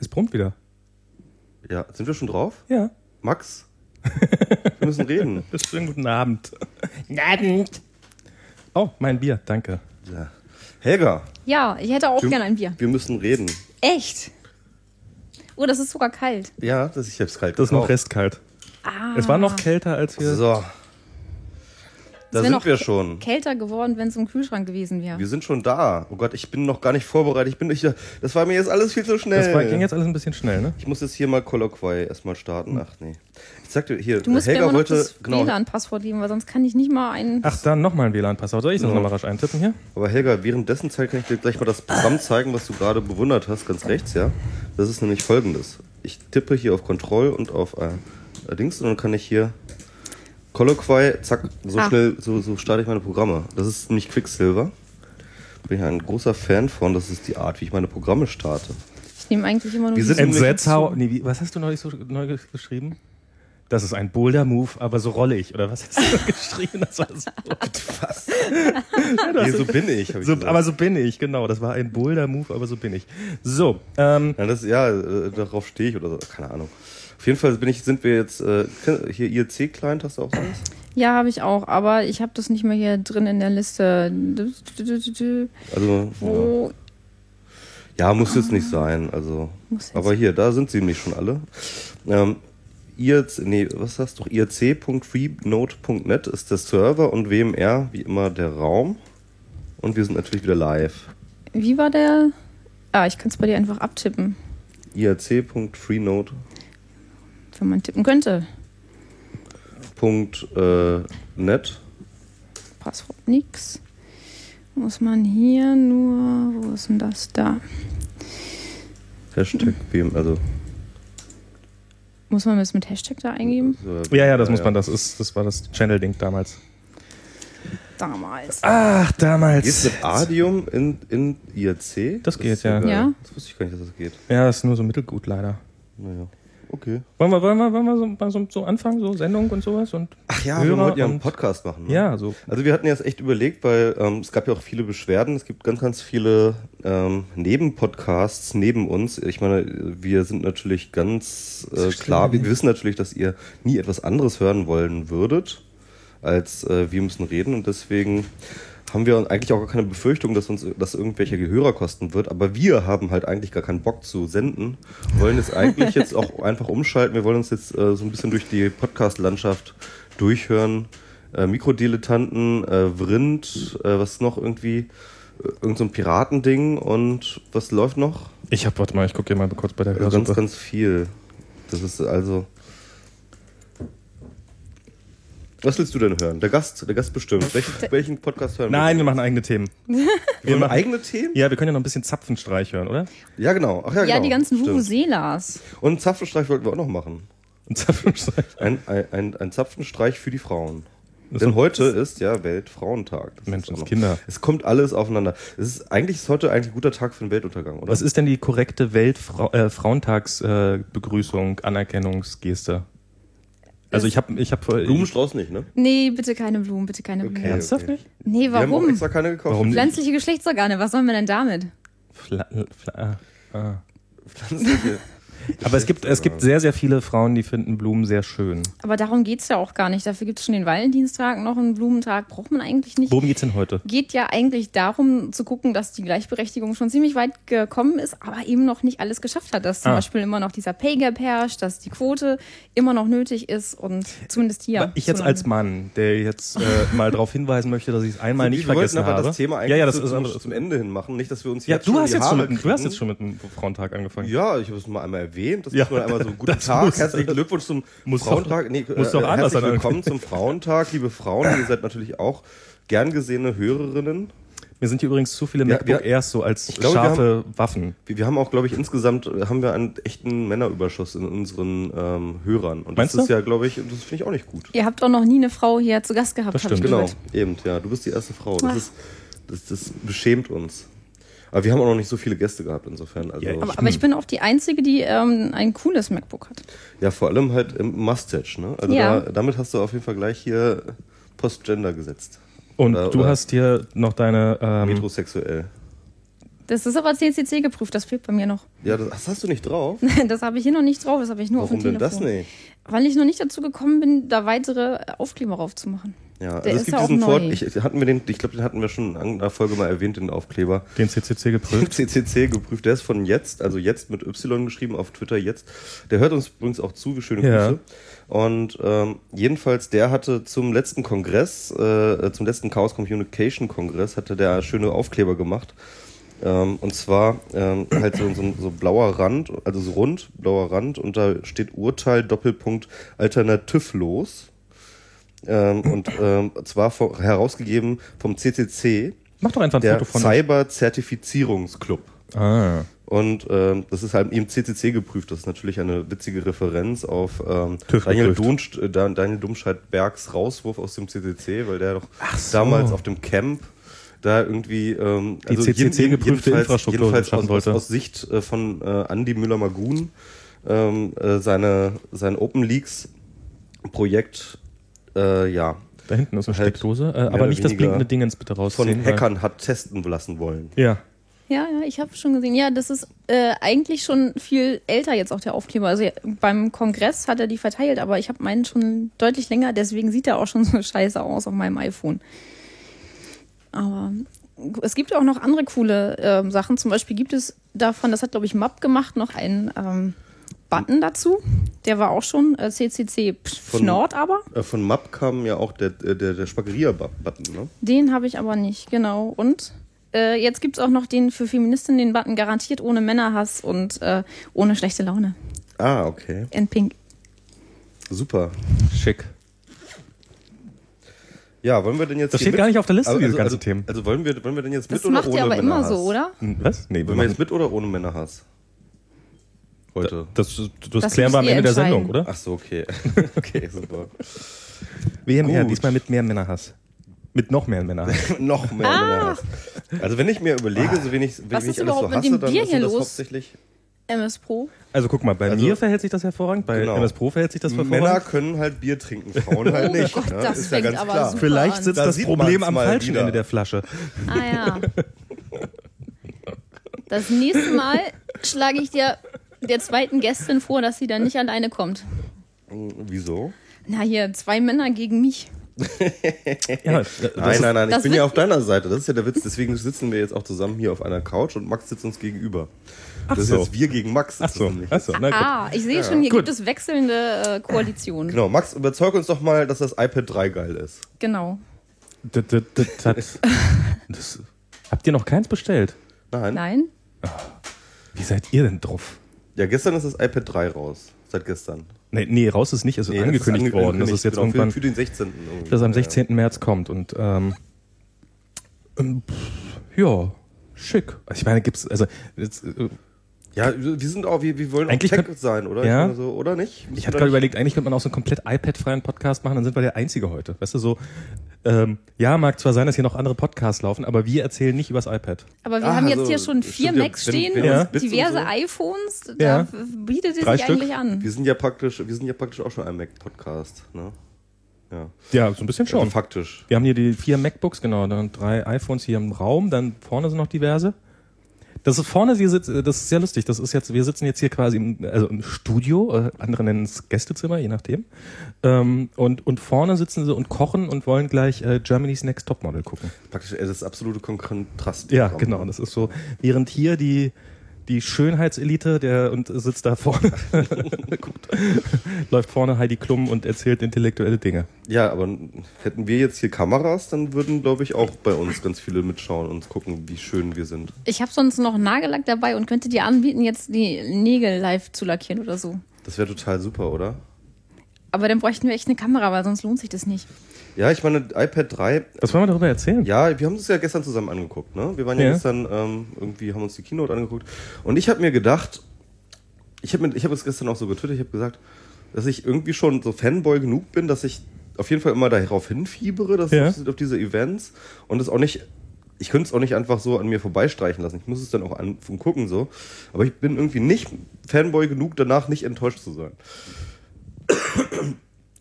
Es brummt wieder. Ja, sind wir schon drauf? Ja. Max? Wir müssen reden. Schönen guten Abend. Guten Abend. Oh, mein Bier, danke. Ja. Helga. Ja, ich hätte auch gerne ein Bier. Wir müssen reden. Echt? Oh, das ist sogar kalt. Ja, ich hab's kalt. Das ist noch restkalt. Ah. Es war noch kälter, als wir... So. Da wär sind noch wir schon. Kälter geworden, wenn es im Kühlschrank gewesen wäre. Wir sind schon da. Oh Gott, ich bin noch gar nicht vorbereitet. Das war mir jetzt alles viel zu schnell. Das ging jetzt alles ein bisschen schnell, ne? Ich muss jetzt hier mal Colloquy erstmal starten. Ach nee. Ich sag dir, hier, Du musst Helga mir immer noch wollte... das WLAN-Passwort geben, weil sonst kann ich nicht mal ein... Ach, dann nochmal ein WLAN-Passwort. Soll ich das nochmal rasch eintippen hier? Aber Helga, währenddessen Zeit kann ich dir gleich mal das Programm zeigen, was du gerade bewundert hast, ganz rechts, ja? Das ist nämlich folgendes. Ich tippe hier auf Control und auf Dings und dann kann ich hier Colloquy, zack, schnell, so starte ich meine Programme. Das ist nämlich Quicksilver. Bin ich ein großer Fan von, das ist die Art, wie ich meine Programme starte. Ich nehme eigentlich immer nur... Wir sind was hast du neulich so neu geschrieben? Das ist ein Boulder-Move, aber so rolle ich. Oder was hast du geschrieben? Das war so. Was? Nee, so bin ich, hab ich gesagt. Aber so bin ich, genau. Das war ein Boulder-Move, aber so bin ich. So. Darauf stehe ich oder so, keine Ahnung. Auf jeden Fall sind wir jetzt, hier IRC-Client, hast du auch sowas? Ja, habe ich auch, aber ich habe das nicht mehr hier drin in der Liste. Also, ja, muss jetzt nicht sein, also. Aber hier, da sind sie nämlich schon alle. IRC.freenode.net ist der Server und WMR, wie immer, der Raum. Und wir sind natürlich wieder live. Wie war der? Ah, ich kann es bei dir einfach abtippen. IRC.freenode. Wenn man tippen könnte. .net. Passwort nix. Muss man hier nur... Wo ist denn das? Da. Hashtag WMR, also. Muss man das mit Hashtag da eingeben? Ja, das muss man. Das war das Channel-Ding damals. Damals. Ach, damals. Geht's mit Adium in IRC? Das geht, ja. Ja. Das wusste ich gar nicht, dass das geht. Ja, das ist nur so mittelgut, leider. Naja, okay. Wollen wir so anfangen, so Sendung und sowas? Und Ach ja, Hörer wir wollten ja einen und- Podcast machen. Ne? Ja, so. Also wir hatten jetzt echt überlegt, weil es gab ja auch viele Beschwerden. Es gibt ganz, ganz viele Nebenpodcasts neben uns. Ich meine, wir sind natürlich ganz klar, wir wissen natürlich, dass ihr nie etwas anderes hören wollen würdet, als wir müssen reden. Und deswegen haben wir eigentlich auch gar keine Befürchtung, dass uns das irgendwelche Gehörer kosten wird. Aber wir haben halt eigentlich gar keinen Bock zu senden. Wollen jetzt eigentlich jetzt auch einfach umschalten. Wir wollen uns jetzt so ein bisschen durch die Podcast-Landschaft durchhören. Mikrodilettanten, Vrind, was noch irgendwie, irgend so ein Piratending und was läuft noch? Warte mal, ich gucke hier mal kurz bei der Also Hörsuppe. ganz, ganz viel. Das ist also... Was willst du denn hören? Der Gast bestimmt. Welchen Podcast hören Nein, wir machen eigene Themen. wir machen eigene Themen? Ja, wir können ja noch ein bisschen Zapfenstreich hören, oder? Ja, genau. Ach, ja, Ja, genau. die ganzen Stimmt. Vuvuzelas. Und einen Zapfenstreich wollten wir auch noch machen. Ein Zapfenstreich. Ein Zapfenstreich für die Frauen. Das Denn ist- heute ist ja Weltfrauentag. Das Mensch, ist auch noch- Kinder. Es kommt alles aufeinander. Eigentlich ist heute eigentlich ein guter Tag für den Weltuntergang, oder? Was ist denn die korrekte Frauentagsbegrüßung, Anerkennungsgeste? Also ich habe Blumenstrauß nicht, ne? Nee, bitte keine Blumen, bitte keine Blumen. Okay. Ernsthaft nicht? Nee, Wir haben auch warum? extra keine gekauft. Warum nicht? Pflanzliche Geschlechtsorgane, was sollen wir denn damit? Pflanzliche. Aber es gibt sehr, sehr viele Frauen, die finden Blumen sehr schön. Aber darum geht's ja auch gar nicht. Dafür gibt's schon den Valentinstag, noch einen Blumentag. Braucht man eigentlich nicht. Worum geht's denn heute? Geht ja eigentlich darum zu gucken, dass die Gleichberechtigung schon ziemlich weit gekommen ist, aber eben noch nicht alles geschafft hat. Dass zum Beispiel immer noch dieser Pay Gap herrscht, dass die Quote immer noch nötig ist und zumindest hier. Ich jetzt als Mann, der jetzt mal darauf hinweisen möchte, dass ich es einmal nicht wir vergessen wollten aber habe. das Thema eigentlich das ist zum Ende hin machen. Nicht, dass wir uns Ja, jetzt du schon hast die jetzt Haare du hast kriegen. jetzt schon mit dem Frauentag angefangen. Ja, ich habe es mal einmal erwähnt. Das Ja, ist mal einmal so guten das Tag. muss- Herzlichen Glückwunsch zum muss Frauentag. muss doch anders herzlich sein. willkommen zum Frauentag, liebe Frauen. Ihr seid natürlich auch gern gesehene Hörerinnen. Mir sind hier übrigens zu viele Ja, MacBook Airs so als glaube, wir scharfe Waffen. Wir haben auch, glaube ich, insgesamt haben wir einen echten Männerüberschuss in unseren Hörern. Und Meinst das ist du? ja, glaube ich, das finde ich auch nicht gut. Ihr habt auch noch nie eine Frau hier zu Gast gehabt, Das habe ich stimmt. Genau, gehört. eben, ja. Du bist die erste Frau. Ach. Das beschämt uns. Aber wir haben auch noch nicht so viele Gäste gehabt, insofern. Also, Ja, Aber ich bin auch die Einzige, die ein cooles MacBook hat. ja, vor allem halt im Mustache, ne? Also Ja. damit hast du auf jeden Fall gleich hier Postgender gesetzt. Und Oder- du oder hast hier noch deine Metrosexuell. Das ist aber CCC geprüft, das fehlt bei mir noch. Ja, das hast du nicht drauf? Das habe ich hier noch nicht drauf, das habe ich nur Warum auf dem denn Telefon. das nicht? Weil ich noch nicht dazu gekommen bin, da weitere Aufkleber raufzumachen. Ja, Der also es ist gibt ja auch diesen neu. ich glaube, den hatten wir schon in einer Folge mal erwähnt, den Aufkleber. Den CCC geprüft. CCC geprüft, der ist von jetzt, also jetzt mit Y geschrieben, auf Twitter jetzt. Der hört uns übrigens auch zu, wie schöne Ja. Grüße. Und jedenfalls, der hatte zum letzten Kongress, zum letzten Chaos Communication Kongress, hatte der schöne Aufkleber gemacht. Und zwar halt so blauer Rand, also so rund, blauer Rand, und da steht Urteil, Doppelpunkt, alternativlos. Und zwar herausgegeben vom CCC, Mach doch einfach ein der Foto von Cyber-Zertifizierungsclub. Ah. Und das ist halt eben CCC geprüft. Das ist natürlich eine witzige Referenz auf TÜV Daniel geprüft. Domscheit-Bergs Rauswurf aus dem CCC, weil der doch so. damals auf dem Camp da irgendwie Die CCC geprüfte Infrastruktur jedenfalls schaffen wollte. aus Sicht von Andi Müller-Magun sein Open Leaks Projekt ja Da hinten ist eine halt Steckdose, mehr aber oder nicht das weniger blinkende Dingens bitte von rausziehen. Hackern hat testen lassen wollen. Ja. Ja, ich habe schon gesehen. Ja, das ist eigentlich schon viel älter jetzt auch der Aufkleber. Also beim Kongress hat er die verteilt, aber ich habe meinen schon deutlich länger, deswegen sieht er auch schon so scheiße aus auf meinem iPhone. Aber es gibt auch noch andere coole Sachen. Zum Beispiel gibt es davon, das hat glaube ich Map gemacht, noch einen Button dazu. Der war auch schon CCC Nord, aber Von Map kam ja auch der Spageria-Button, ne? den habe ich aber nicht, genau. Und jetzt gibt es auch noch den für Feministinnen, den Button garantiert ohne Männerhass und ohne schlechte Laune. Ah, okay. In Pink. Super. Schick. Ja, wollen wir denn jetzt Das hier steht gar nicht auf der Liste, diese ganzen also, Themen. Also wollen wir denn jetzt Das mit oder macht ohne ihr aber immer Männerhass? so, oder? Was? Nee, Wollen wir jetzt mit oder ohne Männerhass? Heute. das Das klären wir am müsst ihr Ende der entscheiden. Sendung, oder? Ach so, okay. Okay, super. WMR, Gut. diesmal mit mehr Männerhass. Mit noch mehr Männerhass. Noch mehr Männerhass. Also wenn ich mir überlege, so wenig, wenn Was ich ist alles so überhaupt mit hasse, dem dann Bier ist hier das los? hauptsächlich... MS Pro. Also guck mal, bei Also- mir verhält sich das hervorragend, bei Genau. MS Pro verhält sich das Männer hervorragend. können halt Bier trinken, Frauen halt Oh nicht. Gott, ne? das ist ja fängt ganz aber klar. super Vielleicht an. sitzt Da das sieht Problem man's am mal falschen wieder. Ende der Flasche. Ah ja. Das nächste Mal schlage ich dir der zweiten Gästin vor, dass sie dann nicht alleine kommt. Wieso? Na hier, 2 Männer gegen mich. Ja, Nein, ich das bin ja wird- auf deiner Seite. Das ist ja der Witz. Deswegen sitzen wir jetzt auch zusammen hier auf einer Couch und Max sitzt uns gegenüber. Ach Das ist so. jetzt wir gegen Max. Ach so, Nicht. na gut. Ah, ich sehe schon, hier Gut. gibt es wechselnde Koalitionen. Genau, Max, überzeug uns doch mal, dass das iPad 3 geil ist. Genau. Das, habt ihr noch keins bestellt? Nein? Wie seid ihr denn drauf? Ja, gestern ist das iPad 3 raus. Seit gestern. Nee, raus ist nicht, es ist angekündigt worden. Das ist jetzt genau, irgendwann, für den 16. irgendwie. das am 16. März kommt. Und ja, schick. Also ich meine, gibt's, also jetzt, Ja, wir sind auch, wir wollen Eigentlich auch Tech könnt- sein, oder? Ja. Ich meine so, oder nicht? ich hatte gerade überlegt, eigentlich könnte man auch so einen komplett iPad-freien Podcast machen, dann sind wir der Einzige heute. Weißt du, so, ja, mag zwar sein, dass hier noch andere Podcasts laufen, aber wir erzählen nicht übers iPad. Aber wir Ah, haben jetzt also, hier schon 4 stimmt ja, Macs wenn- stehen wenn Ja. und Bits und diverse so. iPhones. Ja. Da bietet es 3 sich Stück. eigentlich an. Wir sind ja praktisch auch schon ein Mac-Podcast, ne? Ja. Ja, so ein bisschen schon. Also faktisch. Wir haben hier die 4 MacBooks, genau, dann 3 iPhones hier im Raum, dann vorne sind noch diverse. Das ist vorne, das ist sehr lustig. Das ist jetzt, wir sitzen jetzt hier quasi im Studio, andere nennen es Gästezimmer, je nachdem. Und vorne sitzen sie und kochen und wollen gleich Germany's Next Topmodel gucken. Praktisch das absolute Kontrast. Ja, genau. Das ist so, während hier die Schönheitselite, und sitzt da vorne, guckt, läuft vorne Heidi Klum und erzählt intellektuelle Dinge. Ja, aber hätten wir jetzt hier Kameras, dann würden, glaube ich, auch bei uns ganz viele mitschauen und gucken, wie schön wir sind. Ich habe sonst noch Nagellack dabei und könnte dir anbieten, jetzt die Nägel live zu lackieren oder so. Das wäre total super, oder? Aber dann bräuchten wir echt eine Kamera, weil sonst lohnt sich das nicht. Ja, ich meine, iPad 3, Was wollen wir darüber erzählen? ja, wir haben es ja gestern zusammen angeguckt, ne? Wir waren ja Ja. gestern, irgendwie haben uns die Keynote angeguckt. Und ich habe mir gedacht, ich habe es gestern auch so getwittert, ich habe gesagt, dass ich irgendwie schon so Fanboy genug bin, dass ich auf jeden Fall immer darauf hinfiebere, dass Ja. auf diese Events und es auch nicht, ich könnte es auch nicht einfach so an mir vorbeistreichen lassen. Ich muss es dann auch gucken so. Aber ich bin irgendwie nicht Fanboy genug, danach nicht enttäuscht zu sein.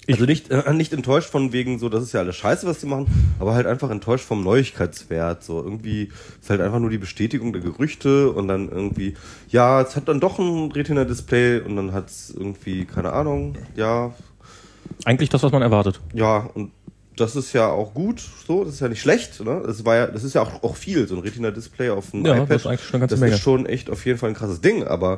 Also nicht enttäuscht von wegen so, das ist ja alles scheiße, was die machen, aber halt einfach enttäuscht vom Neuigkeitswert. So irgendwie ist halt einfach nur die Bestätigung der Gerüchte und dann irgendwie, ja, es hat dann doch ein Retina-Display und dann hat es irgendwie, keine Ahnung, ja. Eigentlich das, was man erwartet. Ja, und das ist ja auch gut, so, das ist ja nicht schlecht, ne? Das ist ja auch viel, so ein Retina-Display auf dem iPad. Das ist eigentlich schon eine ganze Das Menge. ist schon echt auf jeden Fall ein krasses Ding, aber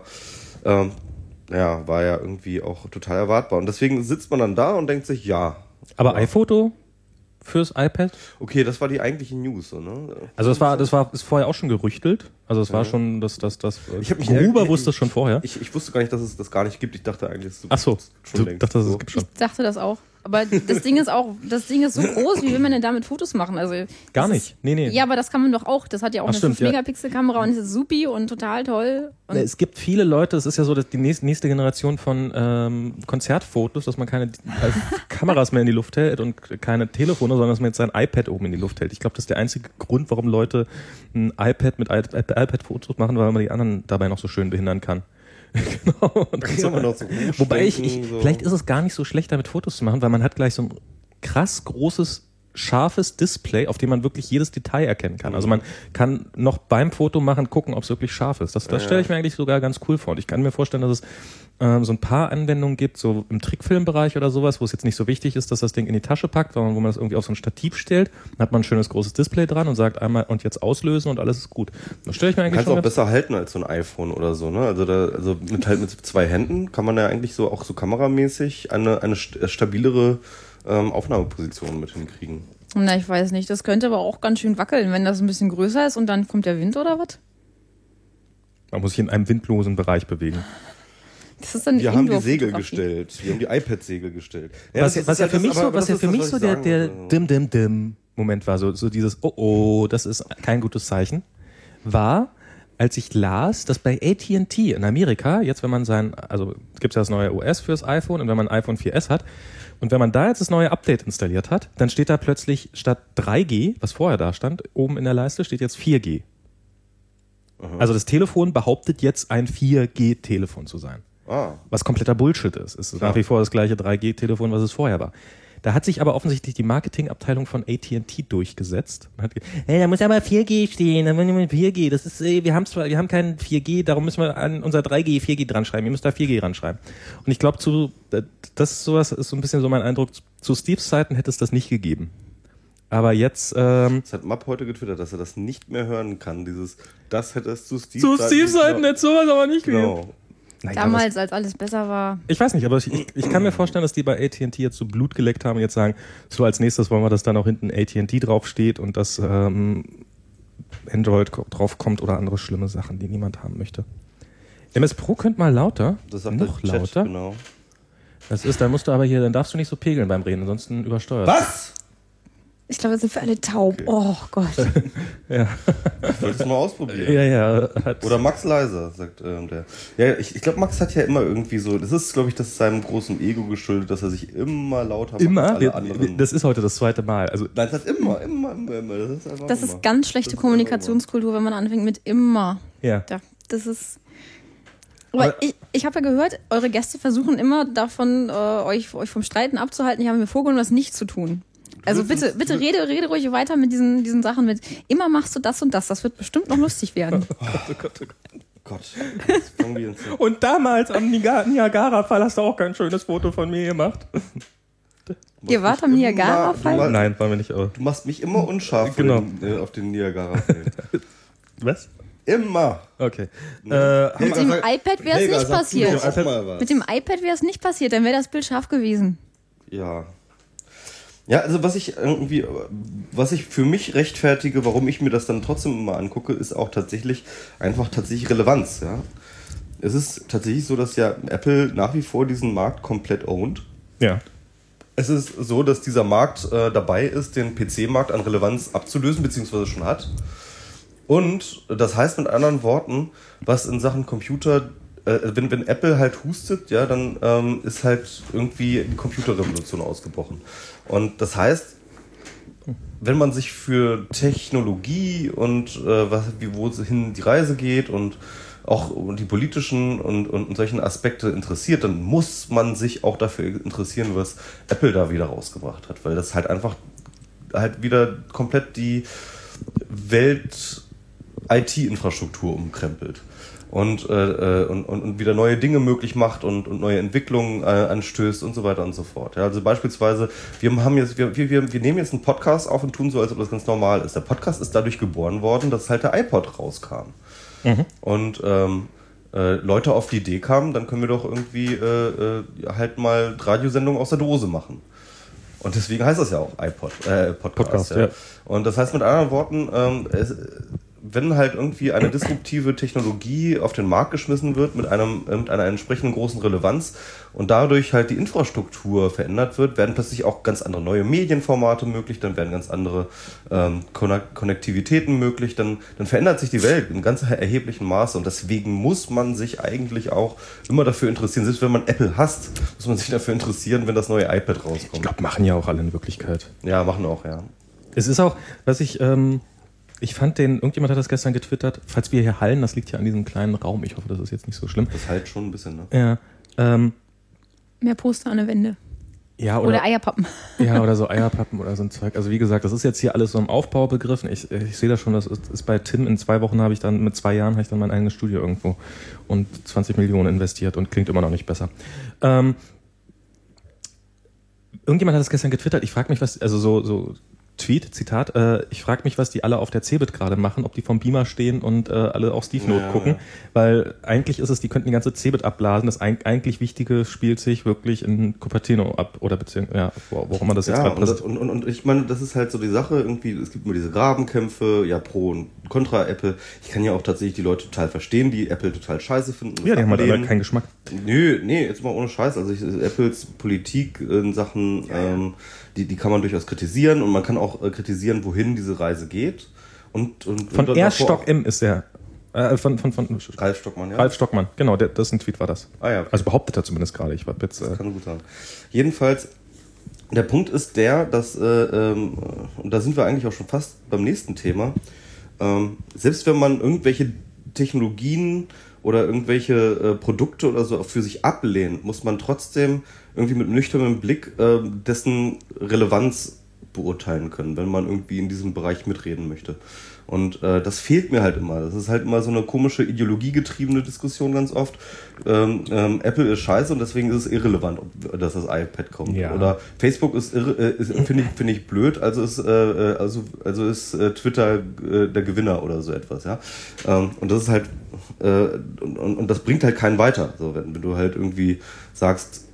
ja, war ja irgendwie auch total erwartbar. Und deswegen sitzt man dann da und denkt sich, ja. Aber iPhoto fürs iPad? Okay, das war die eigentliche News, so, ne? Also ist vorher auch schon gerüchtelt. Also es war schon, dass Ich hab mich Gruber wusste es schon vorher. Ich wusste gar nicht, dass es das gar nicht gibt. Ich dachte eigentlich, es Ach so, schon du längst dachtest, so. es gibt schon. Ich dachte das auch. Aber das Ding ist so groß, wie will man denn damit Fotos machen? Also Gar das nicht. Ist, Nee. Ja, aber das kann man doch auch. Das hat ja auch eine stimmt, ja. 5-Megapixel-Kamera und ist supi und total toll. Und Es gibt viele Leute, es ist ja so, dass die nächste Generation von Konzertfotos, dass man keine Kameras mehr in die Luft hält und keine Telefone, sondern dass man jetzt sein iPad oben in die Luft hält. Ich glaube, das ist der einzige Grund, warum Leute ein iPad mit iPad-Fotos machen, weil man die anderen dabei noch so schön behindern kann. Genau. Wobei vielleicht ist es gar nicht so schlecht, damit Fotos zu machen, weil man hat gleich so ein krass großes, scharfes Display, auf dem man wirklich jedes Detail erkennen kann. Also man kann noch beim Foto machen, gucken, ob es wirklich scharf ist. Das stelle ich mir eigentlich sogar ganz cool vor. Und ich kann mir vorstellen, dass es so ein paar Anwendungen gibt, so im Trickfilmbereich oder sowas, wo es jetzt nicht so wichtig ist, dass das Ding in die Tasche packt, sondern wo man das irgendwie auf so ein Stativ stellt, dann hat man ein schönes großes Display dran und sagt einmal und jetzt auslösen und alles ist gut. Das stelle ich mir eigentlich Kannst schon auch besser halten als so ein iPhone oder so, ne? Also mit 2 Händen kann man ja eigentlich so auch so kameramäßig eine stabilere Aufnahmeposition mit hinkriegen. na, ich weiß nicht. Das könnte aber auch ganz schön wackeln, wenn das ein bisschen größer ist und dann kommt der Wind oder was? Man muss sich in einem windlosen Bereich bewegen. Das ist dann Wir haben die Indoor-Fotografie. Segel gestellt. Wir haben die iPad-Segel gestellt. Was ja für mich so der Dim-Dim-Dim-Moment war, so dieses, oh, das ist kein gutes Zeichen, war, als ich las, dass bei AT&T in Amerika, jetzt wenn man also gibt es ja das neue OS fürs iPhone und wenn man ein iPhone 4S hat und wenn man da jetzt das neue Update installiert hat, dann steht da plötzlich statt 3G, was vorher da stand, oben in der Leiste steht jetzt 4G. Also das Telefon behauptet jetzt ein 4G-Telefon zu sein. Was kompletter Bullshit ist. Es ist nach wie vor das gleiche 3G-Telefon, was es vorher war. Da hat sich aber offensichtlich die Marketingabteilung von AT&T durchgesetzt. Man hat hey, da muss aber 4G stehen, da muss 4G. Das ist, wir haben kein 4G, darum müssen wir an unser 3G 4G dran schreiben. Ihr müsst da 4G dran schreiben. Und ich glaube, sowas ist so ein bisschen so mein Eindruck. Zu Steves Zeiten hätte es das nicht gegeben. Aber jetzt. Das hat Mapp heute getwittert, dass er das nicht mehr hören kann. Das hätte es zu Steves Zeiten hätte sowas aber nicht gegeben. Genau. Naja, Damals, als alles besser war. Ich weiß nicht, aber ich kann mir vorstellen, dass die bei AT&T jetzt so Blut geleckt haben und jetzt sagen, so als nächstes wollen wir, dass dann auch hinten AT&T draufsteht und dass Android draufkommt oder andere schlimme Sachen, die niemand haben möchte. MS Pro könnte mal lauter, Das sagt noch der Chat, lauter. Genau. Dann darfst du nicht so pegeln beim Reden, ansonsten übersteuert. Was? Ich glaube, wir sind für alle taub. Okay. Oh Gott. Ich wollte es mal ausprobieren. Ja. Oder Max leiser, sagt der. Ja, ich glaube, Max hat ja immer irgendwie so, das ist, glaube ich, das seinem großen Ego geschuldet, dass er sich immer lauter macht als alle anderen. Das ist heute das zweite Mal. Also, Nein, das hat immer. Das ist einfach Das immer. ist ganz schlechte Kommunikationskultur, wenn man anfängt mit immer. ja. Das ist. Aber ich habe ja gehört, eure Gäste versuchen immer davon, euch vom Streiten abzuhalten. Ich habe mir vorgenommen, das nicht zu tun. Also bitte rede ruhig weiter mit diesen Sachen mit. Immer machst du das und das. Das wird bestimmt noch lustig werden. Oh Gott. Jetzt fangen wir jetzt an. Und damals am Niagara-Fall hast du auch kein schönes Foto von mir gemacht. Ihr wart am Niagara-Fall? Nein, waren wir nicht. Aber. Du machst mich immer unscharf Genau. auf den Niagara-Film. Was? Immer. Okay. Mit dem iPad wäre es nicht passiert. Mit dem iPad wäre es nicht passiert, dann wäre das Bild scharf gewesen. Ja. Ja, also was ich für mich rechtfertige, warum ich mir das dann trotzdem immer angucke, ist auch tatsächlich Relevanz, ja. Es ist tatsächlich so, dass ja Apple nach wie vor diesen Markt komplett ownt. Ja. Es ist so, dass dieser Markt dabei ist, den PC-Markt an Relevanz abzulösen, beziehungsweise schon hat. Und das heißt mit anderen Worten, was in Sachen Computer, wenn Apple halt hustet, ja, dann ist halt irgendwie die Computerrevolution ausgebrochen. Und das heißt, wenn man sich für Technologie und wohin die Reise geht und auch die politischen und solchen Aspekte interessiert, dann muss man sich auch dafür interessieren, was Apple da wieder rausgebracht hat, weil das halt einfach halt wieder komplett die Welt-IT-Infrastruktur umkrempelt. Und wieder neue Dinge möglich macht und neue Entwicklungen anstößt und so weiter und so fort. Ja, also beispielsweise, wir nehmen jetzt einen Podcast auf und tun so, als ob das ganz normal ist. Der Podcast ist dadurch geboren worden, dass halt der iPod rauskam. Mhm. Und Leute auf die Idee kamen, dann können wir doch irgendwie halt mal Radiosendungen aus der Dose machen. Und deswegen heißt das ja auch Podcast. Ja. Und das heißt mit anderen Worten, wenn halt irgendwie eine disruptive Technologie auf den Markt geschmissen wird mit einer entsprechenden großen Relevanz und dadurch halt die Infrastruktur verändert wird, werden plötzlich auch ganz andere neue Medienformate möglich, dann werden ganz andere Konnektivitäten möglich, dann verändert sich die Welt in ganz erheblichem Maße und deswegen muss man sich eigentlich auch immer dafür interessieren, selbst wenn man Apple hasst, muss man sich dafür interessieren, wenn das neue iPad rauskommt. Ich glaube, machen ja auch alle in Wirklichkeit. Ja, machen auch, ja. Es ist auch, was ich fand irgendjemand hat das gestern getwittert, falls wir hier hallen, das liegt ja an diesem kleinen Raum, ich hoffe, das ist jetzt nicht so schlimm. Das halt schon ein bisschen, ne? Ja. Mehr Poster an der Wände. Ja, oder Eierpappen. Ja, oder so Eierpappen oder so ein Zeug. Also wie gesagt, das ist jetzt hier alles so im Aufbau begriffen. Ich sehe das schon, das ist bei Tim, in 2 Wochen mit 2 Jahren habe ich dann mein eigenes Studio irgendwo und 20 Millionen investiert und klingt immer noch nicht besser. Irgendjemand hat das gestern getwittert, ich frage mich, was, also so Tweet, Zitat, ich frage mich, was die alle auf der Cebit gerade machen, ob die vom Beamer stehen und alle auf Steve Note gucken, weil eigentlich ist es, die könnten die ganze Cebit abblasen, das eigentlich Wichtige spielt sich wirklich in Cupertino ab, oder beziehungsweise, wo auch immer das jetzt gerade passiert. Und ich meine, das ist halt so die Sache, irgendwie, es gibt immer diese Grabenkämpfe, ja, pro und contra Apple. Ich kann ja auch tatsächlich die Leute total verstehen, die Apple total scheiße finden. Ja, die haben halt alle keinen Geschmack. Nee, jetzt mal ohne Scheiß, also Apples Politik in Sachen, die kann man durchaus kritisieren und man kann auch kritisieren, wohin diese Reise geht. Und von R-Stock M ist der. Von Ralf Stockmann, ja. Ralf Stockmann, genau, das ist ein Tweet war das. Ah ja. Okay. Also behauptet er zumindest gerade. Ich war jetzt. Das kann gut sein. Jedenfalls, der Punkt ist der, dass, und da sind wir eigentlich auch schon fast beim nächsten Thema, selbst wenn man irgendwelche Technologien oder irgendwelche Produkte oder so für sich ablehnt, muss man trotzdem irgendwie mit nüchternem Blick dessen Relevanz beurteilen können, wenn man irgendwie in diesem Bereich mitreden möchte. Und das fehlt mir halt immer. Das ist halt immer so eine komische ideologiegetriebene Diskussion ganz oft. Apple ist scheiße und deswegen ist es irrelevant, dass das iPad kommt. Ja. Oder Facebook ist finde ich blöd, also ist Twitter der Gewinner oder so etwas. Ja. Und das ist halt und das bringt halt keinen weiter. So, wenn du halt irgendwie sagst,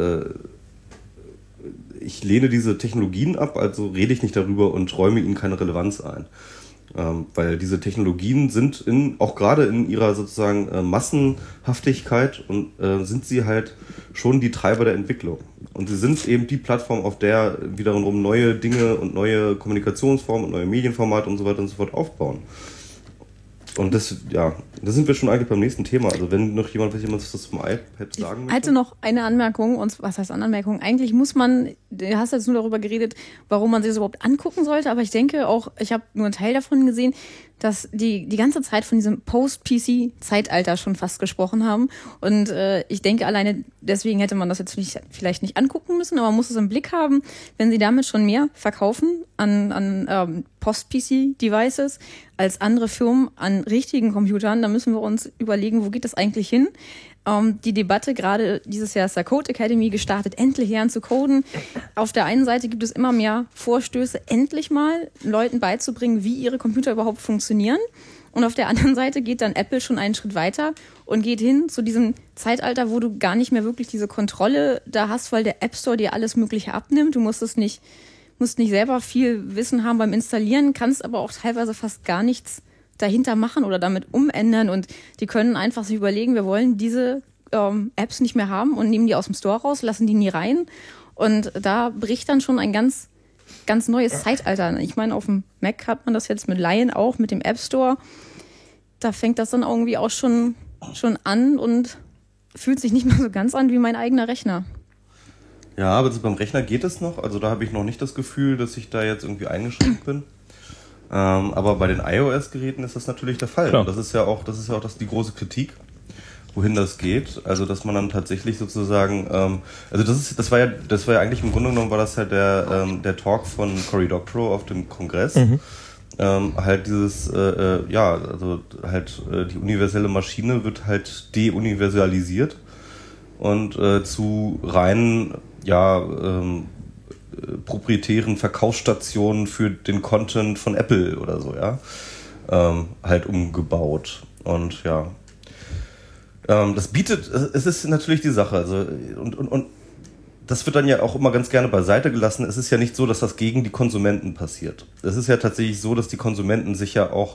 ich lehne diese Technologien ab, also rede ich nicht darüber und räume ihnen keine Relevanz ein. Weil diese Technologien sind auch gerade in ihrer sozusagen Massenhaftigkeit und sind sie halt schon die Treiber der Entwicklung. Und sie sind eben die Plattform, auf der wiederum neue Dinge und neue Kommunikationsformen und neue Medienformate und so weiter und so fort aufbauen. Und da sind wir schon eigentlich beim nächsten Thema. Also wenn noch jemand was zum iPad sagen möchte. Ich hatte noch eine Anmerkung, und was heißt Anmerkung? Eigentlich muss man, du hast jetzt nur darüber geredet, warum man sich das überhaupt angucken sollte, aber ich denke auch, ich habe nur einen Teil davon gesehen, dass die ganze Zeit von diesem Post-PC-Zeitalter schon fast gesprochen haben. Und ich denke, alleine deswegen hätte man das jetzt vielleicht nicht angucken müssen, aber man muss es im Blick haben, wenn sie damit schon mehr verkaufen an Post-PC-Devices als andere Firmen an richtigen Computern, dann müssen wir uns überlegen, wo geht das eigentlich hin? Die Debatte, gerade dieses Jahr ist der Code Academy gestartet, endlich lernen zu coden. Auf der einen Seite gibt es immer mehr Vorstöße, endlich mal Leuten beizubringen, wie ihre Computer überhaupt funktionieren. Und auf der anderen Seite geht dann Apple schon einen Schritt weiter und geht hin zu diesem Zeitalter, wo du gar nicht mehr wirklich diese Kontrolle da hast, weil der App Store dir alles Mögliche abnimmt. Du musst nicht selber viel Wissen haben beim Installieren, kannst aber auch teilweise fast gar nichts dahinter machen oder damit umändern, und die können einfach sich überlegen, wir wollen diese Apps nicht mehr haben und nehmen die aus dem Store raus, lassen die nie rein, und da bricht dann schon ein ganz, ganz neues Zeitalter. Ich meine, auf dem Mac hat man das jetzt mit Lion auch, mit dem App Store, da fängt das dann irgendwie auch schon an und fühlt sich nicht mehr so ganz an wie mein eigener Rechner. Ja, aber beim Rechner geht es noch, also da habe ich noch nicht das Gefühl, dass ich da jetzt irgendwie eingeschränkt bin. Aber bei den iOS-Geräten ist das natürlich der Fall. Klar. Und das ist ja auch die große Kritik, wohin das geht. Also dass man dann tatsächlich sozusagen, also das war ja eigentlich im Grunde genommen war das ja der Talk von Cory Doctorow auf dem Kongress. Halt dieses, die universelle Maschine wird halt deuniversalisiert und zu reinen, proprietären Verkaufsstationen für den Content von Apple oder so, halt umgebaut. Und das bietet, es ist natürlich die Sache, also und das wird dann ja auch immer ganz gerne beiseite gelassen. Es ist ja nicht so, dass das gegen die Konsumenten passiert. Es ist ja tatsächlich so, dass die Konsumenten sich ja auch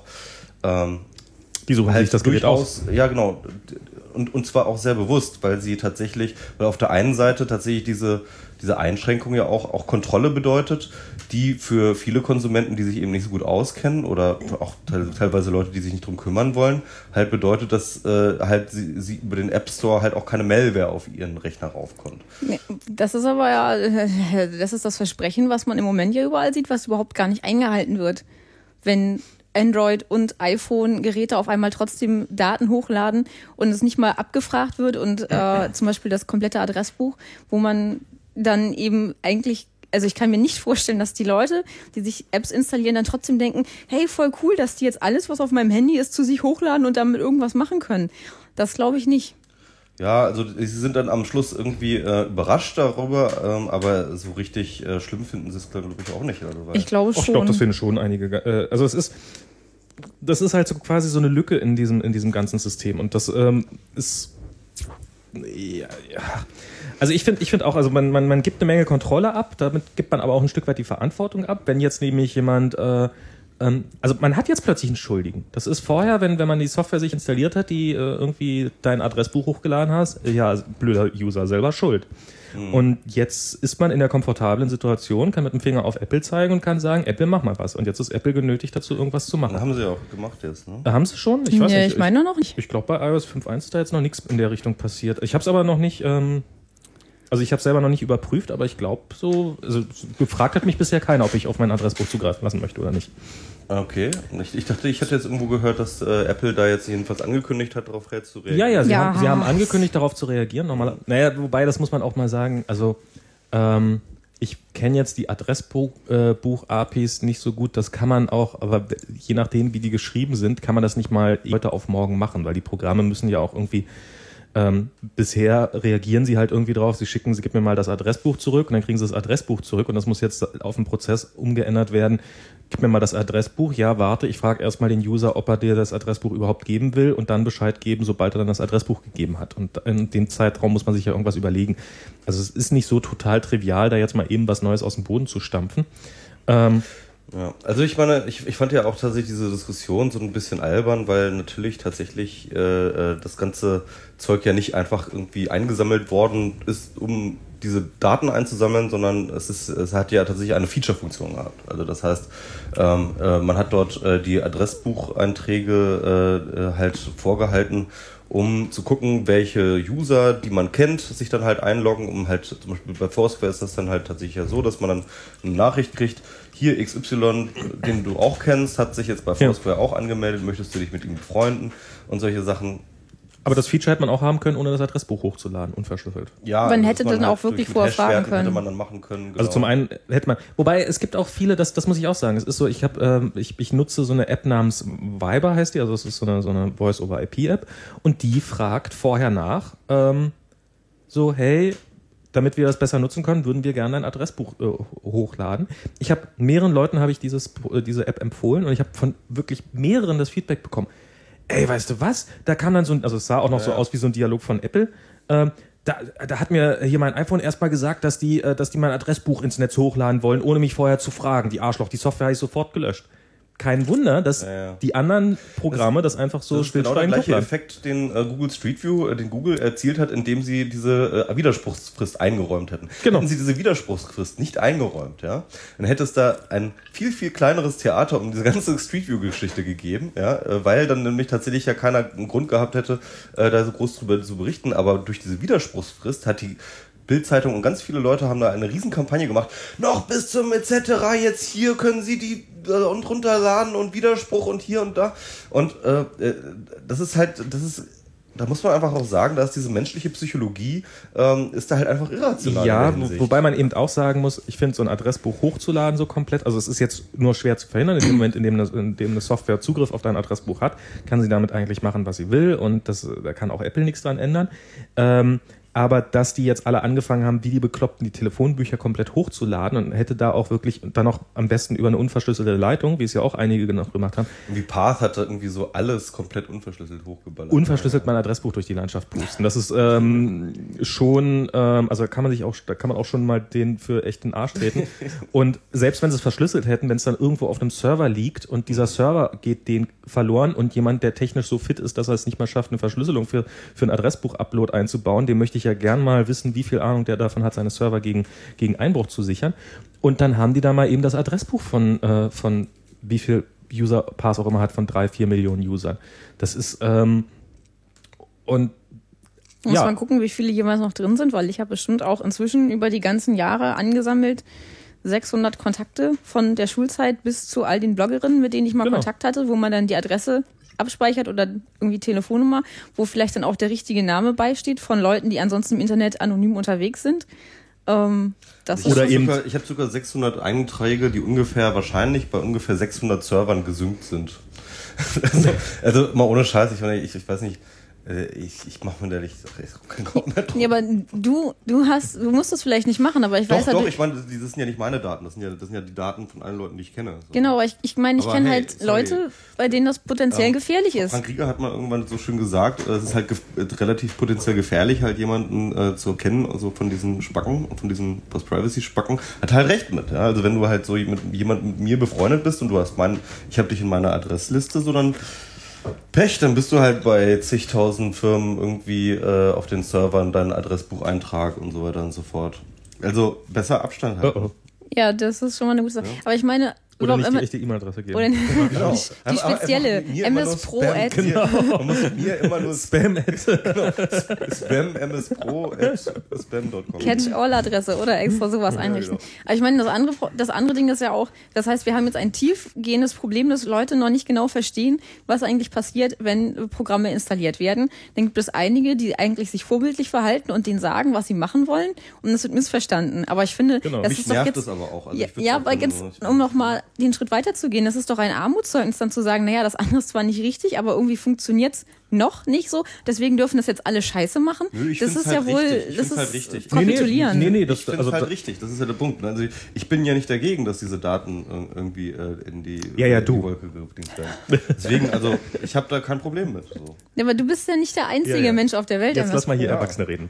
die suchen halt sich das Gerät aus. Ja, genau. Und zwar auch sehr bewusst, weil auf der einen Seite tatsächlich diese Einschränkung ja auch Kontrolle bedeutet, die für viele Konsumenten, die sich eben nicht so gut auskennen oder auch teilweise Leute, die sich nicht drum kümmern wollen, halt bedeutet, dass halt sie über den App Store halt auch keine Malware auf ihren Rechner raufkommt. Das ist aber das ist das Versprechen, was man im Moment ja überall sieht, was überhaupt gar nicht eingehalten wird. Wenn Android- und iPhone-Geräte auf einmal trotzdem Daten hochladen und es nicht mal abgefragt wird und zum Beispiel das komplette Adressbuch, wo man dann eben eigentlich, also ich kann mir nicht vorstellen, dass die Leute, die sich Apps installieren, dann trotzdem denken, hey, voll cool, dass die jetzt alles, was auf meinem Handy ist, zu sich hochladen und damit irgendwas machen können. Das glaube ich nicht. Ja, also sie sind dann am Schluss irgendwie überrascht darüber, aber so richtig schlimm finden sie es, glaube ich, auch nicht. Also, ich glaube schon. Ich glaube, das finden schon einige. Also das ist halt so quasi so eine Lücke in diesem ganzen System. Und das ist... Ja. Also ich finde auch, also man gibt eine Menge Kontrolle ab, damit gibt man aber auch ein Stück weit die Verantwortung ab. Wenn jetzt nämlich jemand... also man hat jetzt plötzlich einen Schuldigen. Das ist vorher, wenn man die Software sich installiert hat, die irgendwie dein Adressbuch hochgeladen hast, ja, blöder User, selber schuld. Und jetzt ist man in der komfortablen Situation, kann mit dem Finger auf Apple zeigen und kann sagen, Apple, mach mal was. Und jetzt ist Apple genötigt dazu, irgendwas zu machen. Das haben sie ja auch gemacht jetzt, ne? Haben sie schon? Ich weiß nicht. Ich meine noch nicht. Ich glaube, bei iOS 5.1 ist da jetzt noch nichts in der Richtung passiert. Ich habe es aber noch nicht, also ich habe selber noch nicht überprüft, aber ich glaube also gefragt hat mich bisher keiner, ob ich auf mein Adressbuch zugreifen lassen möchte oder nicht. Okay. Ich dachte, ich hätte jetzt irgendwo gehört, dass Apple da jetzt jedenfalls angekündigt hat, darauf zu reagieren. Ja, sie haben angekündigt, darauf zu reagieren. Wobei, das muss man auch mal sagen, also ich kenne jetzt die Adressbuch-APIs nicht so gut, das kann man auch, aber je nachdem, wie die geschrieben sind, kann man das nicht mal heute auf morgen machen, weil die Programme müssen ja auch irgendwie bisher reagieren sie halt irgendwie drauf, sie gib mir mal das Adressbuch zurück und dann kriegen sie das Adressbuch zurück und das muss jetzt auf dem Prozess umgeändert werden. Gib mir mal das Adressbuch, ja, warte, ich frage erstmal den User, ob er dir das Adressbuch überhaupt geben will und dann Bescheid geben, sobald er dann das Adressbuch gegeben hat. Und in dem Zeitraum muss man sich ja irgendwas überlegen. Also es ist nicht so total trivial, da jetzt mal eben was Neues aus dem Boden zu stampfen. Ja, also ich meine, ich fand ja auch tatsächlich diese Diskussion so ein bisschen albern, weil natürlich tatsächlich das ganze Zeug ja nicht einfach irgendwie eingesammelt worden ist, um diese Daten einzusammeln, sondern es hat ja tatsächlich eine Feature-Funktion gehabt. Also das heißt, man hat dort die Adressbucheinträge halt vorgehalten, um zu gucken, welche User, die man kennt, sich dann halt einloggen, um halt, zum Beispiel bei Foursquare ist das dann halt tatsächlich ja so, dass man dann eine Nachricht kriegt, hier XY, den du auch kennst, hat sich jetzt bei Foursquare auch angemeldet, möchtest du dich mit ihm befreunden und solche Sachen. Aber das Feature hätte man auch haben können, ohne das Adressbuch hochzuladen, unverschlüsselt. Ja, man hätte dann auch wirklich vorher fragen können. Hätte man dann machen können. Genau. Also zum einen hätte man, wobei es gibt auch viele, das muss ich auch sagen, es ist so, ich nutze so eine App namens Viber, heißt die, also es ist so eine Voice-over-IP-App und die fragt vorher nach, so, hey, damit wir das besser nutzen können, würden wir gerne ein Adressbuch hochladen. Ich habe mehreren Leuten diese App empfohlen und ich habe von wirklich mehreren das Feedback bekommen. Ey, weißt du was? Da kam dann also es sah auch noch so aus wie so ein Dialog von Apple. Da hat mir hier mein iPhone erstmal gesagt, dass die mein Adressbuch ins Netz hochladen wollen, ohne mich vorher zu fragen. Die Arschloch, die Software habe ich sofort gelöscht. Kein Wunder, dass die anderen Programme das einfach so stillschweigend genau der gleiche Effekt, den Google Street View, den Google erzielt hat, indem sie diese Widerspruchsfrist eingeräumt hätten. Genau. Hätten sie diese Widerspruchsfrist nicht eingeräumt, ja, dann hätte es da ein viel, viel kleineres Theater um diese ganze Street View-Geschichte gegeben, ja, weil dann nämlich tatsächlich ja keiner einen Grund gehabt hätte, da so groß drüber zu berichten, aber durch diese Widerspruchsfrist hat die Bild-Zeitung und ganz viele Leute haben da eine Riesenkampagne gemacht. Noch bis zum etc. Jetzt hier können Sie die und runterladen und Widerspruch und hier und da. Und da muss man einfach auch sagen, dass diese menschliche Psychologie ist da halt einfach irrational. Ja, wobei man eben auch sagen muss, ich finde, so ein Adressbuch hochzuladen so komplett, also es ist jetzt nur schwer zu verhindern, in dem Moment, in dem eine Software Zugriff auf dein Adressbuch hat, kann sie damit eigentlich machen, was sie will, und da kann auch Apple nichts dran ändern. Aber dass die jetzt alle angefangen haben, wie die Bekloppten, die Telefonbücher komplett hochzuladen, und hätte da auch wirklich dann noch am besten über eine unverschlüsselte Leitung, wie es ja auch einige noch gemacht haben. Wie Path hat da irgendwie so alles komplett unverschlüsselt hochgeballert. Unverschlüsselt mein Adressbuch durch die Landschaft pusten. Das ist schon, also da kann man auch schon mal den für echt den Arsch treten. Und selbst wenn sie es verschlüsselt hätten, wenn es dann irgendwo auf einem Server liegt und dieser Server geht denen verloren und jemand, der technisch so fit ist, dass er es nicht mal schafft, eine Verschlüsselung für ein Adressbuch-Upload einzubauen, dem möchte ich ja gern mal wissen, wie viel Ahnung der davon hat, seine Server gegen Einbruch zu sichern. Und dann haben die da mal eben das Adressbuch von wie viel User Path auch immer hat, von 3-4 Millionen Usern. Das ist und muss man gucken, wie viele jeweils noch drin sind, weil ich habe bestimmt auch inzwischen über die ganzen Jahre angesammelt 600 Kontakte von der Schulzeit bis zu all den Bloggerinnen, mit denen ich mal Kontakt hatte, wo man dann die Adresse abspeichert oder irgendwie Telefonnummer, wo vielleicht dann auch der richtige Name beisteht von Leuten, die ansonsten im Internet anonym unterwegs sind. Ich habe sogar 600 Einträge, die wahrscheinlich bei ungefähr 600 Servern gesynkt sind. Also mal ohne Scheiß, ich weiß nicht, ich mache mir da nicht keinen Kopf mehr drauf. Ja, aber du musst das vielleicht nicht machen, aber ich weiß halt... Doch, ich meine, das sind ja nicht meine Daten, das sind ja die Daten von allen Leuten, die ich kenne. So. Genau, aber ich kenne halt Leute, bei denen das potenziell gefährlich ist. Frank Rieger hat mal irgendwann so schön gesagt, es ist halt relativ potenziell gefährlich, halt jemanden zu erkennen, also von diesen Spacken, von diesen Post-Privacy-Spacken, hat halt recht mit. Ja? Also wenn du halt so mit jemandem mit mir befreundet bist und ich habe dich in meiner Adressliste, so dann Pech, dann bist du halt bei zigtausend Firmen irgendwie auf den Servern, deinen Adressbucheintrag und so weiter und so fort. Also besser Abstand halten. Ja, das ist schon mal eine gute Sache. Aber ich meine... Oder nicht die echte E-Mail-Adresse geben. Oder die spezielle MS-Pro. Genau. Man muss mit mir immer nur Spam mspro@spam.com. Catch-all-Adresse oder extra sowas einrichten. Genau. Aber ich meine, das andere Ding ist ja auch, das heißt, wir haben jetzt ein tiefgehendes Problem, dass Leute noch nicht genau verstehen, was eigentlich passiert, wenn Programme installiert werden. Dann gibt es einige, die eigentlich sich vorbildlich verhalten und denen sagen, was sie machen wollen, und es wird missverstanden. Aber ich finde, das mich ist doch nervt jetzt... das aber auch. Also aber jetzt, um nochmal den Schritt weiterzugehen, das ist doch ein Armutszeugnis, dann zu sagen, naja, das andere ist zwar nicht richtig, aber irgendwie funktioniert's noch nicht so, deswegen dürfen das jetzt alle Scheiße machen. Nö, das ist halt ja wohl, richtig. das ist halt richtig. Kapitulieren. Nee, das ist halt richtig, das ist ja der Punkt. Also ich bin ja nicht dagegen, dass diese Daten irgendwie in die Wolke gedingst werden. Deswegen, also ich habe da kein Problem mit. So. Ja, aber du bist ja nicht der einzige Mensch auf der Welt. Jetzt lass mal hier Erwachsene reden.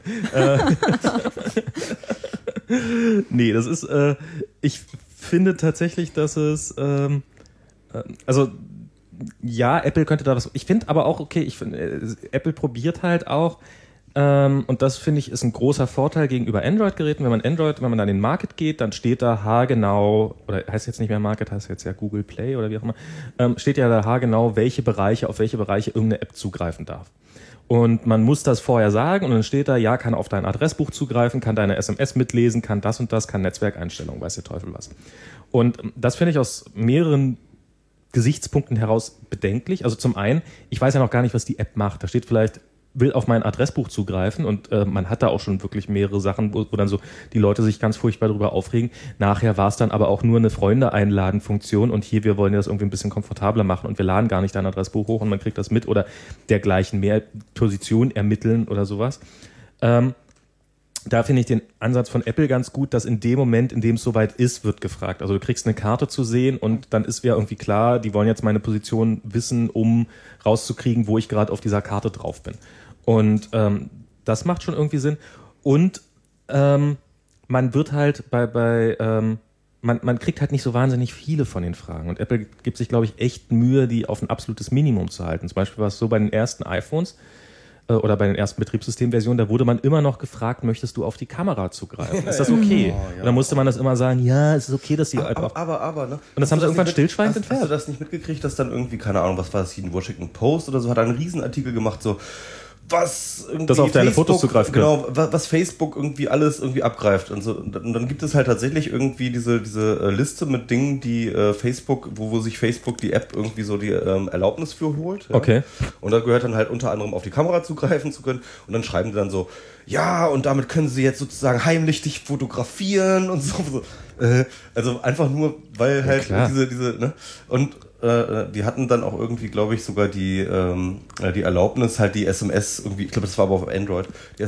Nee, das ist, ich finde tatsächlich, dass es, also ja, Apple könnte da was, ich finde aber auch, okay, ich finde, Apple probiert halt auch, und das finde ich ist ein großer Vorteil gegenüber Android-Geräten. Wenn man da in den Market geht, dann steht da haargenau, oder heißt jetzt nicht mehr Market, heißt jetzt ja Google Play oder wie auch immer, steht ja da haargenau, auf welche Bereiche irgendeine App zugreifen darf. Und man muss das vorher sagen und dann steht da, ja, kann auf dein Adressbuch zugreifen, kann deine SMS mitlesen, kann das und das, kann Netzwerkeinstellungen, weiß der Teufel was. Und das finde ich aus mehreren Gesichtspunkten heraus bedenklich. Also zum einen, ich weiß ja noch gar nicht, was die App macht. Da steht vielleicht, will auf mein Adressbuch zugreifen und man hat da auch schon wirklich mehrere Sachen, wo dann so die Leute sich ganz furchtbar darüber aufregen. Nachher war es dann aber auch nur eine Freunde-Einladen-Funktion und hier, wir wollen das irgendwie ein bisschen komfortabler machen und wir laden gar nicht dein Adressbuch hoch und man kriegt das mit oder dergleichen mehr Position ermitteln oder sowas. Da finde ich den Ansatz von Apple ganz gut, dass in dem Moment, in dem es soweit ist, wird gefragt. Also du kriegst eine Karte zu sehen und dann ist ja irgendwie klar, die wollen jetzt meine Position wissen, um rauszukriegen, wo ich gerade auf dieser Karte drauf bin. Und das macht schon irgendwie Sinn. Und man wird halt man kriegt halt nicht so wahnsinnig viele von den Fragen. Und Apple gibt sich, glaube ich, echt Mühe, die auf ein absolutes Minimum zu halten. Zum Beispiel war es so bei den ersten iPhones, oder bei den ersten Betriebssystemversionen, da wurde man immer noch gefragt, möchtest du auf die Kamera zugreifen? Ist das okay? Und dann musste man das immer sagen, ja, es ist okay, dass die einfach... Aber, ne? Und das haben sie irgendwann stillschweigend entfernt. Hast du das nicht mitgekriegt, dass dann irgendwie, keine Ahnung, was war das, die Washington Post oder so, hat einen Riesenartikel gemacht, so, was irgendwie das auf deine Fotos zugreifen kann. Genau, was Facebook irgendwie alles irgendwie abgreift. Und, so. Und dann gibt es halt tatsächlich irgendwie diese Liste mit Dingen, die Facebook, wo sich Facebook die App irgendwie so die Erlaubnis für holt. Ja? Okay. Und da gehört dann halt unter anderem auf die Kamera zugreifen zu können. Und dann schreiben die dann so, ja, und damit können sie jetzt sozusagen heimlich dich fotografieren und so. Also einfach nur, weil halt diese, ne? Und die hatten dann auch irgendwie, glaube ich, sogar die Erlaubnis, halt die SMS irgendwie, ich glaube, das war aber auf Android, die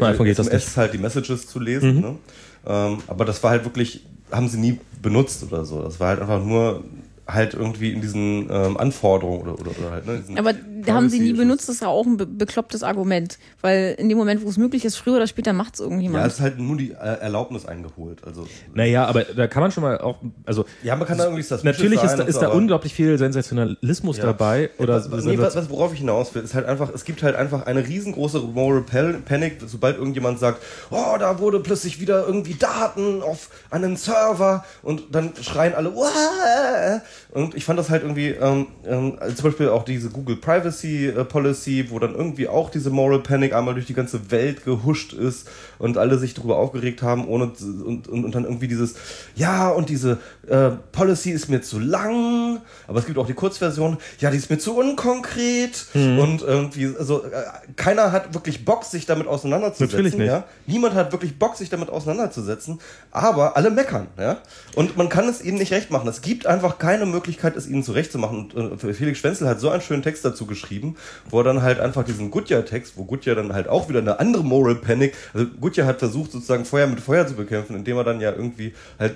SMS halt die Messages zu lesen. Ne? Aber das war halt wirklich, haben sie nie benutzt oder so. Das war halt einfach nur halt irgendwie in diesen Anforderungen oder halt, ne? Aber haben sie nie benutzt, das ist ja auch ein beklopptes Argument. Weil in dem Moment, wo es möglich ist, früher oder später macht es irgendjemand. Ja, es ist halt nur die Erlaubnis eingeholt. Also, naja, aber da kann man schon mal auch, also ja, man kann da irgendwie das natürlich ist da unglaublich viel Sensationalismus dabei. Oder worauf ich hinaus will, ist halt einfach, es gibt halt einfach eine riesengroße Moral Panic, sobald irgendjemand sagt, oh, da wurde plötzlich wieder irgendwie Daten auf einen Server und dann schreien alle, Wah! Und ich fand das halt irgendwie, zum Beispiel auch diese Google Privacy Policy, wo dann irgendwie auch diese Moral Panic einmal durch die ganze Welt gehuscht ist und alle sich darüber aufgeregt haben, und dann irgendwie dieses, ja, und diese Policy ist mir zu lang, aber es gibt auch die Kurzversion, ja, die ist mir zu unkonkret und irgendwie, also keiner hat wirklich Bock, sich damit auseinanderzusetzen. Natürlich nicht. Ja? Niemand hat wirklich Bock, sich damit auseinanderzusetzen, aber alle meckern, ja, und man kann es ihnen nicht recht machen. Es gibt einfach keine Möglichkeit, es ihnen zurecht zu machen, und Felix Schwenzel hat so einen schönen Text dazu geschrieben, wo er dann halt einfach diesen Goodyear-Text, wo Goodyear dann halt auch wieder eine andere Moral Panic, also Goodyear hat versucht, sozusagen Feuer mit Feuer zu bekämpfen, indem er dann ja irgendwie halt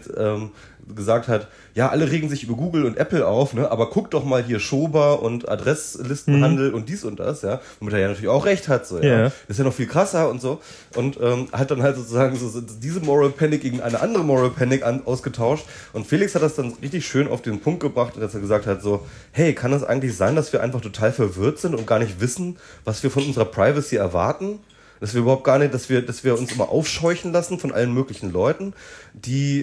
gesagt hat, ja, alle regen sich über Google und Apple auf, ne, aber guck doch mal hier Schober und Adresslistenhandel und dies und das, ja, womit er ja natürlich auch recht hat, so, ja. Das ist ja noch viel krasser und so, und hat dann halt sozusagen so diese Moral Panic gegen eine andere Moral Panic ausgetauscht, und Felix hat das dann richtig schön auf den Punkt gebracht, dass er gesagt hat so, hey, kann es eigentlich sein, dass wir einfach total verwirrt sind und gar nicht wissen, was wir von unserer Privacy erwarten? Dass wir überhaupt gar nicht, dass wir uns immer aufscheuchen lassen von allen möglichen Leuten, die,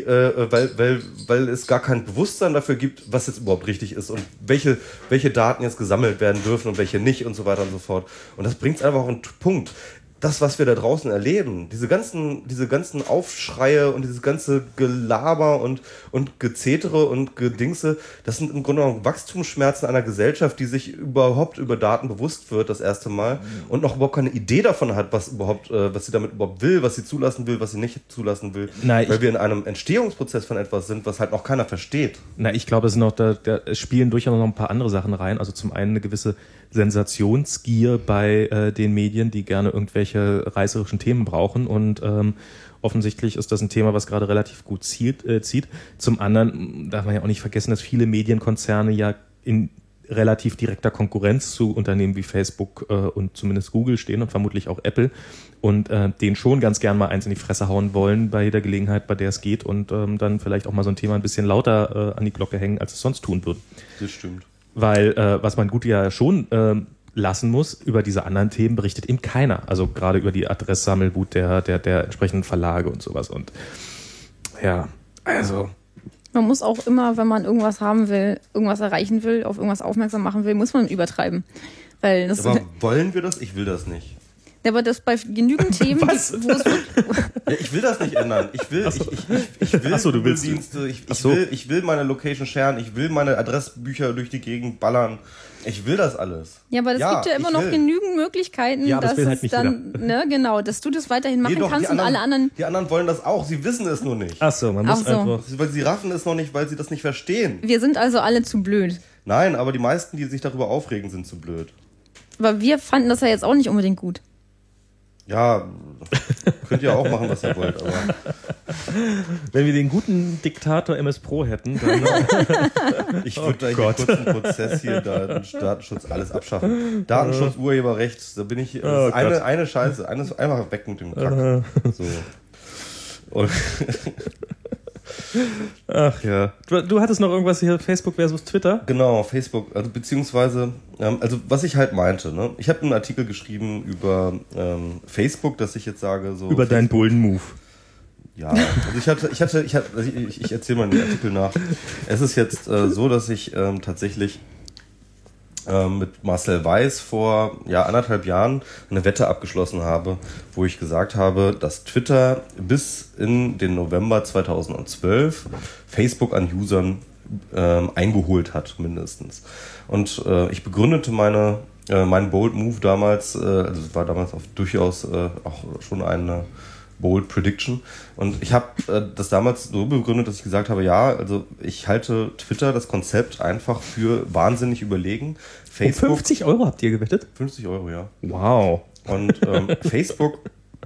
weil es gar kein Bewusstsein dafür gibt, was jetzt überhaupt richtig ist und welche Daten jetzt gesammelt werden dürfen und welche nicht und so weiter und so fort. Und das bringt es einfach auf einen Punkt. Das, was wir da draußen erleben, diese ganzen Aufschreie und dieses ganze Gelaber und Gezetere und Gedingse, das sind im Grunde genommen Wachstumsschmerzen einer Gesellschaft, die sich überhaupt über Daten bewusst wird, das erste Mal, und noch überhaupt keine Idee davon hat, was sie damit überhaupt will, was sie zulassen will, was sie nicht zulassen will. Weil wir in einem Entstehungsprozess von etwas sind, was halt noch keiner versteht. Ich glaube, es sind noch da spielen durchaus noch ein paar andere Sachen rein. Also zum einen eine gewisse Sensationsgier bei den Medien, die gerne irgendwelche reißerischen Themen brauchen, und offensichtlich ist das ein Thema, was gerade relativ gut zieht. Zum anderen darf man ja auch nicht vergessen, dass viele Medienkonzerne ja in relativ direkter Konkurrenz zu Unternehmen wie Facebook und zumindest Google stehen und vermutlich auch Apple, und denen schon ganz gern mal eins in die Fresse hauen wollen bei jeder Gelegenheit, bei der es geht, und dann vielleicht auch mal so ein Thema ein bisschen lauter an die Glocke hängen, als es sonst tun würde. Das stimmt. Weil was man gut ja schon lassen muss, über diese anderen Themen berichtet eben keiner. Also gerade über die Adresssammelwut der entsprechenden Verlage und sowas. Und ja, also... Man muss auch immer, wenn man irgendwas haben will, irgendwas erreichen will, auf irgendwas aufmerksam machen will, muss man übertreiben. Weil das aber wollen wir das? Ich will das nicht. Ja, aber das bei genügend Themen, wo es ich will das nicht ändern. Ich will Dienste, ich will meine Location sharen, ich will meine Adressbücher durch die Gegend ballern. Ich will das alles. Ja, aber es gibt ja immer noch genügend Möglichkeiten, dass es halt dann, ne, genau, dass du das weiterhin machen kannst und alle anderen. Die anderen wollen das auch, sie wissen es nur nicht. Ach so, man muss einfach. Weil sie raffen es noch nicht, weil sie das nicht verstehen. Wir sind also alle zu blöd. Nein, aber die meisten, die sich darüber aufregen, sind zu blöd. Aber wir fanden das ja jetzt auch nicht unbedingt gut. Ja, könnt ihr auch machen, was ihr wollt, aber... Wenn wir den guten Diktator MS Pro hätten, dann... Ich würde da kurz einen Prozess hier, Datenschutz, alles abschaffen. Datenschutz, Urheberrecht, da bin ich... eine Scheiße, einfach weg mit dem Kack. So. Und ach ja. Du hattest noch irgendwas hier, Facebook versus Twitter? Genau, Facebook, also beziehungsweise, also was ich halt meinte, ne? Ich habe einen Artikel geschrieben über Facebook, dass ich jetzt sage, so... Über deinen bolden Move. Ja, also ich erzähle mal den Artikel nach. Es ist jetzt so, dass ich tatsächlich mit Marcel Weiß vor 1,5 Jahren eine Wette abgeschlossen habe, wo ich gesagt habe, dass Twitter bis in den November 2012 Facebook an Usern eingeholt hat, mindestens. Und ich begründete meinen Bold Move damals, also es war damals auch durchaus auch schon eine Bold Prediction. Und ich habe das damals so begründet, dass ich gesagt habe, also ich halte Twitter, das Konzept, einfach für wahnsinnig überlegen. Facebook, 50 Euro habt ihr gewettet? 50 Euro, ja. Wow. Und Facebook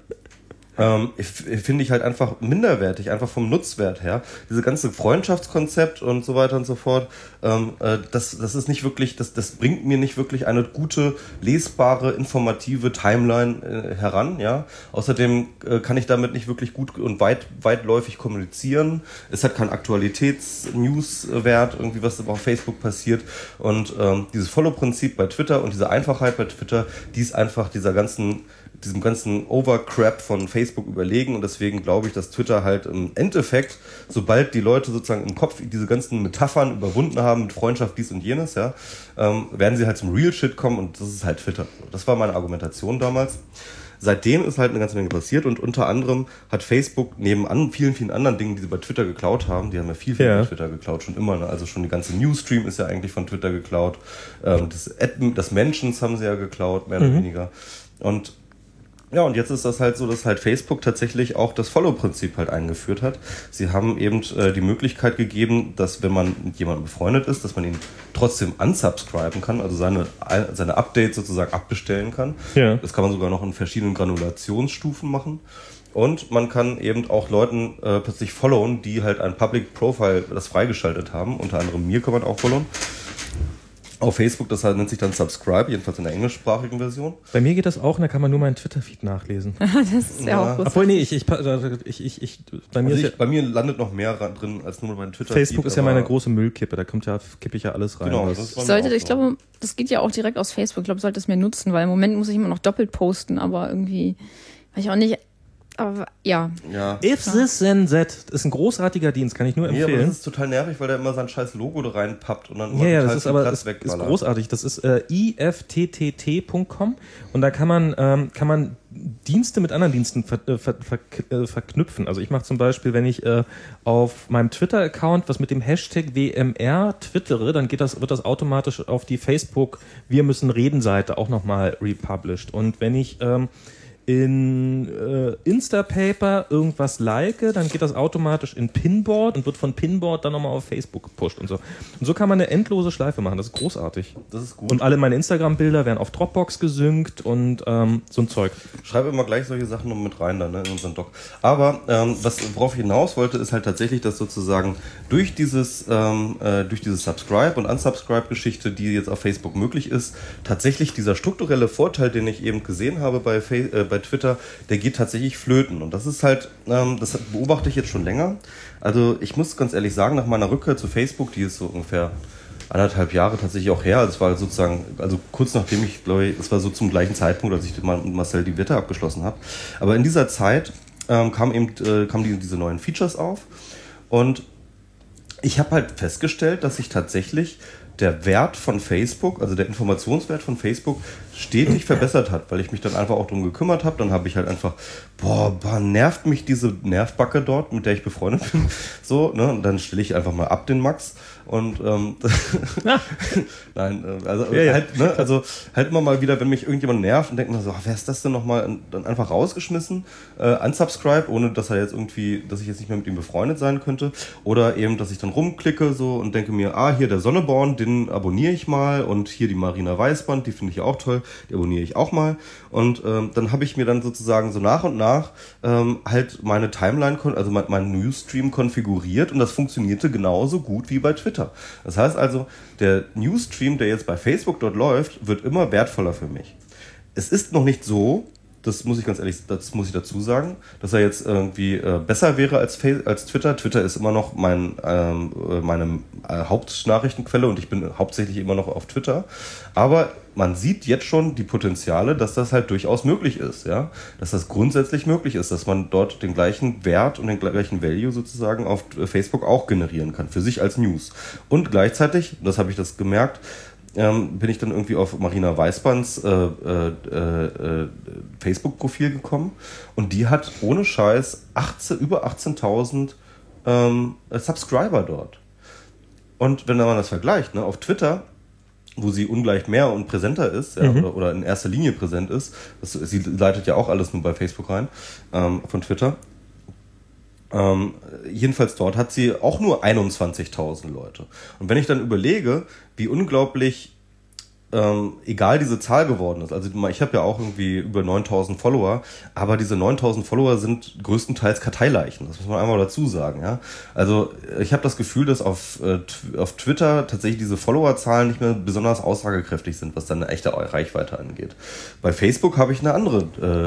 finde ich halt einfach minderwertig, einfach vom Nutzwert her. Diese ganze Freundschaftskonzept und so weiter und so fort, das ist nicht wirklich, das bringt mir nicht wirklich eine gute, lesbare, informative Timeline heran, ja. Außerdem kann ich damit nicht wirklich gut und weitläufig kommunizieren. Es hat keinen Aktualitäts-News-Wert, irgendwie was auf Facebook passiert. Und dieses Follow-Prinzip bei Twitter und diese Einfachheit bei Twitter, die ist einfach diesem ganzen Overcrap von Facebook überlegen, und deswegen glaube ich, dass Twitter halt im Endeffekt, sobald die Leute sozusagen im Kopf diese ganzen Metaphern überwunden haben mit Freundschaft, dies und jenes, werden sie halt zum Real Shit kommen, und das ist halt Twitter. Das war meine Argumentation damals. Seitdem ist halt eine ganze Menge passiert, und unter anderem hat Facebook neben vielen, vielen anderen Dingen, die sie bei Twitter geklaut haben, die haben ja viel bei Twitter geklaut, schon immer, ne? Also schon die ganze Newsstream ist ja eigentlich von Twitter geklaut, das Mentions haben sie ja geklaut, mehr oder weniger. Und jetzt ist das halt so, dass halt Facebook tatsächlich auch das Follow-Prinzip halt eingeführt hat. Sie haben eben die Möglichkeit gegeben, dass, wenn man mit jemandem befreundet ist, dass man ihn trotzdem unsubscriben kann, also seine Updates sozusagen abbestellen kann. Ja. Das kann man sogar noch in verschiedenen Granulationsstufen machen. Und man kann eben auch Leuten plötzlich followen, die halt ein Public Profile das freigeschaltet haben. Unter anderem mir kann man auch followen. Auf Facebook, das nennt sich dann Subscribe, jedenfalls in der englischsprachigen Version. Bei mir geht das auch, und da kann man nur meinen Twitter-Feed nachlesen. Das ist ja auch gut. Obwohl, nee, bei mir landet noch mehr drin als nur mein Twitter-Feed. Facebook ist ja meine große Müllkippe, da kippe ich ja alles rein. Genau, ich glaube, das geht ja auch direkt aus Facebook. Ich glaube, ich sollte es mehr nutzen, weil im Moment muss ich immer noch doppelt posten, aber irgendwie, weiß ich auch nicht. Aber ja. If this then that ist ein großartiger Dienst, kann ich nur empfehlen. Ja, aber das ist total nervig, weil der immer sein scheiß Logo da reinpappt und dann das ist aber ist großartig. Das ist ifttt.com, und da kann man Dienste mit anderen Diensten verknüpfen. Also ich mache zum Beispiel, wenn ich auf meinem Twitter-Account was mit dem Hashtag WMR twittere, dann wird das automatisch auf die Facebook Wir müssen reden Seite auch nochmal republished. Und wenn ich in Instapaper irgendwas like, dann geht das automatisch in Pinboard und wird von Pinboard dann nochmal auf Facebook gepusht und so. Und so kann man eine endlose Schleife machen. Das ist großartig. Das ist gut. Und alle meine Instagram-Bilder werden auf Dropbox gesynkt und so ein Zeug. Schreibe immer gleich solche Sachen noch mit rein dann, ne, in unseren Doc. Aber worauf ich hinaus wollte, ist halt tatsächlich, dass sozusagen durch diese Subscribe- und Unsubscribe-Geschichte, die jetzt auf Facebook möglich ist, tatsächlich dieser strukturelle Vorteil, den ich eben gesehen habe bei Twitter, der geht tatsächlich flöten. Und das ist halt, das beobachte ich jetzt schon länger. Also ich muss ganz ehrlich sagen, nach meiner Rückkehr zu Facebook, die ist so ungefähr 1,5 Jahre tatsächlich auch her, es war sozusagen, also kurz nachdem ich, glaube ich, es war so zum gleichen Zeitpunkt, als ich mit Marcel die Wette abgeschlossen habe. Aber in dieser Zeit kamen diese neuen Features auf, und ich habe halt festgestellt, dass sich tatsächlich der Wert von Facebook, also der Informationswert von Facebook, stetig verbessert hat, weil ich mich dann einfach auch drum gekümmert habe. Dann habe ich halt einfach, nervt mich diese Nervbacke dort, mit der ich befreundet bin. So, ne? Und dann stelle ich einfach mal ab den Max. Und nein, also halt immer mal wieder, wenn mich irgendjemand nervt und denkt mir so, wer ist das denn nochmal? Dann einfach rausgeschmissen, unsubscribe, ohne dass ich jetzt nicht mehr mit ihm befreundet sein könnte. Oder eben, dass ich dann rumklicke so und denke mir, hier der Sonneborn, den abonniere ich mal, und hier die Marina Weißband, die finde ich auch toll, die abonniere ich auch mal. Und dann habe ich mir dann sozusagen so nach und nach halt meine Timeline, also meinen Newsstream konfiguriert, und das funktionierte genauso gut wie bei Twitter. Das heißt also, der Newsstream, der jetzt bei Facebook dort läuft, wird immer wertvoller für mich. Es ist noch nicht so, das muss ich dazu sagen, dass er jetzt irgendwie besser wäre als Twitter. Twitter ist immer noch meine Hauptnachrichtenquelle, und ich bin hauptsächlich immer noch auf Twitter. Aber man sieht jetzt schon die Potenziale, dass das halt durchaus möglich ist, ja, dass das grundsätzlich möglich ist, dass man dort den gleichen Wert und den gleichen Value sozusagen auf Facebook auch generieren kann, für sich als News. Und gleichzeitig, das habe ich gemerkt, bin ich dann irgendwie auf Marina Weißbands Facebook-Profil gekommen und die hat ohne Scheiß über 18.000 Subscriber dort. Und wenn man das vergleicht, ne, auf Twitter, wo sie ungleich mehr und präsenter ist, ja, oder in erster Linie präsent ist, sie leitet ja auch alles nur bei Facebook rein, von Twitter. Jedenfalls dort hat sie auch nur 21.000 Leute. Und wenn ich dann überlege, wie unglaublich egal diese Zahl geworden ist, also ich habe ja auch irgendwie über 9.000 Follower, aber diese 9.000 Follower sind größtenteils Karteileichen, das muss man einmal dazu sagen, ja. Also ich habe das Gefühl, dass auf Twitter tatsächlich diese Followerzahlen nicht mehr besonders aussagekräftig sind, was dann eine echte Reichweite angeht. Bei Facebook habe ich eine andere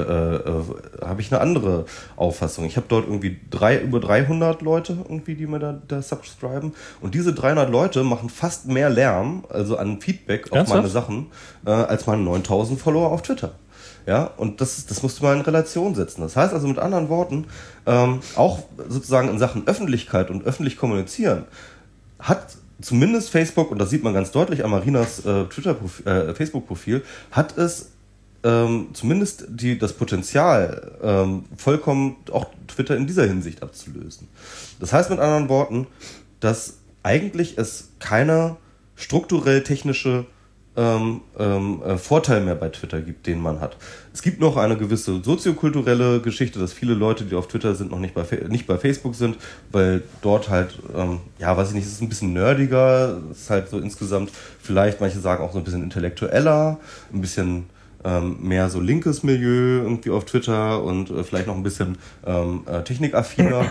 Auffassung. Ich habe dort irgendwie über 300 Leute irgendwie, die mir da subscriben, und diese 300 Leute machen fast mehr Lärm, also an Feedback auf meine Sachen, als meine 9.000 Follower auf Twitter. Ja, und das musst du mal in Relation setzen. Das heißt also mit anderen Worten, auch sozusagen in Sachen Öffentlichkeit und öffentlich kommunizieren, hat zumindest Facebook, und das sieht man ganz deutlich an Marinas Facebook-Profil, hat es zumindest das Potenzial, vollkommen auch Twitter in dieser Hinsicht abzulösen. Das heißt mit anderen Worten, dass eigentlich es keine strukturell technische Vorteil mehr bei Twitter gibt, den man hat. Es gibt noch eine gewisse soziokulturelle Geschichte, dass viele Leute, die auf Twitter sind, noch nicht bei Facebook sind, weil dort halt, weiß ich nicht, es ist ein bisschen nerdiger, es ist halt so insgesamt vielleicht, manche sagen auch so ein bisschen intellektueller, ein bisschen mehr so linkes Milieu irgendwie auf Twitter und vielleicht noch ein bisschen technikaffiner.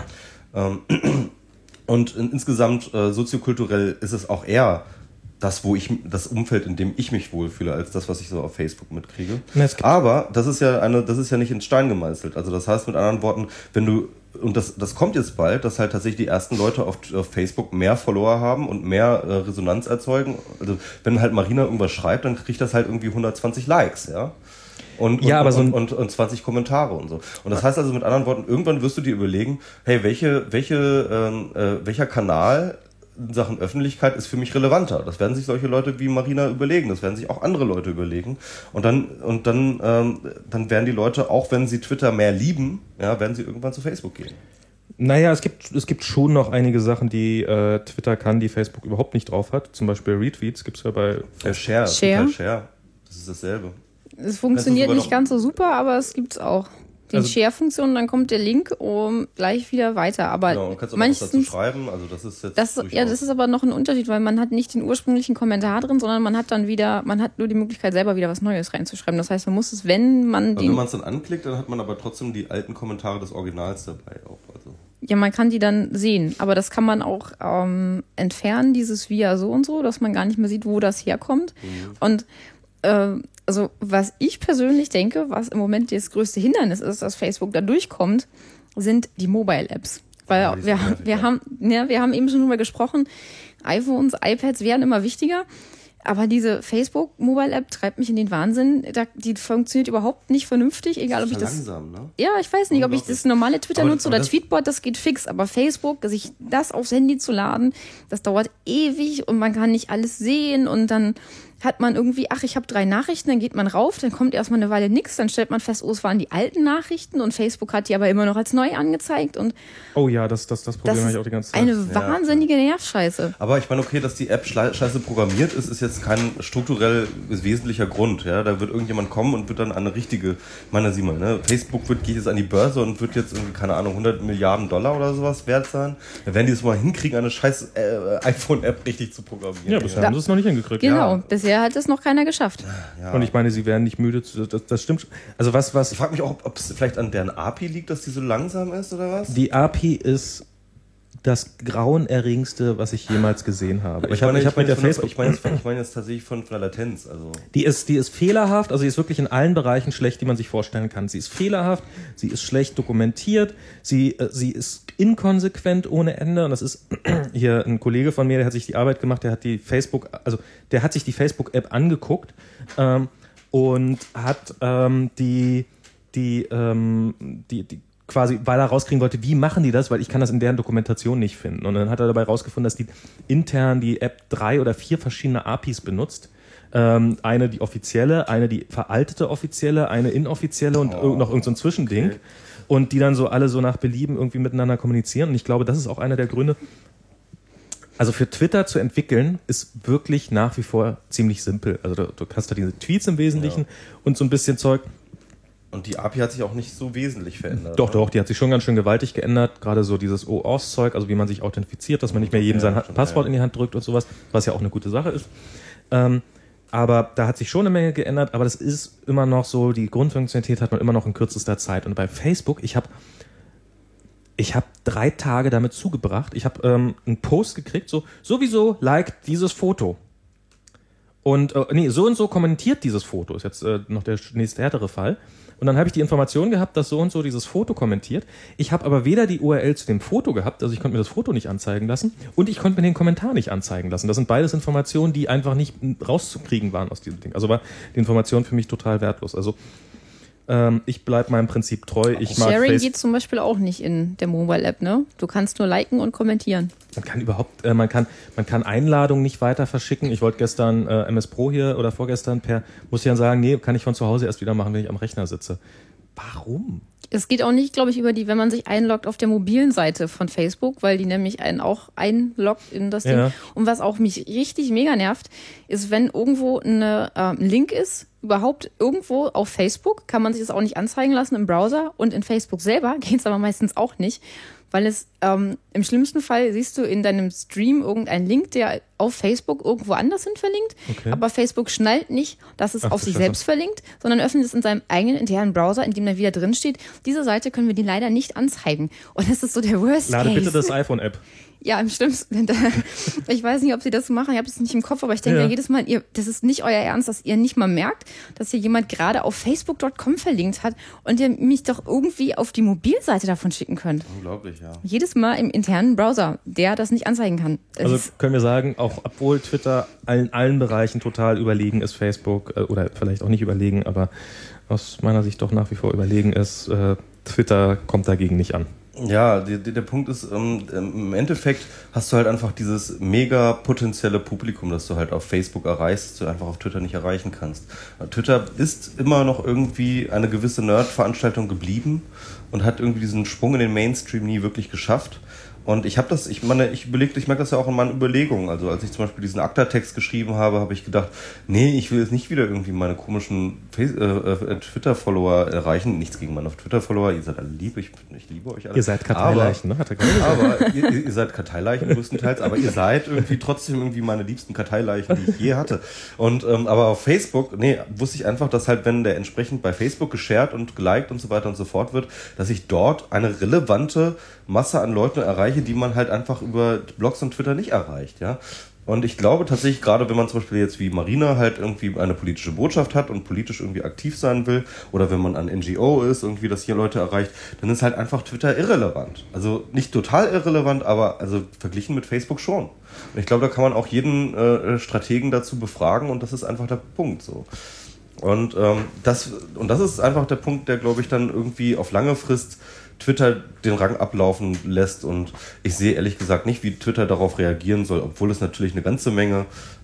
Und insgesamt soziokulturell ist es auch eher das Umfeld, in dem ich mich wohlfühle, als das, was ich so auf Facebook mitkriege. Aber das ist ja nicht in Stein gemeißelt. Also das heißt mit anderen Worten, und das kommt jetzt bald, dass halt tatsächlich die ersten Leute auf Facebook mehr Follower haben und mehr Resonanz erzeugen. Also wenn halt Marina irgendwas schreibt, dann kriegt das halt irgendwie 120 Likes, ja. Und 20 Kommentare und so. Und das heißt also mit anderen Worten, irgendwann wirst du dir überlegen, hey, welcher Kanal in Sachen Öffentlichkeit ist für mich relevanter. Das werden sich solche Leute wie Marina überlegen. Das werden sich auch andere Leute überlegen. Und dann werden die Leute, auch wenn sie Twitter mehr lieben, ja, werden sie irgendwann zu Facebook gehen. Naja, es gibt schon noch einige Sachen, die Twitter kann, die Facebook überhaupt nicht drauf hat. Zum Beispiel Retweets gibt es ja bei Share. Share. Das ist dasselbe. Es funktioniert nicht ganz so super, aber es gibt's auch. Die Share-Funktion, dann kommt der Link gleich wieder weiter. Aber genau, und kannst auch noch was dazu schreiben. Also das ist jetzt das ist aber noch ein Unterschied, weil man hat nicht den ursprünglichen Kommentar drin, sondern man hat nur die Möglichkeit, selber wieder was Neues reinzuschreiben. Das heißt, man muss es, wenn man es dann anklickt, dann hat man aber trotzdem die alten Kommentare des Originals dabei auch. Also. Ja, man kann die dann sehen, aber das kann man auch entfernen, dieses Via so und so, dass man gar nicht mehr sieht, wo das herkommt. Und also was ich persönlich denke, was im Moment das größte Hindernis ist, dass Facebook da durchkommt, sind die Mobile-Apps. Weil wir haben eben schon drüber gesprochen, iPhones, iPads werden immer wichtiger, aber diese Facebook-Mobile-App treibt mich in den Wahnsinn. Die funktioniert überhaupt nicht vernünftig, egal ob ich das... langsam, ne? Ja, ich weiß nicht, ob ich das normale Twitter nutze oder Tweetbot, das geht fix, aber Facebook, sich das aufs Handy zu laden, das dauert ewig und man kann nicht alles sehen und dann hat man irgendwie, ich habe 3 Nachrichten, dann geht man rauf, dann kommt erstmal eine Weile nichts, dann stellt man fest, es waren die alten Nachrichten und Facebook hat die aber immer noch als neu angezeigt. Und oh ja, das Problem habe ich auch die ganze Zeit. Eine wahnsinnige Nervscheiße. Aber ich meine, okay, dass die App scheiße programmiert ist jetzt kein strukturell wesentlicher Grund. Ja? Da wird irgendjemand kommen und wird dann eine richtige, sieh mal, ne? Facebook geht jetzt an die Börse und wird jetzt irgendwie, keine Ahnung, $100 Milliarden oder sowas wert sein. Da werden die es mal hinkriegen, eine scheiß iPhone-App richtig zu programmieren. Ja, bisher haben sie es noch nicht hingekriegt. Genau, bisher hat es noch keiner geschafft. Ja. Und ich meine, sie werden nicht müde, das stimmt. Also was... Ich frage mich auch, ob es vielleicht an deren API liegt, dass die so langsam ist, oder was? Die API ist das grauenerregendste, was ich jemals gesehen habe. Ich meine jetzt tatsächlich von der Latenz. Also. Die ist fehlerhaft, also die ist wirklich in allen Bereichen schlecht, die man sich vorstellen kann. Sie ist fehlerhaft, sie ist schlecht dokumentiert, sie ist inkonsequent ohne Ende. Und das ist hier ein Kollege von mir, der hat sich die Arbeit gemacht, der hat sich die Facebook-App angeguckt und hat die quasi, weil er rauskriegen wollte, wie machen die das, weil ich kann das in deren Dokumentation nicht finden. Und dann hat er dabei rausgefunden, dass die intern die App 3 oder 4 verschiedene APIs benutzt. Eine die offizielle, eine die veraltete offizielle, eine inoffizielle und noch irgend so ein Zwischending. Okay. Und die dann so alle so nach Belieben irgendwie miteinander kommunizieren. Und ich glaube, das ist auch einer der Gründe. Also für Twitter zu entwickeln, ist wirklich nach wie vor ziemlich simpel. Also du hast da diese Tweets im Wesentlichen und so ein bisschen Zeug. Und die API hat sich auch nicht so wesentlich verändert. Doch, die hat sich schon ganz schön gewaltig geändert. Gerade so dieses OAuth-Zeug, also wie man sich authentifiziert, dass man nicht mehr jedem sein Passwort in die Hand drückt und sowas, was ja auch eine gute Sache ist. Aber da hat sich schon eine Menge geändert, aber das ist immer noch so, die Grundfunktionalität hat man immer noch in kürzester Zeit. Und bei Facebook, ich habe 3 Tage damit zugebracht. Ich habe einen Post gekriegt, sowieso liked dieses Foto. Und so und so kommentiert dieses Foto, ist jetzt noch der nächste härtere Fall. Und dann habe ich die Information gehabt, dass so und so dieses Foto kommentiert. Ich habe aber weder die URL zu dem Foto gehabt, also ich konnte mir das Foto nicht anzeigen lassen, und ich konnte mir den Kommentar nicht anzeigen lassen. Das sind beides Informationen, die einfach nicht rauszukriegen waren aus diesem Ding. Also war die Information für mich total wertlos. Also ich bleibe meinem Prinzip treu. Sharing geht zum Beispiel auch nicht in der Mobile App, ne? Du kannst nur liken und kommentieren. Man kann Einladungen nicht weiter verschicken. Ich wollte gestern MS Pro hier oder vorgestern muss ich dann sagen, nee, kann ich von zu Hause erst wieder machen, wenn ich am Rechner sitze. Warum? Es geht auch nicht, glaube ich, wenn man sich einloggt auf der mobilen Seite von Facebook, weil die nämlich einen auch einloggt in das Ding. Und was auch mich richtig mega nervt, ist, wenn irgendwo ein Link ist, überhaupt irgendwo auf Facebook, kann man sich das auch nicht anzeigen lassen im Browser, und in Facebook selber geht es aber meistens auch nicht, weil es im schlimmsten Fall siehst du in deinem Stream irgendeinen Link, der auf Facebook irgendwo anders hin verlinkt, aber Facebook schnallt nicht, dass es auf sich selbst verlinkt, sondern öffnet es in seinem eigenen internen Browser, in dem dann wieder drin steht, diese Seite können wir dir leider nicht anzeigen. Und das ist so der Worst Case. Lade bitte das iPhone-App. Ja, im schlimmsten. Ich weiß nicht, ob sie das machen, ich habe es nicht im Kopf, aber ich denke ja jedes Mal, das ist nicht euer Ernst, dass ihr nicht mal merkt, dass hier jemand gerade auf facebook.com verlinkt hat und ihr mich doch irgendwie auf die Mobilseite davon schicken könnt. Unglaublich, ja. Jedes Mal im internen Browser, der das nicht anzeigen kann. Also können wir sagen, auch obwohl Twitter in allen Bereichen total überlegen ist, Facebook, oder vielleicht auch nicht überlegen, aber aus meiner Sicht doch nach wie vor überlegen ist, Twitter kommt dagegen nicht an. Ja, der Punkt ist, im Endeffekt hast du halt einfach dieses mega potenzielle Publikum, das du halt auf Facebook erreichst, das du einfach auf Twitter nicht erreichen kannst. Twitter ist immer noch irgendwie eine gewisse Nerd-Veranstaltung geblieben und hat irgendwie diesen Sprung in den Mainstream nie wirklich geschafft. Und ich merke das ja auch in meinen Überlegungen. Also als ich zum Beispiel diesen Akta-Text geschrieben habe ich gedacht, nee, ich will jetzt nicht wieder irgendwie meine komischen Twitter-Follower erreichen. Nichts gegen meine Twitter-Follower, ihr seid alle lieb, ich liebe euch alle. Ihr seid Karteileichen, ne? Hat er gesagt. Aber ihr seid Karteileichen größtenteils, aber ihr seid irgendwie trotzdem irgendwie meine liebsten Karteileichen, die ich je hatte. Und aber auf Facebook, wusste ich einfach, dass halt, wenn der entsprechend bei Facebook geshared und geliked und so weiter und so fort wird, dass ich dort eine relevante Masse an Leuten erreiche, die man halt einfach über Blogs und Twitter nicht erreicht, ja. Und ich glaube tatsächlich, gerade wenn man zum Beispiel jetzt wie Marina halt irgendwie eine politische Botschaft hat und politisch irgendwie aktiv sein will, oder wenn man an NGO ist, irgendwie, das hier Leute erreicht, dann ist halt einfach Twitter irrelevant. Also nicht total irrelevant, aber also verglichen mit Facebook schon. Und ich glaube, da kann man auch jeden Strategen dazu befragen, und das ist einfach der Punkt so. Und das ist einfach der Punkt, der, glaube ich, dann irgendwie auf lange Frist Twitter den Rang ablaufen lässt, und ich sehe ehrlich gesagt nicht, wie Twitter darauf reagieren soll, obwohl es natürlich eine ganze Menge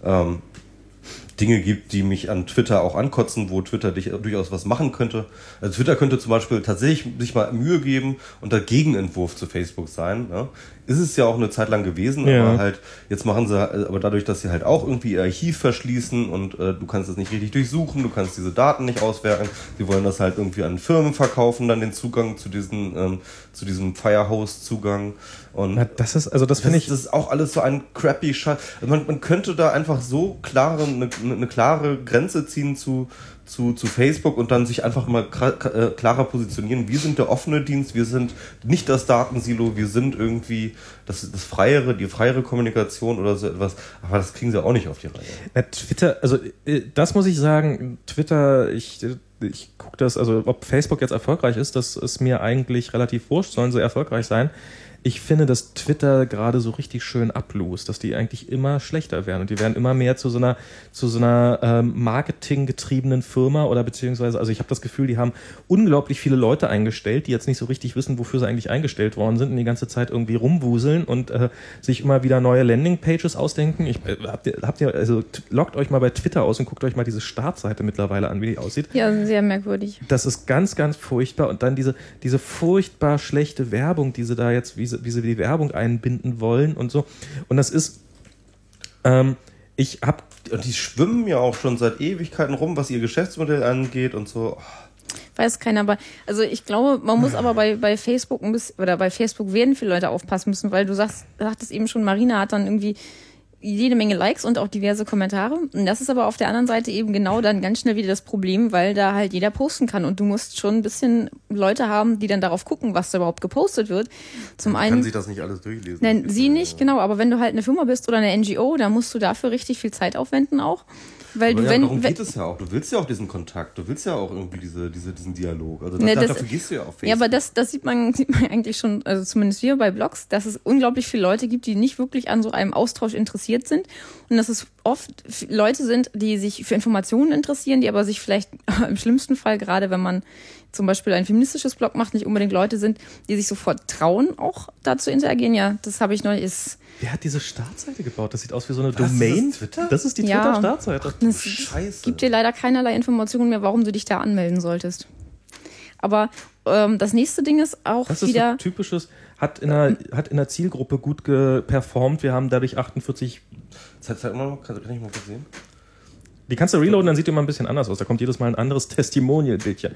Dinge gibt, die mich an Twitter auch ankotzen, wo Twitter durchaus was machen könnte. Also Twitter könnte zum Beispiel tatsächlich sich mal Mühe geben und der Gegenentwurf zu Facebook sein. Ne? Ist es ja auch eine Zeit lang gewesen, aber halt jetzt machen sie, aber dadurch, dass sie halt auch irgendwie ihr Archiv verschließen und du kannst es nicht richtig durchsuchen, du kannst diese Daten nicht auswerten, sie wollen das halt irgendwie an Firmen verkaufen, dann den Zugang zu diesem Firehose-Zugang. Und das ist auch alles so ein crappy Scheiß. Man könnte da einfach so eine klare Grenze ziehen zu Facebook und dann sich einfach mal klarer positionieren. Wir sind der offene Dienst, wir sind nicht das Datensilo, wir sind irgendwie die freiere Kommunikation oder so etwas. Aber das kriegen sie auch nicht auf die Reihe. Na, Twitter, also das muss ich sagen, Twitter, ich gucke das, also ob Facebook jetzt erfolgreich ist, das ist mir eigentlich relativ wurscht, sollen sie erfolgreich sein. ich finde, dass Twitter gerade so richtig schön ablost, dass die eigentlich immer schlechter werden und die werden immer mehr zu so einer marketinggetriebenen Firma oder beziehungsweise, also ich habe das Gefühl, die haben unglaublich viele Leute eingestellt, die jetzt nicht so richtig wissen, wofür sie eigentlich eingestellt worden sind und die ganze Zeit irgendwie rumwuseln und sich immer wieder neue Landingpages ausdenken. Also loggt euch mal bei Twitter aus und guckt euch mal diese Startseite mittlerweile an, wie die aussieht. Ja, sehr merkwürdig. Das ist ganz, ganz furchtbar und dann diese furchtbar schlechte Werbung, die sie da jetzt, wie sie die Werbung einbinden wollen und so. Und das ist, die schwimmen ja auch schon seit Ewigkeiten rum, was ihr Geschäftsmodell angeht und so. Weiß keiner, aber also ich glaube, man muss aber bei Facebook ein bisschen, oder bei Facebook werden viele Leute aufpassen müssen, weil du sagtest eben schon, Marina hat dann irgendwie jede Menge Likes und auch diverse Kommentare. Und das ist aber auf der anderen Seite eben genau dann ganz schnell wieder das Problem, weil da halt jeder posten kann und du musst schon ein bisschen Leute haben, die dann darauf gucken, was da überhaupt gepostet wird. Zum einen kann sich das nicht alles durchlesen. Nein, sie nicht, genau, aber wenn du halt eine Firma bist oder eine NGO, dann musst du dafür richtig viel Zeit aufwenden auch. Weil aber du, darum geht es ja auch. Du willst ja auch diesen Kontakt, du willst ja auch irgendwie diesen Dialog. Also dafür gehst du ja auf Facebook. Ja, aber das sieht man eigentlich schon, also zumindest wir bei Blogs, dass es unglaublich viele Leute gibt, die nicht wirklich an so einem Austausch interessiert sind. Und dass es oft Leute sind, die sich für Informationen interessieren, die aber sich vielleicht im schlimmsten Fall, gerade wenn man zum Beispiel ein feministisches Blog macht, nicht unbedingt Leute sind, die sich sofort trauen, auch dazu interagieren. Ja, das habe ich neulich. Wer hat diese Startseite gebaut? Das sieht aus wie so eine Domain. Das ist die Twitter-Startseite. Es gibt dir leider keinerlei Informationen mehr, warum du dich da anmelden solltest. Aber das nächste Ding ist auch das wieder... Das ist so typisches, hat in der Zielgruppe gut performt. Wir haben dadurch 48... Zeig mal noch, kann ich mal kurz sehen? Die kannst du reloaden, dann sieht die immer ein bisschen anders aus. Da kommt jedes Mal ein anderes Testimonial-Bildchen.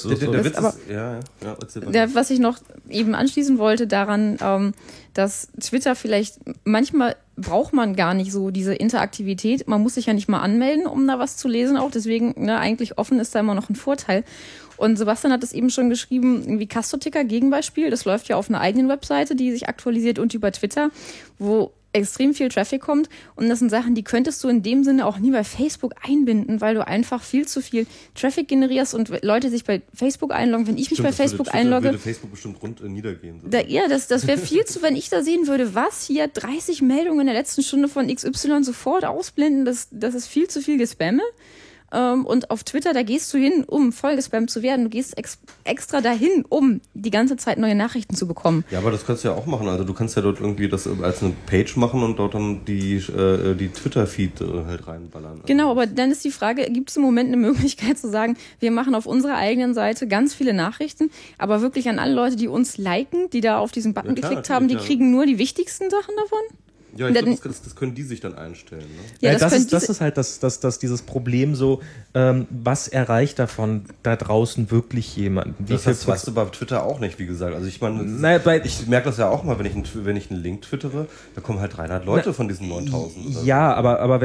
Was ich noch eben anschließen wollte daran, dass Twitter vielleicht, manchmal braucht man gar nicht so diese Interaktivität. Man muss sich ja nicht mal anmelden, um da was zu lesen auch. Deswegen, eigentlich offen ist da immer noch ein Vorteil. Und Sebastian hat es eben schon geschrieben, irgendwie Castorticker, Gegenbeispiel. Das läuft ja auf einer eigenen Webseite, die sich aktualisiert und über Twitter, wo extrem viel Traffic kommt. Und das sind Sachen, die könntest du in dem Sinne auch nie bei Facebook einbinden, weil du einfach viel zu viel Traffic generierst und Leute sich bei Facebook einloggen. Wenn ich mich bei Facebook einlogge... würde Facebook bestimmt niedergehen. So. Das wäre viel zu, wenn ich da sehen würde, was hier 30 Meldungen in der letzten Stunde von XY sofort ausblenden, das ist viel zu viel Gespamme. Und auf Twitter, da gehst du hin, um voll gespammt zu werden. Du gehst extra dahin, um die ganze Zeit neue Nachrichten zu bekommen. Ja, aber das kannst du ja auch machen. Also du kannst ja dort irgendwie das als eine Page machen und dort dann die Twitter-Feed halt reinballern. Genau, aber dann ist die Frage, gibt es im Moment eine Möglichkeit zu sagen, wir machen auf unserer eigenen Seite ganz viele Nachrichten, aber wirklich an alle Leute, die uns liken, die da auf diesen Button geklickt haben, die kriegen nur die wichtigsten Sachen davon? Ja, ich glaube, das können die sich dann einstellen. Ne? Ja, das ist halt dieses Problem so, was erreicht davon da draußen wirklich jemanden? Das weißt du bei Twitter auch nicht, wie gesagt. Also ich meine, ich merke das ja auch mal, wenn ich einen Link twittere, da kommen halt 300 Leute von diesen 9000. Ja, aber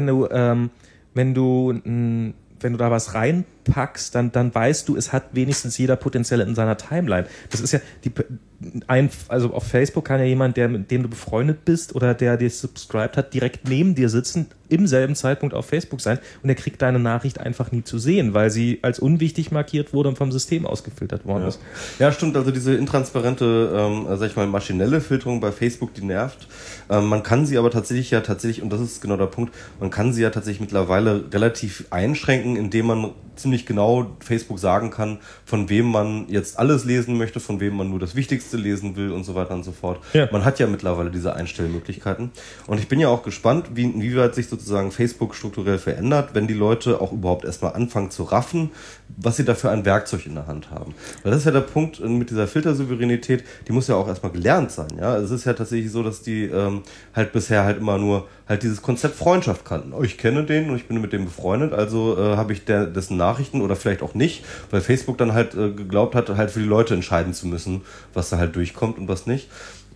wenn du da was reinpackst, dann weißt du, es hat wenigstens jeder potenziell in seiner Timeline. Das ist ja also auf Facebook kann ja jemand, mit dem du befreundet bist oder der dir subscribed hat, direkt neben dir sitzen, im selben Zeitpunkt auf Facebook sein und er kriegt deine Nachricht einfach nie zu sehen, weil sie als unwichtig markiert wurde und vom System ausgefiltert worden ist. Ja, stimmt. Also diese intransparente, maschinelle Filterung bei Facebook, die nervt. Man kann sie aber tatsächlich, und das ist genau der Punkt, man kann sie ja tatsächlich mittlerweile relativ einschränken, indem man ziemlich genau Facebook sagen kann, von wem man jetzt alles lesen möchte, von wem man nur das Wichtigste lesen will und so weiter und so fort. Ja. Man hat ja mittlerweile diese Einstellmöglichkeiten. Und ich bin ja auch gespannt, inwieweit sich sozusagen Facebook strukturell verändert, wenn die Leute auch überhaupt erstmal anfangen zu raffen, was sie da für ein Werkzeug in der Hand haben. Weil das ist ja der Punkt mit dieser Filtersouveränität, die muss ja auch erstmal gelernt sein. Ja? Es ist ja tatsächlich so, dass die halt bisher halt immer nur halt dieses Konzept Freundschaft kannten. Oh, ich kenne den und ich bin mit dem befreundet, also habe ich dessen Nachrichten oder vielleicht auch nicht, weil Facebook dann halt geglaubt hat, halt für die Leute entscheiden zu müssen, was da halt durchkommt und was nicht.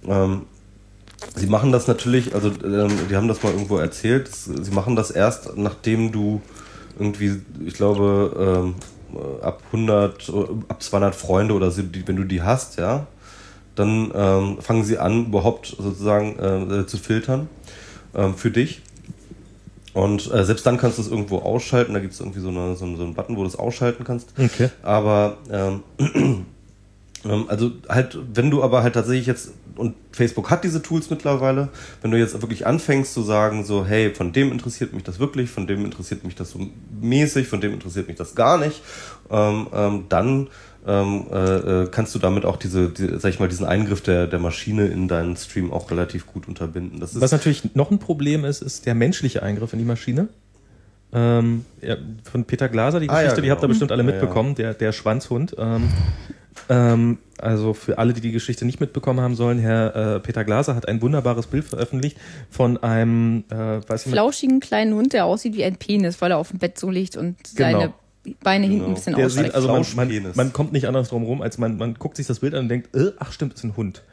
Sie machen das natürlich, also die haben das mal irgendwo erzählt, sie machen das erst, nachdem du irgendwie, ich glaube, ab 200 Freunde oder so, wenn du die hast, ja, dann fangen sie an, überhaupt sozusagen zu filtern für dich. Und selbst dann kannst du es irgendwo ausschalten, da gibt es irgendwie so einen Button, wo du es ausschalten kannst. Okay. Aber Also halt, wenn du aber halt tatsächlich jetzt, und Facebook hat diese Tools mittlerweile, wenn du jetzt wirklich anfängst zu sagen, so, hey, von dem interessiert mich das wirklich, von dem interessiert mich das so mäßig, von dem interessiert mich das gar nicht, dann kannst du damit auch sag ich mal, diesen Eingriff der Maschine in deinen Stream auch relativ gut unterbinden. Was natürlich noch ein Problem ist der menschliche Eingriff in die Maschine. Von Peter Glaser, die Geschichte, genau. Die habt ihr bestimmt alle mitbekommen, der Schwanzhund. Also für alle, die Geschichte nicht mitbekommen haben sollen, Herr Peter Glaser hat ein wunderbares Bild veröffentlicht von einem flauschigen kleinen Hund, der aussieht wie ein Penis, weil er auf dem Bett so liegt und seine Beine hinten ein bisschen ausstrecken. Also man kommt nicht anders drum rum, als man guckt sich das Bild an und denkt, ach stimmt, ist ein Hund.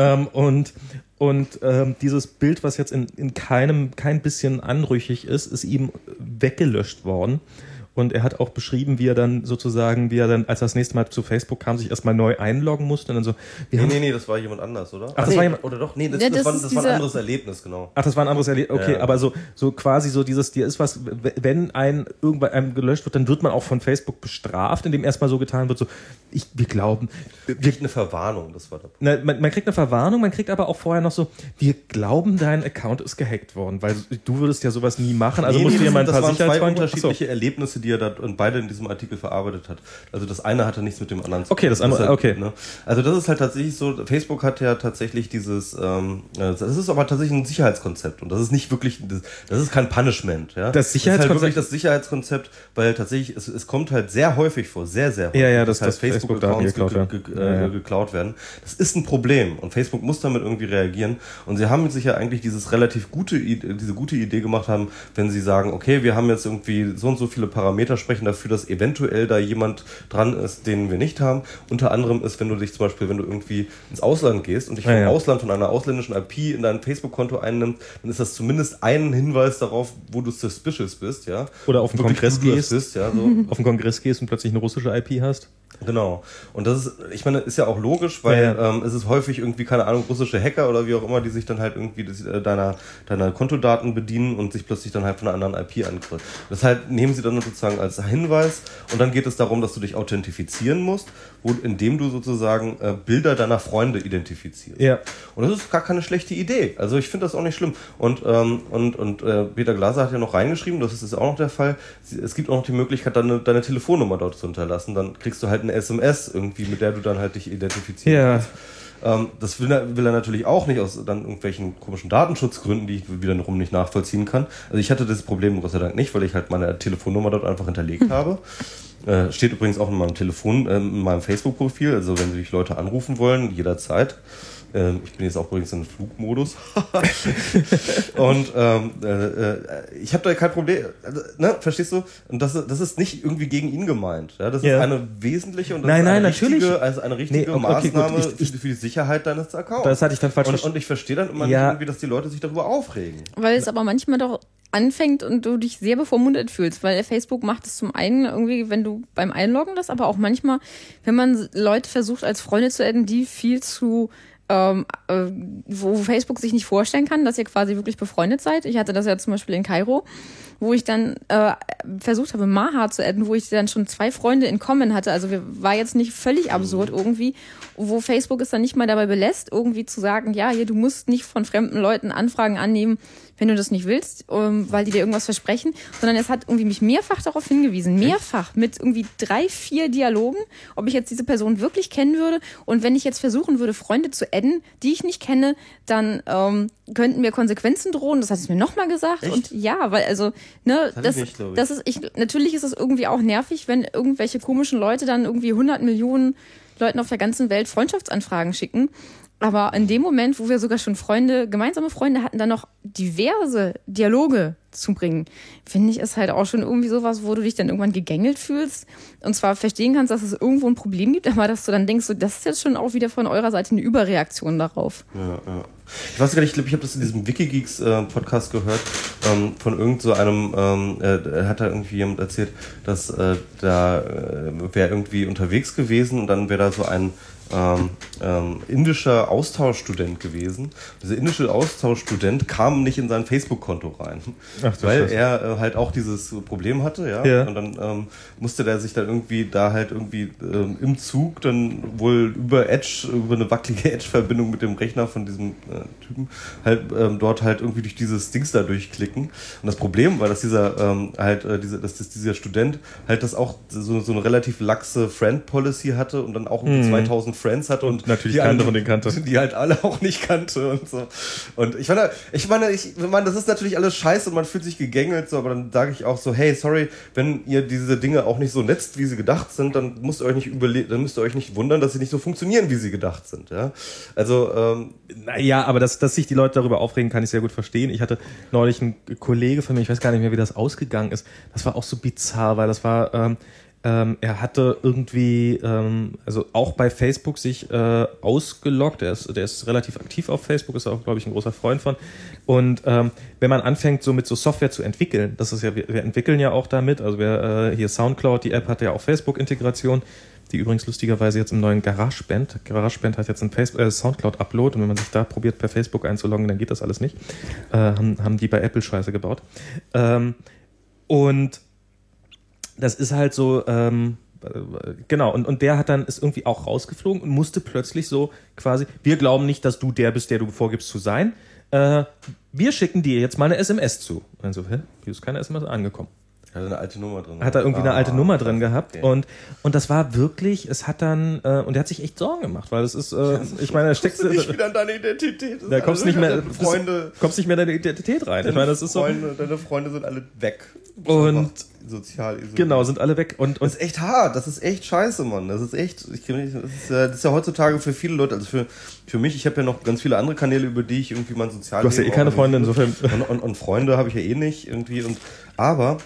Dieses Bild, was jetzt in kein bisschen anrüchig ist ihm weggelöscht worden. Und er hat auch beschrieben, wie er dann, als er das nächste Mal zu Facebook kam, sich erstmal neu einloggen musste. Und dann so, nee, das war jemand anders, oder? Ach, das war jemand, oder doch? Nee, das war ein anderes Erlebnis, genau. Ach, das war ein anderes Erlebnis, okay, ja. Aber so quasi so dieses, dir ist was, wenn irgendwann einem gelöscht wird, dann wird man auch von Facebook bestraft, indem erstmal so getan wird, so, wir glauben. Wir kriegt eine Verwarnung, das war da. Man kriegt eine Verwarnung, man kriegt aber auch vorher noch so, wir glauben, dein Account ist gehackt worden, weil du würdest ja sowas nie machen, also musst du dir mal ein paar Sicherheitsfragen. Das waren zwei unterschiedliche Erlebnisse, die er da und beide in diesem Artikel verarbeitet hat. Also das eine hatte nichts mit dem anderen zu tun. Okay, das andere, okay. Ne? Also das ist halt tatsächlich so, Facebook hat ja tatsächlich dieses, das ist aber tatsächlich ein Sicherheitskonzept und das ist nicht wirklich, das ist kein Punishment. Ja? Das Sicherheitskonzept? Das ist halt wirklich das Sicherheitskonzept, weil tatsächlich, es kommt halt sehr häufig vor, sehr, sehr häufig, ja, dass Facebook-Accounts geklaut werden. Das ist ein Problem und Facebook muss damit irgendwie reagieren und sie haben sich ja eigentlich diese gute Idee gemacht haben, wenn sie sagen, okay, wir haben jetzt irgendwie so und so viele Parameter, sprechen dafür, dass eventuell da jemand dran ist, den wir nicht haben. Unter anderem ist, wenn du irgendwie ins Ausland gehst und dich vom Ausland, von einer ausländischen IP in dein Facebook-Konto einnimmst, dann ist das zumindest ein Hinweis darauf, wo du suspicious bist, ja. Oder auf den Kongress gehst. Ja, so. Auf den Kongress gehst und plötzlich eine russische IP hast. Genau. Und das ist, ich meine, ist ja auch logisch, weil es ist häufig irgendwie, keine Ahnung, russische Hacker oder wie auch immer, die sich dann halt irgendwie deiner Kontodaten bedienen und sich plötzlich dann halt von einer anderen IP angreifen. Deshalb nehmen sie dann sozusagen als Hinweis und dann geht es darum, dass du dich authentifizieren musst, indem du sozusagen Bilder deiner Freunde identifizierst. Ja. Und das ist gar keine schlechte Idee. Also ich finde das auch nicht schlimm. Und Peter Glaser hat ja noch reingeschrieben, das ist auch noch der Fall, es gibt auch noch die Möglichkeit, deine Telefonnummer dort zu hinterlassen. Dann kriegst du halt eine SMS irgendwie, mit der du dann halt dich identifizieren kannst. Das will er natürlich auch nicht aus dann irgendwelchen komischen Datenschutzgründen, die ich wiederum nicht nachvollziehen kann. Also ich hatte das Problem Gott sei Dank nicht, weil ich halt meine Telefonnummer dort einfach hinterlegt habe. Steht übrigens auch in meinem in meinem Facebook-Profil, also wenn sich Leute anrufen wollen, jederzeit. Ich bin jetzt auch übrigens in Flugmodus. Und ich habe da kein Problem. Also, ne, verstehst du? Und das ist nicht irgendwie gegen ihn gemeint. Ja? Das ist eine wesentliche und eine richtige Maßnahme für die Sicherheit deines Accounts. Das hatte ich dann falsch verstanden. Und ich verstehe dann immer nicht irgendwie, dass die Leute sich darüber aufregen. Weil es aber manchmal doch anfängt und du dich sehr bevormundet fühlst, weil Facebook macht es zum einen irgendwie, wenn du beim Einloggen das, aber auch manchmal, wenn man Leute versucht als Freunde zu adden, die viel zu wo Facebook sich nicht vorstellen kann, dass ihr quasi wirklich befreundet seid. Ich hatte das ja zum Beispiel in Kairo, wo ich dann versucht habe, Maha zu adden, wo ich dann schon 2 Freunde in Common hatte. Also war jetzt nicht völlig absurd irgendwie, wo Facebook es dann nicht mal dabei belässt, irgendwie zu sagen, ja, hier, du musst nicht von fremden Leuten Anfragen annehmen, wenn du das nicht willst, weil die dir irgendwas versprechen, sondern es hat irgendwie mich mehrfach darauf hingewiesen, mit irgendwie 3, 4 Dialogen, ob ich jetzt diese Person wirklich kennen würde und wenn ich jetzt versuchen würde, Freunde zu adden, die ich nicht kenne, dann könnten mir Konsequenzen drohen, das hat es mir nochmal gesagt. Echt? Und ja, weil also, ne, natürlich ist es irgendwie auch nervig, wenn irgendwelche komischen Leute dann irgendwie 100 Millionen Leuten auf der ganzen Welt Freundschaftsanfragen schicken. Aber in dem Moment, wo wir sogar schon gemeinsame Freunde hatten, dann noch diverse Dialoge zu bringen, finde ich, ist halt auch schon irgendwie sowas, wo du dich dann irgendwann gegängelt fühlst und zwar verstehen kannst, dass es irgendwo ein Problem gibt, aber dass du dann denkst, so, das ist jetzt schon auch wieder von eurer Seite eine Überreaktion darauf. Ja. Ich weiß gar nicht, ich habe das in diesem Wikigeeks-Podcast gehört, von irgend so einem, hat da irgendwie jemand erzählt, dass da wäre irgendwie unterwegs gewesen und dann wäre da so ein indischer Austauschstudent gewesen. Dieser indische Austauschstudent kam nicht in sein Facebook-Konto rein, weil er halt auch dieses Problem hatte, ja. Und dann musste der sich dann irgendwie im Zug dann wohl über eine wackelige Edge-Verbindung mit dem Rechner von diesem Typen halt dort halt irgendwie durch dieses Dings da durchklicken. Und das Problem war, dass dieser Student halt das auch so eine relativ laxe Friend-Policy hatte und dann auch 2000 Friends hatte und natürlich keine von denen kannte. Die halt alle auch nicht kannte und so. Und ich meine, das ist natürlich alles scheiße und man fühlt sich gegängelt, so, aber dann sage ich auch so, hey, sorry, wenn ihr diese Dinge auch nicht so netzt, wie sie gedacht sind, dann müsst ihr euch nicht wundern, dass sie nicht so funktionieren, wie sie gedacht sind, ja. Also, naja, aber dass sich die Leute darüber aufregen, kann ich sehr gut verstehen. Ich hatte neulich einen Kollege von mir, ich weiß gar nicht mehr, wie das ausgegangen ist. Das war auch so bizarr, weil das war, er hatte irgendwie, also auch bei Facebook sich ausgeloggt. Der ist relativ aktiv auf Facebook, ist auch, glaube ich, ein großer Freund von. Und wenn man anfängt, so mit so Software zu entwickeln, das ist ja, wir entwickeln ja auch damit. Also hier Soundcloud, die App hat ja auch Facebook-Integration, die übrigens lustigerweise jetzt im neuen GarageBand hat jetzt einen Soundcloud-Upload und wenn man sich da probiert, per Facebook einzuloggen, dann geht das alles nicht. Haben die bei Apple Scheiße gebaut. Und das ist halt so, genau, und der ist irgendwie auch rausgeflogen und musste plötzlich so quasi, wir glauben nicht, dass du der bist, der du vorgibst zu sein, wir schicken dir jetzt mal eine SMS zu. Und dann so, hier ist keine SMS angekommen. Hat er eine alte Nummer drin. Hat er irgendwie eine alte Nummer drin gehabt. Okay. Und das war wirklich, es hat dann, und er hat sich echt Sorgen gemacht, weil es ist, ich meine, da steckst du nicht wieder in deine Identität. Da kommst nicht mehr, kommst nicht mehr in deine Identität rein. Ich meine, das ist so. Deine Freunde sind alle weg. Und sozial isoliert. Genau, sind alle weg. Und das ist echt hart, das ist echt scheiße, Mann. Das ist echt, das ist ja heutzutage für viele Leute, also für mich, ich habe ja noch ganz viele andere Kanäle, über die ich irgendwie mein Sozialleben. Du hast ja eh keine Freunde insofern. Und Freunde habe ich ja eh nicht irgendwie. Aber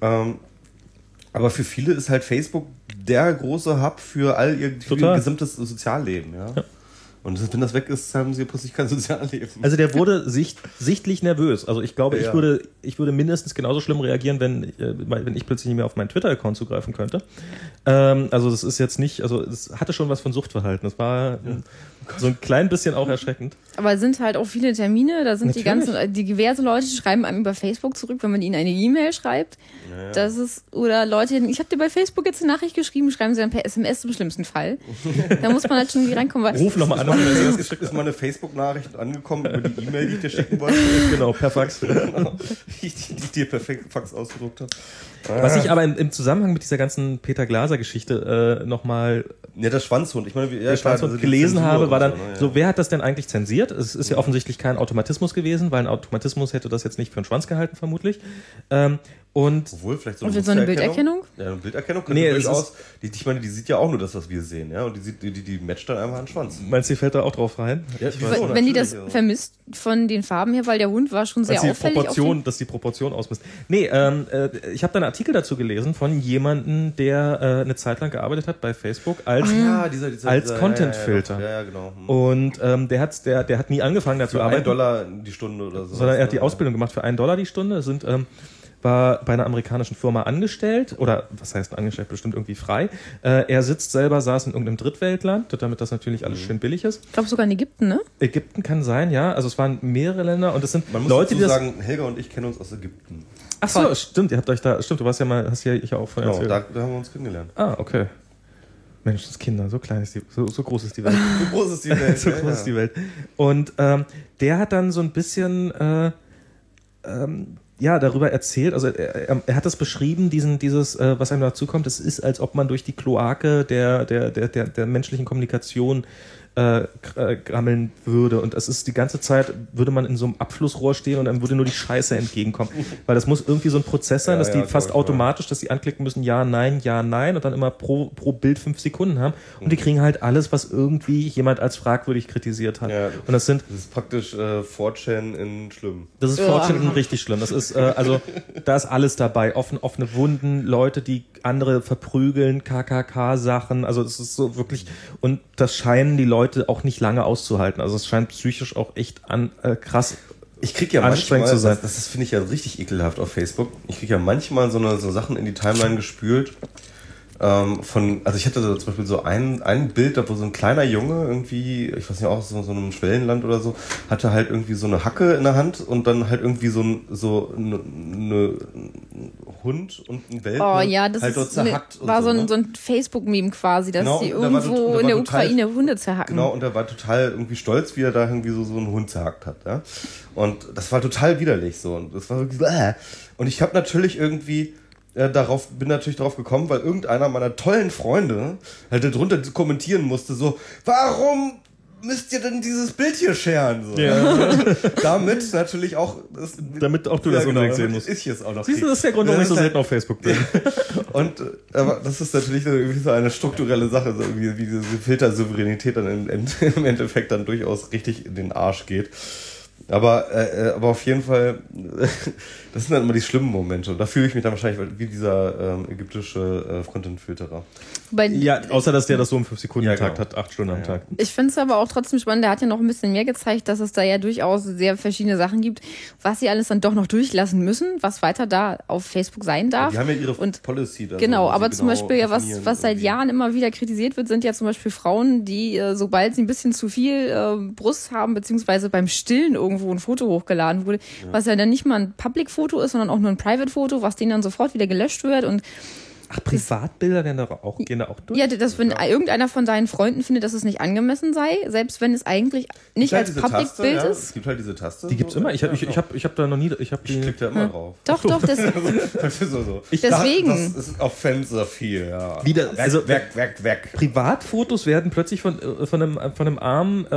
für viele ist halt Facebook der große Hub für all ihr gesamtes Sozialleben, ja. Und wenn das weg ist, haben sie plötzlich kein Sozialleben. Also der wurde sichtlich nervös. Also ich glaube, ich würde mindestens genauso schlimm reagieren, wenn ich plötzlich nicht mehr auf meinen Twitter-Account zugreifen könnte. Also das ist jetzt nicht, also es hatte schon was von Suchtverhalten. Das war so ein klein bisschen auch erschreckend. Aber es sind halt auch viele Termine, da sind die diverse Leute schreiben einem über Facebook zurück, wenn man ihnen eine E-Mail schreibt. Naja. Das ist, oder Leute, ich habe dir bei Facebook jetzt eine Nachricht geschrieben, schreiben sie dann per SMS im schlimmsten Fall. Da muss man halt schon irgendwie reinkommen. Ruf nochmal an. Ist mal eine Facebook-Nachricht angekommen über die E-Mail, die ich dir schicken wollte? Genau, per Fax. Die dir per Fax ausgedruckt habe. Was ich aber im Zusammenhang mit dieser ganzen Peter Glaser-Geschichte nochmal... Ja, der Schwanzhund. Ich meine, der Schwanzhund gelesen habe, war dann so, wer hat das denn eigentlich zensiert? Es ist ja offensichtlich kein Automatismus gewesen, weil ein Automatismus hätte das jetzt nicht für einen Schwanz gehalten, vermutlich. Obwohl, vielleicht so eine Bilderkennung? Ja, eine Bilderkennung könnte durchaus. Ich meine, die sieht ja auch nur das, was wir sehen, ja. Und die matcht dann einfach einen Schwanz. Meinst du, die fällt da auch drauf rein? Ja, wenn die das vermisst von den Farben her, weil der Hund war schon sehr auffällig. Dass die Proportion ausmisst. Nee, ich habe da einen Artikel dazu gelesen von jemandem, der eine Zeit lang gearbeitet hat bei Facebook als Content-Filter. Ja, genau. Und der hat nie angefangen dazu zu arbeiten. $1 die Stunde oder so. Sondern er hat die Ausbildung gemacht für $1 die Stunde. War bei einer amerikanischen Firma angestellt, oder was heißt angestellt, bestimmt irgendwie frei. Er saß in irgendeinem Drittweltland, damit das natürlich alles schön billig ist. Ich glaube sogar in Ägypten, ne? Ägypten kann sein, ja. Also es waren mehrere Länder und es sind Man muss Leute, die sagen, Helga und ich kennen uns aus Ägypten. Ach so, stimmt, ihr habt euch da, stimmt, du warst ja mal, hast ja ich auch von erzählt. Da haben wir uns kennengelernt. Ah, okay. Menschenskinder, so klein ist so groß ist die Welt. So groß ist die Welt. So groß ist die Welt. Und der hat dann so ein bisschen darüber erzählt, also er hat das beschrieben, was einem dazu kommt, es ist, als ob man durch die Kloake der menschlichen Kommunikation grammeln würde und es ist die ganze Zeit, würde man in so einem Abflussrohr stehen und dann würde nur die Scheiße entgegenkommen, weil das muss irgendwie so ein Prozess sein, dass die fast automatisch, dass die anklicken müssen, ja, nein und dann immer pro Bild 5 Sekunden haben und die kriegen halt alles, was irgendwie jemand als fragwürdig kritisiert hat. Ja, und das ist praktisch 4chan in schlimm. Das ist 4chan in richtig schlimm. Das ist, also da ist alles dabei, offene Wunden, Leute, die andere verprügeln, KKK-Sachen, also es ist so wirklich, und das scheinen die Leute auch nicht lange auszuhalten. Also es scheint psychisch auch echt krass ich krieg ja anstrengend manchmal, zu sein. das finde ich ja richtig ekelhaft auf Facebook. Ich kriege ja manchmal so Sachen in die Timeline gespült, Also ich hatte zum Beispiel so ein Bild, da wo so ein kleiner Junge irgendwie, ich weiß nicht, auch so einem Schwellenland oder so, hatte halt irgendwie so eine Hacke in der Hand und dann halt irgendwie so eine Hund und ein Welpe das halt dort zerhackt. war so ein Facebook-Meme quasi, dass genau, die irgendwo in der Ukraine Hunde zerhacken. Genau, und er war total irgendwie stolz, wie er da irgendwie so einen Hund zerhackt hat. Ja? Und das war total widerlich so. Und das war wirklich Und ich habe natürlich irgendwie bin natürlich darauf gekommen, weil irgendeiner meiner tollen Freunde halt darunter kommentieren musste, so, warum müsst ihr denn dieses Bild hier scheren? So. Ja. Damit natürlich auch... damit auch du das unbedingt sehen musst. Ich jetzt auch noch siehst du, das ist der Grund, warum ich so selten auf Facebook bin. Und aber das ist natürlich irgendwie so eine strukturelle Sache, so wie diese Filtersouveränität dann im Endeffekt dann durchaus richtig in den Arsch geht. Aber auf jeden Fall, das sind dann immer die schlimmen Momente. Und da fühle ich mich dann wahrscheinlich wie dieser ägyptische Content-Filterer. Ja, außer dass der das so im 5-Sekunden-Takt genau. hat, 8 Stunden am Tag. Ich finde es aber auch trotzdem spannend, der hat ja noch ein bisschen mehr gezeigt, dass es da ja durchaus sehr verschiedene Sachen gibt, was sie alles dann doch noch durchlassen müssen, was weiter da auf Facebook sein darf. Ja, die haben ja ihre Policy da. Genau, aber zum Beispiel, ja, was seit Jahren immer wieder kritisiert wird, sind ja zum Beispiel Frauen, die, sobald sie ein bisschen zu viel Brust haben, beziehungsweise beim Stillen irgendwo ein Foto hochgeladen wurde, was ja dann nicht mal ein Public-Foto ist, sondern auch nur ein Private-Foto, was denen dann sofort wieder gelöscht wird und Ach, Privatbilder gehen da auch durch? Ja, wenn irgendeiner von deinen Freunden findet, dass es nicht angemessen sei, selbst wenn es eigentlich nicht als Public-Bild ist. Es gibt halt diese Taste. Die gibt's immer. Ich hab da noch nie... Ich klicke da immer drauf. Doch, so. Deswegen. Das ist offensive, ja. Weg. Privatfotos werden plötzlich von einem armen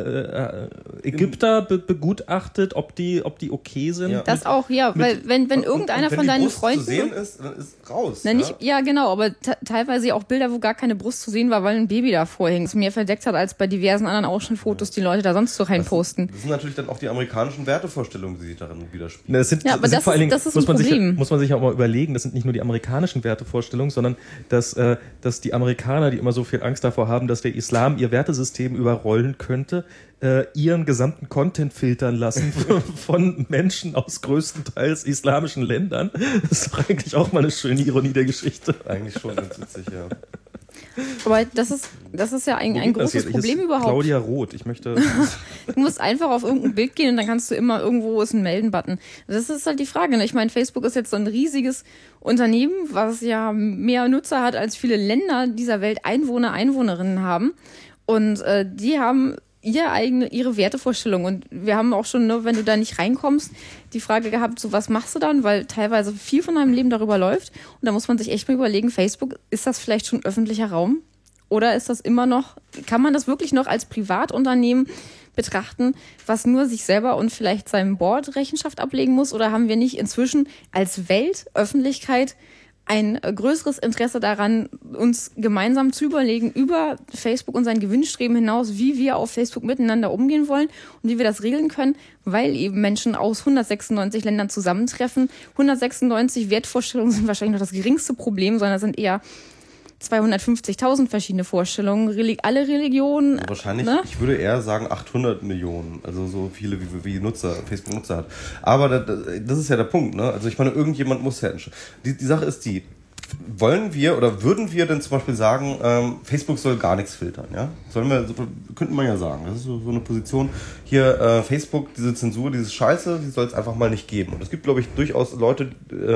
Ägypter begutachtet, ob die okay sind. Ja. Das auch, ja, weil wenn irgendeiner von deinen Freunden... zu sehen ist, dann ist raus. Na, ja, genau, aber teilweise auch Bilder, wo gar keine Brust zu sehen war, weil ein Baby davor hing. Das mehr verdeckt hat als bei diversen anderen Ausschnittfotos, die Leute da sonst so reinposten. Das sind natürlich dann auch die amerikanischen Wertevorstellungen, die sich darin widerspiegeln. Das ist ein Problem. Muss man sich auch mal überlegen, das sind nicht nur die amerikanischen Wertevorstellungen, sondern dass die Amerikaner, die immer so viel Angst davor haben, dass der Islam ihr Wertesystem überrollen könnte, ihren gesamten Content filtern lassen von Menschen aus größtenteils islamischen Ländern. Das ist doch eigentlich auch mal eine schöne Ironie der Geschichte. Eigentlich schon ganz witzig, ja. Aber das ist ja ein großes Problem überhaupt. Claudia Roth, ich möchte... Du musst einfach auf irgendein Bild gehen und dann kannst du immer, irgendwo ist ein Melden-Button. Das ist halt die Frage. Ne? Ich meine, Facebook ist jetzt so ein riesiges Unternehmen, was ja mehr Nutzer hat, als viele Länder dieser Welt Einwohnerinnen haben. Und die haben ihre Wertevorstellung. Und wir haben auch schon, ne, wenn du da nicht reinkommst, die Frage gehabt, so was machst du dann? Weil teilweise viel von deinem Leben darüber läuft. Und da muss man sich echt mal überlegen, Facebook, ist das vielleicht schon öffentlicher Raum? Oder ist das immer noch, kann man das wirklich noch als Privatunternehmen betrachten, was nur sich selber und vielleicht seinem Board Rechenschaft ablegen muss? Oder haben wir nicht inzwischen als Weltöffentlichkeit ein größeres Interesse daran, uns gemeinsam zu überlegen über Facebook und sein Gewinnstreben hinaus, wie wir auf Facebook miteinander umgehen wollen und wie wir das regeln können, weil eben Menschen aus 196 Ländern zusammentreffen. 196 Wertvorstellungen sind wahrscheinlich noch das geringste Problem, sondern sind eher 250.000 verschiedene Vorstellungen, alle Religionen. Also wahrscheinlich, ne? Ich würde eher sagen 800 Millionen, also so viele wie Facebook-Nutzer hat. Aber das ist ja der Punkt, ne? Also ich meine, irgendjemand muss ja entscheiden. Die Sache ist die, wollen wir oder würden wir denn zum Beispiel sagen, Facebook soll gar nichts filtern, ja? Könnten wir ja sagen. Das ist so eine Position. Hier, Facebook, diese Zensur, dieses Scheiße, die soll es einfach mal nicht geben. Und es gibt, glaube ich, durchaus Leute,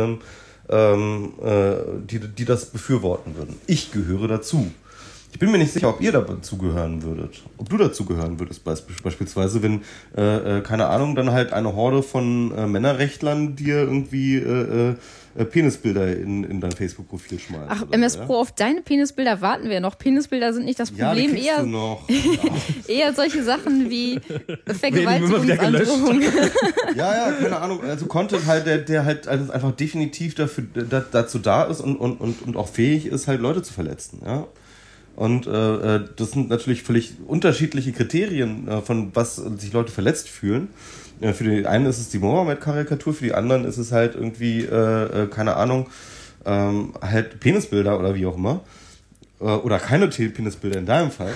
die das befürworten würden. Ich gehöre dazu. Ich bin mir nicht sicher, ob ihr dazu gehören würdet. Ob du dazu gehören würdest, beispielsweise, wenn, keine Ahnung, dann halt eine Horde von Männerrechtlern dir irgendwie Penisbilder in dein Facebook-Profil schmeißt. Ach, MS Pro, auf deine Penisbilder warten wir noch. Penisbilder sind nicht das Problem. Ja, die noch. Eher solche Sachen wie Vergewaltigungsandrohung. Ja, keine Ahnung. Also Content halt, der halt also einfach definitiv dazu da ist und auch fähig ist, halt Leute zu verletzen. Ja. Und das sind natürlich völlig unterschiedliche Kriterien, von was sich Leute verletzt fühlen. Für die einen ist es die Mohammed-Karikatur, für die anderen ist es halt irgendwie, keine Ahnung, halt Penisbilder oder wie auch immer. Oder keine Penisbilder in deinem Fall.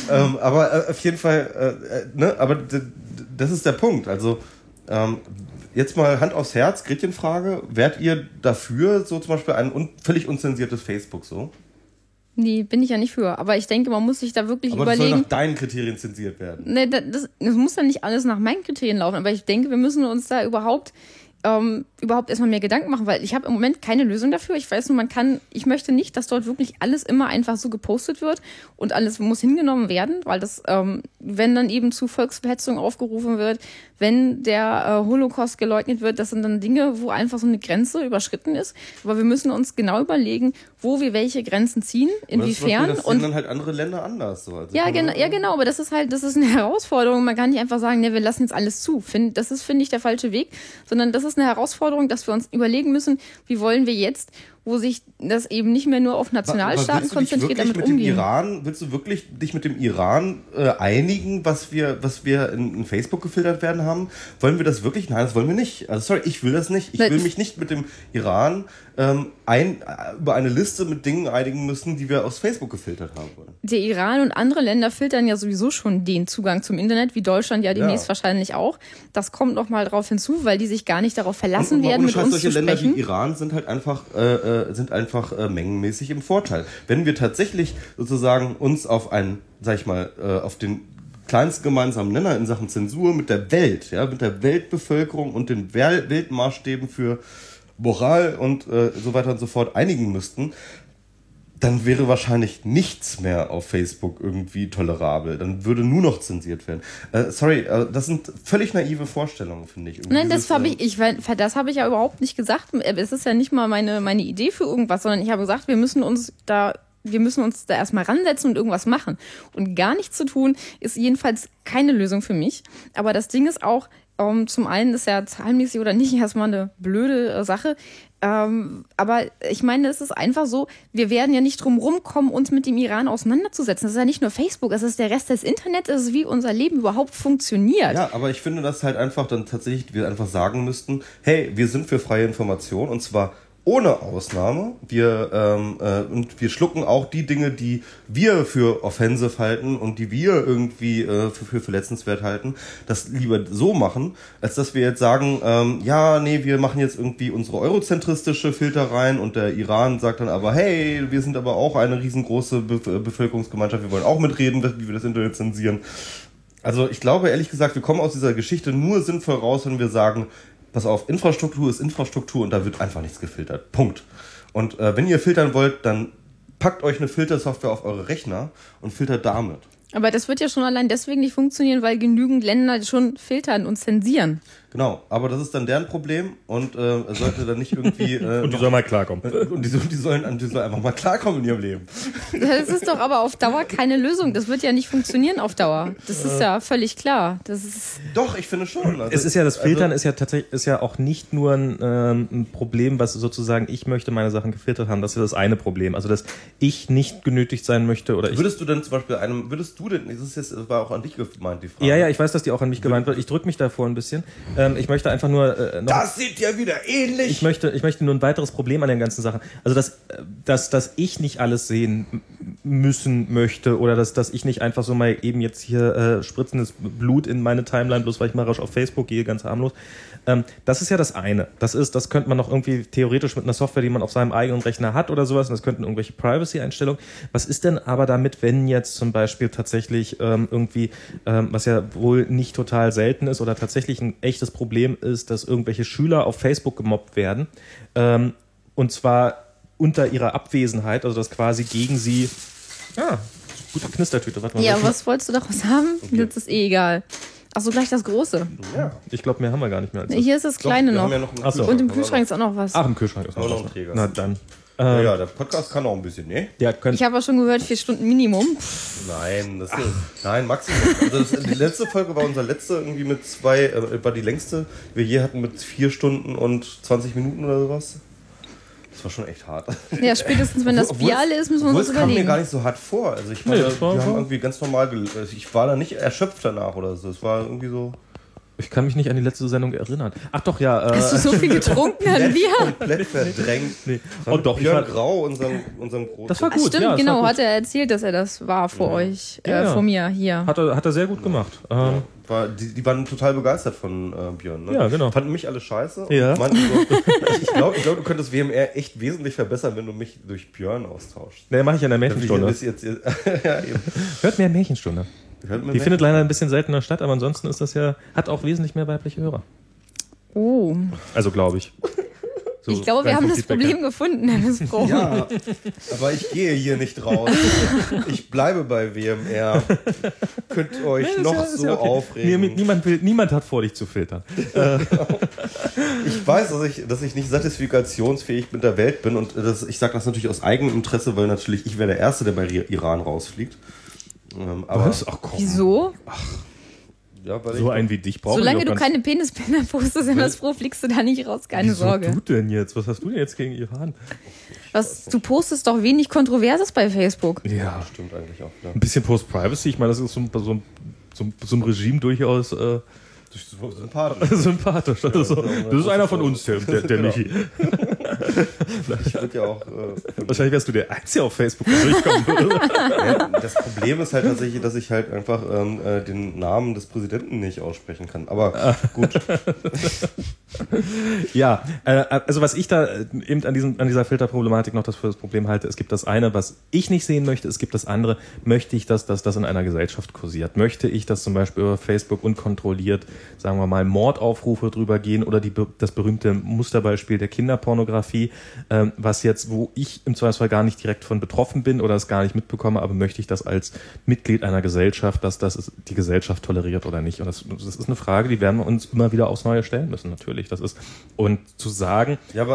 Aber auf jeden Fall, ne, aber das ist der Punkt. Also jetzt mal Hand aufs Herz, Gretchenfrage, wärt ihr dafür so zum Beispiel ein völlig unzensiertes Facebook so? Nee, bin ich ja nicht für. Aber ich denke, man muss sich da wirklich aber überlegen. Aber das soll nach deinen Kriterien zensiert werden. Nee, das muss ja nicht alles nach meinen Kriterien laufen. Aber ich denke, wir müssen uns da überhaupt erstmal mehr Gedanken machen, weil ich habe im Moment keine Lösung dafür. Ich weiß nur, ich möchte nicht, dass dort wirklich alles immer einfach so gepostet wird und alles muss hingenommen werden, weil das, wenn dann eben zu Volksverhetzung aufgerufen wird, wenn der Holocaust geleugnet wird, das sind dann Dinge, wo einfach so eine Grenze überschritten ist. Aber wir müssen uns genau überlegen, wo wir welche Grenzen ziehen, inwiefern. Das sehen dann halt andere Länder anders. So. Also genau, aber das ist eine Herausforderung. Man kann nicht einfach sagen, wir lassen jetzt alles zu. Das ist, finde ich, der falsche Weg, sondern das ist eine Herausforderung, dass wir uns überlegen müssen, wie wollen wir jetzt, wo sich das eben nicht mehr nur auf Nationalstaaten konzentriert, damit umgehen. Willst du wirklich dich mit dem Iran einigen, was wir in Facebook gefiltert werden haben? Wollen wir das wirklich? Nein, das wollen wir nicht. Also sorry, ich will das nicht. Ich will mich nicht mit dem Iran über eine Liste mit Dingen einigen müssen, die wir aus Facebook gefiltert haben wollen. Der Iran und andere Länder filtern ja sowieso schon den Zugang zum Internet, wie Deutschland ja demnächst wahrscheinlich auch. Das kommt noch mal drauf hinzu, weil die sich gar nicht darauf verlassen werden, mit uns zu sprechen. Solche Länder wie Iran sind halt einfach mengenmäßig im Vorteil. Wenn wir tatsächlich sozusagen uns auf auf den kleinsten gemeinsamen Nenner in Sachen Zensur mit der Welt, mit der Weltbevölkerung und den Weltmaßstäben für Moral und so weiter und so fort einigen müssten, dann wäre wahrscheinlich nichts mehr auf Facebook irgendwie tolerabel. Dann würde nur noch zensiert werden. Das sind völlig naive Vorstellungen, finde ich. Nein, das habe ich ja überhaupt nicht gesagt. Es ist ja nicht mal meine Idee für irgendwas, sondern ich habe gesagt, wir müssen uns da erstmal ransetzen und irgendwas machen. Und gar nichts zu tun, ist jedenfalls keine Lösung für mich. Aber das Ding ist auch, zum einen ist ja zahlenmäßig oder nicht erstmal eine blöde Sache. Aber ich meine, es ist einfach so, wir werden ja nicht drum rumkommen, uns mit dem Iran auseinanderzusetzen. Das ist ja nicht nur Facebook, es ist der Rest des Internets, es ist, wie unser Leben überhaupt funktioniert. Ja, aber ich finde, dass halt einfach dann tatsächlich wir einfach sagen müssten, hey, wir sind für freie Information und zwar ohne Ausnahme. Und wir schlucken auch die Dinge, die wir für offensive halten und die wir irgendwie für verletzenswert halten, das lieber so machen, als dass wir jetzt sagen, wir machen jetzt irgendwie unsere eurozentristische Filter rein und der Iran sagt dann aber, hey, wir sind aber auch eine riesengroße Bevölkerungsgemeinschaft, wir wollen auch mitreden, wie wir das Internet zensieren. Also ich glaube, ehrlich gesagt, wir kommen aus dieser Geschichte nur sinnvoll raus, wenn wir sagen, pass auf, Infrastruktur ist Infrastruktur und da wird einfach nichts gefiltert. Punkt. Und wenn ihr filtern wollt, dann packt euch eine Filtersoftware auf eure Rechner und filtert damit. Aber das wird ja schon allein deswegen nicht funktionieren, weil genügend Länder schon filtern und zensieren. Genau, aber das ist dann deren Problem und sollte dann nicht irgendwie... und die sollen mal klarkommen. Und die sollen einfach mal klarkommen in ihrem Leben. Das ist doch aber auf Dauer keine Lösung. Das wird ja nicht funktionieren auf Dauer. Das ist ja völlig klar. Das ist doch, ich finde schon. Also, es ist ja, das Filtern ist ja tatsächlich auch nicht nur ein Problem, was sozusagen, ich möchte meine Sachen gefiltert haben. Das ist das eine Problem. Also, dass ich nicht genötigt sein möchte oder Würdest du denn zum Beispiel das war auch an dich gemeint, die Frage. Ja, ich weiß, dass die auch an mich gemeint wird. Ich drücke mich davor ein bisschen. Ich möchte einfach nur das sieht ja wieder ähnlich. Ich möchte nur ein weiteres Problem an den ganzen Sachen. Also dass ich nicht alles sehen müssen möchte oder dass ich nicht einfach so mal eben jetzt hier spritzendes Blut in meine Timeline, bloß weil ich mal rasch auf Facebook gehe, ganz harmlos. Das ist ja das eine. Das könnte man noch irgendwie theoretisch mit einer Software, die man auf seinem eigenen Rechner hat oder sowas, und das könnten irgendwelche Privacy-Einstellungen. Was ist denn aber damit, wenn jetzt zum Beispiel tatsächlich irgendwie, was ja wohl nicht total selten ist oder tatsächlich ein echtes Problem ist, dass irgendwelche Schüler auf Facebook gemobbt werden, und zwar unter ihrer Abwesenheit, also dass quasi gegen sie, gute Knistertüte. Warte mal, ja, was wolltest du daraus haben? Okay. Das ist egal. Achso, gleich das Große. Ja. Ich glaube, mehr haben wir gar nicht mehr. Als hier ist das Kleine noch. Ja noch und im Kühlschrank ist auch noch was. Ach, im Kühlschrank ist auch noch ein Träger. Na dann. Ja, der Podcast kann auch ein bisschen, ne? Ja, ich habe auch schon gehört, 4 Stunden Minimum. Nein, Maximum. Also die letzte Folge war unser letzte irgendwie mit war die längste, die wir je hatten mit 4 Stunden und 20 Minuten oder sowas. Das war schon echt hart. Ja, spätestens wenn das Bier alle ist, müssen wir uns das überlegen. Das kam mir gar nicht so hart vor. Also ich meine, wir haben irgendwie ganz normal, ich war da nicht erschöpft danach oder so. Es war irgendwie so... Ich kann mich nicht an die letzte Sendung erinnern. Ach doch, ja. Hast du so viel getrunken an Bier? Komplett verdrängt. Nee. Und doch, Björn Grau, unserem großen... Das war gut, stimmt, ja, genau. Hat er erzählt, dass er das war vor euch, vor mir hier. Hat er sehr gut gemacht. Die waren total begeistert von Björn. Ne? Ja, genau. Fanden mich alle scheiße. Ja. Und meinten so, ich glaube, du könntest WMR echt wesentlich verbessern, wenn du mich durch Björn austauschst. Nee, mache ich in der Märchenstunde. Ja, eben. Hört mehr Märchenstunde. Die findet leider ein bisschen seltener statt, aber ansonsten ist das hat auch wesentlich mehr weibliche Hörer. Oh. Also glaube ich. So, ich glaube, wir haben das Problem gefunden, Herr Missbro. Ja, aber ich gehe hier nicht raus. Ich bleibe bei WMR. Könnt euch noch so aufregen. Nee, niemand hat vor, dich zu filtern. Ich weiß, dass ich nicht satisfikationsfähig mit der Welt bin und ich sage das natürlich aus eigenem Interesse, weil natürlich ich wäre der Erste, der bei Iran rausfliegt. Aber was? Ach komm. Wieso? Ja, weil so einen wie dich brauche ich Solange du keine Penisbilder postest, Herr Missbro, fliegst du da nicht raus, keine Sorge. Was du denn jetzt? Was hast du denn jetzt gegen Iran? Du postest doch wenig Kontroverses bei Facebook. Ja, stimmt eigentlich auch. Ja. Ein bisschen Post-Privacy, ich meine, das ist so ein Regime durchaus sympathisch. Das ist einer von uns, der genau. Michi. Vielleicht wird ja auch... Wahrscheinlich wärst du der Einzige auf Facebook, der durchkommen würde. Ja, das Problem ist halt tatsächlich, dass ich halt einfach den Namen des Präsidenten nicht aussprechen kann. Aber gut. Ja, also was ich da eben an dieser Filterproblematik noch für das Problem halte, es gibt das eine, was ich nicht sehen möchte, es gibt das andere, möchte ich, dass das in einer Gesellschaft kursiert? Möchte ich, dass zum Beispiel über Facebook unkontrolliert, sagen wir mal, Mordaufrufe drüber gehen oder das berühmte Musterbeispiel der Kinderpornografie, wo ich im Zweifelsfall gar nicht direkt von betroffen bin oder es gar nicht mitbekomme, aber möchte ich das als Mitglied einer Gesellschaft, dass das die Gesellschaft toleriert oder nicht? Und das ist eine Frage, die werden wir uns immer wieder aufs Neue stellen müssen, natürlich. Das ist, und zu sagen,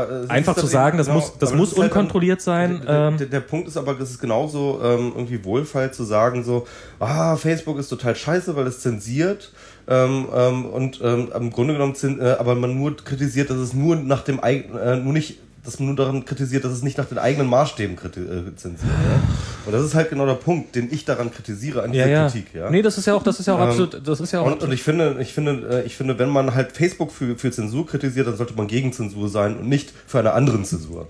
das muss unkontrolliert sein. Der Punkt ist aber, das ist genauso irgendwie Wohlfall zu sagen, so, Facebook ist total scheiße, weil es zensiert. Und im Grunde genommen, aber man nur kritisiert, dass es nur nach dem dass man nur daran kritisiert, dass es nicht nach den eigenen Maßstäben zensiert. Ja? Und das ist halt genau der Punkt, den ich daran kritisiere, an dieser Kritik. Ja? Nee, das ist ja auch absolut. Und ich finde, wenn man halt Facebook für Zensur kritisiert, dann sollte man gegen Zensur sein und nicht für eine andere Zensur.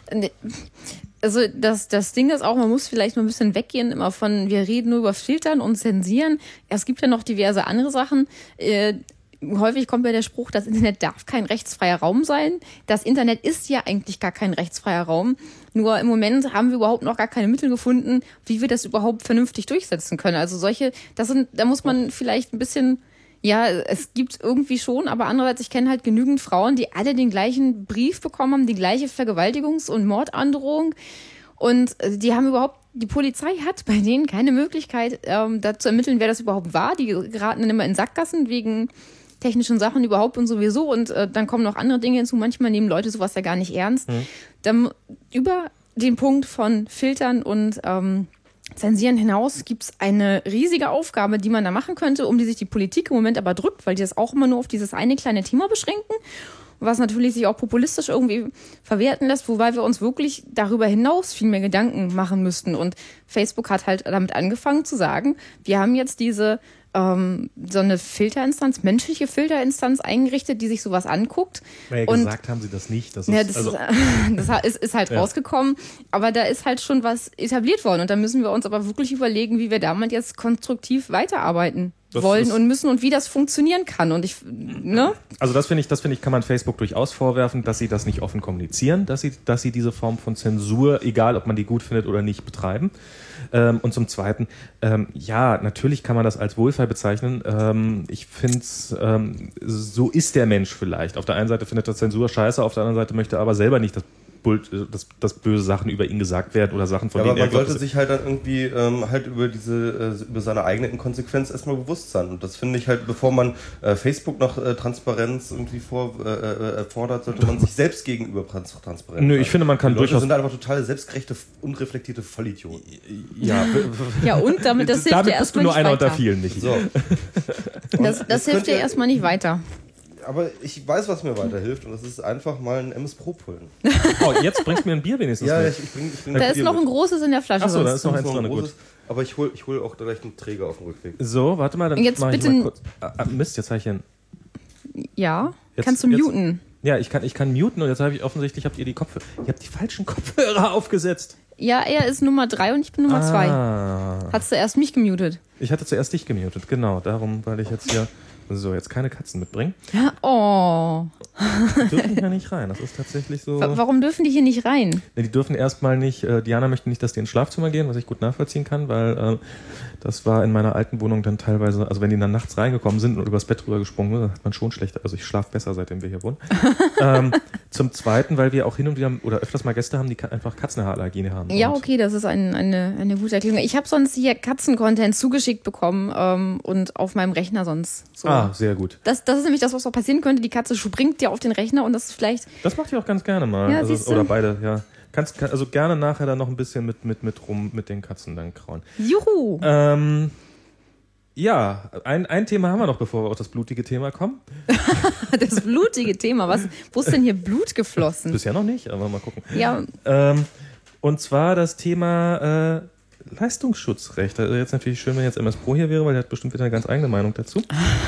Also das Ding ist auch, man muss vielleicht mal ein bisschen weggehen immer von, wir reden nur über Filtern und Zensieren. Es gibt ja noch diverse andere Sachen. Häufig kommt ja der Spruch, das Internet darf kein rechtsfreier Raum sein. Das Internet ist ja eigentlich gar kein rechtsfreier Raum. Nur im Moment haben wir überhaupt noch gar keine Mittel gefunden, wie wir das überhaupt vernünftig durchsetzen können. Also da muss man vielleicht ein bisschen, ja, es gibt irgendwie schon, aber andererseits, ich kenne halt genügend Frauen, die alle den gleichen Brief bekommen haben, die gleiche Vergewaltigungs- und Mordandrohung. Und die Polizei hat bei denen keine Möglichkeit, da zu ermitteln, wer das überhaupt war. Die geraten dann immer in Sackgassen wegen technischen Sachen überhaupt und sowieso. Und dann kommen noch andere Dinge hinzu. Manchmal nehmen Leute sowas ja gar nicht ernst. Dann über den Punkt von Filtern und Zensieren hinaus gibt es eine riesige Aufgabe, die man da machen könnte, um die sich die Politik im Moment aber drückt, weil die das auch immer nur auf dieses eine kleine Thema beschränken. Was natürlich sich auch populistisch irgendwie verwerten lässt, wobei wir uns wirklich darüber hinaus viel mehr Gedanken machen müssten. Und Facebook hat halt damit angefangen zu sagen, wir haben jetzt so eine Filterinstanz, menschliche Filterinstanz eingerichtet, die sich sowas anguckt. Ja, gesagt haben sie das nicht. Das ist halt rausgekommen, aber da ist halt schon was etabliert worden und da müssen wir uns aber wirklich überlegen, wie wir damit jetzt konstruktiv weiterarbeiten wollen und müssen und wie das funktionieren kann. Und Also das finde ich, kann man Facebook durchaus vorwerfen, dass sie das nicht offen kommunizieren, dass sie diese Form von Zensur, egal ob man die gut findet oder nicht, betreiben. Und zum Zweiten, natürlich kann man das als Wohlfall bezeichnen. Ich finde so ist der Mensch vielleicht. Auf der einen Seite findet er Zensur scheiße, auf der anderen Seite möchte er aber selber nicht, dass böse Sachen über ihn gesagt werden oder Sachen, von denen er glaubt. Aber man sollte sich halt dann irgendwie über seine eigene Inkonsequenz erstmal bewusst sein. Und das finde ich halt, bevor man Facebook nach Transparenz irgendwie fordert, sollte man sich selbst gegenüber transparent sein. Nö, ich finde, man kann durchaus... Die Leute sind einfach total selbstgerechte, unreflektierte Vollidioten. Ja, und damit das hilft damit ja bist du nur einer unter vielen, nicht. So. Das hilft dir erstmal nicht weiter. Aber ich weiß, was mir weiterhilft und das ist einfach mal ein MS Pro pullen. Oh, jetzt bringst du mir ein Bier wenigstens. Ja, mit. ich bring da ist noch ein großes in der Flasche. Achso, da ist noch eins dran. Gut. Aber ich hol auch gleich einen Träger auf dem Rückweg. So, warte mal, dann jetzt mach bitte ich mal kurz. Mist, jetzt habe ich hier Ja, kannst du muten. Ja, ich kann muten und jetzt habe ich offensichtlich, habt ihr die falschen Kopfhörer aufgesetzt. Ja, er ist Nummer 3 und ich bin Nummer 2. Hast du erst mich gemutet? Ich hatte zuerst dich gemutet, genau. Darum, weil ich jetzt hier jetzt keine Katzen mitbringen. Oh. Die dürfen hier nicht rein. Das ist tatsächlich so. Warum dürfen die hier nicht rein? Nee, die dürfen erstmal nicht, Diana möchte nicht, dass die ins Schlafzimmer gehen, was ich gut nachvollziehen kann, weil das war in meiner alten Wohnung dann teilweise, also wenn die dann nachts reingekommen sind und übers Bett drüber gesprungen sind, dann hat man schon schlechter. Also ich schlafe besser, seitdem wir hier wohnen. Zum Zweiten, weil wir auch hin und wieder oder öfters mal Gäste haben, die einfach Katzenhaarallergien haben. Ja, okay, das ist eine gute Erklärung. Ich habe sonst hier Katzen-Content zugeschickt bekommen und auf meinem Rechner sonst so. Ah, sehr gut. Das ist nämlich das, was auch passieren könnte. Die Katze springt dir auf den Rechner und das ist vielleicht... Das macht ihr auch ganz gerne mal. Ja, also, oder beide, ja. Also gerne nachher dann noch ein bisschen mit den Katzen dann krauen. Juhu! Ja, ein Thema haben wir noch, bevor wir auf das blutige Thema kommen. Das blutige Thema, wo ist denn hier Blut geflossen? Bisher noch nicht, aber mal gucken. Ja. Und zwar das Thema Leistungsschutzrecht. Also jetzt natürlich schön, wenn jetzt MS Pro hier wäre, weil der hat bestimmt wieder eine ganz eigene Meinung dazu.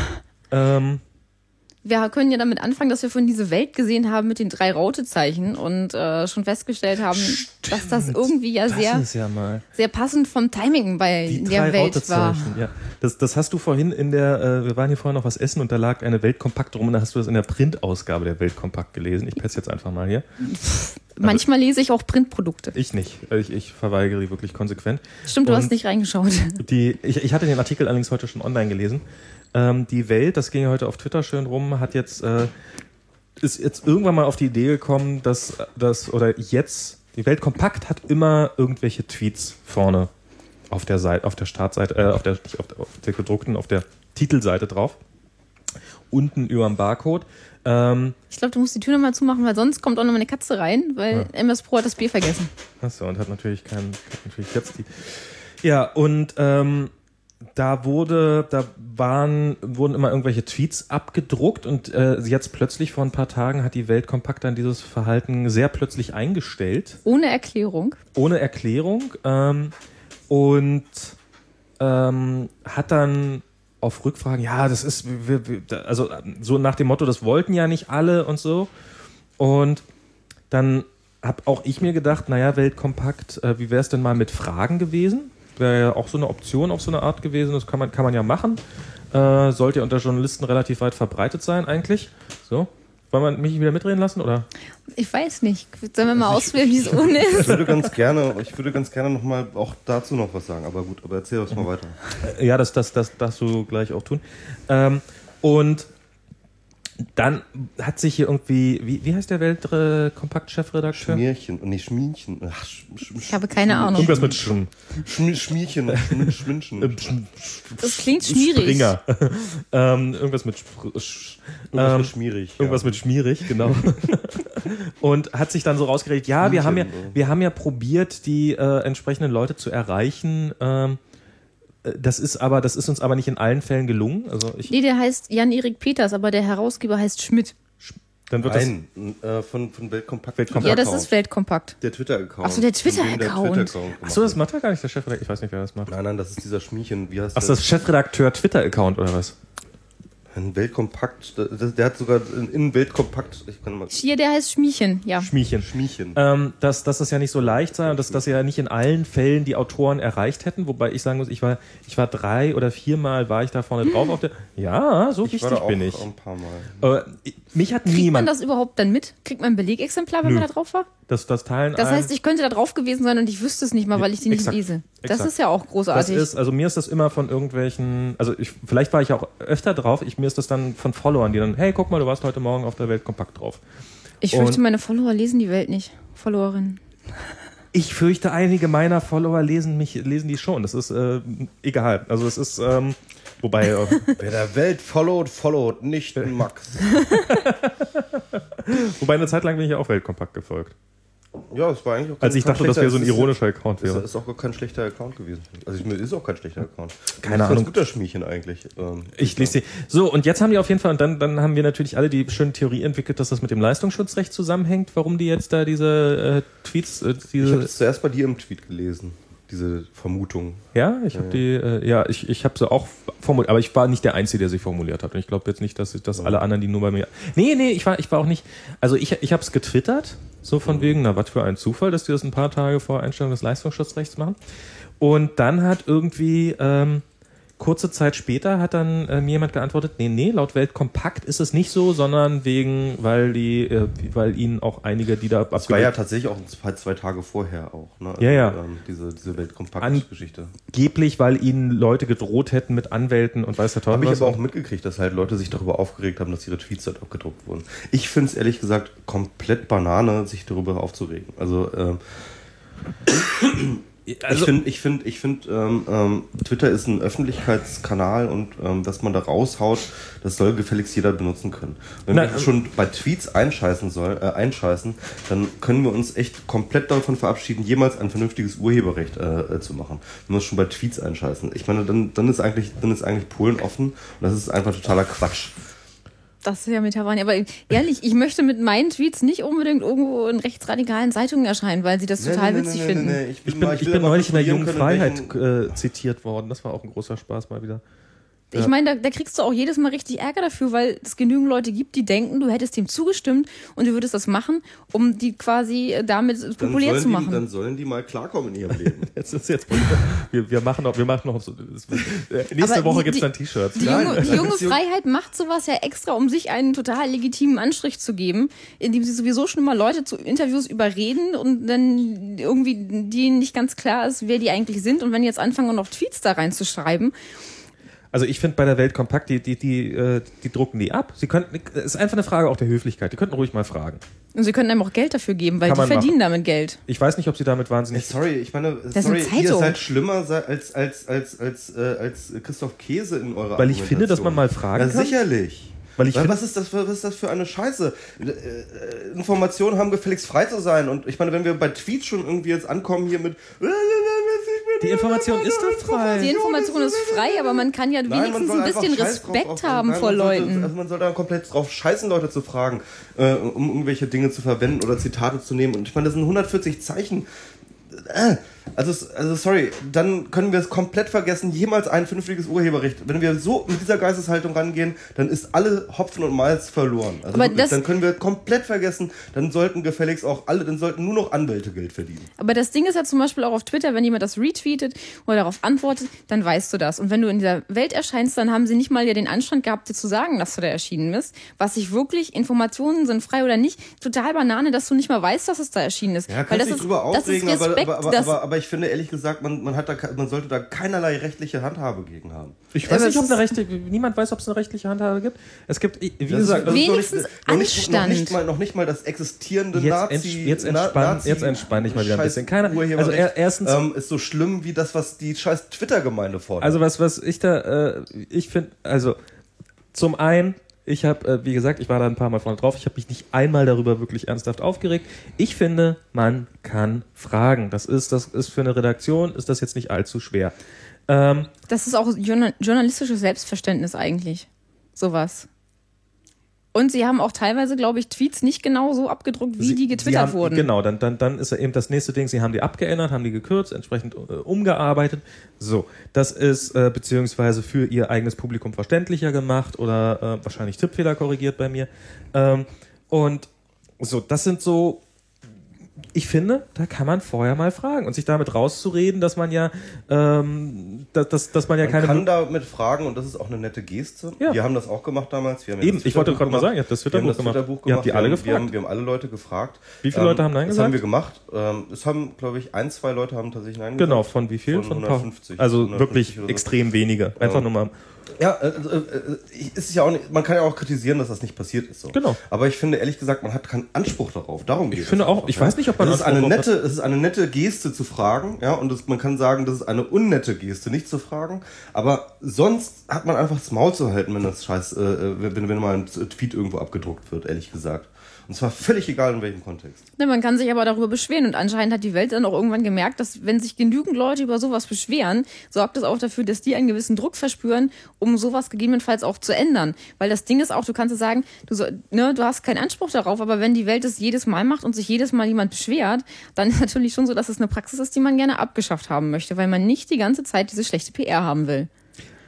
Wir können ja damit anfangen, dass wir von dieser Welt gesehen haben mit den 3 Rautezeichen und schon festgestellt haben, dass das irgendwie sehr passend vom Timing bei der Welt war. Ja. Das hast du vorhin wir waren hier vorher noch was essen und da lag eine Weltkompakt rum und da hast du das in der Printausgabe der Weltkompakt gelesen. Ich petze jetzt einfach mal hier. Manchmal lese ich auch Printprodukte. Ich nicht. Ich verweigere die wirklich konsequent. Stimmt, du hast nicht reingeschaut. Ich hatte den Artikel allerdings heute schon online gelesen. Die Welt, das ging ja heute auf Twitter schön rum, ist jetzt irgendwann mal auf die Idee gekommen, die Weltkompakt hat immer irgendwelche Tweets vorne auf der Seite, auf der Startseite, nicht auf der gedruckten, auf der Titelseite drauf. Unten über dem Barcode. Ich glaube, du musst die Tür nochmal zumachen, weil sonst kommt auch noch mal eine Katze rein, weil MS Pro hat das Bier vergessen. Achso, und hat natürlich jetzt die. Ja, und da wurden immer irgendwelche Tweets abgedruckt und jetzt plötzlich vor ein paar Tagen hat die Weltkompakt dann dieses Verhalten sehr plötzlich eingestellt. Ohne Erklärung. Und hat dann auf Rückfragen, ja, das ist, also so nach dem Motto, das wollten ja nicht alle und so. Und dann habe auch ich mir gedacht, naja, Weltkompakt, wie wäre es denn mal mit Fragen gewesen? Wäre ja auch so eine Option auf so eine Art gewesen, das kann man ja machen. Sollte ja unter Journalisten relativ weit verbreitet sein eigentlich. So. Wollen wir mich wieder mitreden lassen, oder? Ich weiß nicht. Sollen wir mal auswählen, wie es ohne ist? Ich würde ganz gerne noch mal auch dazu noch was sagen, aber gut, erzähl uns mal weiter. Ja, das darfst du gleich auch tun. Und dann hat sich hier irgendwie, wie heißt der Weltkompakt-Chefredakteur? Schmierchen. Ach, ich habe keine Ahnung. Irgendwas mit Schmierchen. Das klingt schmierig. Springer. Irgendwas mit schmierig. Irgendwas mit schmierig, genau. Und hat sich dann so rausgeredet, ja, wir haben ja probiert, die entsprechenden Leute zu erreichen. Das ist uns aber nicht in allen Fällen gelungen. Also der heißt Jan-Erik Peters, aber der Herausgeber heißt Schmidt. Dann wird von Weltkompakt. Ja, das ist Weltkompakt. Der Twitter-Account. Achso, der Twitter-Account. Achso, das macht ja gar nicht der Chefredakteur. Ich weiß nicht, wer das macht. Nein, das ist dieser Schmierchen. Wie heißt das? Das Chefredakteur Twitter-Account oder was? Ein Weltkompakt, der hat sogar in Weltkompakt, Hier, der heißt Schmiechen, ja. Schmiechen. Dass das ja nicht so leicht sei und dass ja nicht in allen Fällen die Autoren erreicht hätten, wobei ich sagen muss, ich war 3 oder 4 Mal war ich da vorne drauf auf der, ja, so wichtig bin ich. Ein paar Mal. Mich hat Kriegt niemand. Man das überhaupt dann mit? Kriegt man ein Belegexemplar, wenn man da drauf war? Das Teilen. Das heißt, ich könnte da drauf gewesen sein und ich wüsste es nicht mal, weil ich die nicht lese. Das ist ja auch großartig. Also mir ist das immer von irgendwelchen, vielleicht war ich auch öfter drauf, mir ist das dann von Followern, die dann, hey, guck mal, du warst heute Morgen auf der Weltkompakt drauf. Ich fürchte, meine Follower lesen die Welt nicht. Followerinnen. Ich fürchte, einige meiner Follower lesen die schon. Das ist egal. Also es ist, wobei... Wer der Welt followt, nicht Max. Wobei eine Zeit lang bin ich ja auch Weltkompakt gefolgt. Ja, das war eigentlich auch als ich dachte, das wäre so ein ironischer Account wäre. Das ist auch gar kein schlechter Account gewesen. Also ist auch kein schlechter Account. Keine Ahnung. Das ist ein guter Schmierchen eigentlich. Ich lese die. So, und jetzt haben die auf jeden Fall, und dann haben wir natürlich alle die schöne Theorie entwickelt, dass das mit dem Leistungsschutzrecht zusammenhängt, warum die jetzt da diese Tweets... Ich habe das zuerst bei dir im Tweet gelesen, diese Vermutung. Ja, ich habe ich habe sie auch Aber ich war nicht der Einzige, der sich formuliert hat. Und ich glaube jetzt nicht, dass alle anderen, die nur bei mir... Nee, ich war auch nicht... Also ich habe es getwittert, so von wegen, was für ein Zufall, dass die das ein paar Tage vor Einstellung des Leistungsschutzrechts machen. Und dann hat irgendwie... kurze Zeit später hat dann mir jemand geantwortet, nee, laut Weltkompakt ist es nicht so, sondern weil ihnen auch einige, die da Das war ja tatsächlich auch 2 Tage vorher auch, ne? Also, ja. Diese Weltkompakt-Geschichte. Angeblich, weil ihnen Leute gedroht hätten mit Anwälten und weiß der Teufel was. Habe ich aber auch mitgekriegt, dass halt Leute sich darüber aufgeregt haben, dass ihre Tweets halt abgedruckt wurden. Ich finde es ehrlich gesagt komplett Banane, sich darüber aufzuregen. Also ich finde, Twitter ist ein Öffentlichkeitskanal und was man da raushaut, das soll gefälligst jeder benutzen können. Wenn wir schon bei Tweets einscheißen, dann können wir uns echt komplett davon verabschieden, jemals ein vernünftiges Urheberrecht zu machen. Wenn wir schon bei Tweets einscheißen. Ich meine, dann ist eigentlich Polen offen und das ist einfach totaler Quatsch. Das ist ja mit Hawaii. Aber ehrlich, ich möchte mit meinen Tweets nicht unbedingt irgendwo in rechtsradikalen Zeitungen erscheinen, weil sie das total witzig finden. Ich bin neulich in der Jungen Freiheit zitiert worden. Das war auch ein großer Spaß mal wieder. Ich meine, da kriegst du auch jedes Mal richtig Ärger dafür, weil es genügend Leute gibt, die denken, du hättest dem zugestimmt und du würdest das machen, um die quasi damit populär zu machen. Dann sollen die mal klarkommen in ihrem Leben. Wir machen noch so, nächste Woche gibt es dann T-Shirts. Die junge Freiheit macht sowas ja extra, um sich einen total legitimen Anstrich zu geben, indem sie sowieso schon immer Leute zu Interviews überreden und dann irgendwie denen nicht ganz klar ist, wer die eigentlich sind. Und wenn die jetzt anfangen, noch Tweets da reinzuschreiben. Also ich finde bei der Weltkompakt, die drucken die ab. Sie könnten, es ist einfach eine Frage auch der Höflichkeit. Die könnten ruhig mal fragen. Und sie können einem auch Geld dafür geben, weil die verdienen damit Geld. Ich weiß nicht, ob sie damit wahnsinnig... Ihr seid schlimmer als Christoph Käse in eurer Weil ich finde, dass man mal fragen kann. Ja, sicherlich. Was ist das für eine Scheiße? Informationen haben gefälligst frei zu sein. Und ich meine, wenn wir bei Tweets schon irgendwie jetzt ankommen hier mit... Die Information ist doch frei. Die Information ist frei, aber man kann ja wenigstens ein bisschen Respekt haben vor Leuten. Man soll da komplett drauf scheißen, Leute zu fragen, um irgendwelche Dinge zu verwenden oder Zitate zu nehmen. Und ich meine, das sind 140 Zeichen. Also sorry, dann können wir es komplett vergessen, jemals ein vernünftiges Urheberrecht. Wenn wir so mit dieser Geisteshaltung rangehen, dann ist alle Hopfen und Malz verloren. Also wirklich, dann können wir komplett vergessen, dann sollten nur noch Anwälte Geld verdienen. Aber das Ding ist ja zum Beispiel auch auf Twitter, wenn jemand das retweetet oder darauf antwortet, dann weißt du das. Und wenn du in dieser Welt erscheinst, dann haben sie nicht mal ja den Anstand gehabt, dir zu sagen, dass du da erschienen bist. Was sich wirklich, Informationen sind frei oder nicht, total Banane, dass du nicht mal weißt, dass es da erschienen ist. Ja, kannst dich drüber aufregen, aber ich finde ehrlich gesagt, man sollte da keinerlei rechtliche Handhabe gegen haben. Ich weiß nicht, ob niemand weiß, ob es eine rechtliche Handhabe gibt. Es gibt, wie gesagt, wenigstens Anstand. Noch nicht mal das existierende Jetzt entspann dich mal wieder ein bisschen. Also erstens ist so schlimm wie das, was die scheiß Twitter-Gemeinde fordert. Also was ich finde, also zum einen, ich habe, wie gesagt, ich war da ein paar Mal vorne drauf, ich habe mich nicht einmal darüber wirklich ernsthaft aufgeregt. Ich finde, man kann fragen. Das ist für eine Redaktion, ist das jetzt nicht allzu schwer. Das ist auch journalistisches Selbstverständnis eigentlich, sowas. Und sie haben auch teilweise, glaube ich, Tweets nicht genau so abgedruckt, wie die getwittert wurden. Genau, dann ist ja eben das nächste Ding, sie haben die abgeändert, haben die gekürzt, entsprechend umgearbeitet. So, das ist beziehungsweise für ihr eigenes Publikum verständlicher gemacht oder wahrscheinlich Tippfehler korrigiert bei mir. Und so, das sind so... Ich finde, da kann man vorher mal fragen und sich damit rauszureden, dass man ja, dass man ja keine... Man kann damit fragen und das ist auch eine nette Geste. Ja. Wir haben das auch gemacht damals. Wir haben eben, ich wollte gerade mal sagen, ihr habt das Twitter-Buch gemacht. Ihr habt die alle gefragt. Wir haben alle Leute gefragt. Wie viele Leute haben Nein gesagt? Das haben wir gemacht. Es haben, glaube ich, 1-2 Leute haben tatsächlich Nein gesagt. Genau, von wie viel? Von 150. Also 150 wirklich so. Extrem wenige. Einfach nur mal... Ja, ist ja auch nicht, man kann ja auch kritisieren, dass das nicht passiert ist. So. Genau. Aber ich finde, ehrlich gesagt, man hat keinen Anspruch darauf. Darum geht es. Ich finde auch, ich weiß nicht, ob man es ist eine nette Geste zu fragen, ja, und man kann sagen, das ist eine unnette Geste, nicht zu fragen. Aber sonst hat man einfach das Maul zu halten, wenn das wenn mal ein Tweet irgendwo abgedruckt wird, ehrlich gesagt. Und zwar völlig egal, in welchem Kontext. Ja, man kann sich aber darüber beschweren. Und anscheinend hat die Welt dann auch irgendwann gemerkt, dass wenn sich genügend Leute über sowas beschweren, sorgt das auch dafür, dass die einen gewissen Druck verspüren, um sowas gegebenenfalls auch zu ändern. Weil das Ding ist auch, du kannst sagen, du hast keinen Anspruch darauf, aber wenn die Welt es jedes Mal macht und sich jedes Mal jemand beschwert, dann ist natürlich schon so, dass es eine Praxis ist, die man gerne abgeschafft haben möchte, weil man nicht die ganze Zeit diese schlechte PR haben will.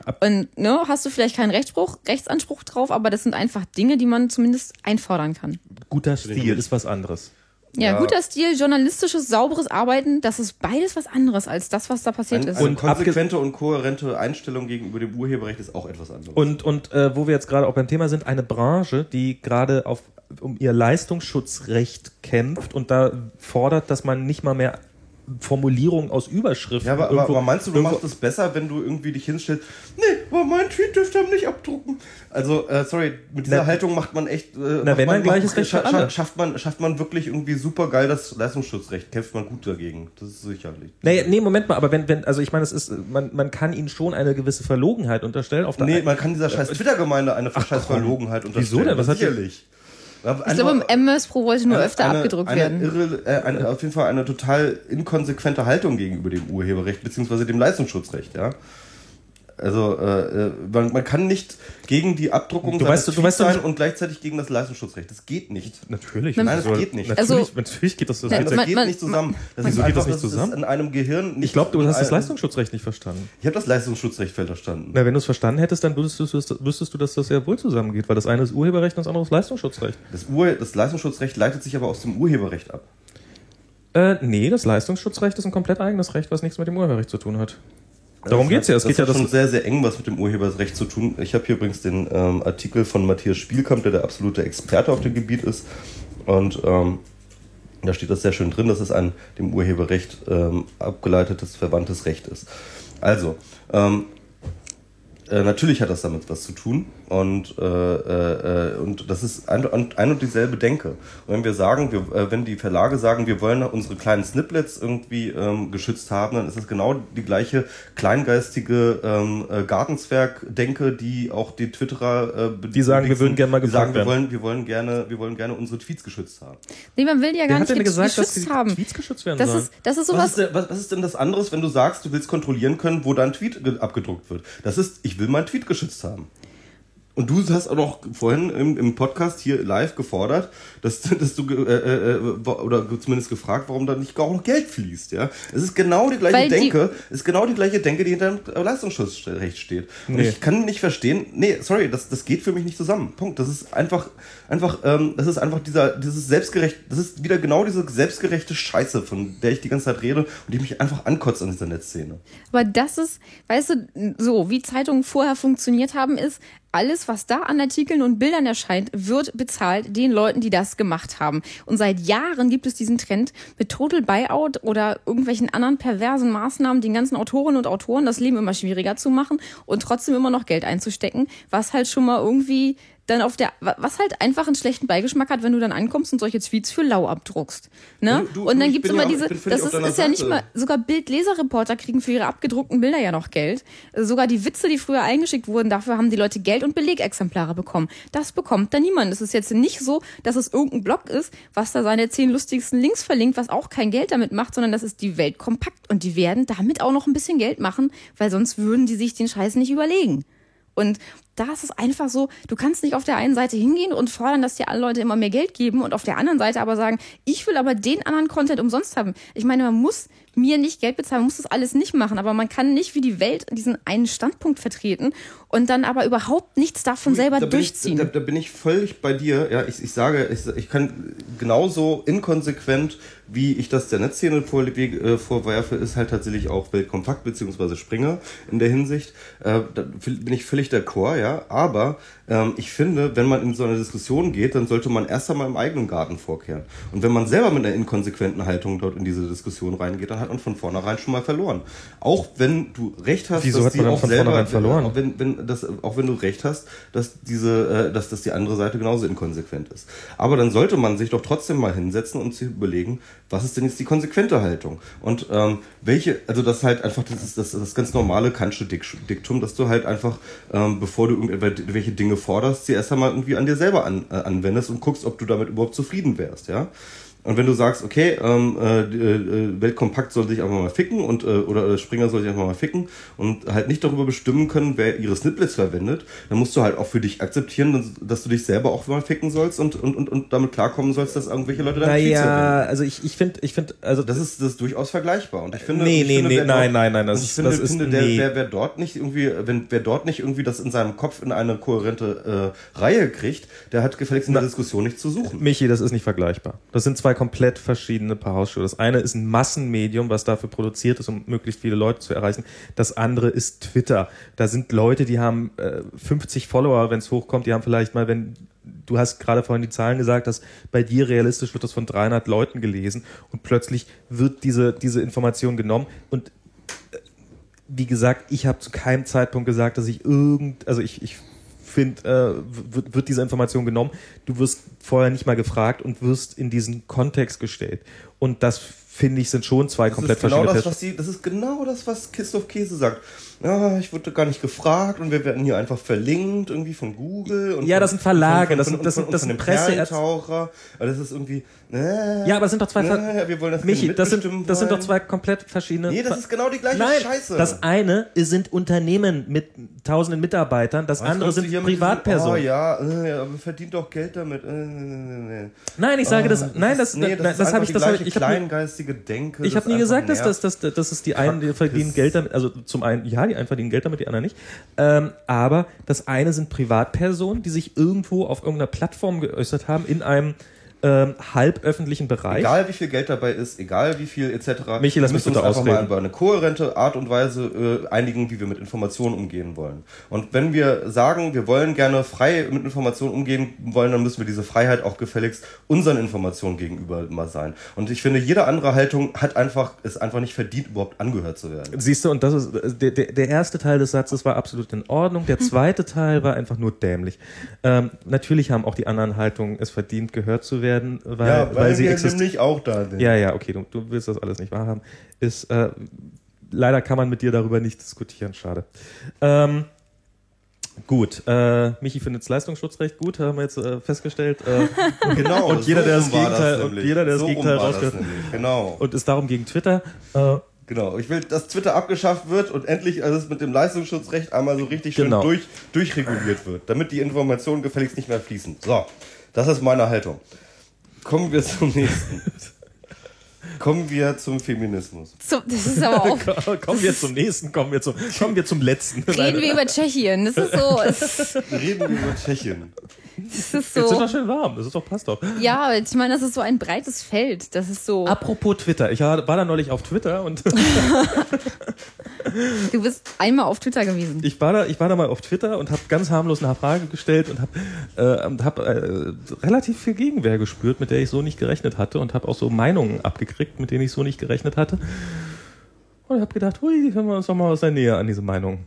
Und hast du vielleicht keinen Rechtsanspruch drauf, aber das sind einfach Dinge, die man zumindest einfordern kann. Guter Stil ist was anderes. Ja, guter Stil, journalistisches, sauberes Arbeiten, das ist beides was anderes als das, was da passiert ist. Und konsequente und kohärente Einstellung gegenüber dem Urheberrecht ist auch etwas anderes. Und wo wir jetzt gerade auch beim Thema sind, eine Branche, die gerade um ihr Leistungsschutzrecht kämpft und da fordert, dass man nicht mal mehr Formulierungen aus Überschriften. Ja, aber meinst du machst es besser, wenn du irgendwie dich hinstellst, nee, aber mein Tweet dürfte er nicht abdrucken. Also, sorry, mit dieser Haltung macht man echt... wenn man gleiches Recht für alle. Schafft man wirklich irgendwie super geil das Leistungsschutzrecht, kämpft man gut dagegen. Das ist sicherlich. Nee, Moment mal, aber also ich meine, man kann ihnen schon eine gewisse Verlogenheit unterstellen. Man kann dieser scheiß Twitter-Gemeinde eine scheiß Verlogenheit unterstellen. Wieso denn? Was sicherlich. Ich glaube, im MS Pro wollte nur öfter abgedruckt werden. Auf jeden Fall eine total inkonsequente Haltung gegenüber dem Urheberrecht bzw. dem Leistungsschutzrecht, ja. Also man kann nicht gegen die Abdruckung sein und gleichzeitig gegen das Leistungsschutzrecht. Das geht nicht. Natürlich. Nein, das geht nicht. Natürlich geht das zusammen. Das geht nicht zusammen. Wieso geht das nicht zusammen? In einem Gehirn nicht. Ich glaube, du hast das Leistungsschutzrecht nicht verstanden. Ich habe das Leistungsschutzrecht verstanden. Na, wenn du es verstanden hättest, dann wüsstest du, dass das sehr wohl zusammengeht, weil das eine ist Urheberrecht und das andere ist Leistungsschutzrecht. Das Leistungsschutzrecht leitet sich aber aus dem Urheberrecht ab. Nee, das Leistungsschutzrecht ist ein komplett eigenes Recht, was nichts mit dem Urheberrecht zu tun hat. Darum geht's ja. Das hat schon sehr, sehr eng was mit dem Urheberrecht zu tun. Ich habe hier übrigens den Artikel von Matthias Spielkamp, der absolute Experte auf dem Gebiet ist. Und da steht das sehr schön drin, dass es ein dem Urheberrecht abgeleitetes, verwandtes Recht ist. Also, natürlich hat das damit was zu tun. Und das ist ein und dieselbe Denke. Und wenn wir sagen, wenn die Verlage sagen, wir wollen unsere kleinen Snippets irgendwie geschützt haben, dann ist das genau die gleiche kleingeistige Gartenzwerg-Denke, die auch die Twitterer die sagen, wir würden gerne mal gefragt werden. Wir wollen gerne unsere Tweets geschützt haben. Nee, man will ja gar nicht gesagt, geschützt haben. Tweets geschützt werden sollen. Das ist sowas. Was ist denn das anderes, wenn du sagst, du willst kontrollieren können, wo dein Tweet abgedruckt wird? Das ist, ich will meinen Tweet geschützt haben. Und du hast auch noch vorhin im Podcast hier live gefordert, dass du oder zumindest gefragt, warum da nicht auch noch Geld fließt, ja? Es ist genau die gleiche Denke, die hinter dem Leistungsschutzrecht steht. Und ich kann nicht verstehen, das geht für mich nicht zusammen. Punkt. Das ist einfach dieses selbstgerecht, das ist wieder genau diese selbstgerechte Scheiße, von der ich die ganze Zeit rede und die mich einfach ankotzt an dieser Netzszene. Aber das ist, weißt du, so wie Zeitungen vorher funktioniert haben, ist, alles, was da an Artikeln und Bildern erscheint, wird bezahlt den Leuten, die das gemacht haben. Und seit Jahren gibt es diesen Trend mit Total Buyout oder irgendwelchen anderen perversen Maßnahmen, den ganzen Autorinnen und Autoren das Leben immer schwieriger zu machen und trotzdem immer noch Geld einzustecken, was halt schon mal irgendwie dann was halt einfach einen schlechten Beigeschmack hat, wenn du dann ankommst und solche Tweets für lau abdruckst. Ne? Und dann gibt's immer das ist ja nicht mal, sogar Bildleserreporter kriegen für ihre abgedruckten Bilder ja noch Geld. Sogar die Witze, die früher eingeschickt wurden, dafür haben die Leute Geld und Belegexemplare bekommen. Das bekommt da niemand. Es ist jetzt nicht so, dass es irgendein Blog ist, was da seine 10 lustigsten Links verlinkt, was auch kein Geld damit macht, sondern das ist die Welt kompakt und die werden damit auch noch ein bisschen Geld machen, weil sonst würden die sich den Scheiß nicht überlegen. Und da ist es einfach so, du kannst nicht auf der einen Seite hingehen und fordern, dass dir alle Leute immer mehr Geld geben und auf der anderen Seite aber sagen, ich will aber den anderen Content umsonst haben. Ich meine, man muss mir nicht Geld bezahlen, man muss das alles nicht machen, aber man kann nicht wie die Welt diesen einen Standpunkt vertreten und dann aber überhaupt nichts davon selber durchziehen. Da bin ich völlig bei dir. Ja, ich sage, ich kann genauso inkonsequent, wie ich das der Netzszene vorwerfe, ist halt tatsächlich auch Weltkompakt bzw. Springer in der Hinsicht. Da bin ich völlig d'accord, ja, aber ich finde, wenn man in so eine Diskussion geht, dann sollte man erst einmal im eigenen Garten vorkehren. Und wenn man selber mit einer inkonsequenten Haltung dort in diese Diskussion reingeht, dann hat man von vornherein schon mal verloren. Auch wenn du recht hast, wieso hat man dann von vornherein verloren? Auch wenn du recht hast, dass die andere Seite genauso inkonsequent ist. Aber dann sollte man sich doch trotzdem mal hinsetzen und sich überlegen, was ist denn jetzt die konsequente Haltung? Und das halt einfach, das ist das ganz normale Kantsche Diktum, dass du halt einfach, bevor du irgendwelche Dinge forderst, sie erst einmal irgendwie an dir selber anwendest und guckst, ob du damit überhaupt zufrieden wärst, ja. Und wenn du sagst, okay, Weltkompakt soll sich einfach mal ficken oder Springer soll sich einfach mal ficken und halt nicht darüber bestimmen können, wer ihre Snippets verwendet, dann musst du halt auch für dich akzeptieren, dass du dich selber auch mal ficken sollst und damit klarkommen sollst, dass irgendwelche Leute deinen Tweets verwenden. Naja, also ich finde, also das ist durchaus vergleichbar. Und ich finde, wer dort nicht irgendwie das in seinem Kopf in eine kohärente Reihe kriegt, der hat gefälligst in der Diskussion nichts zu suchen. Michi, das ist nicht vergleichbar. Das sind zwei komplett verschiedene Paar Hausschuhe. Das eine ist ein Massenmedium, was dafür produziert ist, um möglichst viele Leute zu erreichen. Das andere ist Twitter. Da sind Leute, die haben 50 Follower, wenn es hochkommt. Die haben vielleicht mal, du hast gerade vorhin die Zahlen gesagt, dass bei dir realistisch wird das von 300 Leuten gelesen und plötzlich wird diese Information genommen und wie gesagt, ich habe zu keinem Zeitpunkt gesagt, dass ich finde, wird diese Information genommen. Du wirst vorher nicht mal gefragt und wirst in diesen Kontext gestellt. Und das, finde ich, sind schon zwei komplett verschiedene Tests. Das ist genau das, was Christoph Käse sagt. Ja, ich wurde gar nicht gefragt und wir werden hier einfach verlinkt, irgendwie von Google. Und ja, das sind Verlage, das sind Presse. Das ist irgendwie... ja, aber es sind doch zwei... wir wollen das Michi, das sind doch zwei komplett verschiedene... Nee, das ist genau die gleiche Scheiße. Das eine sind Unternehmen mit tausenden Mitarbeitern, das andere sind Privatpersonen. Aber verdient doch Geld damit. Nein, ich sage das... das habe ich... kleingeistige Denke. Ich habe nie gesagt, dass es die einen, die verdienen Geld damit... Also zum einen, ja, die einen verdienen Geld damit, die anderen nicht. Aber das eine sind Privatpersonen, die sich irgendwo auf irgendeiner Plattform geäußert haben, in einem halböffentlichen Bereich. Egal wie viel Geld dabei ist, egal wie viel etc. Michi, lass mich bitte ausreden. Mal über eine kohärente Art und Weise einigen, wie wir mit Informationen umgehen wollen. Und wenn wir sagen, wir wollen gerne frei mit Informationen umgehen wollen, dann müssen wir diese Freiheit auch gefälligst unseren Informationen gegenüber immer sein. Und ich finde, jede andere Haltung ist einfach nicht verdient, überhaupt angehört zu werden. Siehst du, und das ist der erste Teil des Satzes war absolut in Ordnung. Der zweite Teil war einfach nur dämlich. Natürlich haben auch die anderen Haltungen es verdient, gehört zu werden. Weil sie nämlich auch da sind. Ja, okay, du willst das alles nicht wahrhaben. Leider kann man mit dir darüber nicht diskutieren, schade. Gut, Michi findet das Leistungsschutzrecht gut, haben wir jetzt festgestellt. Genau. Und jeder, der das Gegenteil rausgehört. Genau. Und ist darum gegen Twitter. Genau, ich will, dass Twitter abgeschafft wird und endlich alles mit dem Leistungsschutzrecht einmal so richtig schön durchreguliert wird, damit die Informationen gefälligst nicht mehr fließen. So, das ist meine Haltung. Kommen wir zum nächsten. Kommen wir zum Feminismus. Das ist aber auch... kommen wir zum nächsten, kommen wir zum letzten. Reden wir über Tschechien. Das ist so... Reden wir über Tschechien. Das ist so... Jetzt ist doch schön warm, das ist doch, passt doch. Ja, aber ich meine, das ist so ein breites Feld. Das ist so... Apropos Twitter, ich war da neulich auf Twitter und... Du bist einmal auf Twitter gewesen. Ich war da mal auf Twitter und habe ganz harmlos eine Frage gestellt und habe relativ viel Gegenwehr gespürt, mit der ich so nicht gerechnet hatte und habe auch so Meinungen abgekriegt, mit denen ich so nicht gerechnet hatte. Und ich habe gedacht, hui, hören wir uns doch mal aus der Nähe an diese Meinung.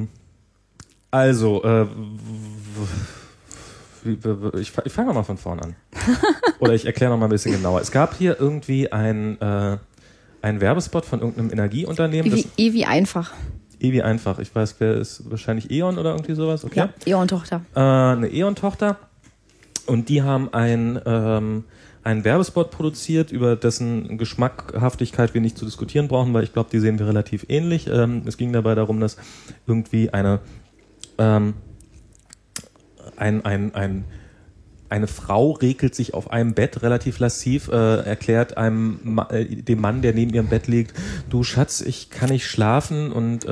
Ich fange mal von vorne an. Oder ich erkläre noch mal ein bisschen genauer. Es gab hier irgendwie ein Werbespot von irgendeinem Energieunternehmen. Ewi Einfach. Ewi Einfach. Ich weiß, wer ist wahrscheinlich E.ON oder irgendwie sowas. Okay. Ja, E.ON-Tochter. Eine E.ON-Tochter. Und die haben einen Werbespot produziert, über dessen Geschmackhaftigkeit wir nicht zu diskutieren brauchen, weil ich glaube, die sehen wir relativ ähnlich. Es ging dabei darum, dass irgendwie eine Frau regelt sich auf einem Bett relativ lassiv, erklärt dem Mann, der neben ihrem Bett liegt, du Schatz, ich kann nicht schlafen und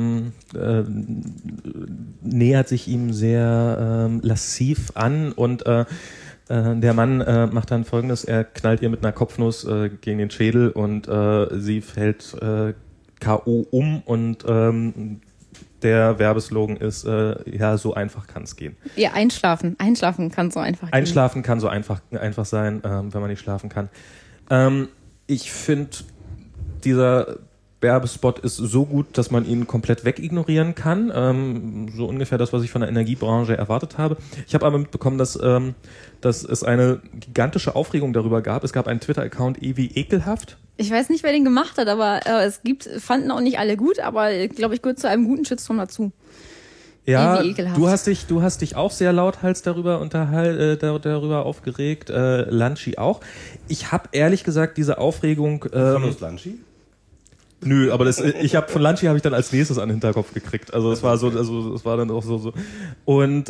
nähert sich ihm sehr lassiv an und der Mann macht dann Folgendes, er knallt ihr mit einer Kopfnuss gegen den Schädel und sie fällt K.O. um und der Werbeslogan ist, ja, so einfach kann es gehen. Ja, einschlafen. Einschlafen kann so einfach gehen. Einschlafen kann so einfach sein, wenn man nicht schlafen kann. Ich finde, dieser Werbespot ist so gut, dass man ihn komplett wegignorieren kann. So ungefähr das, was ich von der Energiebranche erwartet habe. Ich habe aber mitbekommen, dass es eine gigantische Aufregung darüber gab. Es gab einen Twitter-Account Ewi Ekelhaft. Ich weiß nicht, wer den gemacht hat, aber fanden auch nicht alle gut, aber glaube ich, gehört zu einem guten Shitstorm dazu. Ja, Wie ekelhaft. du hast dich auch sehr lauthals darüber darüber aufgeregt, Lanchi auch. Ich habe ehrlich gesagt diese Aufregung... Von uns Lanchi? Nö, aber von Lanchi habe ich dann als nächstes an den Hinterkopf gekriegt. Also es war so, also es war dann auch so. Und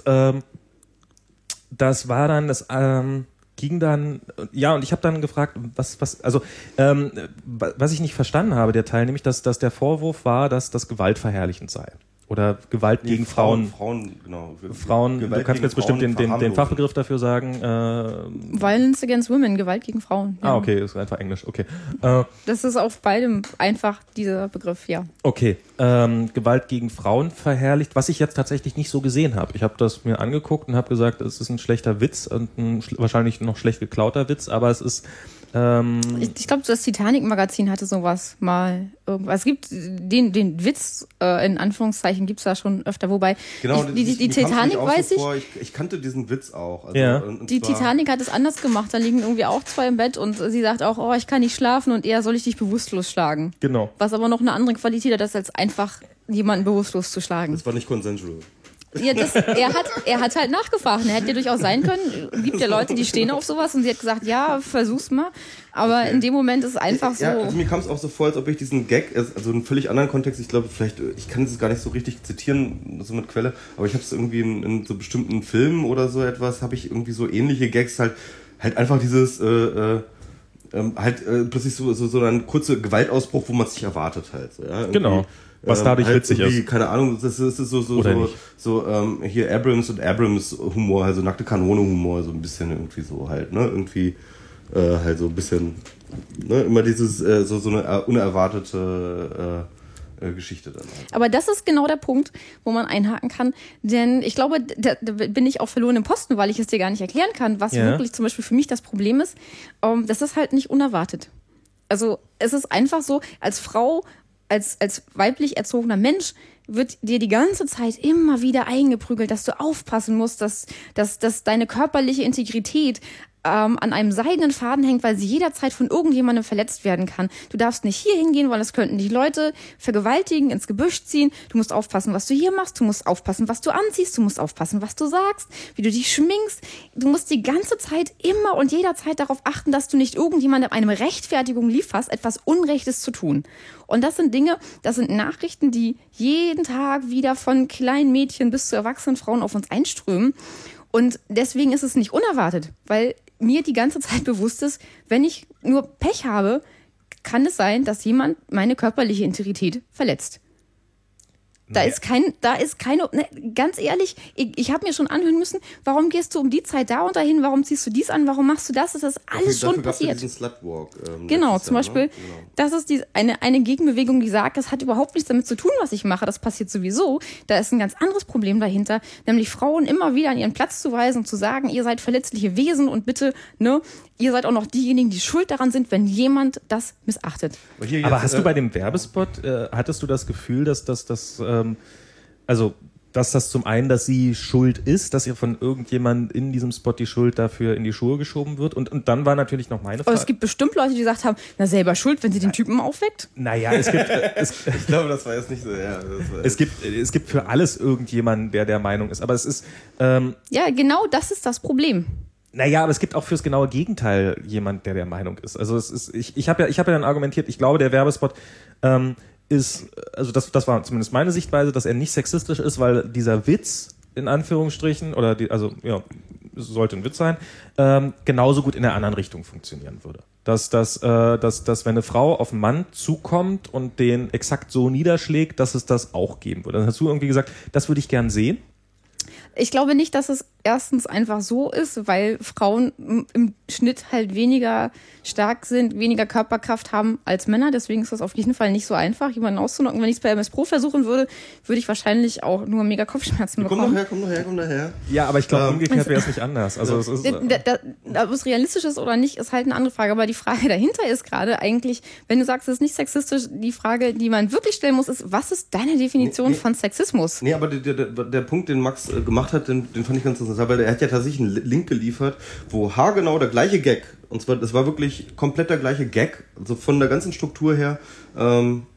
das war dann, ging dann, ja, und ich habe dann gefragt, was ich nicht verstanden habe, der Teil, nämlich, dass der Vorwurf war, dass das gewaltverherrlichend sei. Oder Gewalt gegen Frauen. Genau. Frauen, du kannst jetzt bestimmt den Fachbegriff dafür sagen. Violence against women, Gewalt gegen Frauen. Ja. Ah, okay, ist einfach Englisch, okay. Das ist auf beidem einfach dieser Begriff, ja. Okay, Gewalt gegen Frauen verherrlicht, was ich jetzt tatsächlich nicht so gesehen habe. Ich habe das mir angeguckt und habe gesagt, es ist ein schlechter Witz und ein wahrscheinlich noch schlecht geklauter Witz, aber es ist... ich glaube, das Titanic-Magazin hatte sowas mal irgendwas. Es gibt den Witz, in Anführungszeichen, gibt es da schon öfter, wobei genau, die Titanic weiß ich. Ich kannte diesen Witz auch. Also, ja. Die Titanic hat es anders gemacht. Da liegen irgendwie auch 2 im Bett und sie sagt auch, oh, ich kann nicht schlafen und eher soll ich dich bewusstlos schlagen. Genau. Was aber noch eine andere Qualität hat, als einfach jemanden bewusstlos zu schlagen. Das war nicht consensual. Ja, er hat halt nachgefragt. Er hätte ja durchaus sein können. Es gibt ja Leute, die stehen auf sowas und sie hat gesagt, ja, versuch's mal. Aber okay. In dem Moment ist es einfach so. Ja, also mir kam es auch so vor, als ob ich diesen Gag, also in einem völlig anderen Kontext, ich glaube, ich kann es gar nicht so richtig zitieren, so mit Quelle, aber ich habe es irgendwie in so bestimmten Filmen oder so etwas, habe ich irgendwie so ähnliche Gags, halt einfach dieses, plötzlich so ein kurzer Gewaltausbruch, wo man es nicht erwartet halt. So, ja? Irgendwie, genau. Was dadurch halt witzig ist. Keine Ahnung, das ist so hier Abrams Humor, also nackte Kanone Humor, so ein bisschen irgendwie so halt, ne? Irgendwie halt so ein bisschen, ne? Immer dieses, so eine unerwartete Geschichte dann halt. Aber das ist genau der Punkt, wo man einhaken kann, denn ich glaube, da bin ich auch verloren im Posten, weil ich es dir gar nicht erklären kann, was wirklich zum Beispiel für mich das Problem ist. Das ist halt nicht unerwartet. Also es ist einfach so, als Frau, als weiblich erzogener Mensch wird dir die ganze Zeit immer wieder eingeprügelt, dass du aufpassen musst, dass deine körperliche Integrität an einem seidenen Faden hängt, weil sie jederzeit von irgendjemandem verletzt werden kann. Du darfst nicht hier hingehen, weil es könnten dich Leute vergewaltigen, ins Gebüsch ziehen. Du musst aufpassen, was du hier machst. Du musst aufpassen, was du anziehst. Du musst aufpassen, was du sagst, wie du dich schminkst. Du musst die ganze Zeit immer und jederzeit darauf achten, dass du nicht irgendjemandem eine Rechtfertigung lieferst, etwas Unrechtes zu tun. Und das sind Dinge, das sind Nachrichten, die jeden Tag wieder von kleinen Mädchen bis zu erwachsenen Frauen auf uns einströmen. Und deswegen ist es nicht unerwartet, weil mir die ganze Zeit bewusst ist, wenn ich nur Pech habe, kann es sein, dass jemand meine körperliche Integrität verletzt. Da ist keine, ne, ganz ehrlich, ich habe mir schon anhören müssen, warum gehst du um die Zeit da und dahin, warum ziehst du dies an, warum machst du das? Das ist alles schon passiert. Diesen Slutwalk, genau, zum Beispiel, ne? Genau. Das ist eine Gegenbewegung, die sagt, das hat überhaupt nichts damit zu tun, was ich mache, das passiert sowieso. Da ist ein ganz anderes Problem dahinter, nämlich Frauen immer wieder an ihren Platz zu weisen und zu sagen, ihr seid verletzliche Wesen und bitte, ne, ihr seid auch noch diejenigen, die schuld daran sind, wenn jemand das missachtet. Aber hast du bei dem Werbespot, hattest du das Gefühl, dass das zum einen, dass sie schuld ist, dass ihr von irgendjemand in diesem Spot die Schuld dafür in die Schuhe geschoben wird? Und dann war natürlich noch meine Frage. Aber es gibt bestimmt Leute, die gesagt haben, na selber schuld, wenn sie den Typen aufweckt. Naja, es gibt... ich glaube, das war jetzt nicht so... Ja, es gibt für alles irgendjemanden, der Meinung ist. Aber es ist... ja, genau das ist das Problem. Naja, aber es gibt auch fürs genaue Gegenteil jemand, der Meinung ist. Also ich habe ja dann argumentiert, ich glaube, der Werbespot ist, also das war zumindest meine Sichtweise, dass er nicht sexistisch ist, weil dieser Witz, in Anführungsstrichen, sollte ein Witz sein, genauso gut in der anderen Richtung funktionieren würde. Dass wenn eine Frau auf einen Mann zukommt und den exakt so niederschlägt, dass es das auch geben würde. Dann hast du irgendwie gesagt, das würde ich gern sehen. Ich glaube nicht, dass es erstens einfach so ist, weil Frauen im Schnitt halt weniger stark sind, weniger Körperkraft haben als Männer. Deswegen ist das auf jeden Fall nicht so einfach, jemanden auszunocken. Wenn ich es bei MS Pro versuchen würde, würde ich wahrscheinlich auch nur mega Kopfschmerzen bekommen. Komm doch her. Ja, aber ich glaube, umgekehrt wäre es nicht anders. Also es ist, ob es realistisch ist oder nicht, ist halt eine andere Frage. Aber die Frage dahinter ist gerade eigentlich, wenn du sagst, es ist nicht sexistisch, die Frage, die man wirklich stellen muss, ist, was ist deine Definition von Sexismus? Nee, aber der Punkt, den Max gemacht hat, den fand ich ganz interessant, weil er hat ja tatsächlich einen Link geliefert, wo haargenau der gleiche Gag, und zwar, das war wirklich komplett der gleiche Gag, also von der ganzen Struktur her,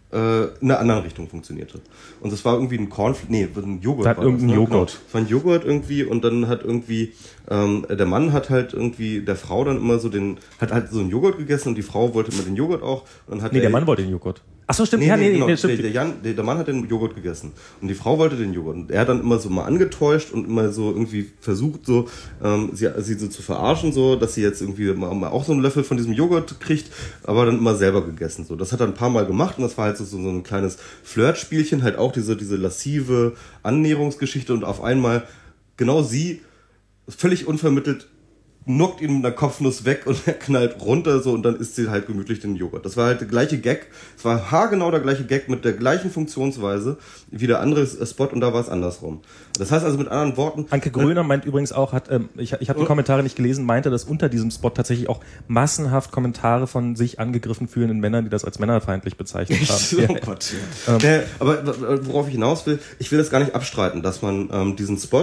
in einer anderen Richtung funktionierte. Und das war irgendwie ein ein Joghurt. Das hat irgendein Joghurt. Genau. Es war ein Joghurt irgendwie und dann hat irgendwie, der Mann hat halt irgendwie der Frau dann immer hat halt so einen Joghurt gegessen und die Frau wollte immer den Joghurt auch. Und dann hat der Mann wollte den Joghurt. Achso, stimmt. Stimmt. Der Mann hat den Joghurt gegessen und die Frau wollte den Joghurt. Und er hat dann immer so mal angetäuscht und immer so irgendwie versucht, so sie so zu verarschen, so, dass sie jetzt irgendwie mal auch so einen Löffel von diesem Joghurt kriegt, aber dann immer selber gegessen. So, das hat er ein paar Mal gemacht und das war halt so ein kleines Flirtspielchen, halt auch diese lassive Annäherungsgeschichte und auf einmal genau sie völlig unvermittelt knockt ihn mit einer Kopfnuss weg und er knallt runter so und dann isst sie halt gemütlich den Joghurt. Das war halt der gleiche Gag. Es war haargenau der gleiche Gag mit der gleichen Funktionsweise wie der andere Spot und da war es andersrum. Das heißt also mit anderen Worten... Anke Gröner meint übrigens auch, ich habe die Kommentare nicht gelesen, meinte, dass unter diesem Spot tatsächlich auch massenhaft Kommentare von sich angegriffen fühlenden Männern, die das als männerfeindlich bezeichnet haben. Oh Gott. Aber worauf ich hinaus will, ich will das gar nicht abstreiten, dass man diesen Spot,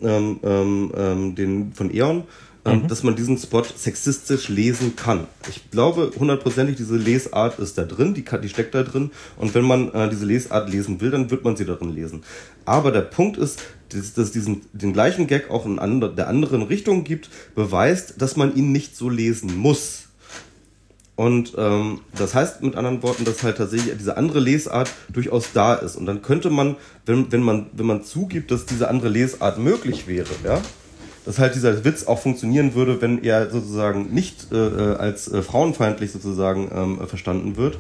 den von E.ON, dass man diesen Spot sexistisch lesen kann. Ich glaube, 100%ig diese Lesart ist da drin, die steckt da drin. Und wenn man diese Lesart lesen will, dann wird man sie darin lesen. Aber der Punkt ist, dass es den gleichen Gag auch in der anderen Richtung gibt, beweist, dass man ihn nicht so lesen muss. Und das heißt mit anderen Worten, dass halt tatsächlich diese andere Lesart durchaus da ist. Und dann könnte man, wenn man zugibt, dass diese andere Lesart möglich wäre, ja, dass halt dieser Witz auch funktionieren würde, wenn er sozusagen nicht als frauenfeindlich sozusagen verstanden wird,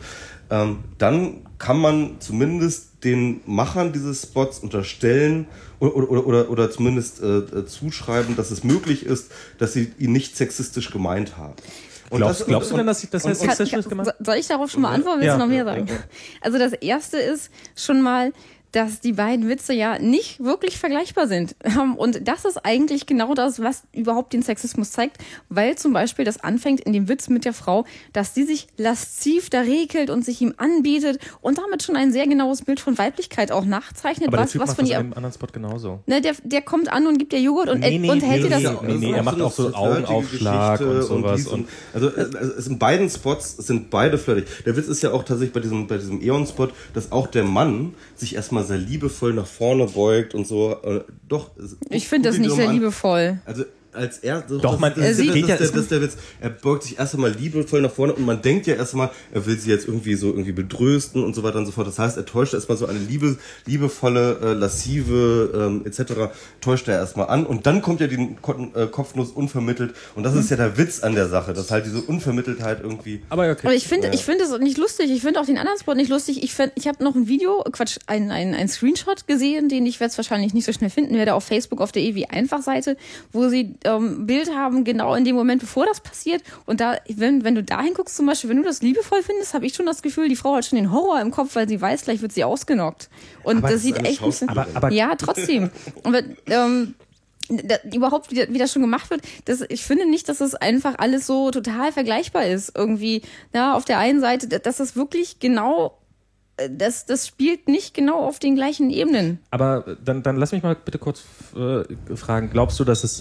dann kann man zumindest den Machern dieses Spots unterstellen oder zumindest zuschreiben, dass es möglich ist, dass sie ihn nicht sexistisch gemeint haben. Glaubst du denn, dass das sexistisch gemacht hat? Soll ich darauf schon mal antworten? Willst du noch mehr sagen? Also das Erste ist schon mal, dass die beiden Witze ja nicht wirklich vergleichbar sind. Und das ist eigentlich genau das, was überhaupt den Sexismus zeigt, weil zum Beispiel das anfängt in dem Witz mit der Frau, dass die sich lasziv da regelt und sich ihm anbietet und damit schon ein sehr genaues Bild von Weiblichkeit auch nachzeichnet. Aber der Typ macht das in einem anderen Spot genauso. Ne, der kommt an und gibt ihr Joghurt und hält dir das... Nee, er macht auch so Augenaufschlag und sowas. Also in beiden Spots sind beide flirtig. Der Witz ist ja auch tatsächlich bei diesem E.ON-Spot, dass auch der Mann sich erstmal sehr liebevoll nach vorne beugt und so. Ich finde das nicht sehr liebevoll. Also als er... Doch, das ist der Witz. Er beugt sich erst einmal liebevoll nach vorne und man denkt ja erst einmal, er will sie jetzt irgendwie betrösten und so weiter und so fort. Das heißt, er täuscht erstmal so eine liebevolle, lassive etc. täuscht er erstmal an und dann kommt ja die Kopfnuss unvermittelt und das ist ja der Witz an der Sache, dass halt diese Unvermitteltheit irgendwie... Aber ich finde es nicht lustig. Ich finde auch den anderen Spot nicht lustig. Ich habe noch ein Video, ein Screenshot gesehen, den ich werde es wahrscheinlich nicht so schnell finden werde, auf Facebook auf der Ewi-Einfach-Seite, wo sie Bild haben, genau in dem Moment, bevor das passiert. Und da, wenn du da hinguckst, zum Beispiel, wenn du das liebevoll findest, habe ich schon das Gefühl, die Frau hat schon den Horror im Kopf, weil sie weiß, gleich wird sie ausgenockt. Und aber das sieht echt nicht so. Aber ja, trotzdem. Aber überhaupt, wie das schon gemacht wird, ich finde nicht, dass es einfach alles so total vergleichbar ist. Irgendwie, ja, auf der einen Seite, dass es wirklich genau. Das spielt nicht genau auf den gleichen Ebenen. Aber dann lass mich mal bitte kurz fragen, glaubst du, dass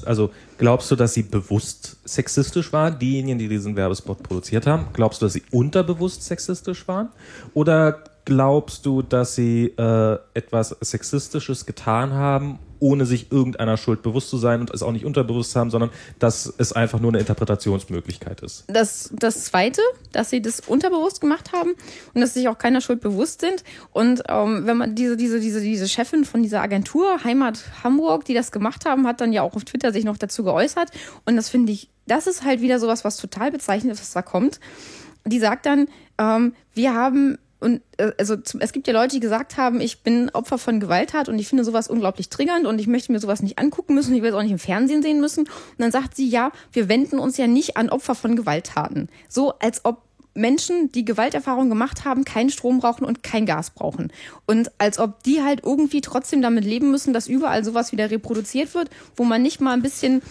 sie bewusst sexistisch waren, diejenigen, die diesen Werbespot produziert haben? Glaubst du, dass sie unterbewusst sexistisch waren? Oder glaubst du, dass sie etwas Sexistisches getan haben, ohne sich irgendeiner Schuld bewusst zu sein und es auch nicht unterbewusst haben, sondern dass es einfach nur eine Interpretationsmöglichkeit ist? Das Zweite, dass sie das unterbewusst gemacht haben und dass sich auch keiner Schuld bewusst sind. Und wenn man diese Chefin von dieser Agentur Heimat Hamburg, die das gemacht haben, hat dann ja auch auf Twitter sich noch dazu geäußert. Und das finde ich, das ist halt wieder sowas, was total bezeichnet, was da kommt. Die sagt dann, wir haben... Und es gibt ja Leute, die gesagt haben, ich bin Opfer von Gewalttat und ich finde sowas unglaublich triggernd und ich möchte mir sowas nicht angucken müssen, ich will es auch nicht im Fernsehen sehen müssen. Und dann sagt sie, ja, wir wenden uns ja nicht an Opfer von Gewalttaten. So als ob Menschen, die Gewalterfahrung gemacht haben, keinen Strom brauchen und kein Gas brauchen. Und als ob die halt irgendwie trotzdem damit leben müssen, dass überall sowas wieder reproduziert wird, wo man nicht mal ein bisschen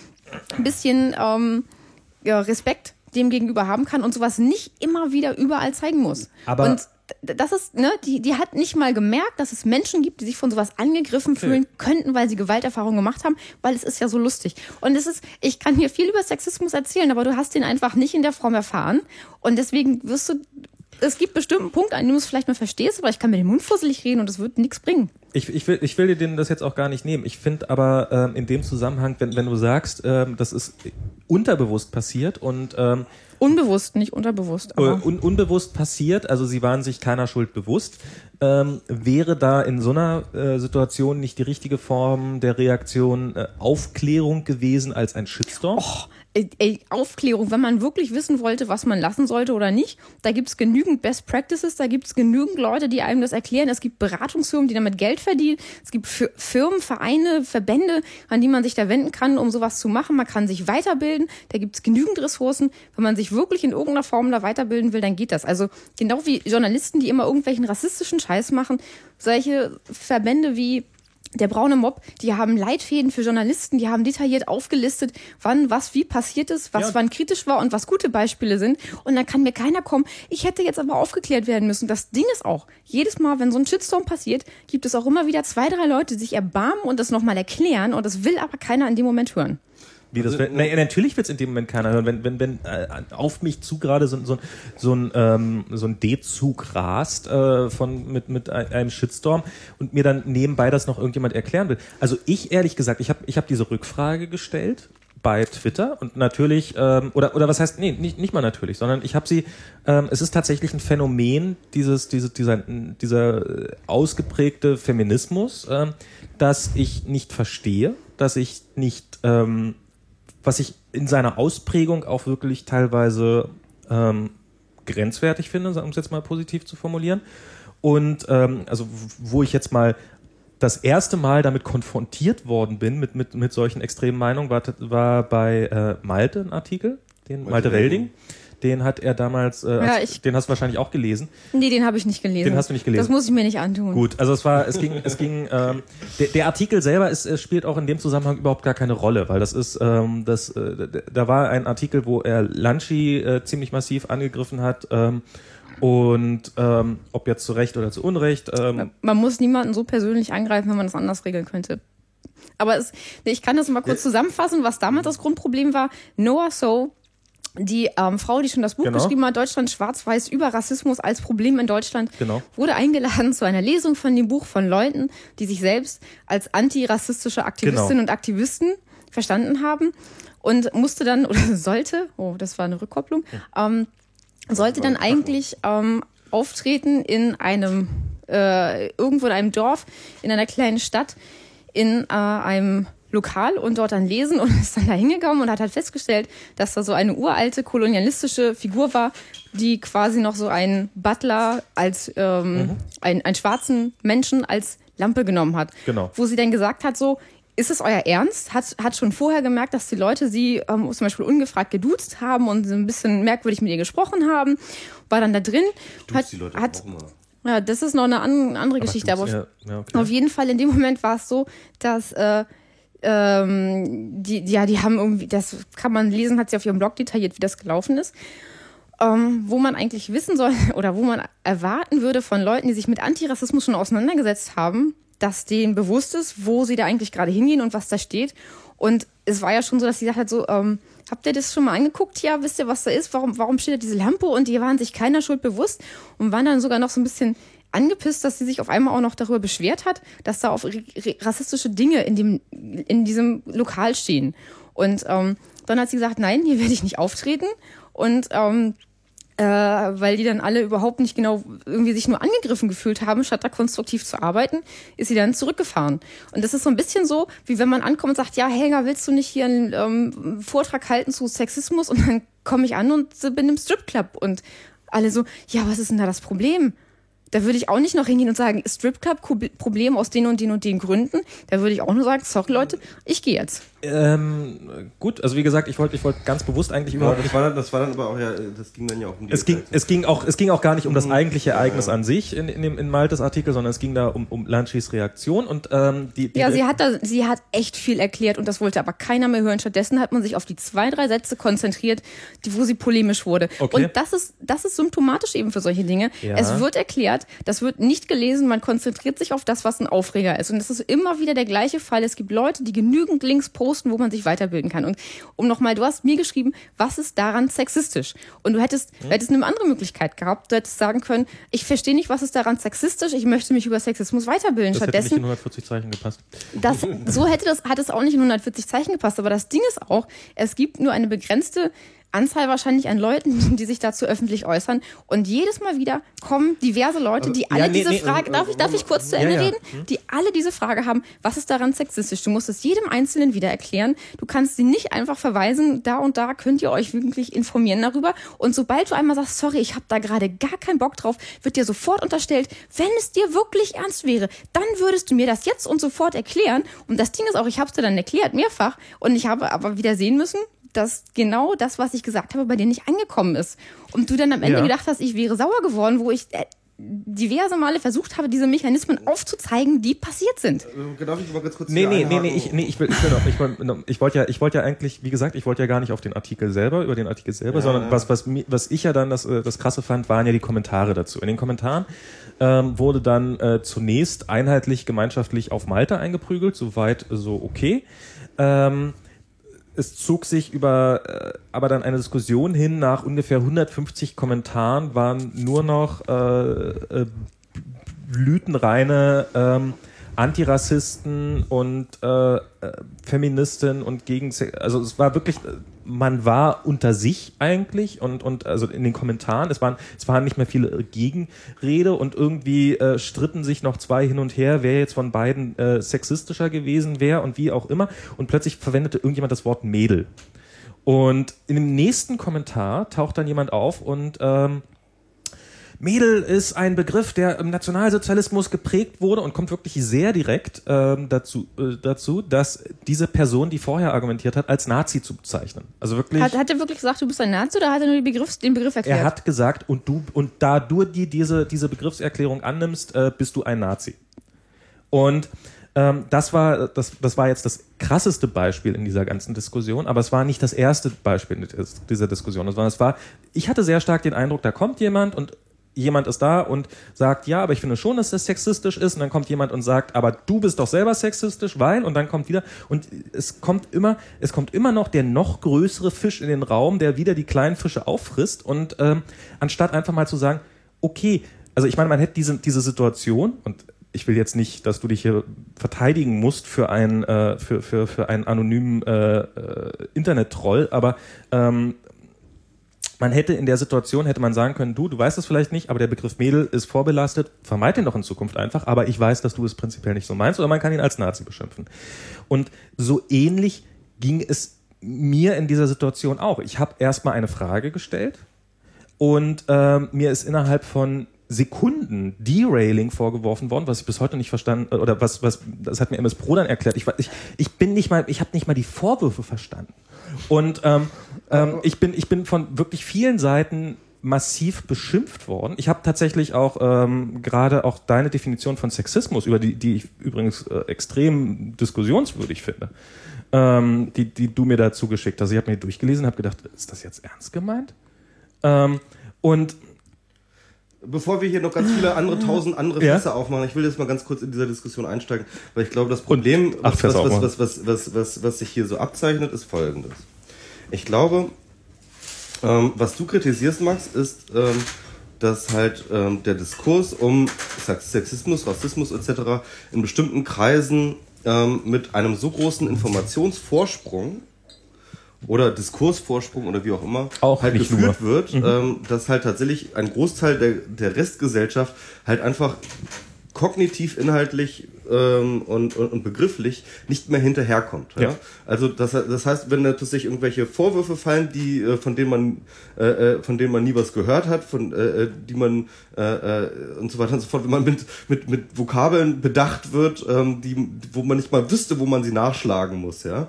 Respekt dem gegenüber haben kann und sowas nicht immer wieder überall zeigen muss. Und das ist, ne, die hat nicht mal gemerkt, dass es Menschen gibt, die sich von sowas angegriffen fühlen könnten, weil sie Gewalterfahrung gemacht haben, weil es ist ja so lustig. Und ich kann hier viel über Sexismus erzählen, aber du hast den einfach nicht in der Form erfahren und deswegen wirst du es gibt bestimmten Punkt, an dem du es vielleicht mal verstehst, aber ich kann mit dem Mund fusselig reden und es wird nichts bringen. Ich will dir das jetzt auch gar nicht nehmen. Ich finde aber in dem Zusammenhang, wenn du sagst, das ist unterbewusst passiert und unbewusst, nicht unterbewusst. Aber unbewusst passiert, also sie waren sich keiner Schuld bewusst, wäre da in so einer Situation nicht die richtige Form der Reaktion Aufklärung gewesen als ein Shitstorm? Aufklärung, wenn man wirklich wissen wollte, was man lassen sollte oder nicht, da gibt es genügend Best Practices, da gibt es genügend Leute, die einem das erklären. Es gibt Beratungsfirmen, die damit Geld verdienen. Es gibt Firmen, Vereine, Verbände, an die man sich da wenden kann, um sowas zu machen. Man kann sich weiterbilden, da gibt es genügend Ressourcen. Wenn man sich wirklich in irgendeiner Form da weiterbilden will, dann geht das. Also genau wie Journalisten, die immer irgendwelchen rassistischen Scheiß machen, solche Verbände wie der braune Mob, die haben Leitfäden für Journalisten, die haben detailliert aufgelistet, wann, was, wie passiert ist, was wann kritisch war und was gute Beispiele sind. Und dann kann mir keiner kommen, ich hätte jetzt aber aufgeklärt werden müssen. Das Ding ist auch, jedes Mal, wenn so ein Shitstorm passiert, gibt es auch immer wieder 2, 3 Leute, die sich erbarmen und das nochmal erklären und das will aber keiner in dem Moment hören. Wie das natürlich wird es in dem Moment keiner hören, wenn auf mich zu gerade so ein D-Zug rast mit einem Shitstorm und mir dann nebenbei das noch irgendjemand erklären will. Also ich ehrlich gesagt, ich hab diese Rückfrage gestellt bei Twitter und natürlich oder was heißt nicht mal natürlich, sondern ich habe sie es ist tatsächlich ein Phänomen dieser ausgeprägte Feminismus, dass ich nicht verstehe, dass ich nicht was ich in seiner Ausprägung auch wirklich teilweise grenzwertig finde, um es jetzt mal positiv zu formulieren. Und also wo ich jetzt mal das erste Mal damit konfrontiert worden bin mit solchen extremen Meinungen, war bei Malte ein Artikel, Malte Welding. Den hat er damals, den hast du wahrscheinlich auch gelesen. Nee, den habe ich nicht gelesen. Den hast du nicht gelesen. Das muss ich mir nicht antun. Gut, also es ging der Artikel selber spielt auch in dem Zusammenhang überhaupt gar keine Rolle, weil das ist, da war ein Artikel, wo er Lanchi ziemlich massiv angegriffen hat, und ob jetzt zu Recht oder zu Unrecht. Man muss niemanden so persönlich angreifen, wenn man das anders regeln könnte. Aber ich kann das mal kurz zusammenfassen, was damals das Grundproblem war. Noah So, die Frau, die schon das Buch geschrieben hat, Deutschland schwarz-weiß über Rassismus als Problem in Deutschland, wurde eingeladen zu einer Lesung von dem Buch von Leuten, die sich selbst als antirassistische Aktivistinnen und Aktivisten verstanden haben und musste dann, oder sollte, das war eine Rückkopplung, sollte dann eigentlich auftreten in einem, irgendwo in einem Dorf, in einer kleinen Stadt, in einem Lokal und dort dann lesen und ist dann da hingekommen und hat halt festgestellt, dass da so eine uralte kolonialistische Figur war, die quasi noch so einen Butler als einen schwarzen Menschen als Lampe genommen hat. Genau. Wo sie dann gesagt hat, so, ist es euer Ernst? Hat schon vorher gemerkt, dass die Leute sie zum Beispiel ungefragt geduzt haben und so ein bisschen merkwürdig mit ihr gesprochen haben. War dann da drin. Ja, das ist noch eine andere Geschichte. Aber auf jeden Fall in dem Moment war es so, dass die haben irgendwie, das kann man lesen, hat sie auf ihrem Blog detailliert, wie das gelaufen ist. Wo man eigentlich wissen soll oder wo man erwarten würde von Leuten, die sich mit Antirassismus schon auseinandergesetzt haben, dass denen bewusst ist, wo sie da eigentlich gerade hingehen und was da steht. Und es war ja schon so, dass sie gesagt hat, so, habt ihr das schon mal angeguckt? Ja, wisst ihr, was da ist? Warum steht da diese Lampe? Und die waren sich keiner Schuld bewusst und waren dann sogar noch so ein bisschen angepisst, dass sie sich auf einmal auch noch darüber beschwert hat, dass da auf rassistische Dinge in diesem Lokal stehen. Und dann hat sie gesagt, nein, hier werde ich nicht auftreten. Und weil die dann alle überhaupt nicht genau irgendwie sich nur angegriffen gefühlt haben, statt da konstruktiv zu arbeiten, ist sie dann zurückgefahren. Und das ist so ein bisschen so, wie wenn man ankommt und sagt, ja, Helga, willst du nicht hier einen Vortrag halten zu Sexismus? Und dann komme ich an und bin im Stripclub. Und alle so, ja, was ist denn da das Problem? Da würde ich auch nicht noch hingehen und sagen, Stripclub-Problem aus den und den und den Gründen. Da würde ich auch nur sagen, sorry Leute, ich gehe jetzt. Gut, also wie gesagt, ich wollte ganz bewusst eigentlich überhaupt nicht. Das war dann aber auch das ging dann ja auch um die es ging auch gar nicht um das eigentliche Ereignis an sich in Maltes Artikel, sondern es ging da um Lanchis Reaktion und sie hat echt viel erklärt und das wollte aber keiner mehr hören. Stattdessen hat man sich auf die 2, 3 Sätze konzentriert, wo sie polemisch wurde. Okay. Und das ist symptomatisch eben für solche Dinge. Ja. Es wird erklärt, erklärt, das wird nicht gelesen, man konzentriert sich auf das, was ein Aufreger ist. Und das ist immer wieder der gleiche Fall. Es gibt Leute, die genügend Links posten, wo man sich weiterbilden kann. Und du hast mir geschrieben, was ist daran sexistisch? Und du hättest eine andere Möglichkeit gehabt. Du hättest sagen können, ich verstehe nicht, was ist daran sexistisch, ich möchte mich über Sexismus weiterbilden. Das hätte nicht in 140 Zeichen gepasst. Hat es auch nicht in 140 Zeichen gepasst. Aber das Ding ist auch, es gibt nur eine begrenzte Anzahl wahrscheinlich an Leuten, die sich dazu öffentlich äußern. Und jedes Mal wieder kommen diverse Leute, die alle diese Frage, darf ich kurz zu Ende reden? Die alle diese Frage haben, was ist daran sexistisch? Du musst es jedem Einzelnen wieder erklären. Du kannst sie nicht einfach verweisen, da und da könnt ihr euch wirklich informieren darüber. Und sobald du einmal sagst, sorry, ich habe da gerade gar keinen Bock drauf, wird dir sofort unterstellt, wenn es dir wirklich ernst wäre, dann würdest du mir das jetzt und sofort erklären. Und das Ding ist auch, ich habe es dir dann erklärt, mehrfach. Und ich habe aber wieder sehen müssen, dass genau das, was ich gesagt habe, bei dir nicht angekommen ist. Und du dann am Ende gedacht hast, ich wäre sauer geworden, wo ich diverse Male versucht habe, diese Mechanismen aufzuzeigen, die passiert sind. Darf ich mal ganz kurz ich wollte ja eigentlich, wie gesagt, ich wollte ja gar nicht auf den Artikel selber, sondern was ich ja dann das Krasse fand, waren ja die Kommentare dazu. In den Kommentaren wurde dann zunächst einheitlich gemeinschaftlich auf Malta eingeprügelt, soweit so okay. Es zog sich aber dann eine Diskussion hin, nach ungefähr 150 Kommentaren waren nur noch blütenreine Antirassisten und Feministin und also es war wirklich, man war unter sich eigentlich und also in den Kommentaren, es waren nicht mehr viele Gegenrede und irgendwie stritten sich noch zwei hin und her, wer jetzt von beiden sexistischer gewesen wäre und wie auch immer, und plötzlich verwendete irgendjemand das Wort Mädel. Und in dem nächsten Kommentar taucht dann jemand auf und Mädel ist ein Begriff, der im Nationalsozialismus geprägt wurde, und kommt wirklich sehr direkt dazu, dass diese Person, die vorher argumentiert hat, als Nazi zu bezeichnen. Also wirklich. Hat er wirklich gesagt, du bist ein Nazi, oder hat er nur den Begriff erklärt? Er hat gesagt, und da du diese Begriffserklärung annimmst, bist du ein Nazi. Und das war jetzt das krasseste Beispiel in dieser ganzen Diskussion, aber es war nicht das erste Beispiel in dieser Diskussion, sondern ich hatte sehr stark den Eindruck, da kommt jemand ist da und sagt, ja, aber ich finde schon, dass das sexistisch ist, und dann kommt jemand und sagt, aber du bist doch selber sexistisch, weil, und dann kommt wieder, und es kommt immer noch der noch größere Fisch in den Raum, der wieder die kleinen Fische auffrisst, und anstatt einfach mal zu sagen, okay, also ich meine, man hätte diese Situation, und ich will jetzt nicht, dass du dich hier verteidigen musst für einen anonymen Internet-Troll, aber man hätte in der Situation, sagen können, du weißt es vielleicht nicht, aber der Begriff Mädel ist vorbelastet, vermeid ihn doch in Zukunft einfach, aber ich weiß, dass du es prinzipiell nicht so meinst, oder man kann ihn als Nazi beschimpfen. Und so ähnlich ging es mir in dieser Situation auch. Ich habe erstmal eine Frage gestellt und mir ist innerhalb von Sekunden Derailing vorgeworfen worden, was ich bis heute nicht verstanden, oder das hat mir MS Pro dann erklärt. Ich habe nicht mal die Vorwürfe verstanden. Und ich bin von wirklich vielen Seiten massiv beschimpft worden. Ich habe tatsächlich auch gerade auch deine Definition von Sexismus, über die ich übrigens extrem diskussionswürdig finde, die du mir dazu geschickt hast. Ich habe mir die durchgelesen und habe gedacht, ist das jetzt ernst gemeint? Und bevor wir hier noch ganz viele tausend andere Fässer aufmachen, ich will jetzt mal ganz kurz in dieser Diskussion einsteigen, weil ich glaube, das Problem, was sich hier so abzeichnet, ist Folgendes. Ich glaube, was du kritisierst, Max, ist, dass halt der Diskurs um Sexismus, Rassismus etc. in bestimmten Kreisen mit einem so großen Informationsvorsprung oder Diskursvorsprung oder wie auch immer auch halt geführt wird, dass halt tatsächlich ein Großteil der Restgesellschaft halt einfach kognitiv, inhaltlich und begrifflich nicht mehr hinterherkommt. Ja? Also das heißt, wenn natürlich irgendwelche Vorwürfe fallen, die von denen man nie was gehört hat, die man und so weiter und so fort, wenn man mit Vokabeln bedacht wird, wo man nicht mal wüsste, wo man sie nachschlagen muss, ja,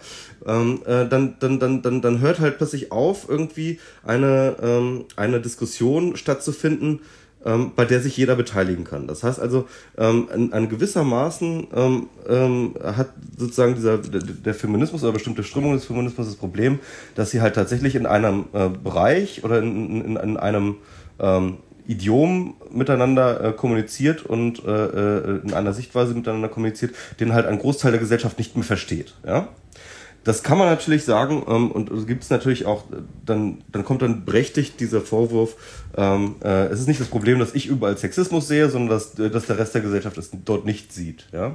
dann hört halt plötzlich auf, irgendwie eine Diskussion stattzufinden, bei der sich jeder beteiligen kann. Das heißt also, an gewissermaßen hat sozusagen der Feminismus oder bestimmte Strömungen des Feminismus das Problem, dass sie halt tatsächlich in einem Bereich oder in einem Idiom miteinander kommuniziert und in einer Sichtweise miteinander kommuniziert, den halt ein Großteil der Gesellschaft nicht mehr versteht. Ja? Das kann man natürlich sagen, und gibt es natürlich auch, dann kommt dann berechtigt dieser Vorwurf, es ist nicht das Problem, dass ich überall Sexismus sehe, sondern dass der Rest der Gesellschaft es dort nicht sieht. Ja?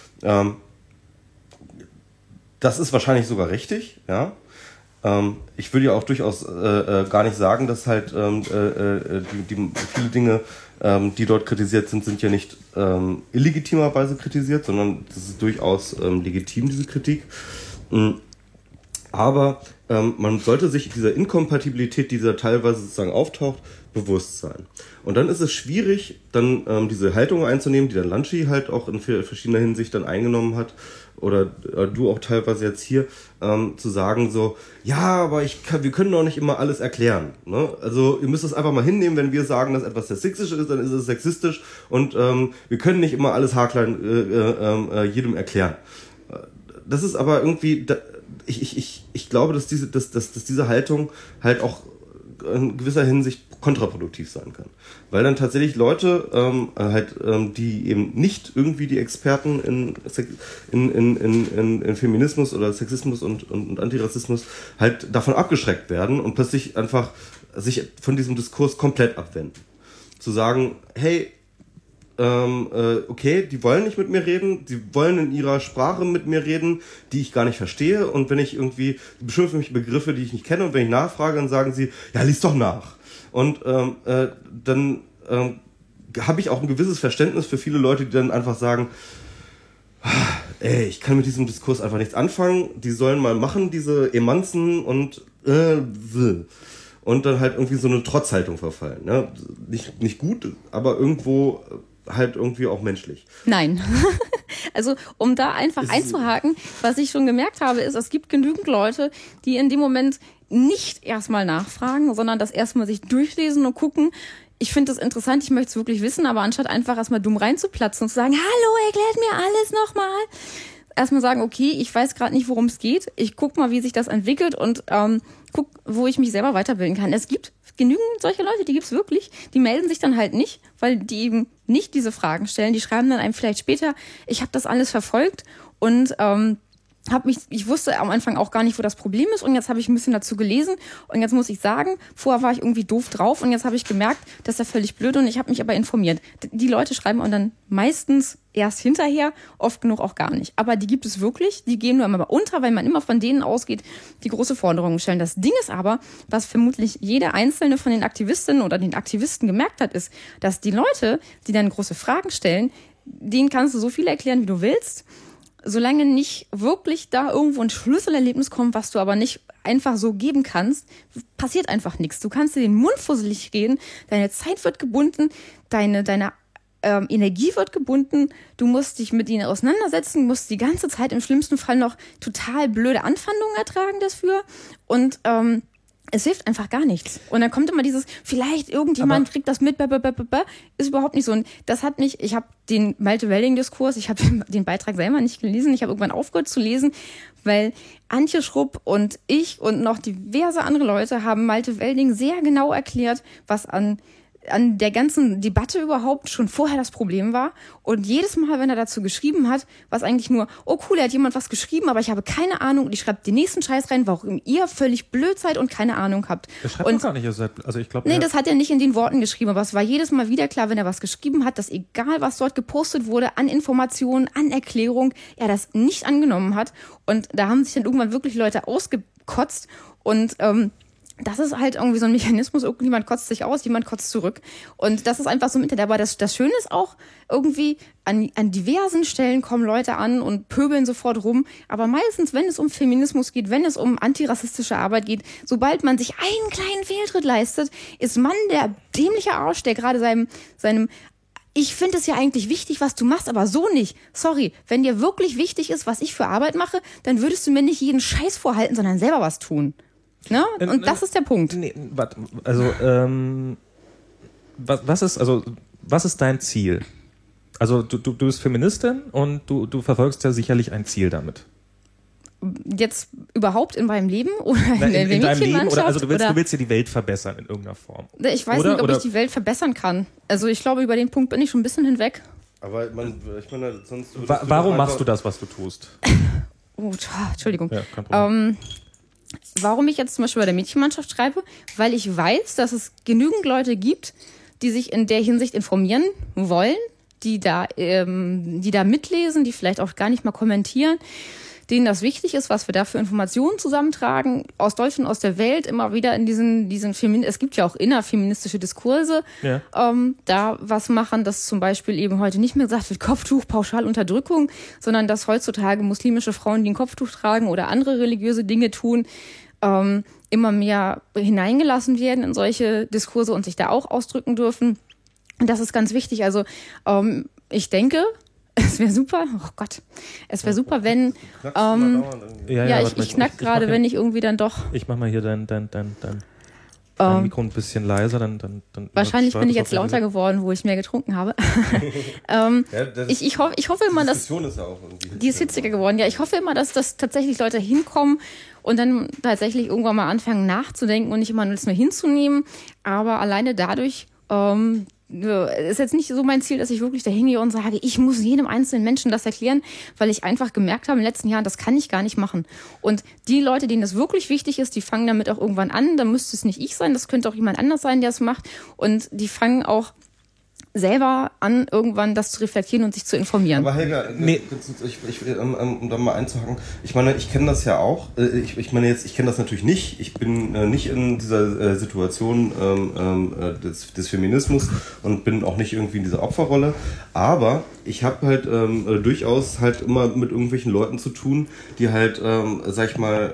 Das ist wahrscheinlich sogar richtig, ja. Ich will ja auch durchaus gar nicht sagen, dass halt die viele Dinge, die dort kritisiert sind ja nicht illegitimerweise kritisiert, sondern das ist durchaus legitim, diese Kritik. Aber man sollte sich dieser Inkompatibilität, die da teilweise sozusagen auftaucht, bewusst sein. Und dann ist es schwierig, dann diese Haltung einzunehmen, die dann Lanchi halt auch in verschiedener Hinsicht dann eingenommen hat, oder du auch teilweise jetzt hier, zu sagen so, ja, aber wir können doch nicht immer alles erklären. Ne? Also ihr müsst es einfach mal hinnehmen, wenn wir sagen, dass etwas sexistisch ist, dann ist es sexistisch und wir können nicht immer alles haarklein jedem erklären. Das ist aber irgendwie, ich glaube, dass diese Haltung halt auch in gewisser Hinsicht kontraproduktiv sein kann. Weil dann tatsächlich Leute die eben nicht irgendwie die Experten in Feminismus oder Sexismus und Antirassismus halt davon abgeschreckt werden und plötzlich einfach sich von diesem Diskurs komplett abwenden. Zu sagen, hey, okay, die wollen nicht mit mir reden, die wollen in ihrer Sprache mit mir reden, die ich gar nicht verstehe, und wenn ich irgendwie, die beschimpfen mich Begriffe, die ich nicht kenne, und wenn ich nachfrage, dann sagen sie, ja, lies doch nach. Und dann habe ich auch ein gewisses Verständnis für viele Leute, die dann einfach sagen, ich kann mit diesem Diskurs einfach nichts anfangen, die sollen mal machen, diese Emanzen, und dann halt irgendwie so eine Trotzhaltung verfallen. Ne? Nicht gut, aber irgendwo halt irgendwie auch menschlich. Nein. Also, um da einfach einzuhaken, was ich schon gemerkt habe, ist, es gibt genügend Leute, die in dem Moment nicht erstmal nachfragen, sondern das erstmal sich durchlesen und gucken. Ich finde das interessant, ich möchte es wirklich wissen, aber anstatt einfach erstmal dumm reinzuplatzen und zu sagen, hallo, erklärt mir alles nochmal. Erstmal sagen, okay, ich weiß gerade nicht, worum es geht. Ich guck mal, wie sich das entwickelt und guck, wo ich mich selber weiterbilden kann. Es gibt genügend solche Leute, die gibt's wirklich. Die melden sich dann halt nicht, weil die eben nicht diese Fragen stellen. Die schreiben dann einem vielleicht später, ich habe das alles verfolgt und ich wusste am Anfang auch gar nicht, wo das Problem ist, und jetzt habe ich ein bisschen dazu gelesen und jetzt muss ich sagen, vorher war ich irgendwie doof drauf und jetzt habe ich gemerkt, das ist ja völlig blöd, und ich habe mich aber informiert. Die Leute schreiben und dann meistens erst hinterher, oft genug auch gar nicht. Aber die gibt es wirklich, die gehen nur immer unter, weil man immer von denen ausgeht, die große Forderungen stellen. Das Ding ist aber, was vermutlich jede einzelne von den Aktivistinnen oder den Aktivisten gemerkt hat, ist, dass die Leute, die dann große Fragen stellen, denen kannst du so viel erklären, wie du willst, solange nicht wirklich da irgendwo ein Schlüsselerlebnis kommt, was du aber nicht einfach so geben kannst, passiert einfach nichts. Du kannst dir den Mund fusselig reden, deine Zeit wird gebunden, deine Energie wird gebunden, du musst dich mit ihnen auseinandersetzen, musst die ganze Zeit im schlimmsten Fall noch total blöde Anfeindungen ertragen dafür, und es hilft einfach gar nichts. Und dann kommt immer dieses, vielleicht irgendjemand kriegt das mit, ist überhaupt nicht so. Und das hat mich, ich habe den Malte-Welding-Diskurs, ich habe den Beitrag selber nicht gelesen, ich habe irgendwann aufgehört zu lesen, weil Antje Schrupp und ich und noch diverse andere Leute haben Malte-Welding sehr genau erklärt, was an der ganzen Debatte überhaupt schon vorher das Problem war. Und jedes Mal, wenn er dazu geschrieben hat, war es eigentlich nur, oh cool, da hat jemand was geschrieben, aber ich habe keine Ahnung, und ich schreibe den nächsten Scheiß rein, warum ihr völlig blöd seid und keine Ahnung habt. Das schreibt doch gar nicht. Also ich glaube, nee, das hat er nicht in den Worten geschrieben, aber es war jedes Mal wieder klar, wenn er was geschrieben hat, dass egal, was dort gepostet wurde, an Informationen, an Erklärung, er das nicht angenommen hat. Und da haben sich dann irgendwann wirklich Leute ausgekotzt, und das ist halt irgendwie so ein Mechanismus, irgendjemand kotzt sich aus, jemand kotzt zurück. Und das ist einfach so mit dabei. Das Schöne ist auch, irgendwie an diversen Stellen kommen Leute an und pöbeln sofort rum. Aber meistens, wenn es um Feminismus geht, wenn es um antirassistische Arbeit geht, sobald man sich einen kleinen Fehltritt leistet, ist man der dämliche Arsch, der gerade seinem ich finde es ja eigentlich wichtig, was du machst, aber so nicht. Sorry, wenn dir wirklich wichtig ist, was ich für Arbeit mache, dann würdest du mir nicht jeden Scheiß vorhalten, sondern selber was tun. Ne? Und das ist der Punkt. Nee, warte, also was ist dein Ziel? Also du bist Feministin und du verfolgst ja sicherlich ein Ziel damit. Jetzt überhaupt in meinem Leben oder in der in deinem Leben oder also du willst ja die Welt verbessern in irgendeiner Form. Ich weiß nicht, ob ich die Welt verbessern kann. Also ich glaube, über den Punkt bin ich schon ein bisschen hinweg. Aber ich meine, sonst... Warum machst du das, was du tust? Oh, Entschuldigung. Ja, kein Problem. Warum ich jetzt zum Beispiel bei der Mädchenmannschaft schreibe? Weil ich weiß, dass es genügend Leute gibt, die sich in der Hinsicht informieren wollen, die da mitlesen, die vielleicht auch gar nicht mal kommentieren, denen das wichtig ist, was wir da für Informationen zusammentragen, aus Deutschland, aus der Welt, immer wieder in diesen es gibt ja auch innerfeministische Diskurse, da was machen, dass zum Beispiel eben heute nicht mehr gesagt wird, Kopftuch, Pauschalunterdrückung, sondern dass heutzutage muslimische Frauen, die ein Kopftuch tragen oder andere religiöse Dinge tun, immer mehr hineingelassen werden in solche Diskurse und sich da auch ausdrücken dürfen. Und das ist ganz wichtig. Also ich denke, es wäre super, es wäre super, wenn, ich knack gerade, wenn ich irgendwie dann doch... Ich mach mal hier dein Mikro ein bisschen leiser, dann wahrscheinlich bin ich jetzt lauter geworden, wo ich mehr getrunken habe. Ich hoffe immer, dass... Die Diskussion ist ja auch irgendwie... Die ist hitziger geworden, ja. Ich hoffe immer, dass das tatsächlich Leute hinkommen und dann tatsächlich irgendwann mal anfangen nachzudenken und nicht immer nur hinzunehmen, aber alleine dadurch... ist jetzt nicht so mein Ziel, dass ich wirklich da hingehe und sage, ich muss jedem einzelnen Menschen das erklären, weil ich einfach gemerkt habe in den letzten Jahren, das kann ich gar nicht machen. Und die Leute, denen das wirklich wichtig ist, die fangen damit auch irgendwann an. Dann müsste es nicht ich sein, das könnte auch jemand anders sein, der es macht. Und die fangen auch selber an, irgendwann das zu reflektieren und sich zu informieren. Aber Helga, um da mal einzuhaken, ich meine, ich kenne das ja auch. Ich kenne das natürlich nicht. Ich bin nicht in dieser Situation des Feminismus und bin auch nicht irgendwie in dieser Opferrolle. Aber ich habe halt durchaus halt immer mit irgendwelchen Leuten zu tun, die halt, sag ich mal,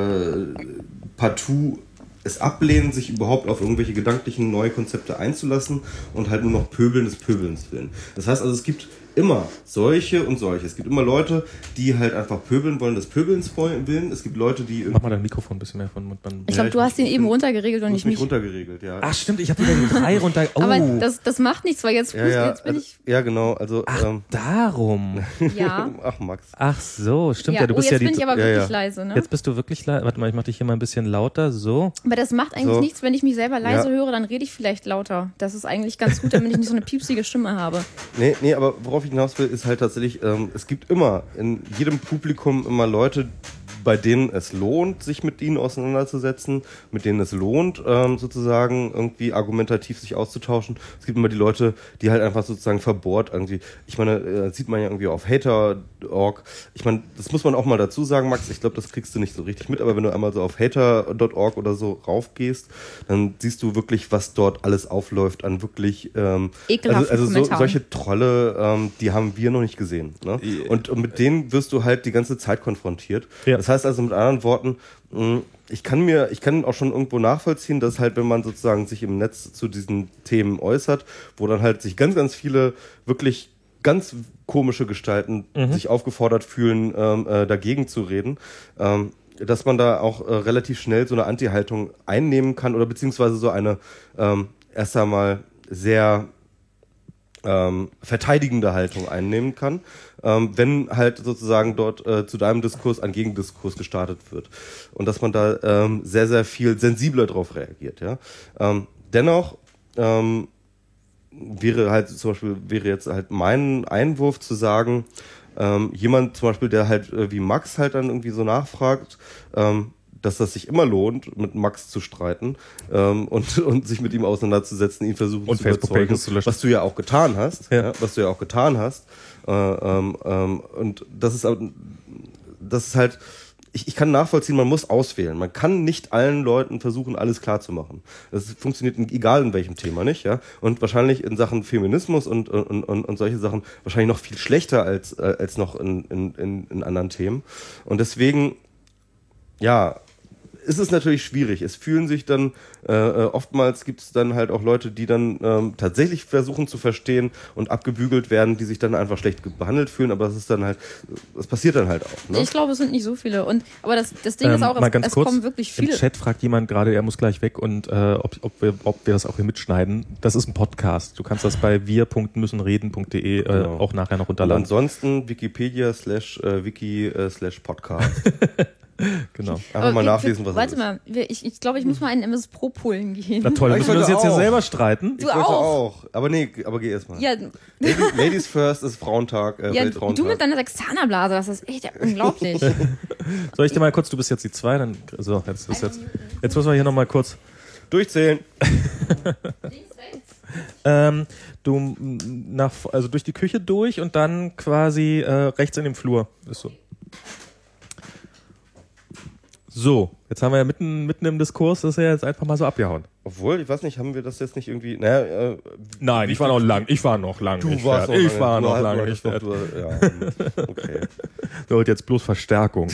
partout es ablehnen, sich überhaupt auf irgendwelche gedanklichen neue Konzepte einzulassen und halt nur noch pöbeln des Pöbelns willen. Das heißt also, es gibt immer solche und solche. Es gibt immer Leute, die halt einfach pöbeln wollen, des Pöbelns willen. Es gibt Leute, die... Mach mal dein Mikrofon ein bisschen mehr von Mund. Ich glaube, du hast ihn eben runtergeregelt und nicht mich. Runtergeregelt, ja. Ach stimmt, ich habe wieder den 3 runter... Oh. Aber das macht nichts, weil jetzt bin ich... Ja, genau. Also, darum. Ja. Ach, Max. Ach so, stimmt ja. Du bist jetzt ja bin ich aber wirklich leise, ne? Jetzt bist du wirklich leise. Warte mal, ich mach dich hier mal ein bisschen lauter. So. Aber das macht eigentlich nichts, wenn ich mich selber leise höre, dann rede ich vielleicht lauter. Das ist eigentlich ganz gut, damit ich nicht so eine piepsige Stimme habe. Nee, aber worauf ich hinaus will, ist halt tatsächlich, es gibt immer in jedem Publikum immer Leute, bei denen es lohnt, sich mit ihnen auseinanderzusetzen, mit denen es lohnt, sozusagen irgendwie argumentativ sich auszutauschen. Es gibt immer die Leute, die halt einfach sozusagen verbohrt irgendwie, ich meine, sieht man ja irgendwie auf hater.org. Ich meine, das muss man auch mal dazu sagen, Max, ich glaube, das kriegst du nicht so richtig mit, aber wenn du einmal so auf hater.org oder so raufgehst, dann siehst du wirklich, was dort alles aufläuft an wirklich, also solche Trolle, die haben wir noch nicht gesehen. Ne? Und mit denen wirst du halt die ganze Zeit konfrontiert. Ja. Das heißt also mit anderen Worten, ich kann auch schon irgendwo nachvollziehen, dass halt, wenn man sozusagen sich im Netz zu diesen Themen äußert, wo dann halt sich ganz, ganz viele wirklich ganz komische Gestalten sich aufgefordert fühlen, dagegen zu reden, dass man da auch relativ schnell so eine Anti-Haltung einnehmen kann oder beziehungsweise so eine erst einmal sehr verteidigende Haltung einnehmen kann, wenn halt sozusagen dort zu deinem Diskurs ein Gegendiskurs gestartet wird. Und dass man da sehr, sehr viel sensibler drauf reagiert. Ja? Dennoch wäre jetzt halt mein Einwurf zu sagen, jemand zum Beispiel, der halt wie Max halt dann irgendwie so nachfragt, dass das sich immer lohnt, mit Max zu streiten und sich mit ihm auseinanderzusetzen, ihn versuchen und zu überzeugen, was du ja auch getan hast. Ja. Und das ist halt, ich kann nachvollziehen, man muss auswählen. Man kann nicht allen Leuten versuchen, alles klar zu machen. Das funktioniert egal in welchem Thema nicht, ja. Und wahrscheinlich in Sachen Feminismus und solche Sachen wahrscheinlich noch viel schlechter als noch in anderen Themen. Und deswegen, ja, ist es natürlich schwierig. Es fühlen sich dann, oftmals gibt es dann halt auch Leute, die dann tatsächlich versuchen zu verstehen und abgebügelt werden, die sich dann einfach schlecht behandelt fühlen, aber das ist dann halt, das passiert dann halt auch. Ne? Ich glaube, es sind nicht so viele. Aber das Ding ist auch, es kommen wirklich viele. Im Chat fragt jemand gerade, er muss gleich weg und ob wir das auch hier mitschneiden. Das ist ein Podcast. Du kannst das bei wir.müssenreden.de Genau. auch nachher noch runterladen. Und ansonsten Wikipedia/wiki/podcast. Genau. Einfach mal nachlesen, was Warte mal, ich glaube, ich muss mal einen MS Pro holen gehen. Na toll, müssen wir uns jetzt hier selber streiten? Ich wollte auch. Aber geh erst mal. Ja, Ladies first ist Frauentag, Weltfrauentag. du mit deiner Sextanerblase, das ist echt unglaublich. Soll ich dir mal kurz, du bist jetzt die 2, dann, so, jetzt müssen wir hier nochmal kurz durchzählen. Also durch die Küche durch und dann quasi rechts in dem Flur. Ist so. So, jetzt haben wir ja mitten im Diskurs, das ist ja jetzt einfach mal so abgehauen. Obwohl, ich weiß nicht, haben wir das jetzt nicht irgendwie... Nein, ich war noch lang nicht fertig. Ich war noch lange nicht fertig. Ja, okay. So, und jetzt bloß Verstärkung.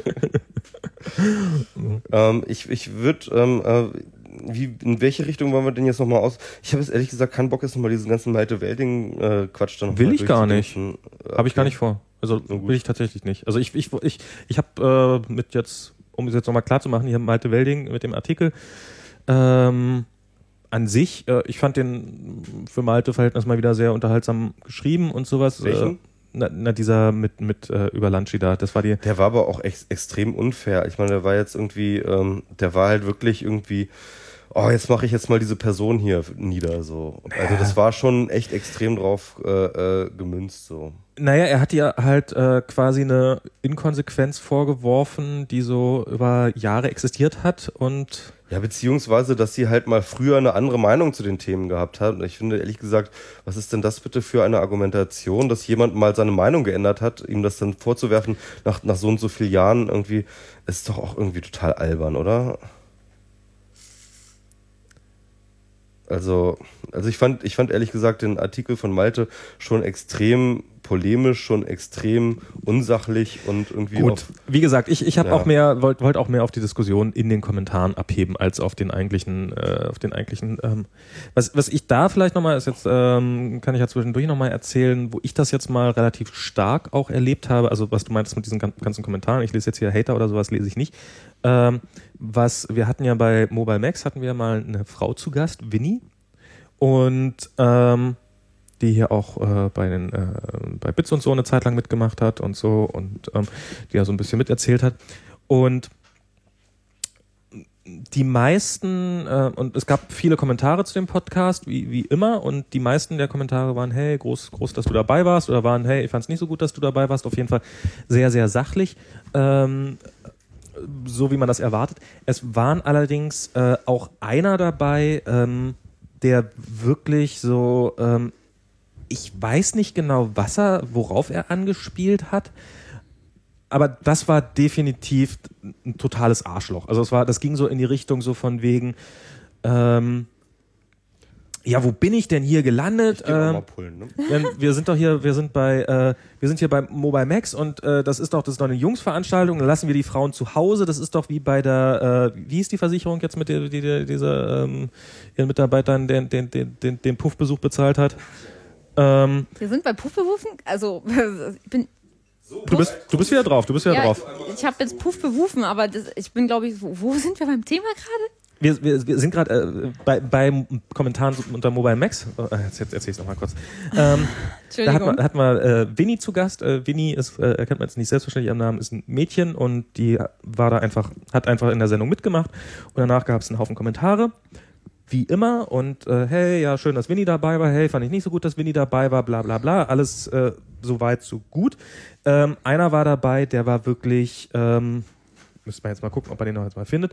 Ich würde... in welche Richtung wollen wir denn jetzt nochmal aus? Ich habe jetzt ehrlich gesagt keinen Bock, jetzt nochmal diesen ganzen Malte-Welding-Quatsch dann noch Will ich gar nicht. Okay. Habe ich gar nicht vor. Also will ich tatsächlich nicht. Also ich habe mit jetzt, um es jetzt nochmal klar zu machen, hier Malte Welding mit dem Artikel, an sich, ich fand den für Malte-Verhältnis mal wieder sehr unterhaltsam geschrieben und sowas. Welchen? Dieser mit über Lanschi da, das war die... Der war aber auch extrem unfair. Ich meine, der war jetzt irgendwie, der war halt wirklich irgendwie... jetzt mache ich jetzt mal diese Person hier nieder, so. Also das war schon echt extrem drauf gemünzt, so. Naja, er hat ihr halt quasi eine Inkonsequenz vorgeworfen, die so über Jahre existiert hat und... Ja, beziehungsweise, dass sie halt mal früher eine andere Meinung zu den Themen gehabt hat. Und ich finde, ehrlich gesagt, was ist denn das bitte für eine Argumentation, dass jemand mal seine Meinung geändert hat, ihm das dann vorzuwerfen nach so und so vielen Jahren irgendwie, ist doch auch irgendwie total albern, oder? Also ich fand ehrlich gesagt den Artikel von Malte schon extrem polemisch, schon extrem unsachlich und irgendwie gut. Wie gesagt, ich habe auch mehr, wollte auch mehr auf die Diskussion in den Kommentaren abheben als auf den eigentlichen, was ich da vielleicht nochmal ist jetzt, kann ich ja zwischendurch nochmal erzählen, wo ich das jetzt mal relativ stark auch erlebt habe, also was du meintest mit diesen ganzen Kommentaren, ich lese jetzt hier Hater oder sowas, lese ich nicht. Wir hatten ja bei Mobile Max hatten wir mal eine Frau zu Gast, Winnie, und die hier auch bei Bits und so eine Zeit lang mitgemacht hat und so und die ja so ein bisschen miterzählt hat. Und die meisten, und es gab viele Kommentare zu dem Podcast, wie immer, und die meisten der Kommentare waren, hey, groß, dass du dabei warst, oder waren, hey, ich fand's nicht so gut, dass du dabei warst, auf jeden Fall sehr, sehr sachlich. So wie man das erwartet. Es waren allerdings auch einer dabei, der wirklich so, ich weiß nicht genau, worauf er angespielt hat, aber das war definitiv ein totales Arschloch. Also das ging so in die Richtung so von wegen, ja, wo bin ich denn hier gelandet? Pullen, ne? Wir sind hier bei Mobile Max und das ist doch eine Jungsveranstaltung, dann lassen wir die Frauen zu Hause, das ist doch wie bei der, wie ist die Versicherung jetzt mit der ihren Mitarbeitern den Puffbesuch bezahlt hat? Wir sind bei Puffberufen, also ich bin... Du bist wieder drauf, drauf. Ich habe jetzt Puff berufen, aber ich bin, glaube ich, wo sind wir beim Thema gerade? Wir sind gerade bei Kommentaren unter Mobile Max. Jetzt erzähl ich es nochmal kurz. Entschuldigung. Da hat man Winnie zu Gast. Winnie ist, erkennt man jetzt nicht selbstverständlich am Namen, ist ein Mädchen und die hat einfach in der Sendung mitgemacht und danach gab es einen Haufen Kommentare. Wie immer und hey, ja, schön, dass Winnie dabei war, hey, fand ich nicht so gut, dass Winnie dabei war, bla bla bla, alles so weit, so gut. Einer war dabei, der war wirklich, müsste man jetzt mal gucken, ob man den noch jetzt mal findet,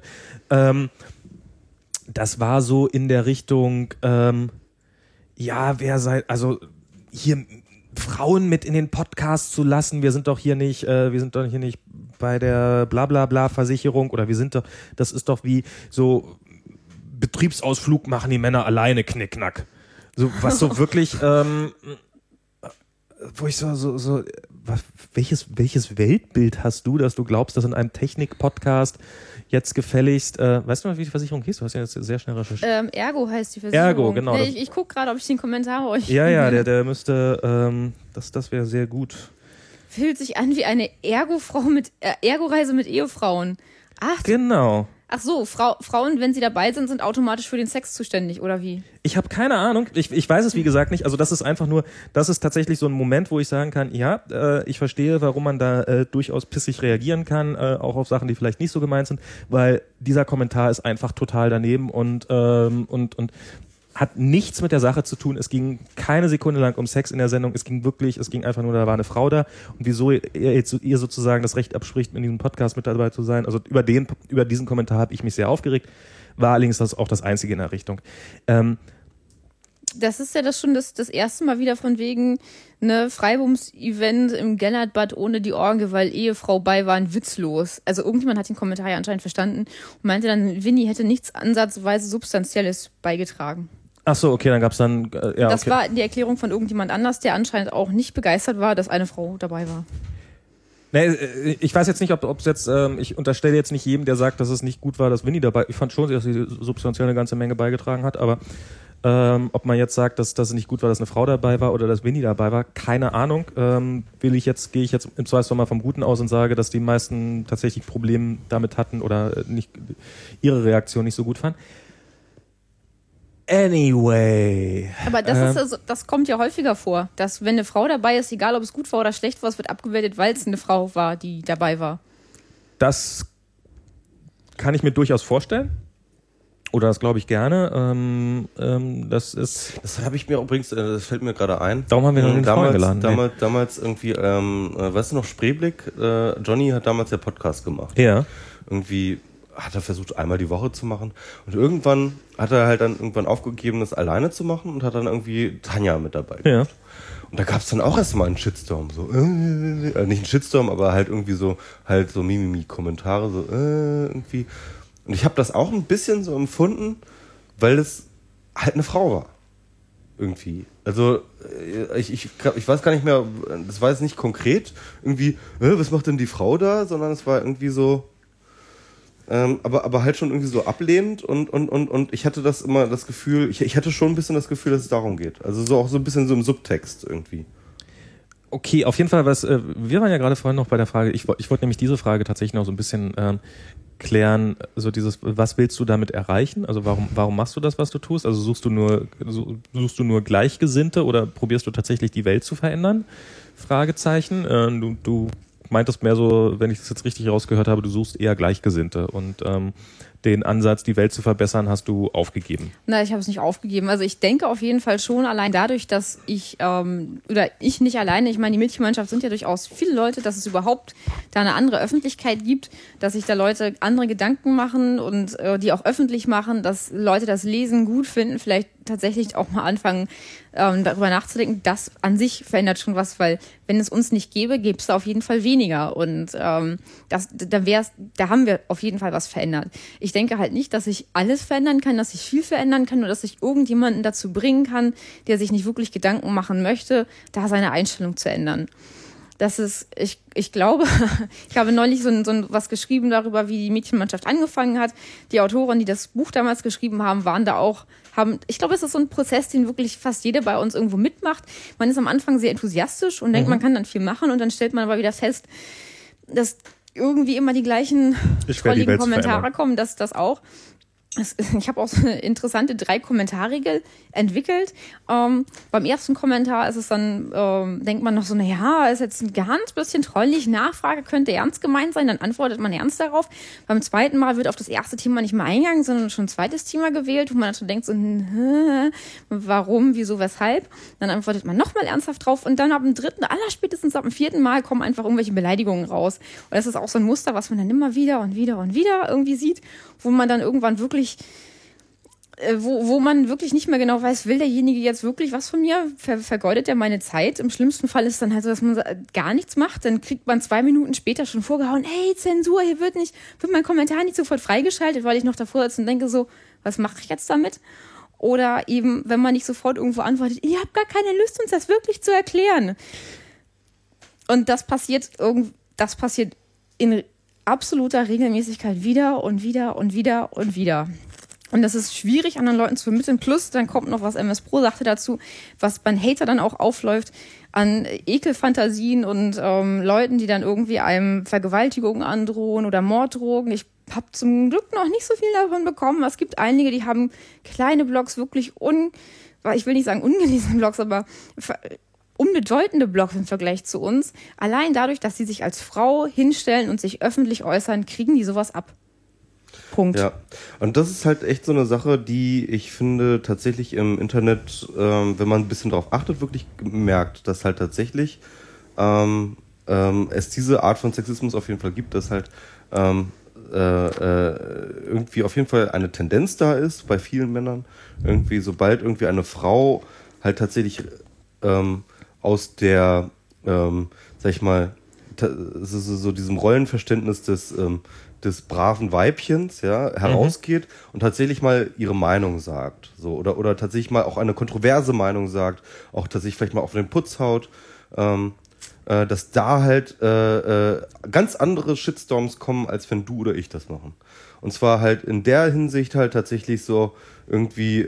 das war so in der Richtung, ja, also hier Frauen mit in den Podcast zu lassen, wir sind doch hier nicht bei der bla bla bla Versicherung oder das ist doch wie so Betriebsausflug machen die Männer alleine, knickknack. So, was so wirklich, wo ich welches Weltbild hast du, dass du glaubst, dass in einem Technik-Podcast jetzt gefälligst, weißt du mal, wie die Versicherung hieß? Du hast ja jetzt sehr schnell recherchiert. Ergo heißt die Versicherung. Ergo, genau. Nee, ich gucke gerade, ob ich den Kommentar euch. Ja, der müsste, das wäre sehr gut. Fühlt sich an wie eine Ergo-Reise mit Ehefrauen. Ach, genau. Ach so, Frauen, wenn sie dabei sind automatisch für den Sex zuständig, oder wie? Ich habe keine Ahnung. Ich weiß es, wie gesagt, nicht. Also das ist einfach nur, das ist tatsächlich so ein Moment, wo ich sagen kann, ja, ich verstehe, warum man da durchaus pissig reagieren kann, auch auf Sachen, die vielleicht nicht so gemeint sind, weil dieser Kommentar ist einfach total daneben und hat nichts mit der Sache zu tun. Es ging keine Sekunde lang um Sex in der Sendung. Es ging einfach nur, da war eine Frau da. Und wieso ihr sozusagen das Recht abspricht, in diesem Podcast mit dabei zu sein. Also über diesen Kommentar habe ich mich sehr aufgeregt. War allerdings das auch das Einzige in der Richtung. Das ist ja das schon das erste Mal wieder von wegen ne Freibums-Event im Gellertbad ohne die Orgel, weil Ehefrau bei waren, witzlos. Also irgendjemand hat den Kommentar ja anscheinend verstanden und meinte dann, Winnie hätte nichts ansatzweise Substanzielles beigetragen. Ach so, okay, dann gab's dann, ja, das okay. war die Erklärung von irgendjemand anders, der anscheinend auch nicht begeistert war, dass eine Frau dabei war. Nee, ich weiß jetzt nicht, ob es jetzt, ich unterstelle jetzt nicht jedem, der sagt, dass es nicht gut war, dass Winnie dabei, ich fand schon, dass sie substanziell eine ganze Menge beigetragen hat, aber ob man jetzt sagt, dass es nicht gut war, dass eine Frau dabei war oder dass Winnie dabei war, keine Ahnung. Gehe ich jetzt im Zweifelsfall mal vom Guten aus und sage, dass die meisten tatsächlich Probleme damit hatten oder nicht ihre Reaktion nicht so gut fanden. Anyway. Aber das kommt ja häufiger vor, dass wenn eine Frau dabei ist, egal ob es gut war oder schlecht war, es wird abgewertet, weil es eine Frau war, die dabei war. Das kann ich mir durchaus vorstellen. Oder das glaube ich gerne. Das habe ich mir übrigens, das fällt mir gerade ein. Darum haben wir noch den Frauen geladen. Damals irgendwie, weißt du noch, Spreeblick, Johnny hat damals ja Podcast gemacht. Ja. Irgendwie hat er versucht, einmal die Woche zu machen. Und irgendwann hat er halt dann irgendwann aufgegeben, das alleine zu machen und hat dann irgendwie Tanja mit dabei gehabt. Ja. Und da gab es dann auch erstmal einen Shitstorm. So, nicht einen Shitstorm, aber halt irgendwie so, Mimimi-Kommentare, so, irgendwie. Und ich habe das auch ein bisschen so empfunden, weil es halt eine Frau war. Irgendwie. Also, ich weiß gar nicht mehr, das war jetzt nicht konkret, irgendwie, was macht denn die Frau da? Sondern es war irgendwie so, aber halt schon irgendwie so ablehnend und ich hatte das immer das Gefühl, ich hatte schon ein bisschen das Gefühl, dass es darum geht. Also so auch so ein bisschen so im Subtext irgendwie. Okay, auf jeden Fall, wir waren ja gerade vorhin noch bei der Frage, ich wollte nämlich diese Frage tatsächlich noch so ein bisschen klären, so dieses, was willst du damit erreichen? Also warum machst du das, was du tust? Also suchst du nur Gleichgesinnte oder probierst du tatsächlich die Welt zu verändern? Fragezeichen. Du meintest mehr so, wenn ich das jetzt richtig rausgehört habe, du suchst eher Gleichgesinnte und den Ansatz, die Welt zu verbessern, hast du aufgegeben. Nein, ich habe es nicht aufgegeben. Also ich denke auf jeden Fall schon allein dadurch, dass ich nicht alleine, ich meine, die Mädchengemeinschaft sind ja durchaus viele Leute, dass es überhaupt da eine andere Öffentlichkeit gibt, dass sich da Leute andere Gedanken machen und die auch öffentlich machen, dass Leute das Lesen gut finden, vielleicht tatsächlich auch mal anfangen, darüber nachzudenken, das an sich verändert schon was, weil wenn es uns nicht gäbe, gäbe es da auf jeden Fall weniger und da haben wir auf jeden Fall was verändert. Ich denke halt nicht, dass ich alles verändern kann, dass ich viel verändern kann oder dass ich irgendjemanden dazu bringen kann, der sich nicht wirklich Gedanken machen möchte, da seine Einstellung zu ändern. Das ist, ich glaube, ich habe neulich so was geschrieben darüber, wie die Mädchenmannschaft angefangen hat. Die Autoren, die das Buch damals geschrieben haben, ich glaube, es ist so ein Prozess, den wirklich fast jeder bei uns irgendwo mitmacht. Man ist am Anfang sehr enthusiastisch und denkt, man kann dann viel machen und dann stellt man aber wieder fest, dass irgendwie immer die gleichen trolligen Kommentare kommen, dass das auch. Ich habe auch so eine interessante 3-Kommentarregel entwickelt. Beim ersten Kommentar ist es dann, denkt man noch so, ist jetzt ein ganz bisschen trollig, Nachfrage könnte ernst gemeint sein, dann antwortet man ernst darauf. Beim zweiten Mal wird auf das erste Thema nicht mehr eingegangen, sondern schon ein zweites Thema gewählt, wo man dann schon denkt so, warum, wieso, weshalb? Dann antwortet man nochmal ernsthaft drauf und dann ab dem dritten, allerspätestens ab dem vierten Mal kommen einfach irgendwelche Beleidigungen raus. Und das ist auch so ein Muster, was man dann immer wieder und wieder und wieder irgendwie sieht, wo man dann irgendwann wirklich wo man wirklich nicht mehr genau weiß, will derjenige jetzt wirklich was von mir? Vergeudet er meine Zeit? Im schlimmsten Fall ist dann halt so, dass man gar nichts macht. Dann kriegt man 2 Minuten später schon vorgehauen, hey, Zensur, hier wird mein Kommentar nicht sofort freigeschaltet, weil ich noch davor sitze und denke so, was mache ich jetzt damit? Oder eben, wenn man nicht sofort irgendwo antwortet, ihr habt gar keine Lust, uns das wirklich zu erklären. Und das passiert in absoluter Regelmäßigkeit wieder und wieder und wieder und wieder. Und das ist schwierig, anderen Leuten zu vermitteln. Plus, dann kommt noch, was MS Pro sagte dazu, was beim Hater dann auch aufläuft, an Ekelfantasien und Leuten, die dann irgendwie einem Vergewaltigungen androhen oder Morddrohungen. Ich habe zum Glück noch nicht so viel davon bekommen. Es gibt einige, die haben kleine Blogs, wirklich ich will nicht sagen ungelesene Blogs, aber unbedeutende Blogs im Vergleich zu uns. Allein dadurch, dass sie sich als Frau hinstellen und sich öffentlich äußern, kriegen die sowas ab. Punkt. Ja, und das ist halt echt so eine Sache, die ich finde tatsächlich im Internet, wenn man ein bisschen drauf achtet, wirklich merkt, dass halt tatsächlich es diese Art von Sexismus auf jeden Fall gibt, dass halt irgendwie auf jeden Fall eine Tendenz da ist bei vielen Männern. Irgendwie, sobald irgendwie eine Frau halt tatsächlich aus der, sag ich mal, so diesem Rollenverständnis des braven Weibchens, ja, herausgeht und tatsächlich mal ihre Meinung sagt, so, oder tatsächlich mal auch eine kontroverse Meinung sagt, auch tatsächlich vielleicht mal auf den Putz haut, dass da halt ganz andere Shitstorms kommen, als wenn du oder ich das machen. Und zwar halt in der Hinsicht halt tatsächlich so irgendwie,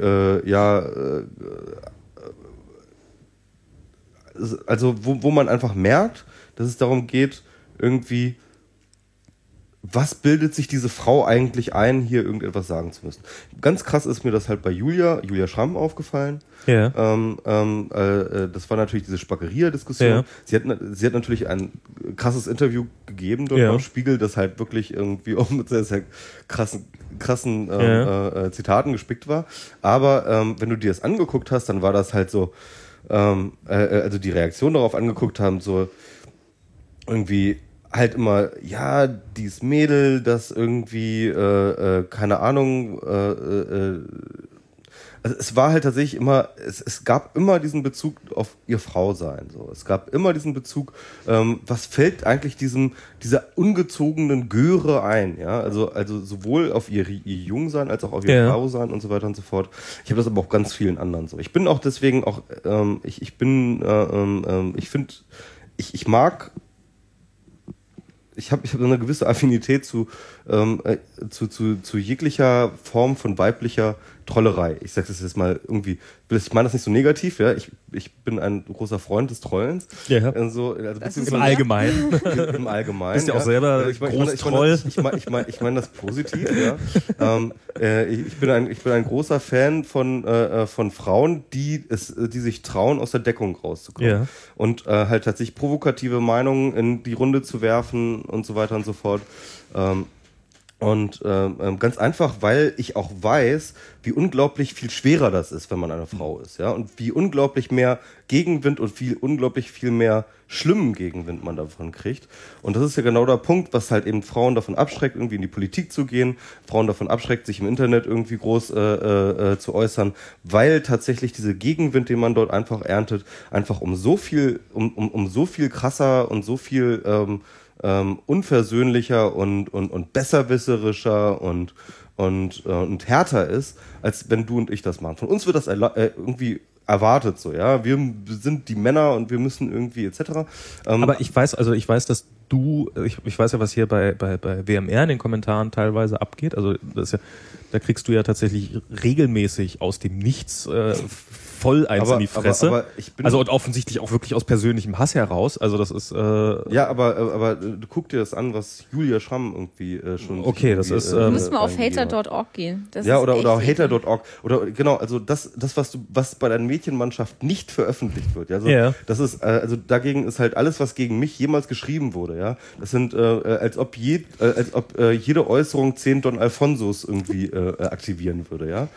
also wo man einfach merkt, dass es darum geht, irgendwie, was bildet sich diese Frau eigentlich ein, hier irgendetwas sagen zu müssen. Ganz krass ist mir das halt bei Julia Schramm aufgefallen. Ja. Das war natürlich diese Spackeria-Diskussion. Ja. Sie hat natürlich ein krasses Interview gegeben dort am Spiegel, das halt wirklich irgendwie auch mit sehr, sehr krassen Zitaten gespickt war. Aber wenn du dir das angeguckt hast, dann war das halt so, also die Reaktion darauf angeguckt haben, so irgendwie halt immer, ja, dieses Mädel, das irgendwie, keine Ahnung, also es war halt tatsächlich immer, es gab immer diesen Bezug auf ihr Frausein, so. Es gab immer diesen Bezug, was fällt eigentlich dieser ungezogenen Göre ein, ja, also sowohl auf ihr Jungsein als auch auf ihr Frausein und so weiter und so fort. Ich habe das aber auch ganz vielen anderen so. Ich bin auch deswegen auch, ich habe so eine gewisse Affinität zu jeglicher Form von weiblicher Trollerei. Ich sage das jetzt mal irgendwie, ich meine das nicht so negativ, ja. Ich bin ein großer Freund des Trollens. Ja. Also im Allgemeinen. Im Allgemeinen. Bist ja auch selber Großtroll. Ich meine das positiv, ja. Ich bin ein großer Fan von Frauen, die sich trauen, aus der Deckung rauszukommen. Ja. Und halt tatsächlich provokative Meinungen in die Runde zu werfen und so weiter und so fort. Ganz einfach, weil ich auch weiß, wie unglaublich viel schwerer das ist, wenn man eine Frau ist, ja, und wie unglaublich mehr Gegenwind und unglaublich viel mehr schlimmen Gegenwind man davon kriegt. Und das ist ja genau der Punkt, was halt eben Frauen davon abschreckt, irgendwie in die Politik zu gehen, Frauen davon abschreckt, sich im Internet irgendwie groß zu äußern, weil tatsächlich dieser Gegenwind, den man dort einfach erntet, einfach um so viel krasser und so viel unversöhnlicher und besserwisserischer und härter ist, als wenn du und ich das machen. Von uns wird das irgendwie erwartet, so, ja. Wir sind die Männer und wir müssen irgendwie etc. Aber ich weiß, dass ich weiß ja, was hier bei WMR in den Kommentaren teilweise abgeht. Also das ist ja, da kriegst du ja tatsächlich regelmäßig aus dem Nichts voll eins in die Fresse. Aber und offensichtlich auch wirklich aus persönlichem Hass heraus. Also das ist ja, aber du guck dir das an, was Julia Schramm irgendwie schon. Okay, das ist. Müssen wir auf hater.org gehen. Das ja, oder hater.org oder genau, also das was bei der Mädchenmannschaft nicht veröffentlicht wird. Ja, also das ist also dagegen ist halt alles, was gegen mich jemals geschrieben wurde. Ja, das sind als ob jede Äußerung 10 Don Alfonsos irgendwie aktivieren würde. Ja.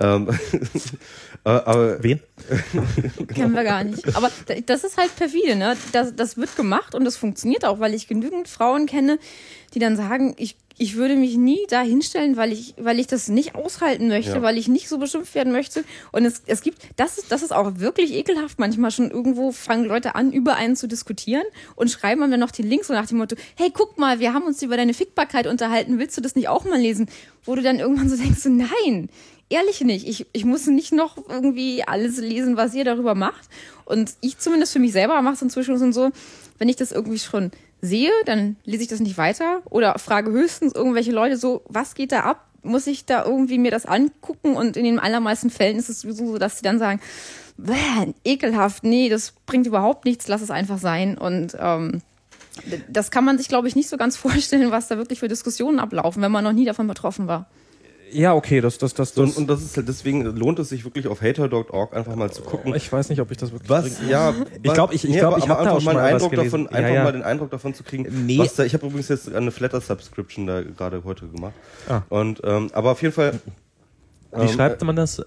Aber wen? Kennen wir gar nicht. Aber das ist halt perfide, ne? Das wird gemacht und das funktioniert auch, weil ich genügend Frauen kenne, die dann sagen, ich ich würde mich nie da hinstellen, weil ich das nicht aushalten möchte, weil ich nicht so beschimpft werden möchte. Und es gibt, das ist auch wirklich ekelhaft. Manchmal schon irgendwo fangen Leute an, über einen zu diskutieren und schreiben dann noch den Link so nach dem Motto, hey, guck mal, wir haben uns über deine Fickbarkeit unterhalten, willst du das nicht auch mal lesen? Wo du dann irgendwann so denkst, so, nein, ehrlich nicht. Ich muss nicht noch irgendwie alles lesen, was ihr darüber macht. Und ich zumindest für mich selber mache es inzwischen so, wenn ich das irgendwie schon sehe, dann lese ich das nicht weiter oder frage höchstens irgendwelche Leute so, was geht da ab? Muss ich da irgendwie mir das angucken? Und in den allermeisten Fällen ist es sowieso so, dass sie dann sagen, ekelhaft, nee, das bringt überhaupt nichts, lass es einfach sein. Und das kann man sich, glaube ich, nicht so ganz vorstellen, was da wirklich für Diskussionen ablaufen, wenn man noch nie davon betroffen war. Ja, okay, das. Und das ist halt, deswegen lohnt es sich wirklich auf hater.org einfach mal zu gucken. Ich weiß nicht, ob ich das wirklich. Ich glaube, ich habe da auch schon mal einen Eindruck davon, mal den Eindruck davon zu kriegen. Nee. Ich habe übrigens jetzt eine Flatter-Subscription da gerade heute gemacht. Und aber auf jeden Fall. Wie schreibt man das?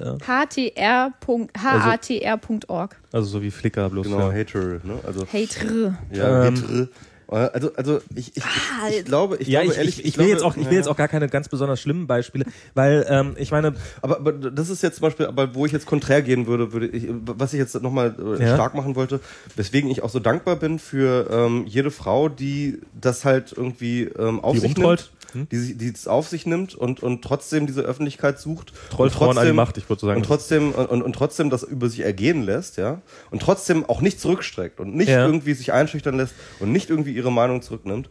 htr.org. Also so wie Flickr bloß. Genau, Hater, ne? Also Hater. Ja, Hater. Also ich glaube, ich will jetzt auch gar keine ganz besonders schlimmen Beispiele, weil ich meine, aber das ist jetzt zum Beispiel, aber wo ich jetzt konträr gehen würde ich, was ich jetzt nochmal stark machen wollte, weswegen ich auch so dankbar bin für jede Frau, die das halt irgendwie auf sich nimmt, die es auf sich nimmt und trotzdem diese Öffentlichkeit sucht. Trollfrauen an die Macht, ich würde sagen. Und trotzdem das über sich ergehen lässt, ja, und trotzdem auch nicht zurückstreckt und nicht irgendwie sich einschüchtern lässt und nicht irgendwie ihre Meinung zurücknimmt,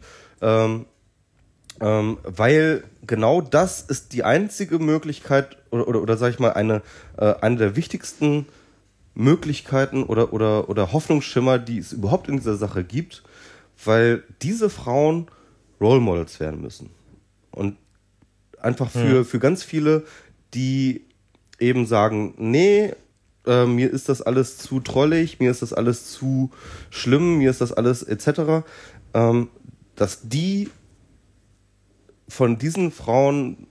weil genau das ist die einzige Möglichkeit oder sag ich mal eine der wichtigsten Möglichkeiten oder Hoffnungsschimmer, die es überhaupt in dieser Sache gibt, weil diese Frauen Role Models werden müssen und einfach für ganz viele, die eben sagen, nee, mir ist das alles zu trollig, mir ist das alles zu schlimm, mir ist das alles etc., dass die von diesen Frauen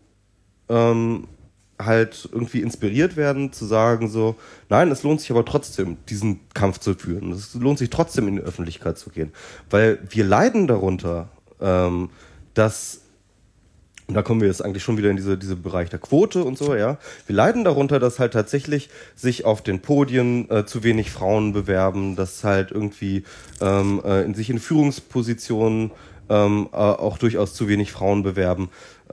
halt irgendwie inspiriert werden, zu sagen so, nein, es lohnt sich aber trotzdem, diesen Kampf zu führen. Es lohnt sich trotzdem, in die Öffentlichkeit zu gehen. Weil wir leiden darunter, dass, und da kommen wir jetzt eigentlich schon wieder in diese Bereich der Quote und so, ja. Wir leiden darunter, dass halt tatsächlich sich auf den Podien zu wenig Frauen bewerben, dass halt irgendwie sich in Führungspositionen auch durchaus zu wenig Frauen bewerben.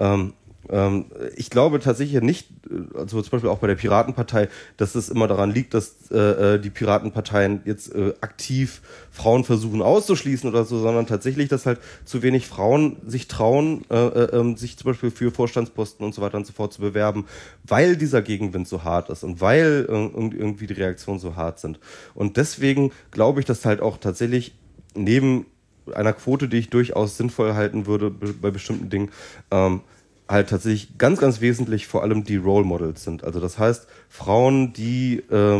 Ich glaube tatsächlich nicht, also zum Beispiel auch bei der Piratenpartei, dass es immer daran liegt, dass die Piratenparteien jetzt aktiv Frauen versuchen auszuschließen oder so, sondern tatsächlich, dass halt zu wenig Frauen sich trauen, sich zum Beispiel für Vorstandsposten und so weiter und so fort zu bewerben, weil dieser Gegenwind so hart ist und weil irgendwie die Reaktionen so hart sind. Und deswegen glaube ich, dass halt auch tatsächlich neben einer Quote, die ich durchaus sinnvoll halten würde bei bestimmten Dingen, halt tatsächlich ganz, ganz wesentlich vor allem die Role Models sind. Also das heißt, Frauen, die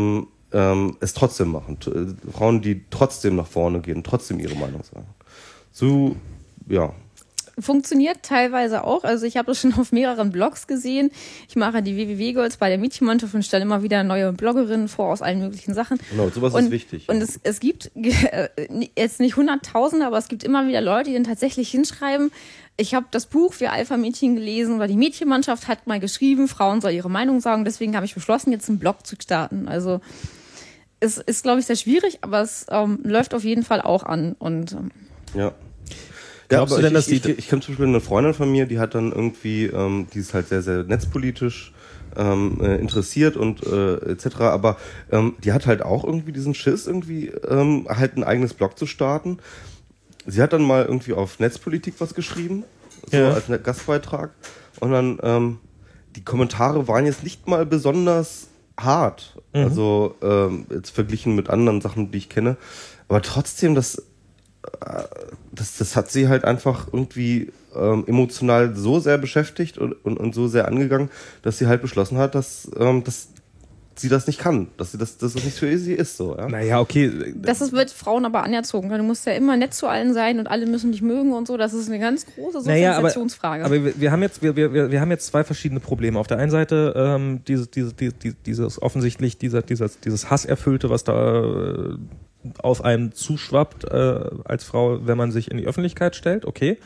es trotzdem machen. Frauen, die trotzdem nach vorne gehen, trotzdem ihre Meinung sagen. So, ja. Funktioniert teilweise auch. Also ich habe das schon auf mehreren Blogs gesehen. Ich mache die WWW-Girls bei der Mädchenmannschaft und stelle immer wieder neue Bloggerinnen vor aus allen möglichen Sachen. Genau, sowas ist wichtig. Und es gibt jetzt nicht Hunderttausende, aber es gibt immer wieder Leute, die dann tatsächlich hinschreiben, ich habe das Buch für Alpha-Mädchen gelesen, weil die Mädchenmannschaft hat mal geschrieben, Frauen sollen ihre Meinung sagen. Deswegen habe ich beschlossen, jetzt einen Blog zu starten. Also es ist, glaube ich, sehr schwierig, aber es läuft auf jeden Fall auch an. Und ja. Ja, aber ich kenne zum Beispiel eine Freundin von mir, die hat dann irgendwie, die ist halt sehr, sehr netzpolitisch interessiert und etc., aber die hat halt auch irgendwie diesen Schiss, irgendwie halt ein eigenes Blog zu starten. Sie hat dann mal irgendwie auf Netzpolitik was geschrieben, so als Gastbeitrag, und dann die Kommentare waren jetzt nicht mal besonders hart, also jetzt verglichen mit anderen Sachen, die ich kenne, aber trotzdem, das hat sie halt einfach irgendwie emotional so sehr beschäftigt und so sehr angegangen, dass sie halt beschlossen hat, dass sie das nicht kann, dass das nicht für sie ist. So, ja? Naja, okay. Wird Frauen aber anerzogen. Du musst ja immer nett zu allen sein und alle müssen dich mögen und so. Das ist eine ganz große Sozialisationsfrage. Aber wir haben jetzt zwei verschiedene Probleme. Auf der einen Seite dieses offensichtlich dieses Hasserfüllte, was da auf einen zuschwappt als Frau, wenn man sich in die Öffentlichkeit stellt, okay.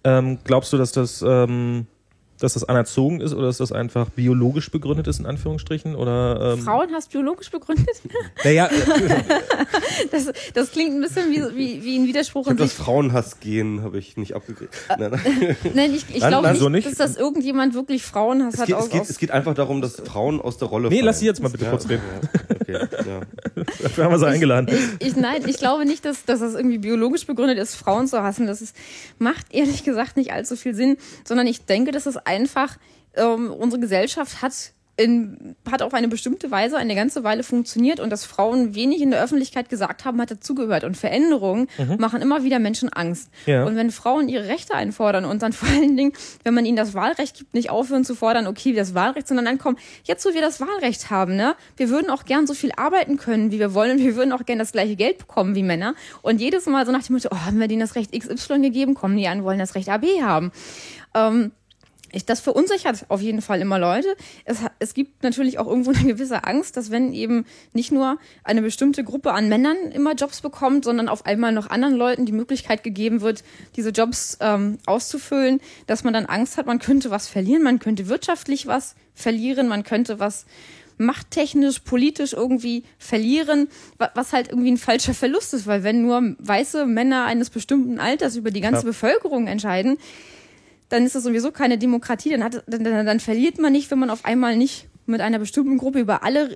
Glaubst du, dass das anerzogen ist oder dass das einfach biologisch begründet ist, in Anführungsstrichen? Oder, Frauenhass biologisch begründet? Naja. Das klingt ein bisschen wie ein Widerspruch. Ich habe das Frauenhass-Gen habe ich nicht abgekriegt. Nein, ich glaube nicht, dass das irgendjemand wirklich Frauenhass hat. Es geht einfach darum, dass Frauen aus der Rolle fallen. Nee, lass sie jetzt mal bitte kurz reden. Okay, ja. Dafür haben wir sie eingeladen. Nein, ich glaube nicht, dass das irgendwie biologisch begründet ist, Frauen zu hassen. Macht ehrlich gesagt nicht allzu viel Sinn, sondern ich denke, dass es einfach unsere Gesellschaft hat auf eine bestimmte Weise eine ganze Weile funktioniert und dass Frauen wenig in der Öffentlichkeit gesagt haben, hat dazugehört. Und Veränderungen machen immer wieder Menschen Angst. Ja. Und wenn Frauen ihre Rechte einfordern und dann vor allen Dingen, wenn man ihnen das Wahlrecht gibt, nicht aufhören zu fordern, okay, das Wahlrecht, sondern dann kommen, jetzt wo wir das Wahlrecht haben, ne, wir würden auch gern so viel arbeiten können, wie wir wollen und wir würden auch gern das gleiche Geld bekommen wie Männer. Und jedes Mal so nach dem Motto, haben wir denen das Recht XY gegeben, kommen die an, wollen das Recht AB haben. Das verunsichert auf jeden Fall immer Leute. Es gibt natürlich auch irgendwo eine gewisse Angst, dass wenn eben nicht nur eine bestimmte Gruppe an Männern immer Jobs bekommt, sondern auf einmal noch anderen Leuten die Möglichkeit gegeben wird, diese Jobs auszufüllen, dass man dann Angst hat, man könnte was verlieren, man könnte wirtschaftlich was verlieren, man könnte was machttechnisch, politisch irgendwie verlieren, was halt irgendwie ein falscher Verlust ist, weil wenn nur weiße Männer eines bestimmten Alters über die ganze Bevölkerung entscheiden, dann ist das sowieso keine Demokratie, dann verliert man nicht, wenn man auf einmal nicht mit einer bestimmten Gruppe über alle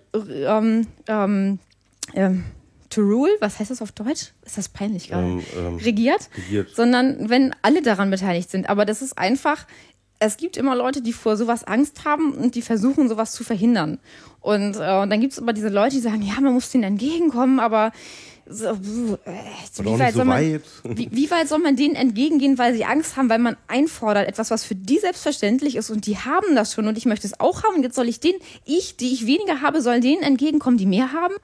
to rule, was heißt das auf Deutsch? Ist das peinlich gerade? Regiert, sondern wenn alle daran beteiligt sind. Aber das ist einfach, es gibt immer Leute, die vor sowas Angst haben und die versuchen, sowas zu verhindern. Und dann gibt es aber diese Leute, die sagen, ja, man muss denen entgegenkommen, aber wie weit soll man denen entgegengehen, weil sie Angst haben, weil man einfordert, etwas, was für die selbstverständlich ist und die haben das schon und ich möchte es auch haben und jetzt soll ich die ich weniger habe, soll denen entgegenkommen, die mehr haben?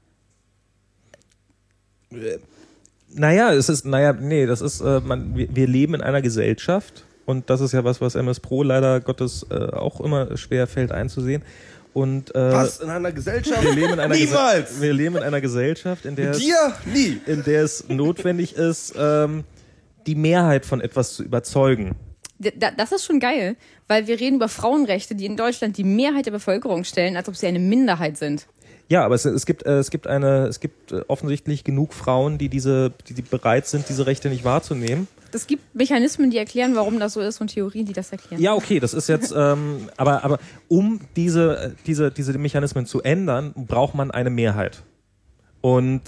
Wir leben in einer Gesellschaft und das ist ja was MS Pro leider Gottes auch immer schwer fällt einzusehen. Und, was? In einer Gesellschaft? Niemals! Wir leben in einer Gesellschaft, in der es notwendig ist, die Mehrheit von etwas zu überzeugen. Das ist schon geil, weil wir reden über Frauenrechte, die in Deutschland die Mehrheit der Bevölkerung stellen, als ob sie eine Minderheit sind. Ja, aber es gibt offensichtlich genug Frauen, die bereit sind, diese Rechte nicht wahrzunehmen. Es gibt Mechanismen, die erklären, warum das so ist und Theorien, die das erklären. Ja, okay, das ist jetzt, aber um diese Mechanismen zu ändern, braucht man eine Mehrheit. Und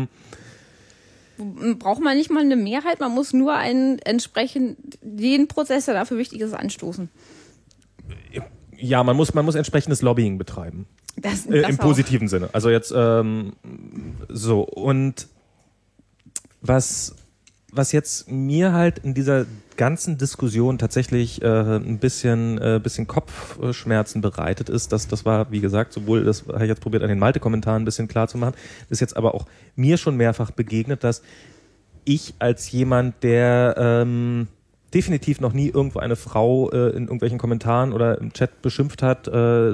braucht man nicht mal eine Mehrheit, man muss nur den Prozess, der dafür wichtig ist, anstoßen. Ja, man muss entsprechendes Lobbying betreiben. Das im positiven Sinne. Also jetzt so. Und was jetzt mir halt in dieser ganzen Diskussion tatsächlich ein bisschen Kopfschmerzen bereitet ist, das war, wie gesagt, sowohl, das habe ich jetzt probiert an den Malte-Kommentaren ein bisschen klar zu machen, ist jetzt aber auch mir schon mehrfach begegnet, dass ich als jemand, der definitiv noch nie irgendwo eine Frau in irgendwelchen Kommentaren oder im Chat beschimpft hat,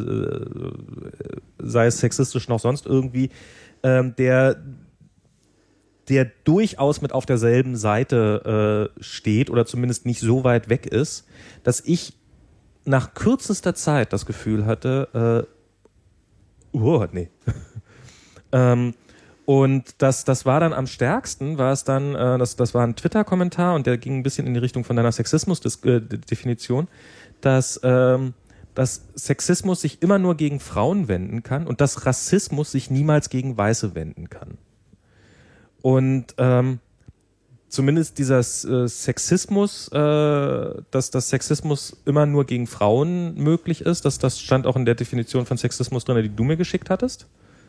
sei es sexistisch noch sonst irgendwie, der durchaus mit auf derselben Seite steht oder zumindest nicht so weit weg ist, dass ich nach kürzester Zeit das Gefühl hatte, und das war dann am stärksten, das war ein Twitter-Kommentar und der ging ein bisschen in die Richtung von deiner Sexismus-Definition, dass Sexismus sich immer nur gegen Frauen wenden kann und dass Rassismus sich niemals gegen Weiße wenden kann. Und zumindest dieser Sexismus, dass Sexismus immer nur gegen Frauen möglich ist, das stand auch in der Definition von Sexismus drin, die du mir geschickt hattest.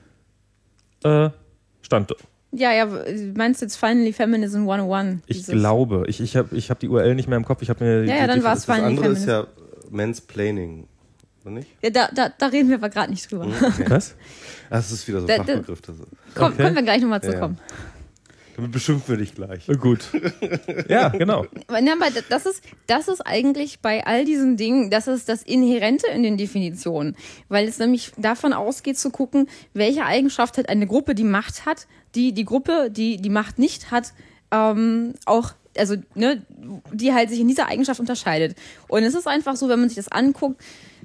Stand. Ja, meinst du jetzt Finally Feminism 101? Ich glaube, ich hab die URL nicht mehr im Kopf. Ich habe mir dann war es Finally Feminism. Das andere ist ja Mansplaining, oder nicht? Ja, da reden wir aber gerade nicht drüber. Okay. Was? Das ist wieder so ein Fachbegriff. Können wir gleich nochmal zukommen. Ja. Damit beschimpfen wir dich gleich. Gut. Ja, genau. Das ist eigentlich bei all diesen Dingen, das ist das Inhärente in den Definitionen. Weil es nämlich davon ausgeht zu gucken, welche Eigenschaft hat eine Gruppe, die Macht hat, die Gruppe, die Macht nicht hat, auch also ne, die halt sich in dieser Eigenschaft unterscheidet. Und es ist einfach so, wenn man sich das anguckt,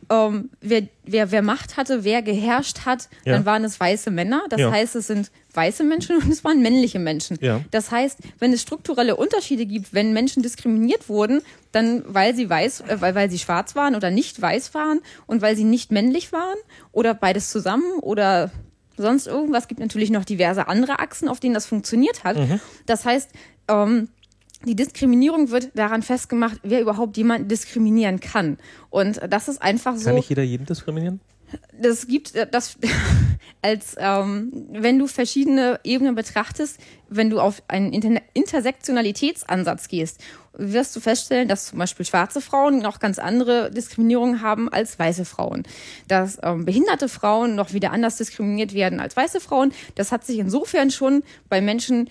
wer Macht hatte, wer geherrscht hat, dann waren es weiße Männer. Das heißt, es sind weiße Menschen und es waren männliche Menschen. Ja. Das heißt, wenn es strukturelle Unterschiede gibt, wenn Menschen diskriminiert wurden, dann weil sie schwarz waren oder nicht weiß waren und weil sie nicht männlich waren oder beides zusammen oder sonst irgendwas, gibt natürlich noch diverse andere Achsen, auf denen das funktioniert hat. Das heißt, die Diskriminierung wird daran festgemacht, wer überhaupt jemanden diskriminieren kann. Und das ist einfach so. Kann nicht jeder jeden diskriminieren? Das gibt das als wenn du verschiedene Ebenen betrachtest, wenn du auf einen Intersektionalitätsansatz gehst, wirst du feststellen, dass zum Beispiel schwarze Frauen noch ganz andere Diskriminierungen haben als weiße Frauen. Dass behinderte Frauen noch wieder anders diskriminiert werden als weiße Frauen. Das hat sich insofern schon bei Menschen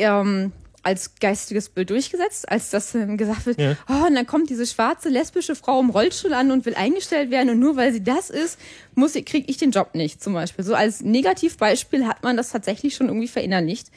als geistiges Bild durchgesetzt, als das gesagt wird, und dann kommt diese schwarze lesbische Frau im Rollstuhl an und will eingestellt werden und nur weil sie das ist, kriege ich den Job nicht, zum Beispiel. So als Negativbeispiel hat man das tatsächlich schon irgendwie verinnerlicht.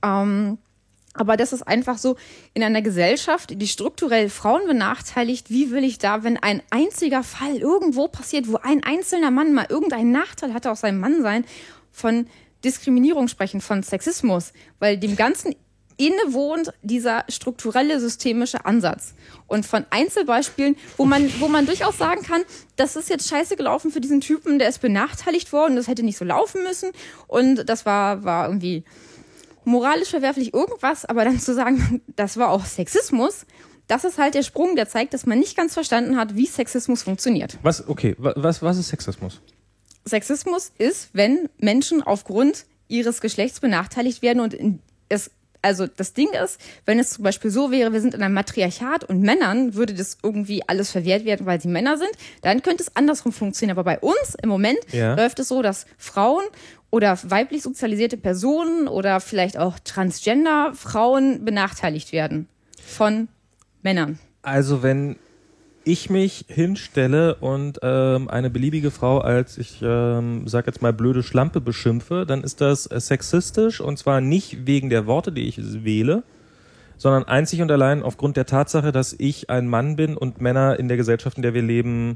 Aber das ist einfach so, in einer Gesellschaft, die strukturell Frauen benachteiligt, wie will ich da, wenn ein einziger Fall irgendwo passiert, wo ein einzelner Mann mal irgendeinen Nachteil hatte aus seinem Mannsein, von Diskriminierung sprechen, von Sexismus, weil dem Ganzen innewohnt dieser strukturelle systemische Ansatz. Und von Einzelbeispielen, wo man durchaus sagen kann, das ist jetzt scheiße gelaufen für diesen Typen, der ist benachteiligt worden, das hätte nicht so laufen müssen und das war irgendwie moralisch verwerflich irgendwas, aber dann zu sagen, das war auch Sexismus, das ist halt der Sprung, der zeigt, dass man nicht ganz verstanden hat, wie Sexismus funktioniert. Was ist Sexismus? Sexismus ist, wenn Menschen aufgrund ihres Geschlechts benachteiligt werden und also das Ding ist, wenn es zum Beispiel so wäre, wir sind in einem Matriarchat und Männern würde das irgendwie alles verwehrt werden, weil sie Männer sind, dann könnte es andersrum funktionieren. Aber bei uns im Moment läuft es so, dass Frauen oder weiblich sozialisierte Personen oder vielleicht auch Transgender-Frauen benachteiligt werden von Männern. Also wenn ich mich hinstelle und eine beliebige Frau als, ich sag jetzt mal, blöde Schlampe beschimpfe, dann ist das sexistisch und zwar nicht wegen der Worte, die ich wähle, sondern einzig und allein aufgrund der Tatsache, dass ich ein Mann bin und Männer in der Gesellschaft, in der wir leben,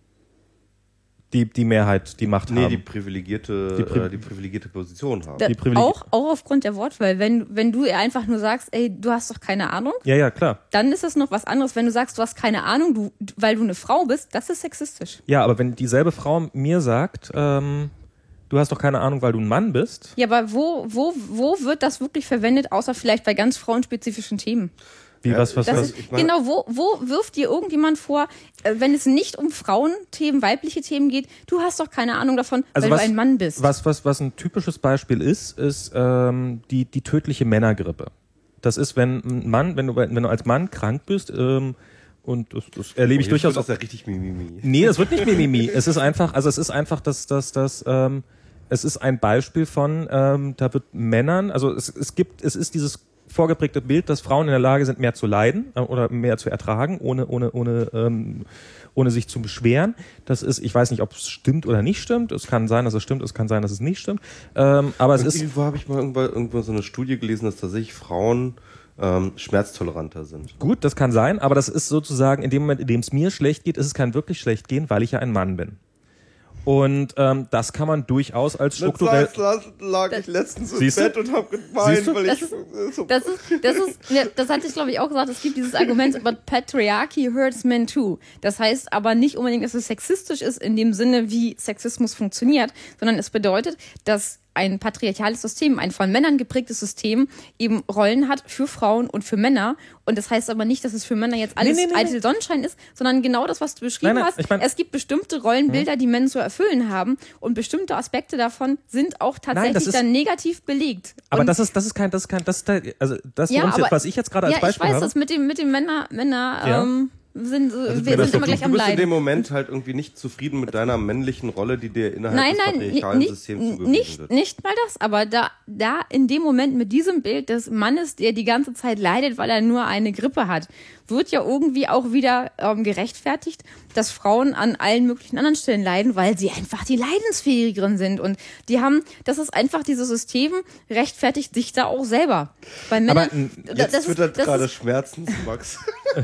die Mehrheit, die Macht haben. Die privilegierte Position haben. Auch aufgrund der Wortwahl. Wenn du ihr einfach nur sagst, ey, du hast doch keine Ahnung. Ja, klar. Dann ist das noch was anderes. Wenn du sagst, du hast keine Ahnung, weil du eine Frau bist, das ist sexistisch. Ja, aber wenn dieselbe Frau mir sagt, du hast doch keine Ahnung, weil du ein Mann bist. Ja, aber wo wird das wirklich verwendet, außer vielleicht bei ganz frauenspezifischen Themen? Wie, was? Genau, wo wirft dir irgendjemand vor, wenn es nicht um Frauenthemen, weibliche Themen geht, du hast doch keine Ahnung davon, weil du ein Mann bist. Was ein typisches Beispiel ist die tödliche Männergrippe. Das ist, wenn du als Mann krank bist, und das erlebe ich durchaus. Das ist ja richtig Mimimi. Nee, das wird nicht Mimimi. Es ist einfach, es ist ein Beispiel von, da wird Männern, also es ist dieses vorgeprägte Bild, dass Frauen in der Lage sind, mehr zu leiden oder mehr zu ertragen, ohne sich zu beschweren. Das ist, ich weiß nicht, ob es stimmt oder nicht stimmt. Es kann sein, dass es stimmt, es kann sein, dass es nicht stimmt. Aber es ist. Irgendwo habe ich mal irgendwo so eine Studie gelesen, dass tatsächlich Frauen schmerztoleranter sind. Gut, das kann sein, aber das ist sozusagen in dem Moment, in dem es mir schlecht geht, ist es kein wirklich schlecht gehen, weil ich ja ein Mann bin. Und das kann man durchaus als strukturell... lag ich letztens im Bett und habe geweint, weil das hatte ich, glaube ich, auch gesagt. Es gibt dieses Argument, but patriarchy hurts men too. Das heißt aber nicht unbedingt, dass es sexistisch ist in dem Sinne, wie Sexismus funktioniert, sondern es bedeutet, dass ein patriarchales System, ein von Männern geprägtes System eben Rollen hat für Frauen und für Männer. Und das heißt aber nicht, dass es für Männer jetzt alles eitel Sonnenschein ist, sondern genau das, was du beschrieben hast. Es gibt bestimmte Rollenbilder, die Männer zu erfüllen haben und bestimmte Aspekte davon sind auch tatsächlich dann negativ belegt. Aber das ist, was ich jetzt gerade als Beispiel habe. Ich weiß, das mit dem Männer wir sind immer gleich am Leiden. Du bist Leiden. in dem Moment halt irgendwie nicht zufrieden mit deiner männlichen Rolle, die dir innerhalb des patriarchalen Systems zugewiesen wird. Nicht mal das, aber da in dem Moment mit diesem Bild des Mannes, der die ganze Zeit leidet, weil er nur eine Grippe hat, wird ja irgendwie auch wieder gerechtfertigt, dass Frauen an allen möglichen anderen Stellen leiden, weil sie einfach die leidensfähigeren sind. Und das ist einfach, dieses System rechtfertigt sich da auch selber. Bei Männern, jetzt wird das gerade Schmerzensmax.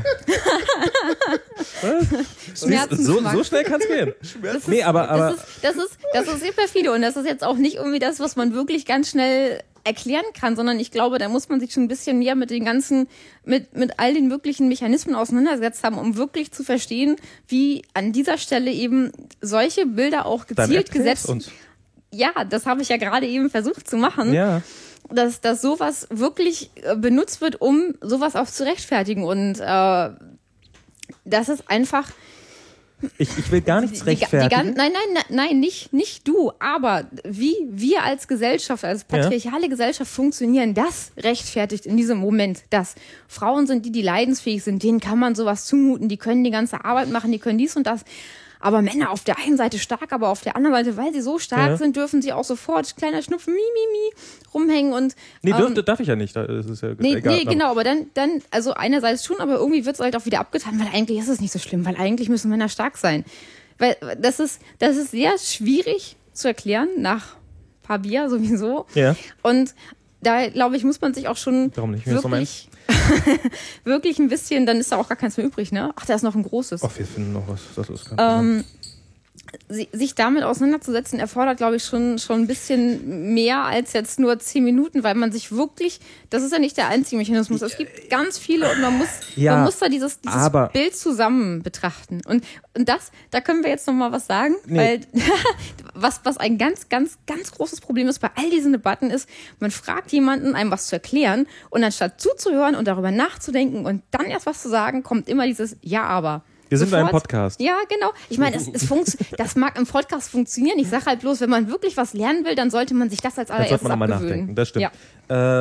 So schnell kann es gehen. Das ist sehr perfide und das ist jetzt auch nicht irgendwie das, was man wirklich ganz schnell erklären kann, sondern ich glaube, da muss man sich schon ein bisschen mehr mit den ganzen, mit all den möglichen Mechanismen auseinandergesetzt haben, um wirklich zu verstehen, wie an dieser Stelle eben solche Bilder auch gezielt gesetzt. Ja, das habe ich ja gerade eben versucht zu machen. Ja. Dass sowas wirklich benutzt wird, um sowas auch zu rechtfertigen. Und das ist einfach. Ich will gar nichts rechtfertigen. Nein, nicht du. Aber wie wir als Gesellschaft, als patriarchale Gesellschaft funktionieren, das rechtfertigt in diesem Moment, dass Frauen sind, die leidensfähig sind, denen kann man sowas zumuten, die können die ganze Arbeit machen, die können dies und das. Aber Männer auf der einen Seite stark, aber auf der anderen Seite, weil sie so stark sind, dürfen sie auch sofort kleiner Schnupfen, rumhängen und. Nee, darf ich ja nicht. Das ist ja egal. Nee, genau, aber dann, also einerseits schon, aber irgendwie wird es halt auch wieder abgetan, weil eigentlich ist es nicht so schlimm, weil eigentlich müssen Männer stark sein. Weil das ist sehr schwierig zu erklären, nach ein paar Bier sowieso. Ja. Und da, glaube ich, muss man sich auch schon wirklich ein bisschen, dann ist da auch gar keins mehr übrig, ne? Ach, da ist noch ein großes. Ach, wir finden noch was. Das ist kein sich damit auseinanderzusetzen, erfordert, glaube ich, schon ein bisschen mehr als jetzt nur 10 Minuten, weil man sich wirklich, das ist ja nicht der einzige Mechanismus, es gibt ganz viele und man muss da dieses Bild zusammen betrachten. Und da können wir jetzt noch mal was sagen, weil was ein ganz, ganz, ganz großes Problem ist bei all diesen Debatten ist, man fragt jemanden, einem was zu erklären und anstatt zuzuhören und darüber nachzudenken und dann erst was zu sagen, kommt immer dieses Ja, aber. Wir sind ein Podcast. Ja, genau. Ich meine, das mag im Podcast funktionieren. Ich sage halt bloß, wenn man wirklich was lernen will, dann sollte man sich das als allererstes abgewöhnen. Nachdenken. Das stimmt. Ja.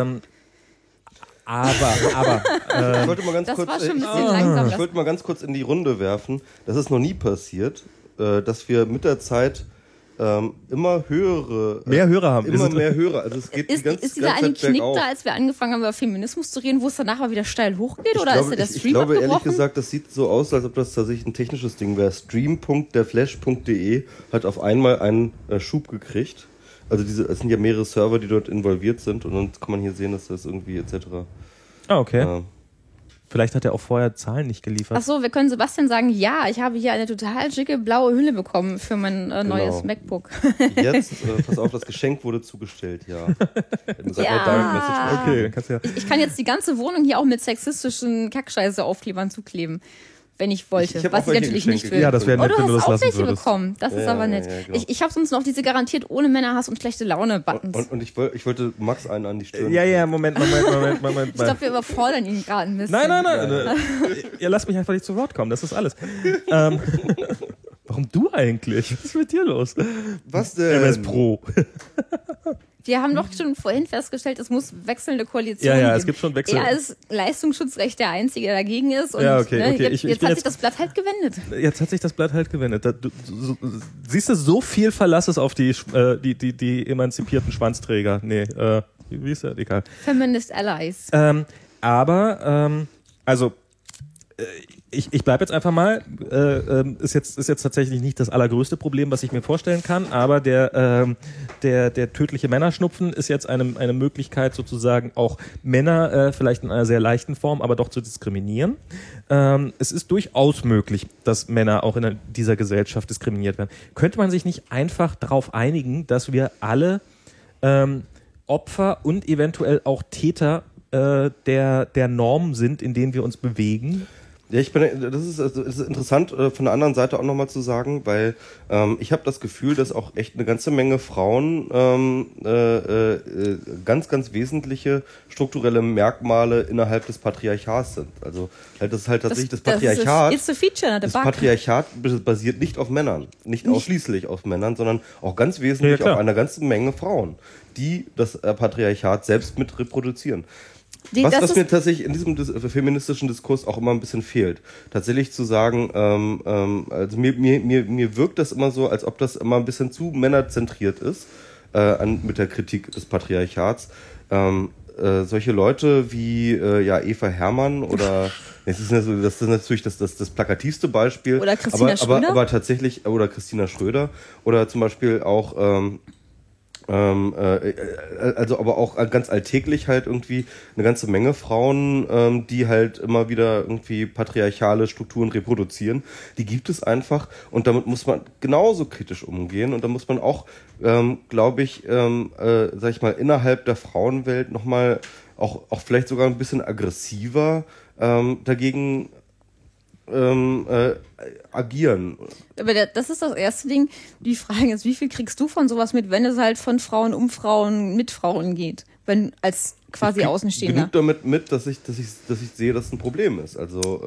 Aber ich wollte mal ganz das kurz, war schon ein bisschen langsam. Ich wollte mal ganz kurz in die Runde werfen. Das ist noch nie passiert, dass wir mit der Zeit immer mehr Hörer haben. Immer mehr Hörer. Also es geht ist dieser eine Knick da, als wir angefangen haben, über Feminismus zu reden, wo es danach mal wieder steil hochgeht? Oder ist der Stream Ich glaube, abgebrochen? ehrlich gesagt, das sieht so aus, als ob das tatsächlich ein technisches Ding wäre. Stream.derflash.de hat auf einmal einen Schub gekriegt. Also es sind ja mehrere Server, die dort involviert sind und dann kann man hier sehen, dass das irgendwie etc. Ah, okay. Vielleicht hat er auch vorher Zahlen nicht geliefert. Ach so, wir können Sebastian sagen, ja, ich habe hier eine total schicke blaue Hülle bekommen für mein neues MacBook. Jetzt, pass auf, das Geschenk wurde zugestellt, ja. Okay, kannst ja. Ich kann jetzt die ganze Wohnung hier auch mit sexistischen Kackscheiße-Aufklebern zukleben, wenn ich wollte, was ich natürlich nicht will. Ja, das wäre nett, wenn du das lassen würdest. würdest. Bekommen. Das ist aber nett. Ja, genau. Ich habe sonst noch diese garantiert ohne Männerhass und schlechte Laune-Buttons. Und ich wollte Max einen an die Stirn. Ja, Moment. Ich glaube, wir überfordern ihn gerade ein bisschen. Nein. Ihr lasst mich einfach nicht zu Wort kommen, das ist alles. Warum du eigentlich? Was ist mit dir los? Was denn? MS Pro. Wir haben doch schon vorhin festgestellt, es muss wechselnde Koalitionen geben. Es gibt schon Wechsel. Er ist Leistungsschutzrecht der Einzige, der dagegen ist. Und okay. Jetzt hat sich das Blatt halt gewendet. Jetzt hat sich das Blatt halt gewendet. Du siehst du, so viel Verlass ist auf die emanzipierten Schwanzträger. Nee, wie ist das? Egal. Feminist Allies. Ich bleibe jetzt einfach mal, ist jetzt tatsächlich nicht das allergrößte Problem, was ich mir vorstellen kann, aber der tödliche Männerschnupfen ist jetzt eine Möglichkeit, sozusagen auch Männer vielleicht in einer sehr leichten Form, aber doch zu diskriminieren. Es ist durchaus möglich, dass Männer auch in dieser Gesellschaft diskriminiert werden. Könnte man sich nicht einfach darauf einigen, dass wir alle Opfer und eventuell auch Täter der Normen sind, in denen wir uns bewegen? Ja, das ist interessant von der anderen Seite auch nochmal zu sagen, weil ich habe das Gefühl, dass auch echt eine ganze Menge Frauen ganz, ganz wesentliche strukturelle Merkmale innerhalb des Patriarchats sind. Also das ist halt tatsächlich das Patriarchat. Das Patriarchat basiert nicht auf Männern, nicht ausschließlich auf Männern, sondern auch ganz wesentlich auf einer ganzen Menge Frauen, die das Patriarchat selbst mit reproduzieren. Was mir tatsächlich in diesem feministischen Diskurs auch immer ein bisschen fehlt. Tatsächlich zu sagen, also mir wirkt das immer so, als ob das immer ein bisschen zu männerzentriert ist, mit der Kritik des Patriarchats. Solche Leute wie Eva Herrmann oder das ist natürlich das plakativste Beispiel. Oder Christina Schröder. Aber tatsächlich, oder Christina Schröder oder zum Beispiel auch also aber auch ganz alltäglich halt irgendwie eine ganze Menge Frauen, die halt immer wieder irgendwie patriarchale Strukturen reproduzieren. Die gibt es einfach und damit muss man genauso kritisch umgehen und da muss man auch, glaube ich, sag ich mal, innerhalb der Frauenwelt nochmal auch vielleicht sogar ein bisschen aggressiver dagegen agieren. Aber das ist das erste Ding. Die Frage ist, wie viel kriegst du von sowas mit, wenn es halt von Frauen um Frauen mit Frauen geht? Wenn als quasi Außenstehender. Genug damit mit, dass ich sehe, dass es ein Problem ist. Also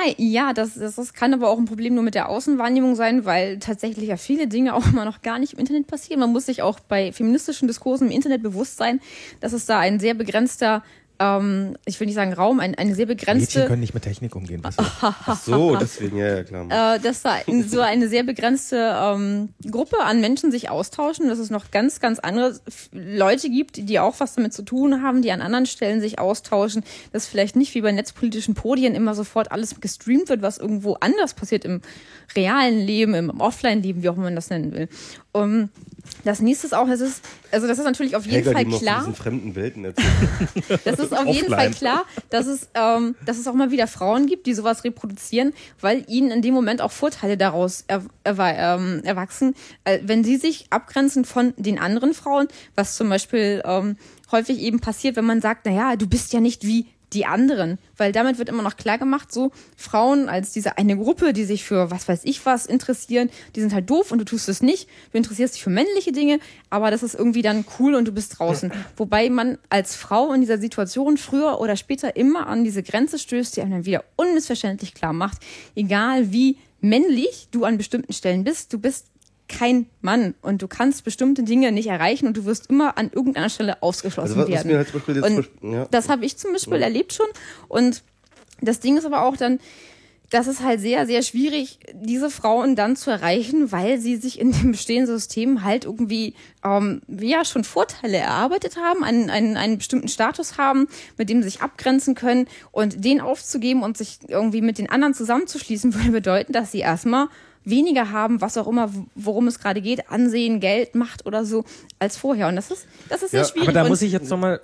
das kann aber auch ein Problem nur mit der Außenwahrnehmung sein, weil tatsächlich ja viele Dinge auch immer noch gar nicht im Internet passieren. Man muss sich auch bei feministischen Diskursen im Internet bewusst sein, dass es da ein sehr begrenzter ich will nicht sagen Raum, eine sehr begrenzte... Mädchen können nicht mit Technik umgehen. Ach so, deswegen, ja klar. Dass da so eine sehr begrenzte Gruppe an Menschen sich austauschen, dass es noch ganz, ganz andere Leute gibt, die auch was damit zu tun haben, die an anderen Stellen sich austauschen, dass vielleicht nicht wie bei netzpolitischen Podien immer sofort alles gestreamt wird, was irgendwo anders passiert im realen Leben, im Offline-Leben, wie auch immer man das nennen will. Das nächste ist auch, das ist natürlich auf jeden Fall klar. Von diesen fremden Welten erzählt. Das ist auf jeden Fall klar, dass es auch mal wieder Frauen gibt, die sowas reproduzieren, weil ihnen in dem Moment auch Vorteile daraus erwachsen, wenn sie sich abgrenzen von den anderen Frauen, was zum Beispiel häufig eben passiert, wenn man sagt, naja, du bist ja nicht wie die anderen, weil damit wird immer noch klar gemacht, so Frauen als diese eine Gruppe, die sich für was weiß ich was interessieren, die sind halt doof und du tust es nicht, du interessierst dich für männliche Dinge, aber das ist irgendwie dann cool und du bist draußen. Wobei man als Frau in dieser Situation früher oder später immer an diese Grenze stößt, die einem dann wieder unmissverständlich klar macht, egal wie männlich du an bestimmten Stellen bist, du bist kein Mann und du kannst bestimmte Dinge nicht erreichen und du wirst immer an irgendeiner Stelle ausgeschlossen werden. Mir halt zum Beispiel jetzt das habe ich zum Beispiel erlebt schon und das Ding ist aber auch dann, das ist halt sehr, sehr schwierig, diese Frauen dann zu erreichen, weil sie sich in dem bestehenden System halt irgendwie schon Vorteile erarbeitet haben, einen bestimmten Status haben, mit dem sie sich abgrenzen können und den aufzugeben und sich irgendwie mit den anderen zusammenzuschließen, würde bedeuten, dass sie erstmal weniger haben, was auch immer, worum es gerade geht, Ansehen, Geld, Macht oder so, als vorher. Und das ist sehr schwierig. Aber da muss ich jetzt nochmal...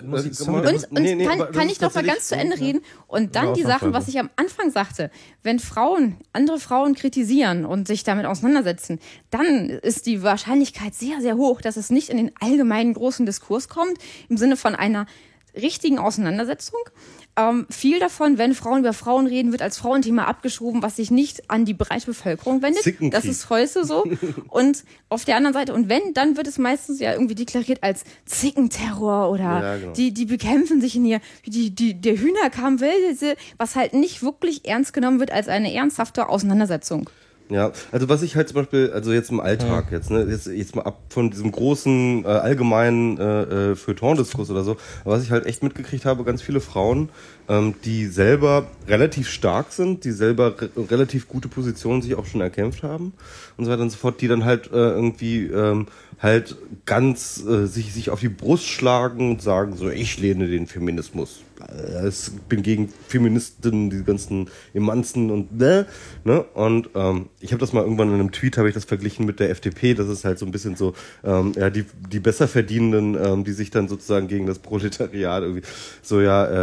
Kann ich doch mal ganz zu Ende reden? Und dann die Sachen, was ich am Anfang sagte, wenn andere Frauen kritisieren und sich damit auseinandersetzen, dann ist die Wahrscheinlichkeit sehr, sehr hoch, dass es nicht in den allgemeinen großen Diskurs kommt, im Sinne von einer richtigen Auseinandersetzung. Viel davon, wenn Frauen über Frauen reden, wird als Frauenthema abgeschoben, was sich nicht an die breite Bevölkerung wendet. Zickenkrieg. Das ist heute so. Und auf der anderen Seite, und wenn, dann wird es meistens ja irgendwie deklariert als Zickenterror oder genau. die bekämpfen sich in ihr, der Hühnerkamm, was halt nicht wirklich ernst genommen wird als eine ernsthafte Auseinandersetzung. Ja, also was ich halt zum Beispiel, also jetzt im Alltag jetzt mal ab von diesem großen allgemeinen Feuilleton-Diskurs oder so, was ich halt echt mitgekriegt habe, ganz viele Frauen, die selber relativ stark sind, die selber relativ gute Positionen sich auch schon erkämpft haben und so weiter und so fort, die dann halt irgendwie halt ganz sich auf die Brust schlagen und sagen so, ich lehne den Feminismus. Ich bin gegen Feministen, die ganzen Emanzen und und ich habe das mal irgendwann in einem Tweet habe ich das verglichen mit der FDP, das ist halt so ein bisschen so die Besserverdienenden, die sich dann sozusagen gegen das Proletariat irgendwie so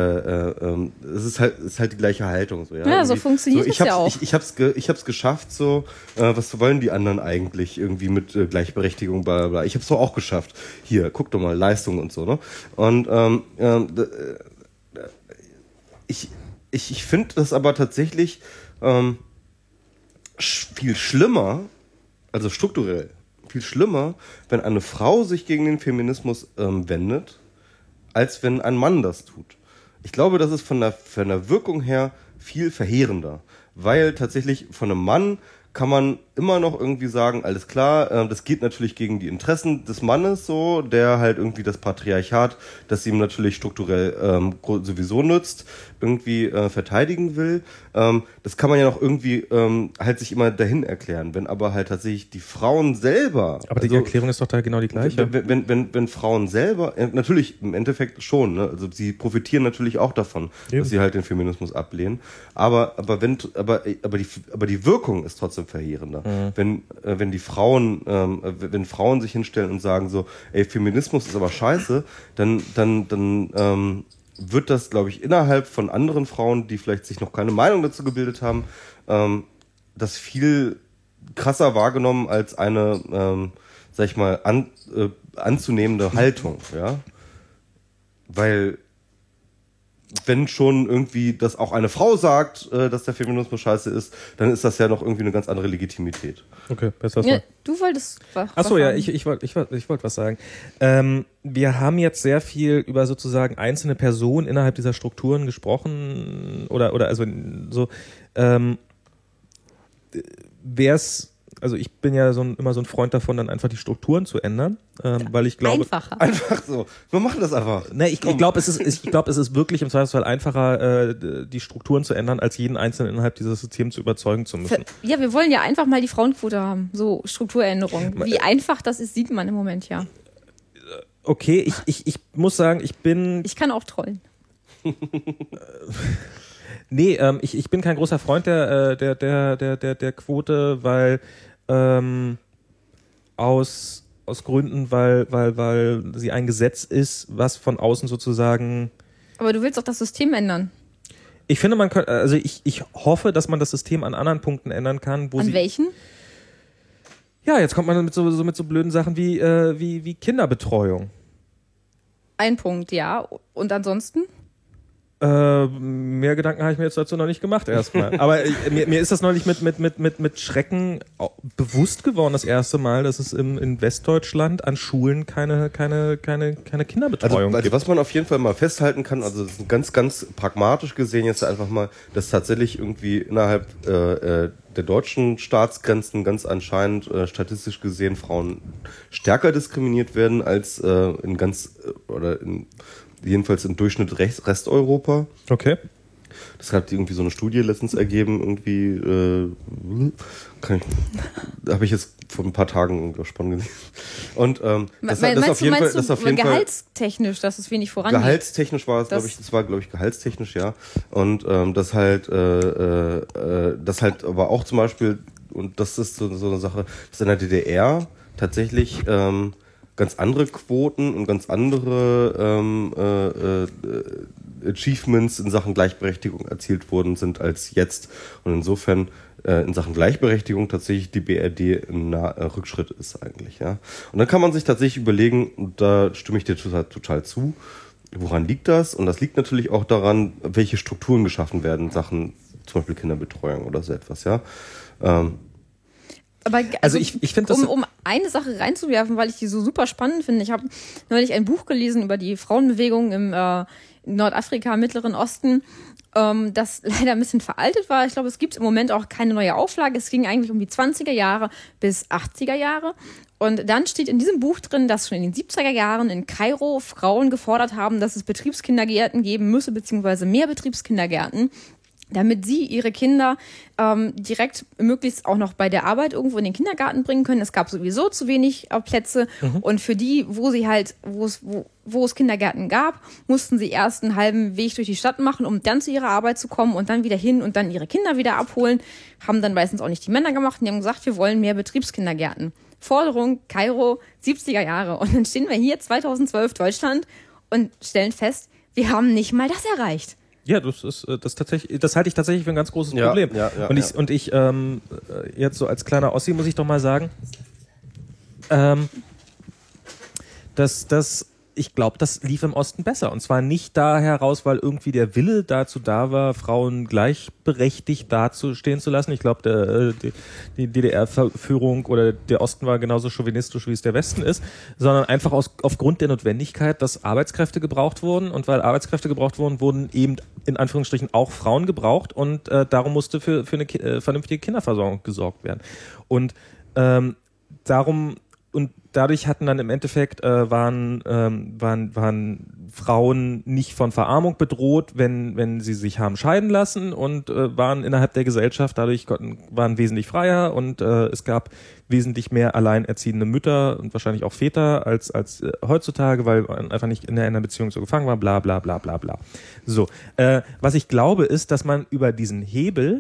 es ist halt die gleiche Haltung so so funktioniert es ja auch. Ich hab's geschafft so was wollen die anderen eigentlich irgendwie mit Gleichberechtigung bla bla. Ich hab's doch auch geschafft. Hier, guck doch mal Leistung und so, ne? Und ich finde das aber tatsächlich viel schlimmer, also strukturell viel schlimmer, wenn eine Frau sich gegen den Feminismus wendet, als wenn ein Mann das tut. Ich glaube, das ist von der Wirkung her viel verheerender, weil tatsächlich von einem Mann kann man immer noch irgendwie sagen, alles klar, das geht natürlich gegen die Interessen des Mannes so, der halt irgendwie das Patriarchat, das ihm natürlich strukturell sowieso nützt, irgendwie verteidigen will. Das kann man ja noch irgendwie halt sich immer dahin erklären. Wenn aber halt tatsächlich die Frauen selber... Aber die Erklärung ist doch da genau die gleiche. Wenn Frauen selber... natürlich, im Endeffekt schon. Ne? Also sie profitieren natürlich auch davon, dass sie halt den Feminismus ablehnen. Aber die Wirkung ist trotzdem verheerender. Wenn die Frauen, wenn Frauen sich hinstellen und sagen so, ey, Feminismus ist aber scheiße, dann wird das, glaube ich, innerhalb von anderen Frauen, die vielleicht sich noch keine Meinung dazu gebildet haben, das viel krasser wahrgenommen als eine, sag ich mal, anzunehmende Haltung, ja. Weil wenn schon irgendwie das auch eine Frau sagt, dass der Feminismus scheiße ist, dann ist das ja noch irgendwie eine ganz andere Legitimität. Okay, besser ja, du wolltest was Achso, ja, ich wollte was sagen. Wir haben jetzt sehr viel über sozusagen einzelne Personen innerhalb dieser Strukturen gesprochen oder also so also ich bin ja immer so ein Freund davon, dann einfach die Strukturen zu ändern, weil ich glaube... Einfacher. Einfach so. Wir machen das einfach. Ne, ich glaube, es ist wirklich im Zweifelsfall einfacher, die Strukturen zu ändern, als jeden Einzelnen innerhalb dieses Systems zu überzeugen zu müssen. Ja, wir wollen ja einfach mal die Frauenquote haben. So Strukturänderungen. Wie einfach das ist, sieht man im Moment ja. Okay, ich muss sagen, Ich kann auch trollen. Nee, ich bin kein großer Freund der Quote, weil aus Gründen, weil sie ein Gesetz ist, was von außen sozusagen... Aber du willst doch das System ändern. Ich finde, man könnte, also ich hoffe, dass man das System an anderen Punkten ändern kann, wo An welchen? Ja, jetzt kommt man mit so blöden Sachen wie Kinderbetreuung. Ein Punkt, ja. Und ansonsten? Mehr Gedanken habe ich mir jetzt dazu noch nicht gemacht erstmal. Aber mir ist das neulich mit Schrecken bewusst geworden, das erste Mal, dass es in Westdeutschland an Schulen keine Kinderbetreuung also gibt. was man auf jeden Fall mal festhalten kann, also das ist ganz, ganz pragmatisch gesehen jetzt einfach mal, dass tatsächlich irgendwie innerhalb der deutschen Staatsgrenzen ganz anscheinend statistisch gesehen Frauen stärker diskriminiert werden als jedenfalls im Durchschnitt Resteuropa. Okay. Das hat irgendwie so eine Studie letztens ergeben, irgendwie, habe ich jetzt vor ein paar Tagen irgendwie spannend gesehen. Und das auf jeden Fall gehaltstechnisch, dass es wenig vorangeht. Gehaltstechnisch war es, glaube ich, gehaltstechnisch, ja. Und das halt aber auch zum Beispiel, und das ist so eine Sache, dass in der DDR tatsächlich ganz andere Quoten und ganz andere Achievements in Sachen Gleichberechtigung erzielt worden sind als jetzt. Und insofern in Sachen Gleichberechtigung tatsächlich die BRD ein Rückschritt ist eigentlich. Ja. Und dann kann man sich tatsächlich überlegen, und da stimme ich dir total zu, woran liegt das? Und das liegt natürlich auch daran, welche Strukturen geschaffen werden in Sachen zum Beispiel Kinderbetreuung oder so etwas. Ja. Aber also ich finde das... Um eine Sache reinzuwerfen, weil ich die so super spannend finde. Ich habe neulich ein Buch gelesen über die Frauenbewegung im Nordafrika, Mittleren Osten, das leider ein bisschen veraltet war. Ich glaube, es gibt im Moment auch keine neue Auflage. Es ging eigentlich um die 20er Jahre bis 80er Jahre. Und dann steht in diesem Buch drin, dass schon in den 70er Jahren in Kairo Frauen gefordert haben, dass es Betriebskindergärten geben müsse, beziehungsweise mehr Betriebskindergärten, damit sie ihre Kinder direkt möglichst auch noch bei der Arbeit irgendwo in den Kindergarten bringen können. Es gab sowieso zu wenig Plätze und für die, wo es Kindergärten gab, mussten sie erst einen halben Weg durch die Stadt machen, um dann zu ihrer Arbeit zu kommen und dann wieder hin und dann ihre Kinder wieder abholen. Haben dann meistens auch nicht die Männer gemacht und die haben gesagt, wir wollen mehr Betriebskindergärten. Forderung, Kairo, 70er Jahre. Und dann stehen wir hier 2012 Deutschland und stellen fest, wir haben nicht mal das erreicht. Ja, das halte ich tatsächlich für ein ganz großes Problem. Ja, und ich jetzt so als kleiner Ossi muss ich doch mal sagen, dass ich glaube, das lief im Osten besser. Und zwar nicht da heraus, weil irgendwie der Wille dazu da war, Frauen gleichberechtigt dazustehen zu lassen. Ich glaube, die DDR-Führung oder der Osten war genauso chauvinistisch, wie es der Westen ist, sondern einfach aufgrund der Notwendigkeit, dass Arbeitskräfte gebraucht wurden. Und weil Arbeitskräfte gebraucht wurden, wurden eben in Anführungsstrichen auch Frauen gebraucht. Und darum musste für eine vernünftige Kinderversorgung gesorgt werden. Und dadurch hatten dann im Endeffekt waren Frauen nicht von Verarmung bedroht, wenn sie sich haben scheiden lassen und waren innerhalb der Gesellschaft waren wesentlich freier und es gab wesentlich mehr alleinerziehende Mütter und wahrscheinlich auch Väter als heutzutage, weil man einfach nicht in einer Beziehung so gefangen war, bla bla bla bla bla. So, was ich glaube ist, dass man über diesen Hebel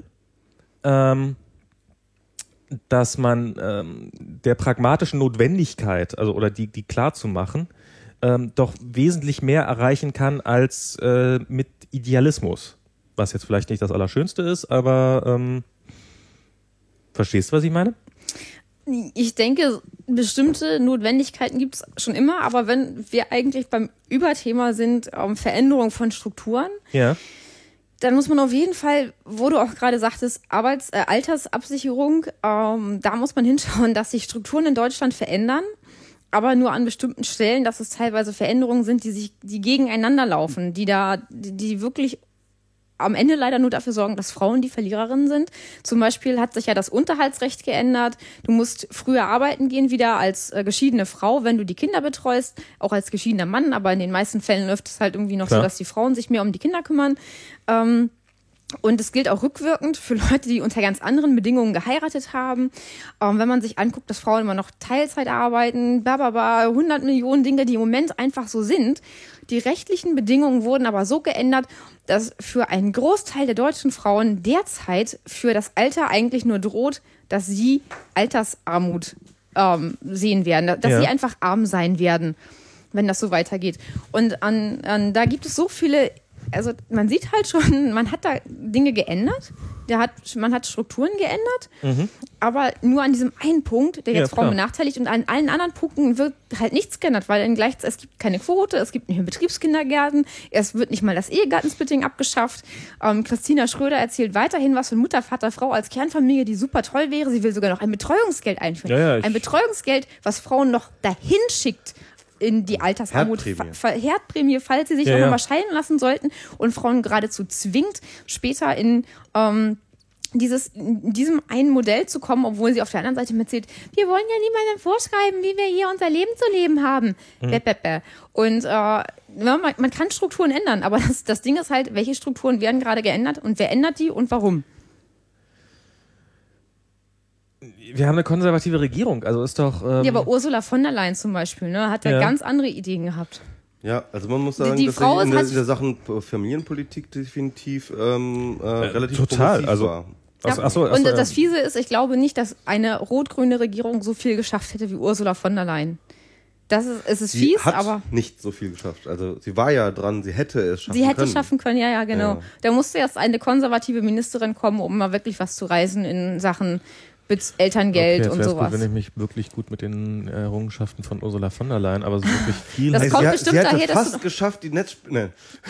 dass man der pragmatischen Notwendigkeit, also oder die klar zu machen, doch wesentlich mehr erreichen kann als mit Idealismus. Was jetzt vielleicht nicht das Allerschönste ist, aber verstehst du, was ich meine? Ich denke, bestimmte Notwendigkeiten gibt es schon immer, aber wenn wir eigentlich beim Überthema sind, Veränderung von Strukturen, ja, dann muss man auf jeden Fall, wo du auch gerade sagtest, Altersabsicherung, da muss man hinschauen, dass sich Strukturen in Deutschland verändern, aber nur an bestimmten Stellen, dass es teilweise Veränderungen sind, die gegeneinander laufen, die wirklich am Ende leider nur dafür sorgen, dass Frauen die Verliererinnen sind. Zum Beispiel hat sich ja das Unterhaltsrecht geändert. Du musst früher arbeiten gehen wieder als geschiedene Frau, wenn du die Kinder betreust, auch als geschiedener Mann, aber in den meisten Fällen läuft es halt irgendwie noch so, dass die Frauen sich mehr um die Kinder kümmern. Und es gilt auch rückwirkend für Leute, die unter ganz anderen Bedingungen geheiratet haben. Wenn man sich anguckt, dass Frauen immer noch Teilzeit arbeiten, 100 Millionen Dinge, die im Moment einfach so sind. Die rechtlichen Bedingungen wurden aber so geändert, dass für einen Großteil der deutschen Frauen derzeit für das Alter eigentlich nur droht, dass sie Altersarmut sehen werden, dass sie einfach arm sein werden, wenn das so weitergeht. Und da gibt es so viele. Also man sieht halt schon, man hat da Dinge geändert, man hat Strukturen geändert, aber nur an diesem einen Punkt, der jetzt Frauen benachteiligt, und an allen anderen Punkten wird halt nichts geändert, weil es gibt keine Quote, es gibt nicht mehr Betriebskindergärten, es wird nicht mal das Ehegattensplitting abgeschafft. Christina Schröder erzählt weiterhin was von Mutter, Vater, Frau als Kernfamilie, die super toll wäre. Sie will sogar noch ein Betreuungsgeld einführen. Ein Betreuungsgeld, was Frauen noch dahin schickt, in die Altersarmut, Herdprämie, falls sie sich auch nochmal scheiden lassen sollten, und Frauen geradezu zwingt, später in diesem einen Modell zu kommen, obwohl sie auf der anderen Seite mitzählt, wir wollen ja niemandem vorschreiben, wie wir hier unser Leben zu leben haben. Und man kann Strukturen ändern, aber das Ding ist halt, welche Strukturen werden gerade geändert und wer ändert die und warum? Wir haben eine konservative Regierung, also ist doch... ja, aber Ursula von der Leyen zum Beispiel, hat ja ganz andere Ideen gehabt. Ja, also man muss sagen, die dass Frau in der Sachen Familienpolitik definitiv relativ total, progressiv war. Und das Fiese ist, ich glaube nicht, dass eine rot-grüne Regierung so viel geschafft hätte wie Ursula von der Leyen. Es ist fies, aber... Sie hat nicht so viel geschafft. Also sie war ja dran, sie hätte es schaffen können. Sie hätte es schaffen können, ja, genau. Ja. Da musste erst eine konservative Ministerin kommen, um mal wirklich was zu reißen in Sachen Elterngeld und sowas. Gut, wenn ich mich wirklich gut mit den Errungenschaften von Ursula von der Leyen, aber so wirklich viel... Das kommt bestimmt daher, dass fast geschafft, die Netzsperren...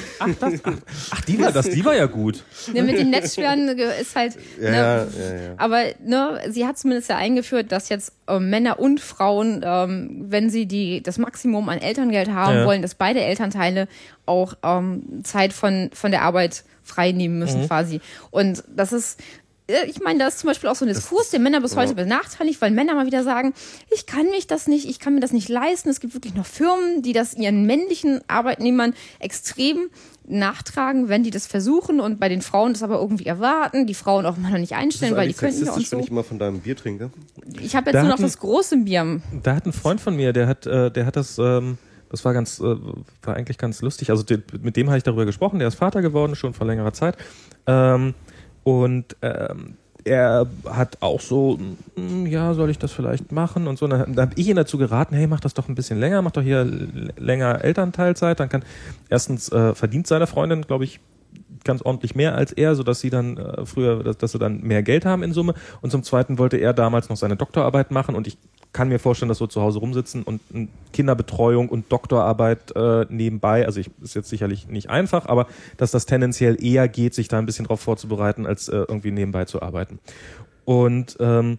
Die war ja gut. Ja, mit den Netzsperren ist halt... Ja. Aber sie hat zumindest ja eingeführt, dass jetzt Männer und Frauen, wenn sie das Maximum an Elterngeld haben wollen, dass beide Elternteile auch Zeit von der Arbeit frei nehmen müssen quasi. Und das ist... Ich meine, da ist zum Beispiel auch so ein Diskurs, der Männer bis heute benachteiligt, weil Männer mal wieder sagen, ich kann mir das nicht leisten. Es gibt wirklich noch Firmen, die das ihren männlichen Arbeitnehmern extrem nachtragen, wenn die das versuchen, und bei den Frauen das aber irgendwie erwarten, die Frauen auch mal noch nicht einstellen, weil die könnten ja und so. Wenn ich immer von deinem Bier trinke? Ich habe jetzt nur noch das große Bier. Da hat ein Freund von mir, der hat das... Das war eigentlich ganz lustig. Also mit dem habe ich darüber gesprochen. Der ist Vater geworden, schon vor längerer Zeit. Und er hat auch so, soll ich das vielleicht machen und so. Da habe ich ihn dazu geraten, hey, mach das doch ein bisschen länger, mach doch hier länger Elternteilzeit. Dann kann erstens verdient seine Freundin, glaube ich, ganz ordentlich mehr als er, sodass sie dann dass sie dann mehr Geld haben in Summe. Und zum Zweiten wollte er damals noch seine Doktorarbeit machen, und ich kann mir vorstellen, dass so zu Hause rumsitzen und Kinderbetreuung und Doktorarbeit nebenbei, also ist jetzt sicherlich nicht einfach, aber dass das tendenziell eher geht, sich da ein bisschen drauf vorzubereiten, als irgendwie nebenbei zu arbeiten. Und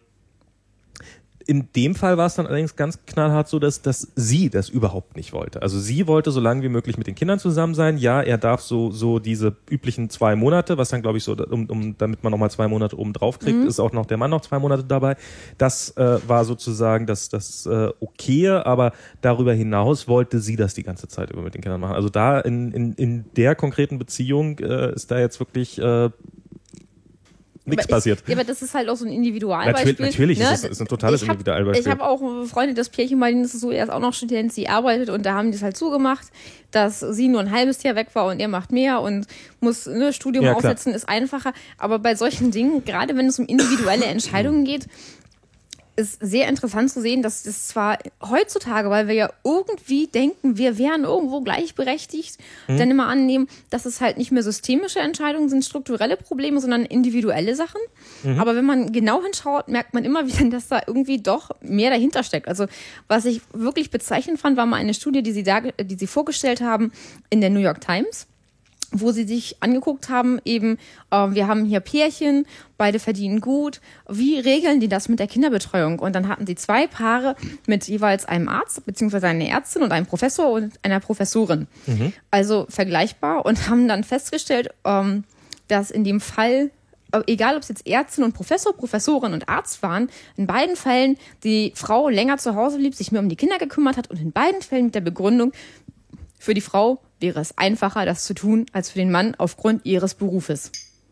in dem Fall war es dann allerdings ganz knallhart so, dass sie das überhaupt nicht wollte. Also sie wollte so lange wie möglich mit den Kindern zusammen sein. Ja, er darf so diese üblichen 2 Monate, was dann glaube ich so, damit man nochmal 2 Monate oben drauf kriegt, ist auch noch der Mann noch 2 Monate dabei. Das war sozusagen das okay, aber darüber hinaus wollte sie das die ganze Zeit über mit den Kindern machen. Also da in der konkreten Beziehung ist da jetzt wirklich nichts passiert. Aber das ist halt auch so ein Individualbeispiel. Natürlich, ne? ist ein totales Individualbeispiel. Ich habe auch ein freundliches Pärchen, bei denen ist es so, er ist auch noch Student, sie arbeitet und da haben die es halt so gemacht, dass sie nur ein halbes Jahr weg war und er macht mehr und muss Studium aufsetzen, ist einfacher. Aber bei solchen Dingen, gerade wenn es um individuelle Entscheidungen geht, ist sehr interessant zu sehen, dass das zwar heutzutage, weil wir ja irgendwie denken, wir wären irgendwo gleichberechtigt, dann immer annehmen, dass es halt nicht mehr systemische Entscheidungen sind, strukturelle Probleme, sondern individuelle Sachen. Aber wenn man genau hinschaut, merkt man immer wieder, dass da irgendwie doch mehr dahinter steckt. Also was ich wirklich bezeichnend fand, war mal eine Studie, die sie vorgestellt haben in der New York Times, wo sie sich angeguckt haben, eben, wir haben hier Pärchen, beide verdienen gut, wie regeln die das mit der Kinderbetreuung? Und dann hatten sie 2 Paare mit jeweils einem Arzt, beziehungsweise einer Ärztin und einem Professor und einer Professorin. Also vergleichbar und haben dann festgestellt, dass in dem Fall, egal ob es jetzt Ärztin und Professor, Professorin und Arzt waren, in beiden Fällen die Frau länger zu Hause blieb, sich mehr um die Kinder gekümmert hat und in beiden Fällen mit der Begründung, für die Frau wäre es einfacher, das zu tun, als für den Mann aufgrund ihres Berufes.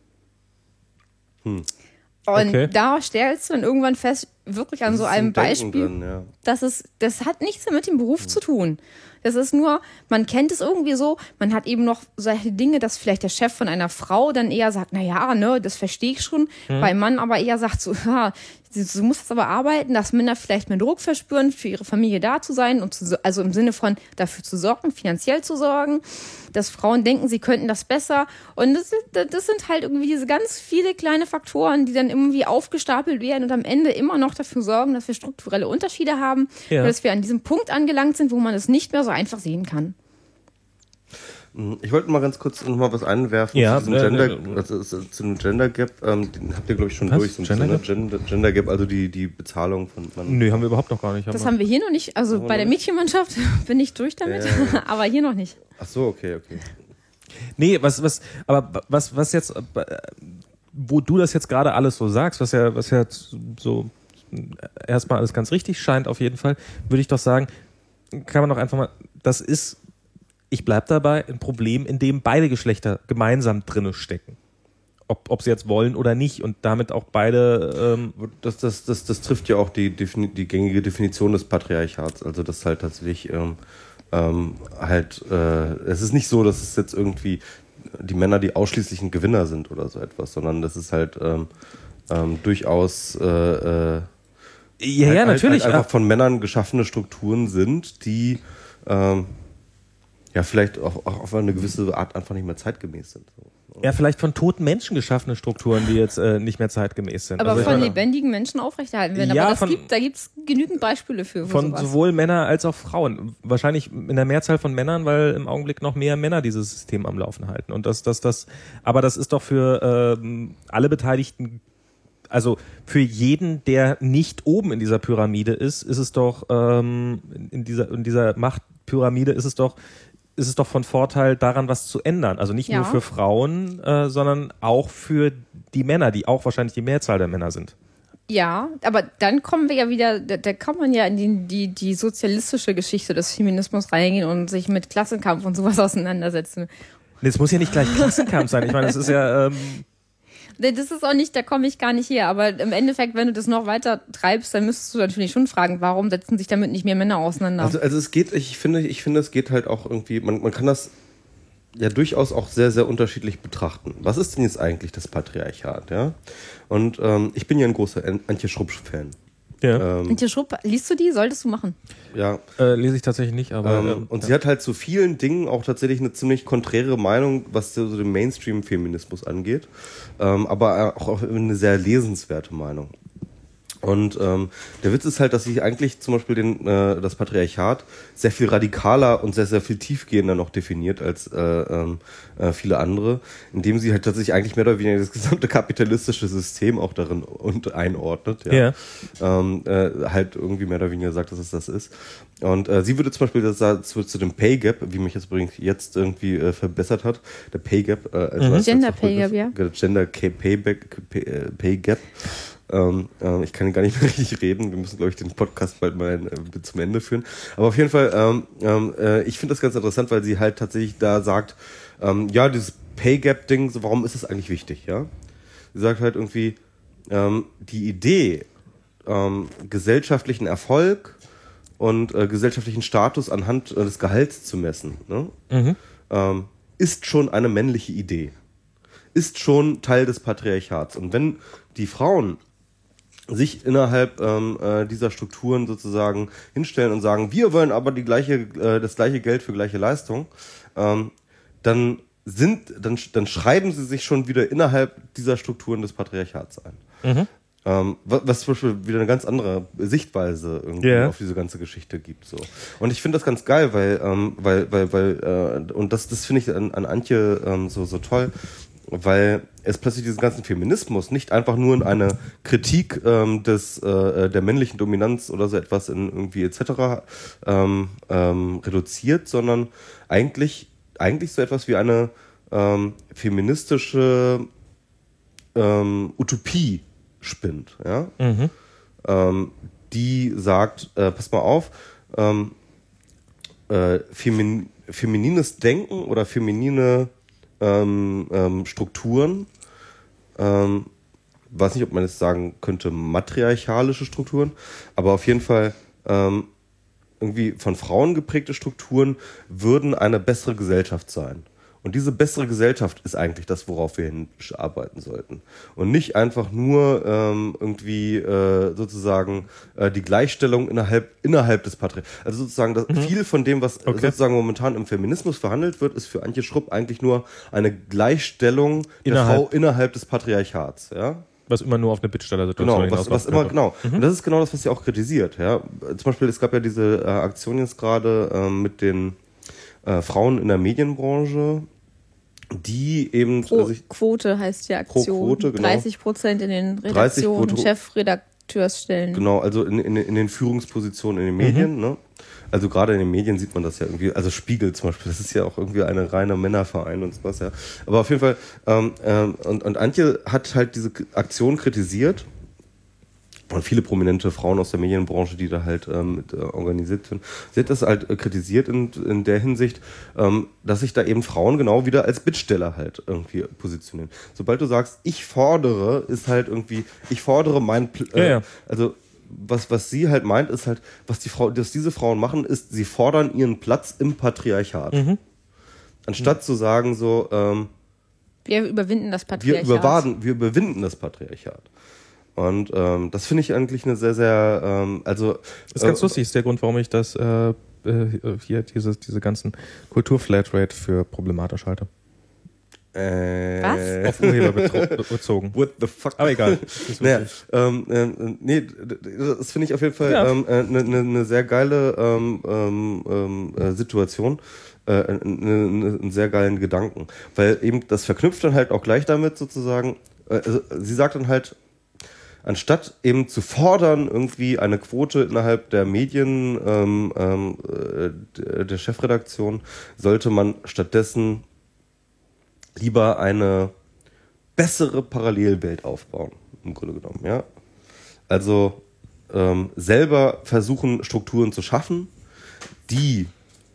Und da stellst du dann irgendwann fest, wirklich an so einem Beispiel, das hat nichts mehr mit dem Beruf zu tun. Das ist nur, man kennt es irgendwie so, man hat eben noch solche Dinge, dass vielleicht der Chef von einer Frau dann eher sagt, das verstehe ich schon, beim Mann aber eher sagt so, du musst jetzt aber arbeiten, dass Männer vielleicht mehr Druck verspüren, für ihre Familie da zu sein und also im Sinne von dafür zu sorgen, finanziell zu sorgen, dass Frauen denken, sie könnten das besser und das sind halt irgendwie diese ganz viele kleine Faktoren, die dann irgendwie aufgestapelt werden und am Ende immer noch dafür sorgen, dass wir strukturelle Unterschiede haben, dass wir an diesem Punkt angelangt sind, wo man es nicht mehr so einfach sehen kann. Ich wollte mal ganz kurz noch mal was einwerfen zu dem Gender Gap. Den habt ihr, glaube ich, schon durch. So Gender Gap, also die Bezahlung von Mann. Nee, haben wir überhaupt noch gar nicht. Das haben wir hier noch nicht. Also bei der Mädchenmannschaft bin ich durch damit, aber hier noch nicht. Ach so, okay. Nee, was jetzt, wo du das jetzt gerade alles so sagst, was ja so erstmal alles ganz richtig scheint auf jeden Fall, würde ich doch sagen, kann man doch einfach mal, ich bleib dabei, ein Problem, in dem beide Geschlechter gemeinsam drinne stecken. Ob sie jetzt wollen oder nicht und damit auch beide... Das trifft ja auch die gängige Definition des Patriarchats. Also das halt tatsächlich es ist nicht so, dass es jetzt irgendwie die Männer die ausschließlichen Gewinner sind oder so etwas, sondern das ist halt durchaus natürlich einfach von Männern geschaffene Strukturen sind, die vielleicht auch auf eine gewisse Art einfach nicht mehr zeitgemäß sind. Ja, vielleicht von toten Menschen geschaffene Strukturen, die jetzt nicht mehr zeitgemäß sind. Aber von lebendigen Menschen aufrechterhalten werden. Ja, aber da gibt's genügend Beispiele für. Von sowas. Sowohl Männer als auch Frauen. Wahrscheinlich in der Mehrzahl von Männern, weil im Augenblick noch mehr Männer dieses System am Laufen halten. Und aber das ist doch für alle Beteiligten, also für jeden, der nicht oben in dieser Pyramide ist es doch in dieser Machtpyramide ist es doch von Vorteil, daran was zu ändern. Also nicht nur für Frauen, sondern auch für die Männer, die auch wahrscheinlich die Mehrzahl der Männer sind. Ja, aber dann kommen wir ja wieder, da kann man ja in die sozialistische Geschichte des Feminismus reingehen und sich mit Klassenkampf und sowas auseinandersetzen. Es muss ja nicht gleich Klassenkampf sein. Ich meine, das ist ja... Das ist auch nicht, da komme ich gar nicht her. Aber im Endeffekt, wenn du das noch weiter treibst, dann müsstest du natürlich schon fragen, warum setzen sich damit nicht mehr Männer auseinander? Also es geht, ich finde, es geht halt auch irgendwie, man kann das ja durchaus auch sehr, sehr unterschiedlich betrachten. Was ist denn jetzt eigentlich das Patriarchat? Ja? Und ich bin ja ein großer Antje Schrupp-Fan. Ja. Antje Schrupp, liest du die? Solltest du machen. Ja. Lese ich tatsächlich nicht, aber... und sie hat halt zu vielen Dingen auch tatsächlich eine ziemlich konträre Meinung, was so den Mainstream-Feminismus angeht. Aber auch eine sehr lesenswerte Meinung. Und der Witz ist halt, dass sie eigentlich zum Beispiel das Patriarchat sehr viel radikaler und sehr, sehr viel tiefgehender noch definiert als viele andere, indem sie halt tatsächlich eigentlich mehr oder weniger das gesamte kapitalistische System auch darin einordnet. Ja. Halt irgendwie mehr oder weniger sagt, dass es das ist. Und sie würde zum Beispiel zu dem Pay Gap, wie mich das übrigens jetzt irgendwie verbessert hat, der Pay Gap. Gender Pay Gap, ja. Gender Pay Gap. Ich kann gar nicht mehr richtig reden. Wir müssen, glaube ich, den Podcast bald mal zum Ende führen. Aber auf jeden Fall, ich finde das ganz interessant, weil sie halt tatsächlich da sagt, ja, dieses Pay Gap-Ding, so, warum ist das eigentlich wichtig? Ja? Sie sagt halt irgendwie, die Idee, gesellschaftlichen Erfolg und gesellschaftlichen Status anhand des Gehalts zu messen, ne? Ist schon eine männliche Idee. Ist schon Teil des Patriarchats. Und wenn die Frauen sich innerhalb dieser Strukturen sozusagen hinstellen und sagen, wir wollen aber das gleiche Geld für gleiche Leistung, dann schreiben sie sich schon wieder innerhalb dieser Strukturen des Patriarchats ein. Was zum Beispiel wieder eine ganz andere Sichtweise irgendwie auf diese ganze Geschichte gibt. So. Und ich finde das ganz geil, weil und das finde ich an Antje so toll, weil es plötzlich diesen ganzen Feminismus nicht einfach nur in eine Kritik der männlichen Dominanz oder so etwas in irgendwie etc. Reduziert, sondern eigentlich so etwas wie eine feministische Utopie spinnt, ja? Die sagt, pass mal auf, feminines Denken oder feminine Strukturen, weiß nicht, ob man jetzt sagen könnte, matriarchalische Strukturen, aber auf jeden Fall irgendwie von Frauen geprägte Strukturen würden eine bessere Gesellschaft sein. Und diese bessere Gesellschaft ist eigentlich das, worauf wir hinarbeiten sollten. Und nicht einfach nur irgendwie sozusagen die Gleichstellung innerhalb des Patriarchats. Also sozusagen viel von dem, was sozusagen momentan im Feminismus verhandelt wird, ist für Antje Schrupp eigentlich nur eine Gleichstellung der Frau innerhalb des Patriarchats. Ja? Was immer nur auf eine Bittstellersituation hinausläuft. Genau. Und das ist genau das, was sie auch kritisiert. Ja? Zum Beispiel, es gab ja diese Aktion jetzt gerade mit den Frauen in der Medienbranche, die eben... Quote heißt die Aktion. Pro Quote, genau. 30% in den Redaktionen, Chefredakteursstellen. Genau, also in den Führungspositionen in den Medien, ne? Also gerade in den Medien sieht man das ja irgendwie, also Spiegel zum Beispiel, das ist ja auch irgendwie eine reine Männerverein und sowas, ja. Aber auf jeden Fall, und Antje hat halt diese Aktion kritisiert. Und viele prominente Frauen aus der Medienbranche, die da halt organisiert sind. Sie hat das halt kritisiert in der Hinsicht, dass sich da eben Frauen genau wieder als Bittsteller halt irgendwie positionieren. Sobald du sagst, ich fordere, ist halt irgendwie, ich fordere also was sie halt meint, ist halt, was diese Frauen machen, ist, sie fordern ihren Platz im Patriarchat. Anstatt zu sagen so, wir überwinden das Patriarchat. Wir überwinden das Patriarchat. Und das finde ich eigentlich eine sehr, sehr, das ist ganz lustig, ist der Grund, warum ich das hier diese ganzen Kulturflatrate für problematisch halte. Was? Auf Urheber bezogen. What the fuck? Aber egal. Nee, das finde ich auf jeden Fall eine sehr geile Situation. Einen sehr geilen Gedanken. Weil eben das verknüpft dann halt auch gleich damit sozusagen, sie sagt dann halt, anstatt eben zu fordern, irgendwie eine Quote innerhalb der Medien, der Chefredaktion, sollte man stattdessen lieber eine bessere Parallelwelt aufbauen, im Grunde genommen, ja. Also selber versuchen, Strukturen zu schaffen, die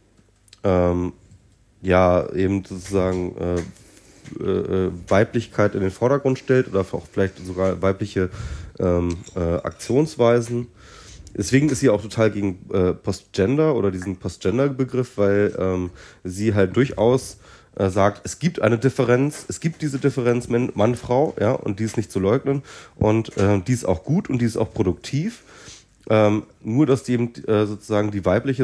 eben sozusagen Weiblichkeit in den Vordergrund stellt oder auch vielleicht sogar weibliche Aktionsweisen. Deswegen ist sie auch total gegen Postgender oder diesen Postgender-Begriff, weil sie halt durchaus sagt, es gibt eine Differenz, es gibt diese Differenz Mann-Frau, ja, und die ist nicht zu leugnen und die ist auch gut und die ist auch produktiv. Nur, dass die eben sozusagen die weibliche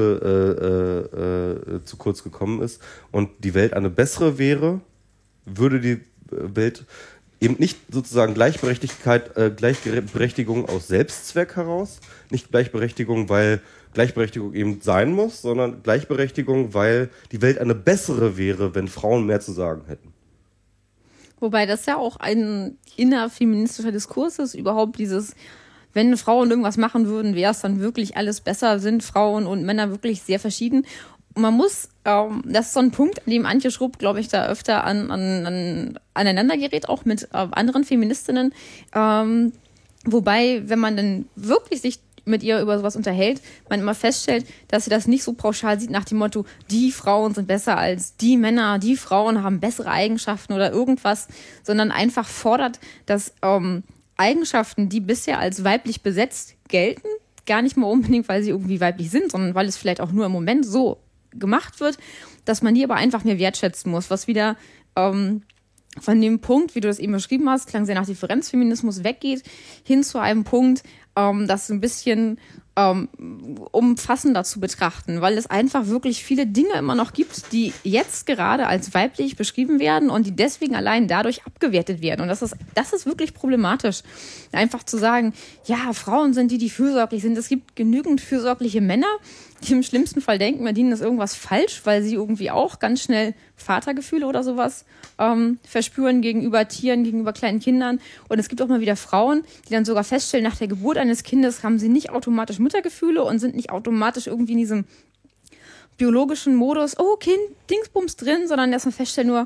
Seite zu kurz gekommen ist und die Welt eine bessere wäre, würde die Welt eben nicht sozusagen Gleichberechtigung aus Selbstzweck heraus, nicht Gleichberechtigung, weil Gleichberechtigung eben sein muss, sondern Gleichberechtigung, weil die Welt eine bessere wäre, wenn Frauen mehr zu sagen hätten. Wobei das ja auch ein innerfeministischer Diskurs ist, überhaupt dieses, wenn Frauen irgendwas machen würden, wäre es dann wirklich alles besser, sind Frauen und Männer wirklich sehr verschieden. Und man muss, das ist so ein Punkt, an dem Antje Schrupp, glaube ich, da öfter aneinander gerät, auch mit anderen Feministinnen. Wobei, wenn man dann wirklich sich mit ihr über sowas unterhält, man immer feststellt, dass sie das nicht so pauschal sieht nach dem Motto, die Frauen sind besser als die Männer, die Frauen haben bessere Eigenschaften oder irgendwas, sondern einfach fordert, dass Eigenschaften, die bisher als weiblich besetzt gelten, gar nicht mal unbedingt, weil sie irgendwie weiblich sind, sondern weil es vielleicht auch nur im Moment so gemacht wird, dass man die aber einfach mehr wertschätzen muss, was wieder von dem Punkt, wie du das eben beschrieben hast, klang sehr nach Differenzfeminismus, weggeht, hin zu einem Punkt, das so ein bisschen umfassender zu betrachten, weil es einfach wirklich viele Dinge immer noch gibt, die jetzt gerade als weiblich beschrieben werden und die deswegen allein dadurch abgewertet werden. Und das ist wirklich problematisch. Einfach zu sagen, ja, Frauen sind die fürsorglich sind. Es gibt genügend fürsorgliche Männer, die im schlimmsten Fall denken, bei denen ist irgendwas falsch, weil sie irgendwie auch ganz schnell Vatergefühle oder sowas verspüren gegenüber Tieren, gegenüber kleinen Kindern. Und es gibt auch mal wieder Frauen, die dann sogar feststellen, nach der Geburt eines Kindes haben sie nicht automatisch Muttergefühle und sind nicht automatisch irgendwie in diesem biologischen Modus, oh, Kind, Dingsbums drin, sondern erstmal feststellen nur,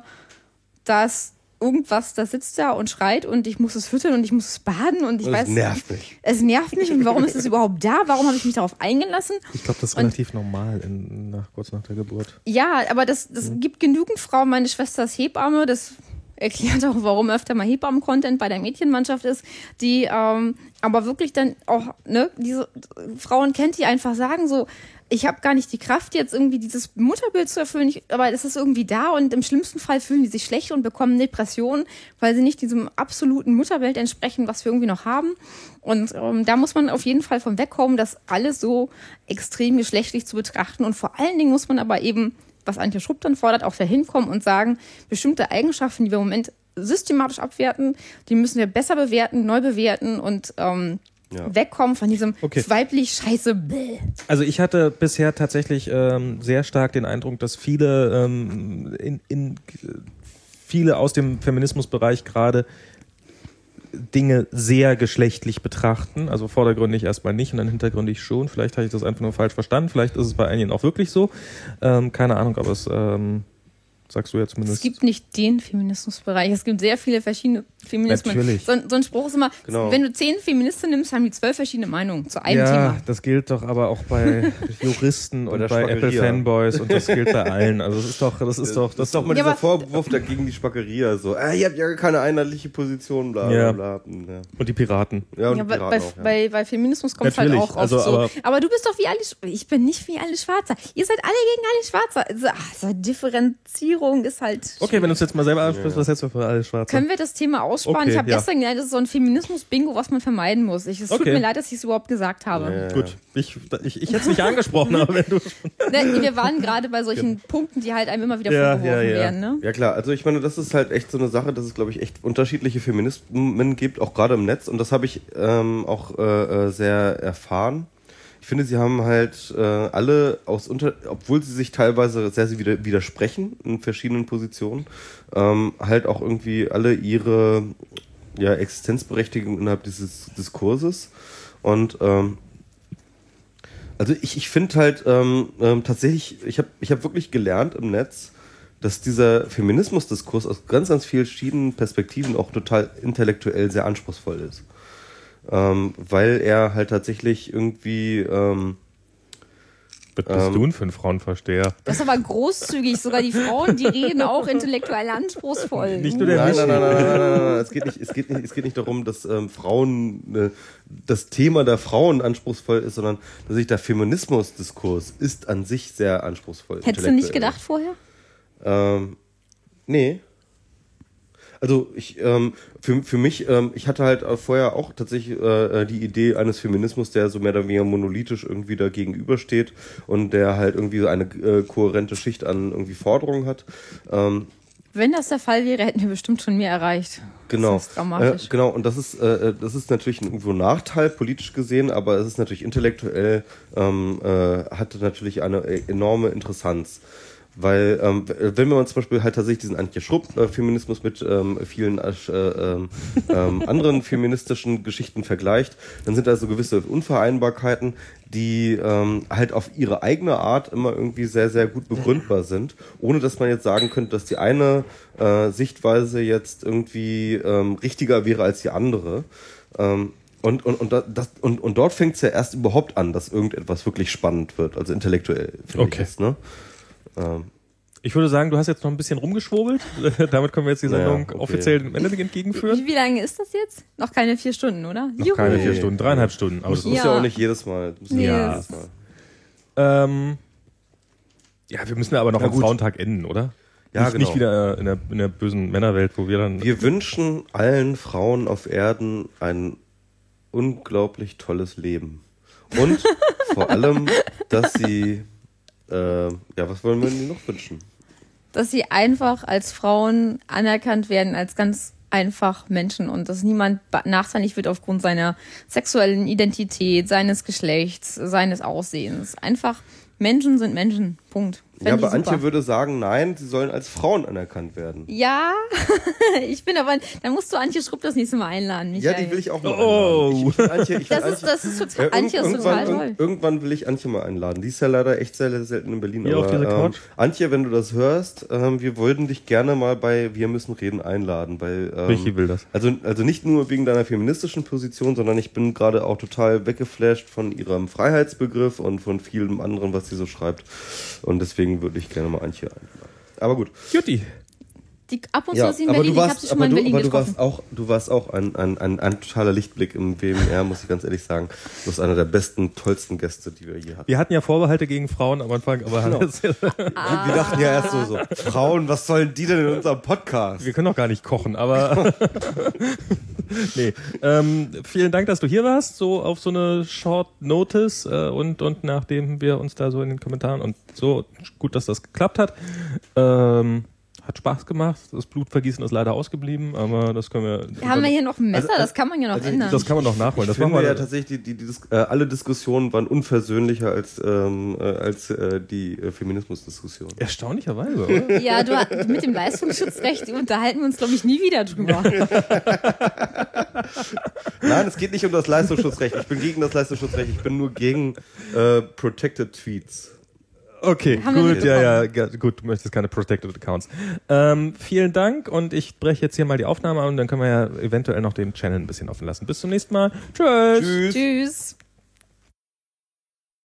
dass irgendwas, das sitzt da und schreit und ich muss es füttern und ich muss es baden und ich weiß... Es nervt mich und warum ist es überhaupt da? Warum habe ich mich darauf eingelassen? Ich glaube, das ist relativ normal kurz nach der Geburt. Ja, aber das gibt genügend Frauen. Meine Schwester ist Hebamme, das erklärt auch, warum öfter mal Hebammen-Content bei der Mädchenmannschaft ist, die aber wirklich dann auch, ne, diese Frauen kennt, die einfach sagen so, ich habe gar nicht die Kraft, jetzt irgendwie dieses Mutterbild zu erfüllen, aber es ist irgendwie da und im schlimmsten Fall fühlen die sich schlecht und bekommen Depressionen, weil sie nicht diesem absoluten Mutterbild entsprechen, was wir irgendwie noch haben. Und da muss man auf jeden Fall von wegkommen, das alles so extrem geschlechtlich zu betrachten. Und vor allen Dingen muss man aber eben, was Antje Schrupp dann fordert, auch dahin kommen und sagen, bestimmte Eigenschaften, die wir im Moment systematisch abwerten, die müssen wir besser bewerten, neu bewerten und wegkommen von diesem weiblich Scheiße. Bäh. Also ich hatte bisher tatsächlich sehr stark den Eindruck, dass viele viele aus dem Feminismusbereich gerade Dinge sehr geschlechtlich betrachten, also vordergründig erstmal nicht und dann hintergründig schon. Vielleicht habe ich das einfach nur falsch verstanden, vielleicht ist es bei einigen auch wirklich so. Keine Ahnung, aber es sagst du ja zumindest. Es gibt nicht den Feminismusbereich, es gibt sehr viele verschiedene Feminismen. Natürlich. So ein Spruch ist immer, wenn du 10 Feministen nimmst, haben die 12 verschiedene Meinungen zu einem Thema. Ja, das gilt doch aber auch bei Juristen und bei Apple-Fanboys und das gilt bei allen. Also das ist doch mal dieser Vorwurf dagegen die Spackeria, so, ihr habt ja keine einheitliche Position, bla bla bla. Ja. Und die Piraten. Ja, und die Piraten auch, bei Feminismus kommt es halt auch oft also, so. Aber du bist doch wie alle, ich bin nicht wie alle Schwarzer. Ihr seid alle gegen alle Schwarzer. So Differenzierung ist halt... Okay, wenn du es jetzt mal selber ansprichst, was hältst du für alle Schwarze? Können wir das Thema aussparen? Okay, ich habe gestern gelernt, das ist so ein Feminismus-Bingo, was man vermeiden muss. Es tut mir leid, dass ich es überhaupt gesagt habe. Ja. Gut, ich hätte es nicht angesprochen, aber wenn du... Wir waren gerade bei solchen Punkten, die halt einem immer wieder vorgeworfen werden. Ne? Ja klar, also ich meine, das ist halt echt so eine Sache, dass es, glaube ich, echt unterschiedliche Feminismen gibt, auch gerade im Netz. Und das habe ich auch sehr erfahren. Ich finde, sie haben halt alle obwohl sie sich teilweise sehr widersprechen in verschiedenen Positionen, halt auch irgendwie alle ihre Existenzberechtigung innerhalb dieses Diskurses. Und also ich finde halt tatsächlich, ich hab wirklich gelernt im Netz, dass dieser Feminismusdiskurs aus ganz, ganz vielen verschiedenen Perspektiven auch total intellektuell sehr anspruchsvoll ist. Weil er halt tatsächlich irgendwie... Was bist du denn für ein Frauenversteher? Das ist aber großzügig. Sogar die Frauen, die reden auch intellektuell anspruchsvoll. Nicht nur der Nein. Es geht nicht darum, dass Frauen das Thema der Frauen anspruchsvoll ist, sondern dass sich der Feminismusdiskurs ist an sich sehr anspruchsvoll. Hättest du nicht gedacht vorher? Nee. Also für mich, ich hatte halt vorher auch tatsächlich die Idee eines Feminismus, der so mehr oder weniger monolithisch irgendwie da gegenübersteht und der halt irgendwie so eine kohärente Schicht an irgendwie Forderungen hat. Wenn das der Fall wäre, hätten wir bestimmt schon mehr erreicht. Genau. Das ist dramatisch. Genau, und das ist natürlich irgendwo ein Nachteil, politisch gesehen, aber es ist natürlich intellektuell, hatte natürlich eine enorme Interessanz. Weil, wenn man zum Beispiel halt tatsächlich diesen Antje Schrupp-Feminismus mit vielen anderen feministischen Geschichten vergleicht, dann sind da so gewisse Unvereinbarkeiten, die halt auf ihre eigene Art immer irgendwie sehr, sehr gut begründbar sind, ohne dass man jetzt sagen könnte, dass die eine Sichtweise jetzt irgendwie richtiger wäre als die andere. Und dort fängt es ja erst überhaupt an, dass irgendetwas wirklich spannend wird, also intellektuell, finde ich es, ne? Ich würde sagen, du hast jetzt noch ein bisschen rumgeschwurbelt. Damit können wir jetzt die Sendung offiziell dem Ende entgegenführen. Wie lange ist das jetzt? Noch keine 4 Stunden, oder? Noch keine 4 Stunden, 3,5 Stunden. Aber das muss ja auch nicht jedes Mal. Ja, wir müssen aber noch am Frauentag enden, oder? Ja, nicht wieder in der bösen Männerwelt, wo wir dann... Wir wünschen allen Frauen auf Erden ein unglaublich tolles Leben. Und vor allem, dass sie... was wollen wir ihnen noch wünschen? Dass sie einfach als Frauen anerkannt werden, als ganz einfach Menschen und dass niemand nachteilig wird aufgrund seiner sexuellen Identität, seines Geschlechts, seines Aussehens. Einfach Menschen sind Menschen. Punkt. Ja, aber Antje würde sagen, nein, sie sollen als Frauen anerkannt werden. Ja, ich bin aber, dann musst du Antje Schrupp das nächste Mal einladen, Michael. Ja, die will ich auch mal einladen. Das ist total, Antje ist total toll. Irgendwann will ich Antje mal einladen. Die ist ja leider echt sehr, sehr selten in Berlin. Hier aber, auf dieser Couch. Antje, wenn du das hörst, wir wollten dich gerne mal bei Wir müssen reden einladen. Michi will das. Also nicht nur wegen deiner feministischen Position, sondern ich bin gerade auch total weggeflasht von ihrem Freiheitsbegriff und von vielem anderen, was sie so schreibt. Und deswegen würde ich gerne mal Antje einladen. Aber gut. Jutti. Die ab und zu ist in Berlin, ich habe sie schon mal in Berlin getroffen. Du warst auch ein totaler Lichtblick im WMR, muss ich ganz ehrlich sagen. Du bist einer der besten, tollsten Gäste, die wir je hatten. Wir hatten ja Vorbehalte gegen Frauen am Anfang, aber wir dachten ja erst so, Frauen, was sollen die denn in unserem Podcast? Wir können doch gar nicht kochen, aber nee. Vielen Dank, dass du hier warst, so auf so eine Short Notice und nachdem wir uns da so in den Kommentaren und so, gut, dass das geklappt hat. Hat Spaß gemacht. Das Blutvergießen ist leider ausgeblieben, aber das können wir... Haben wir hier noch ein Messer? Das kann man ja noch ändern. Das kann man noch nachholen. Ich finde ja tatsächlich, alle Diskussionen waren unversöhnlicher als die Feminismusdiskussion. Erstaunlicherweise, oder? Ja, mit dem Leistungsschutzrecht unterhalten wir uns, glaube ich, nie wieder drüber. Nein, es geht nicht um das Leistungsschutzrecht. Ich bin gegen das Leistungsschutzrecht. Ich bin nur gegen Protected Tweets. Okay, gut, gut, du möchtest keine Protected Accounts. Vielen Dank und ich breche jetzt hier mal die Aufnahme an und dann können wir ja eventuell noch den Channel ein bisschen offen lassen. Bis zum nächsten Mal. Tschüss. Tschüss.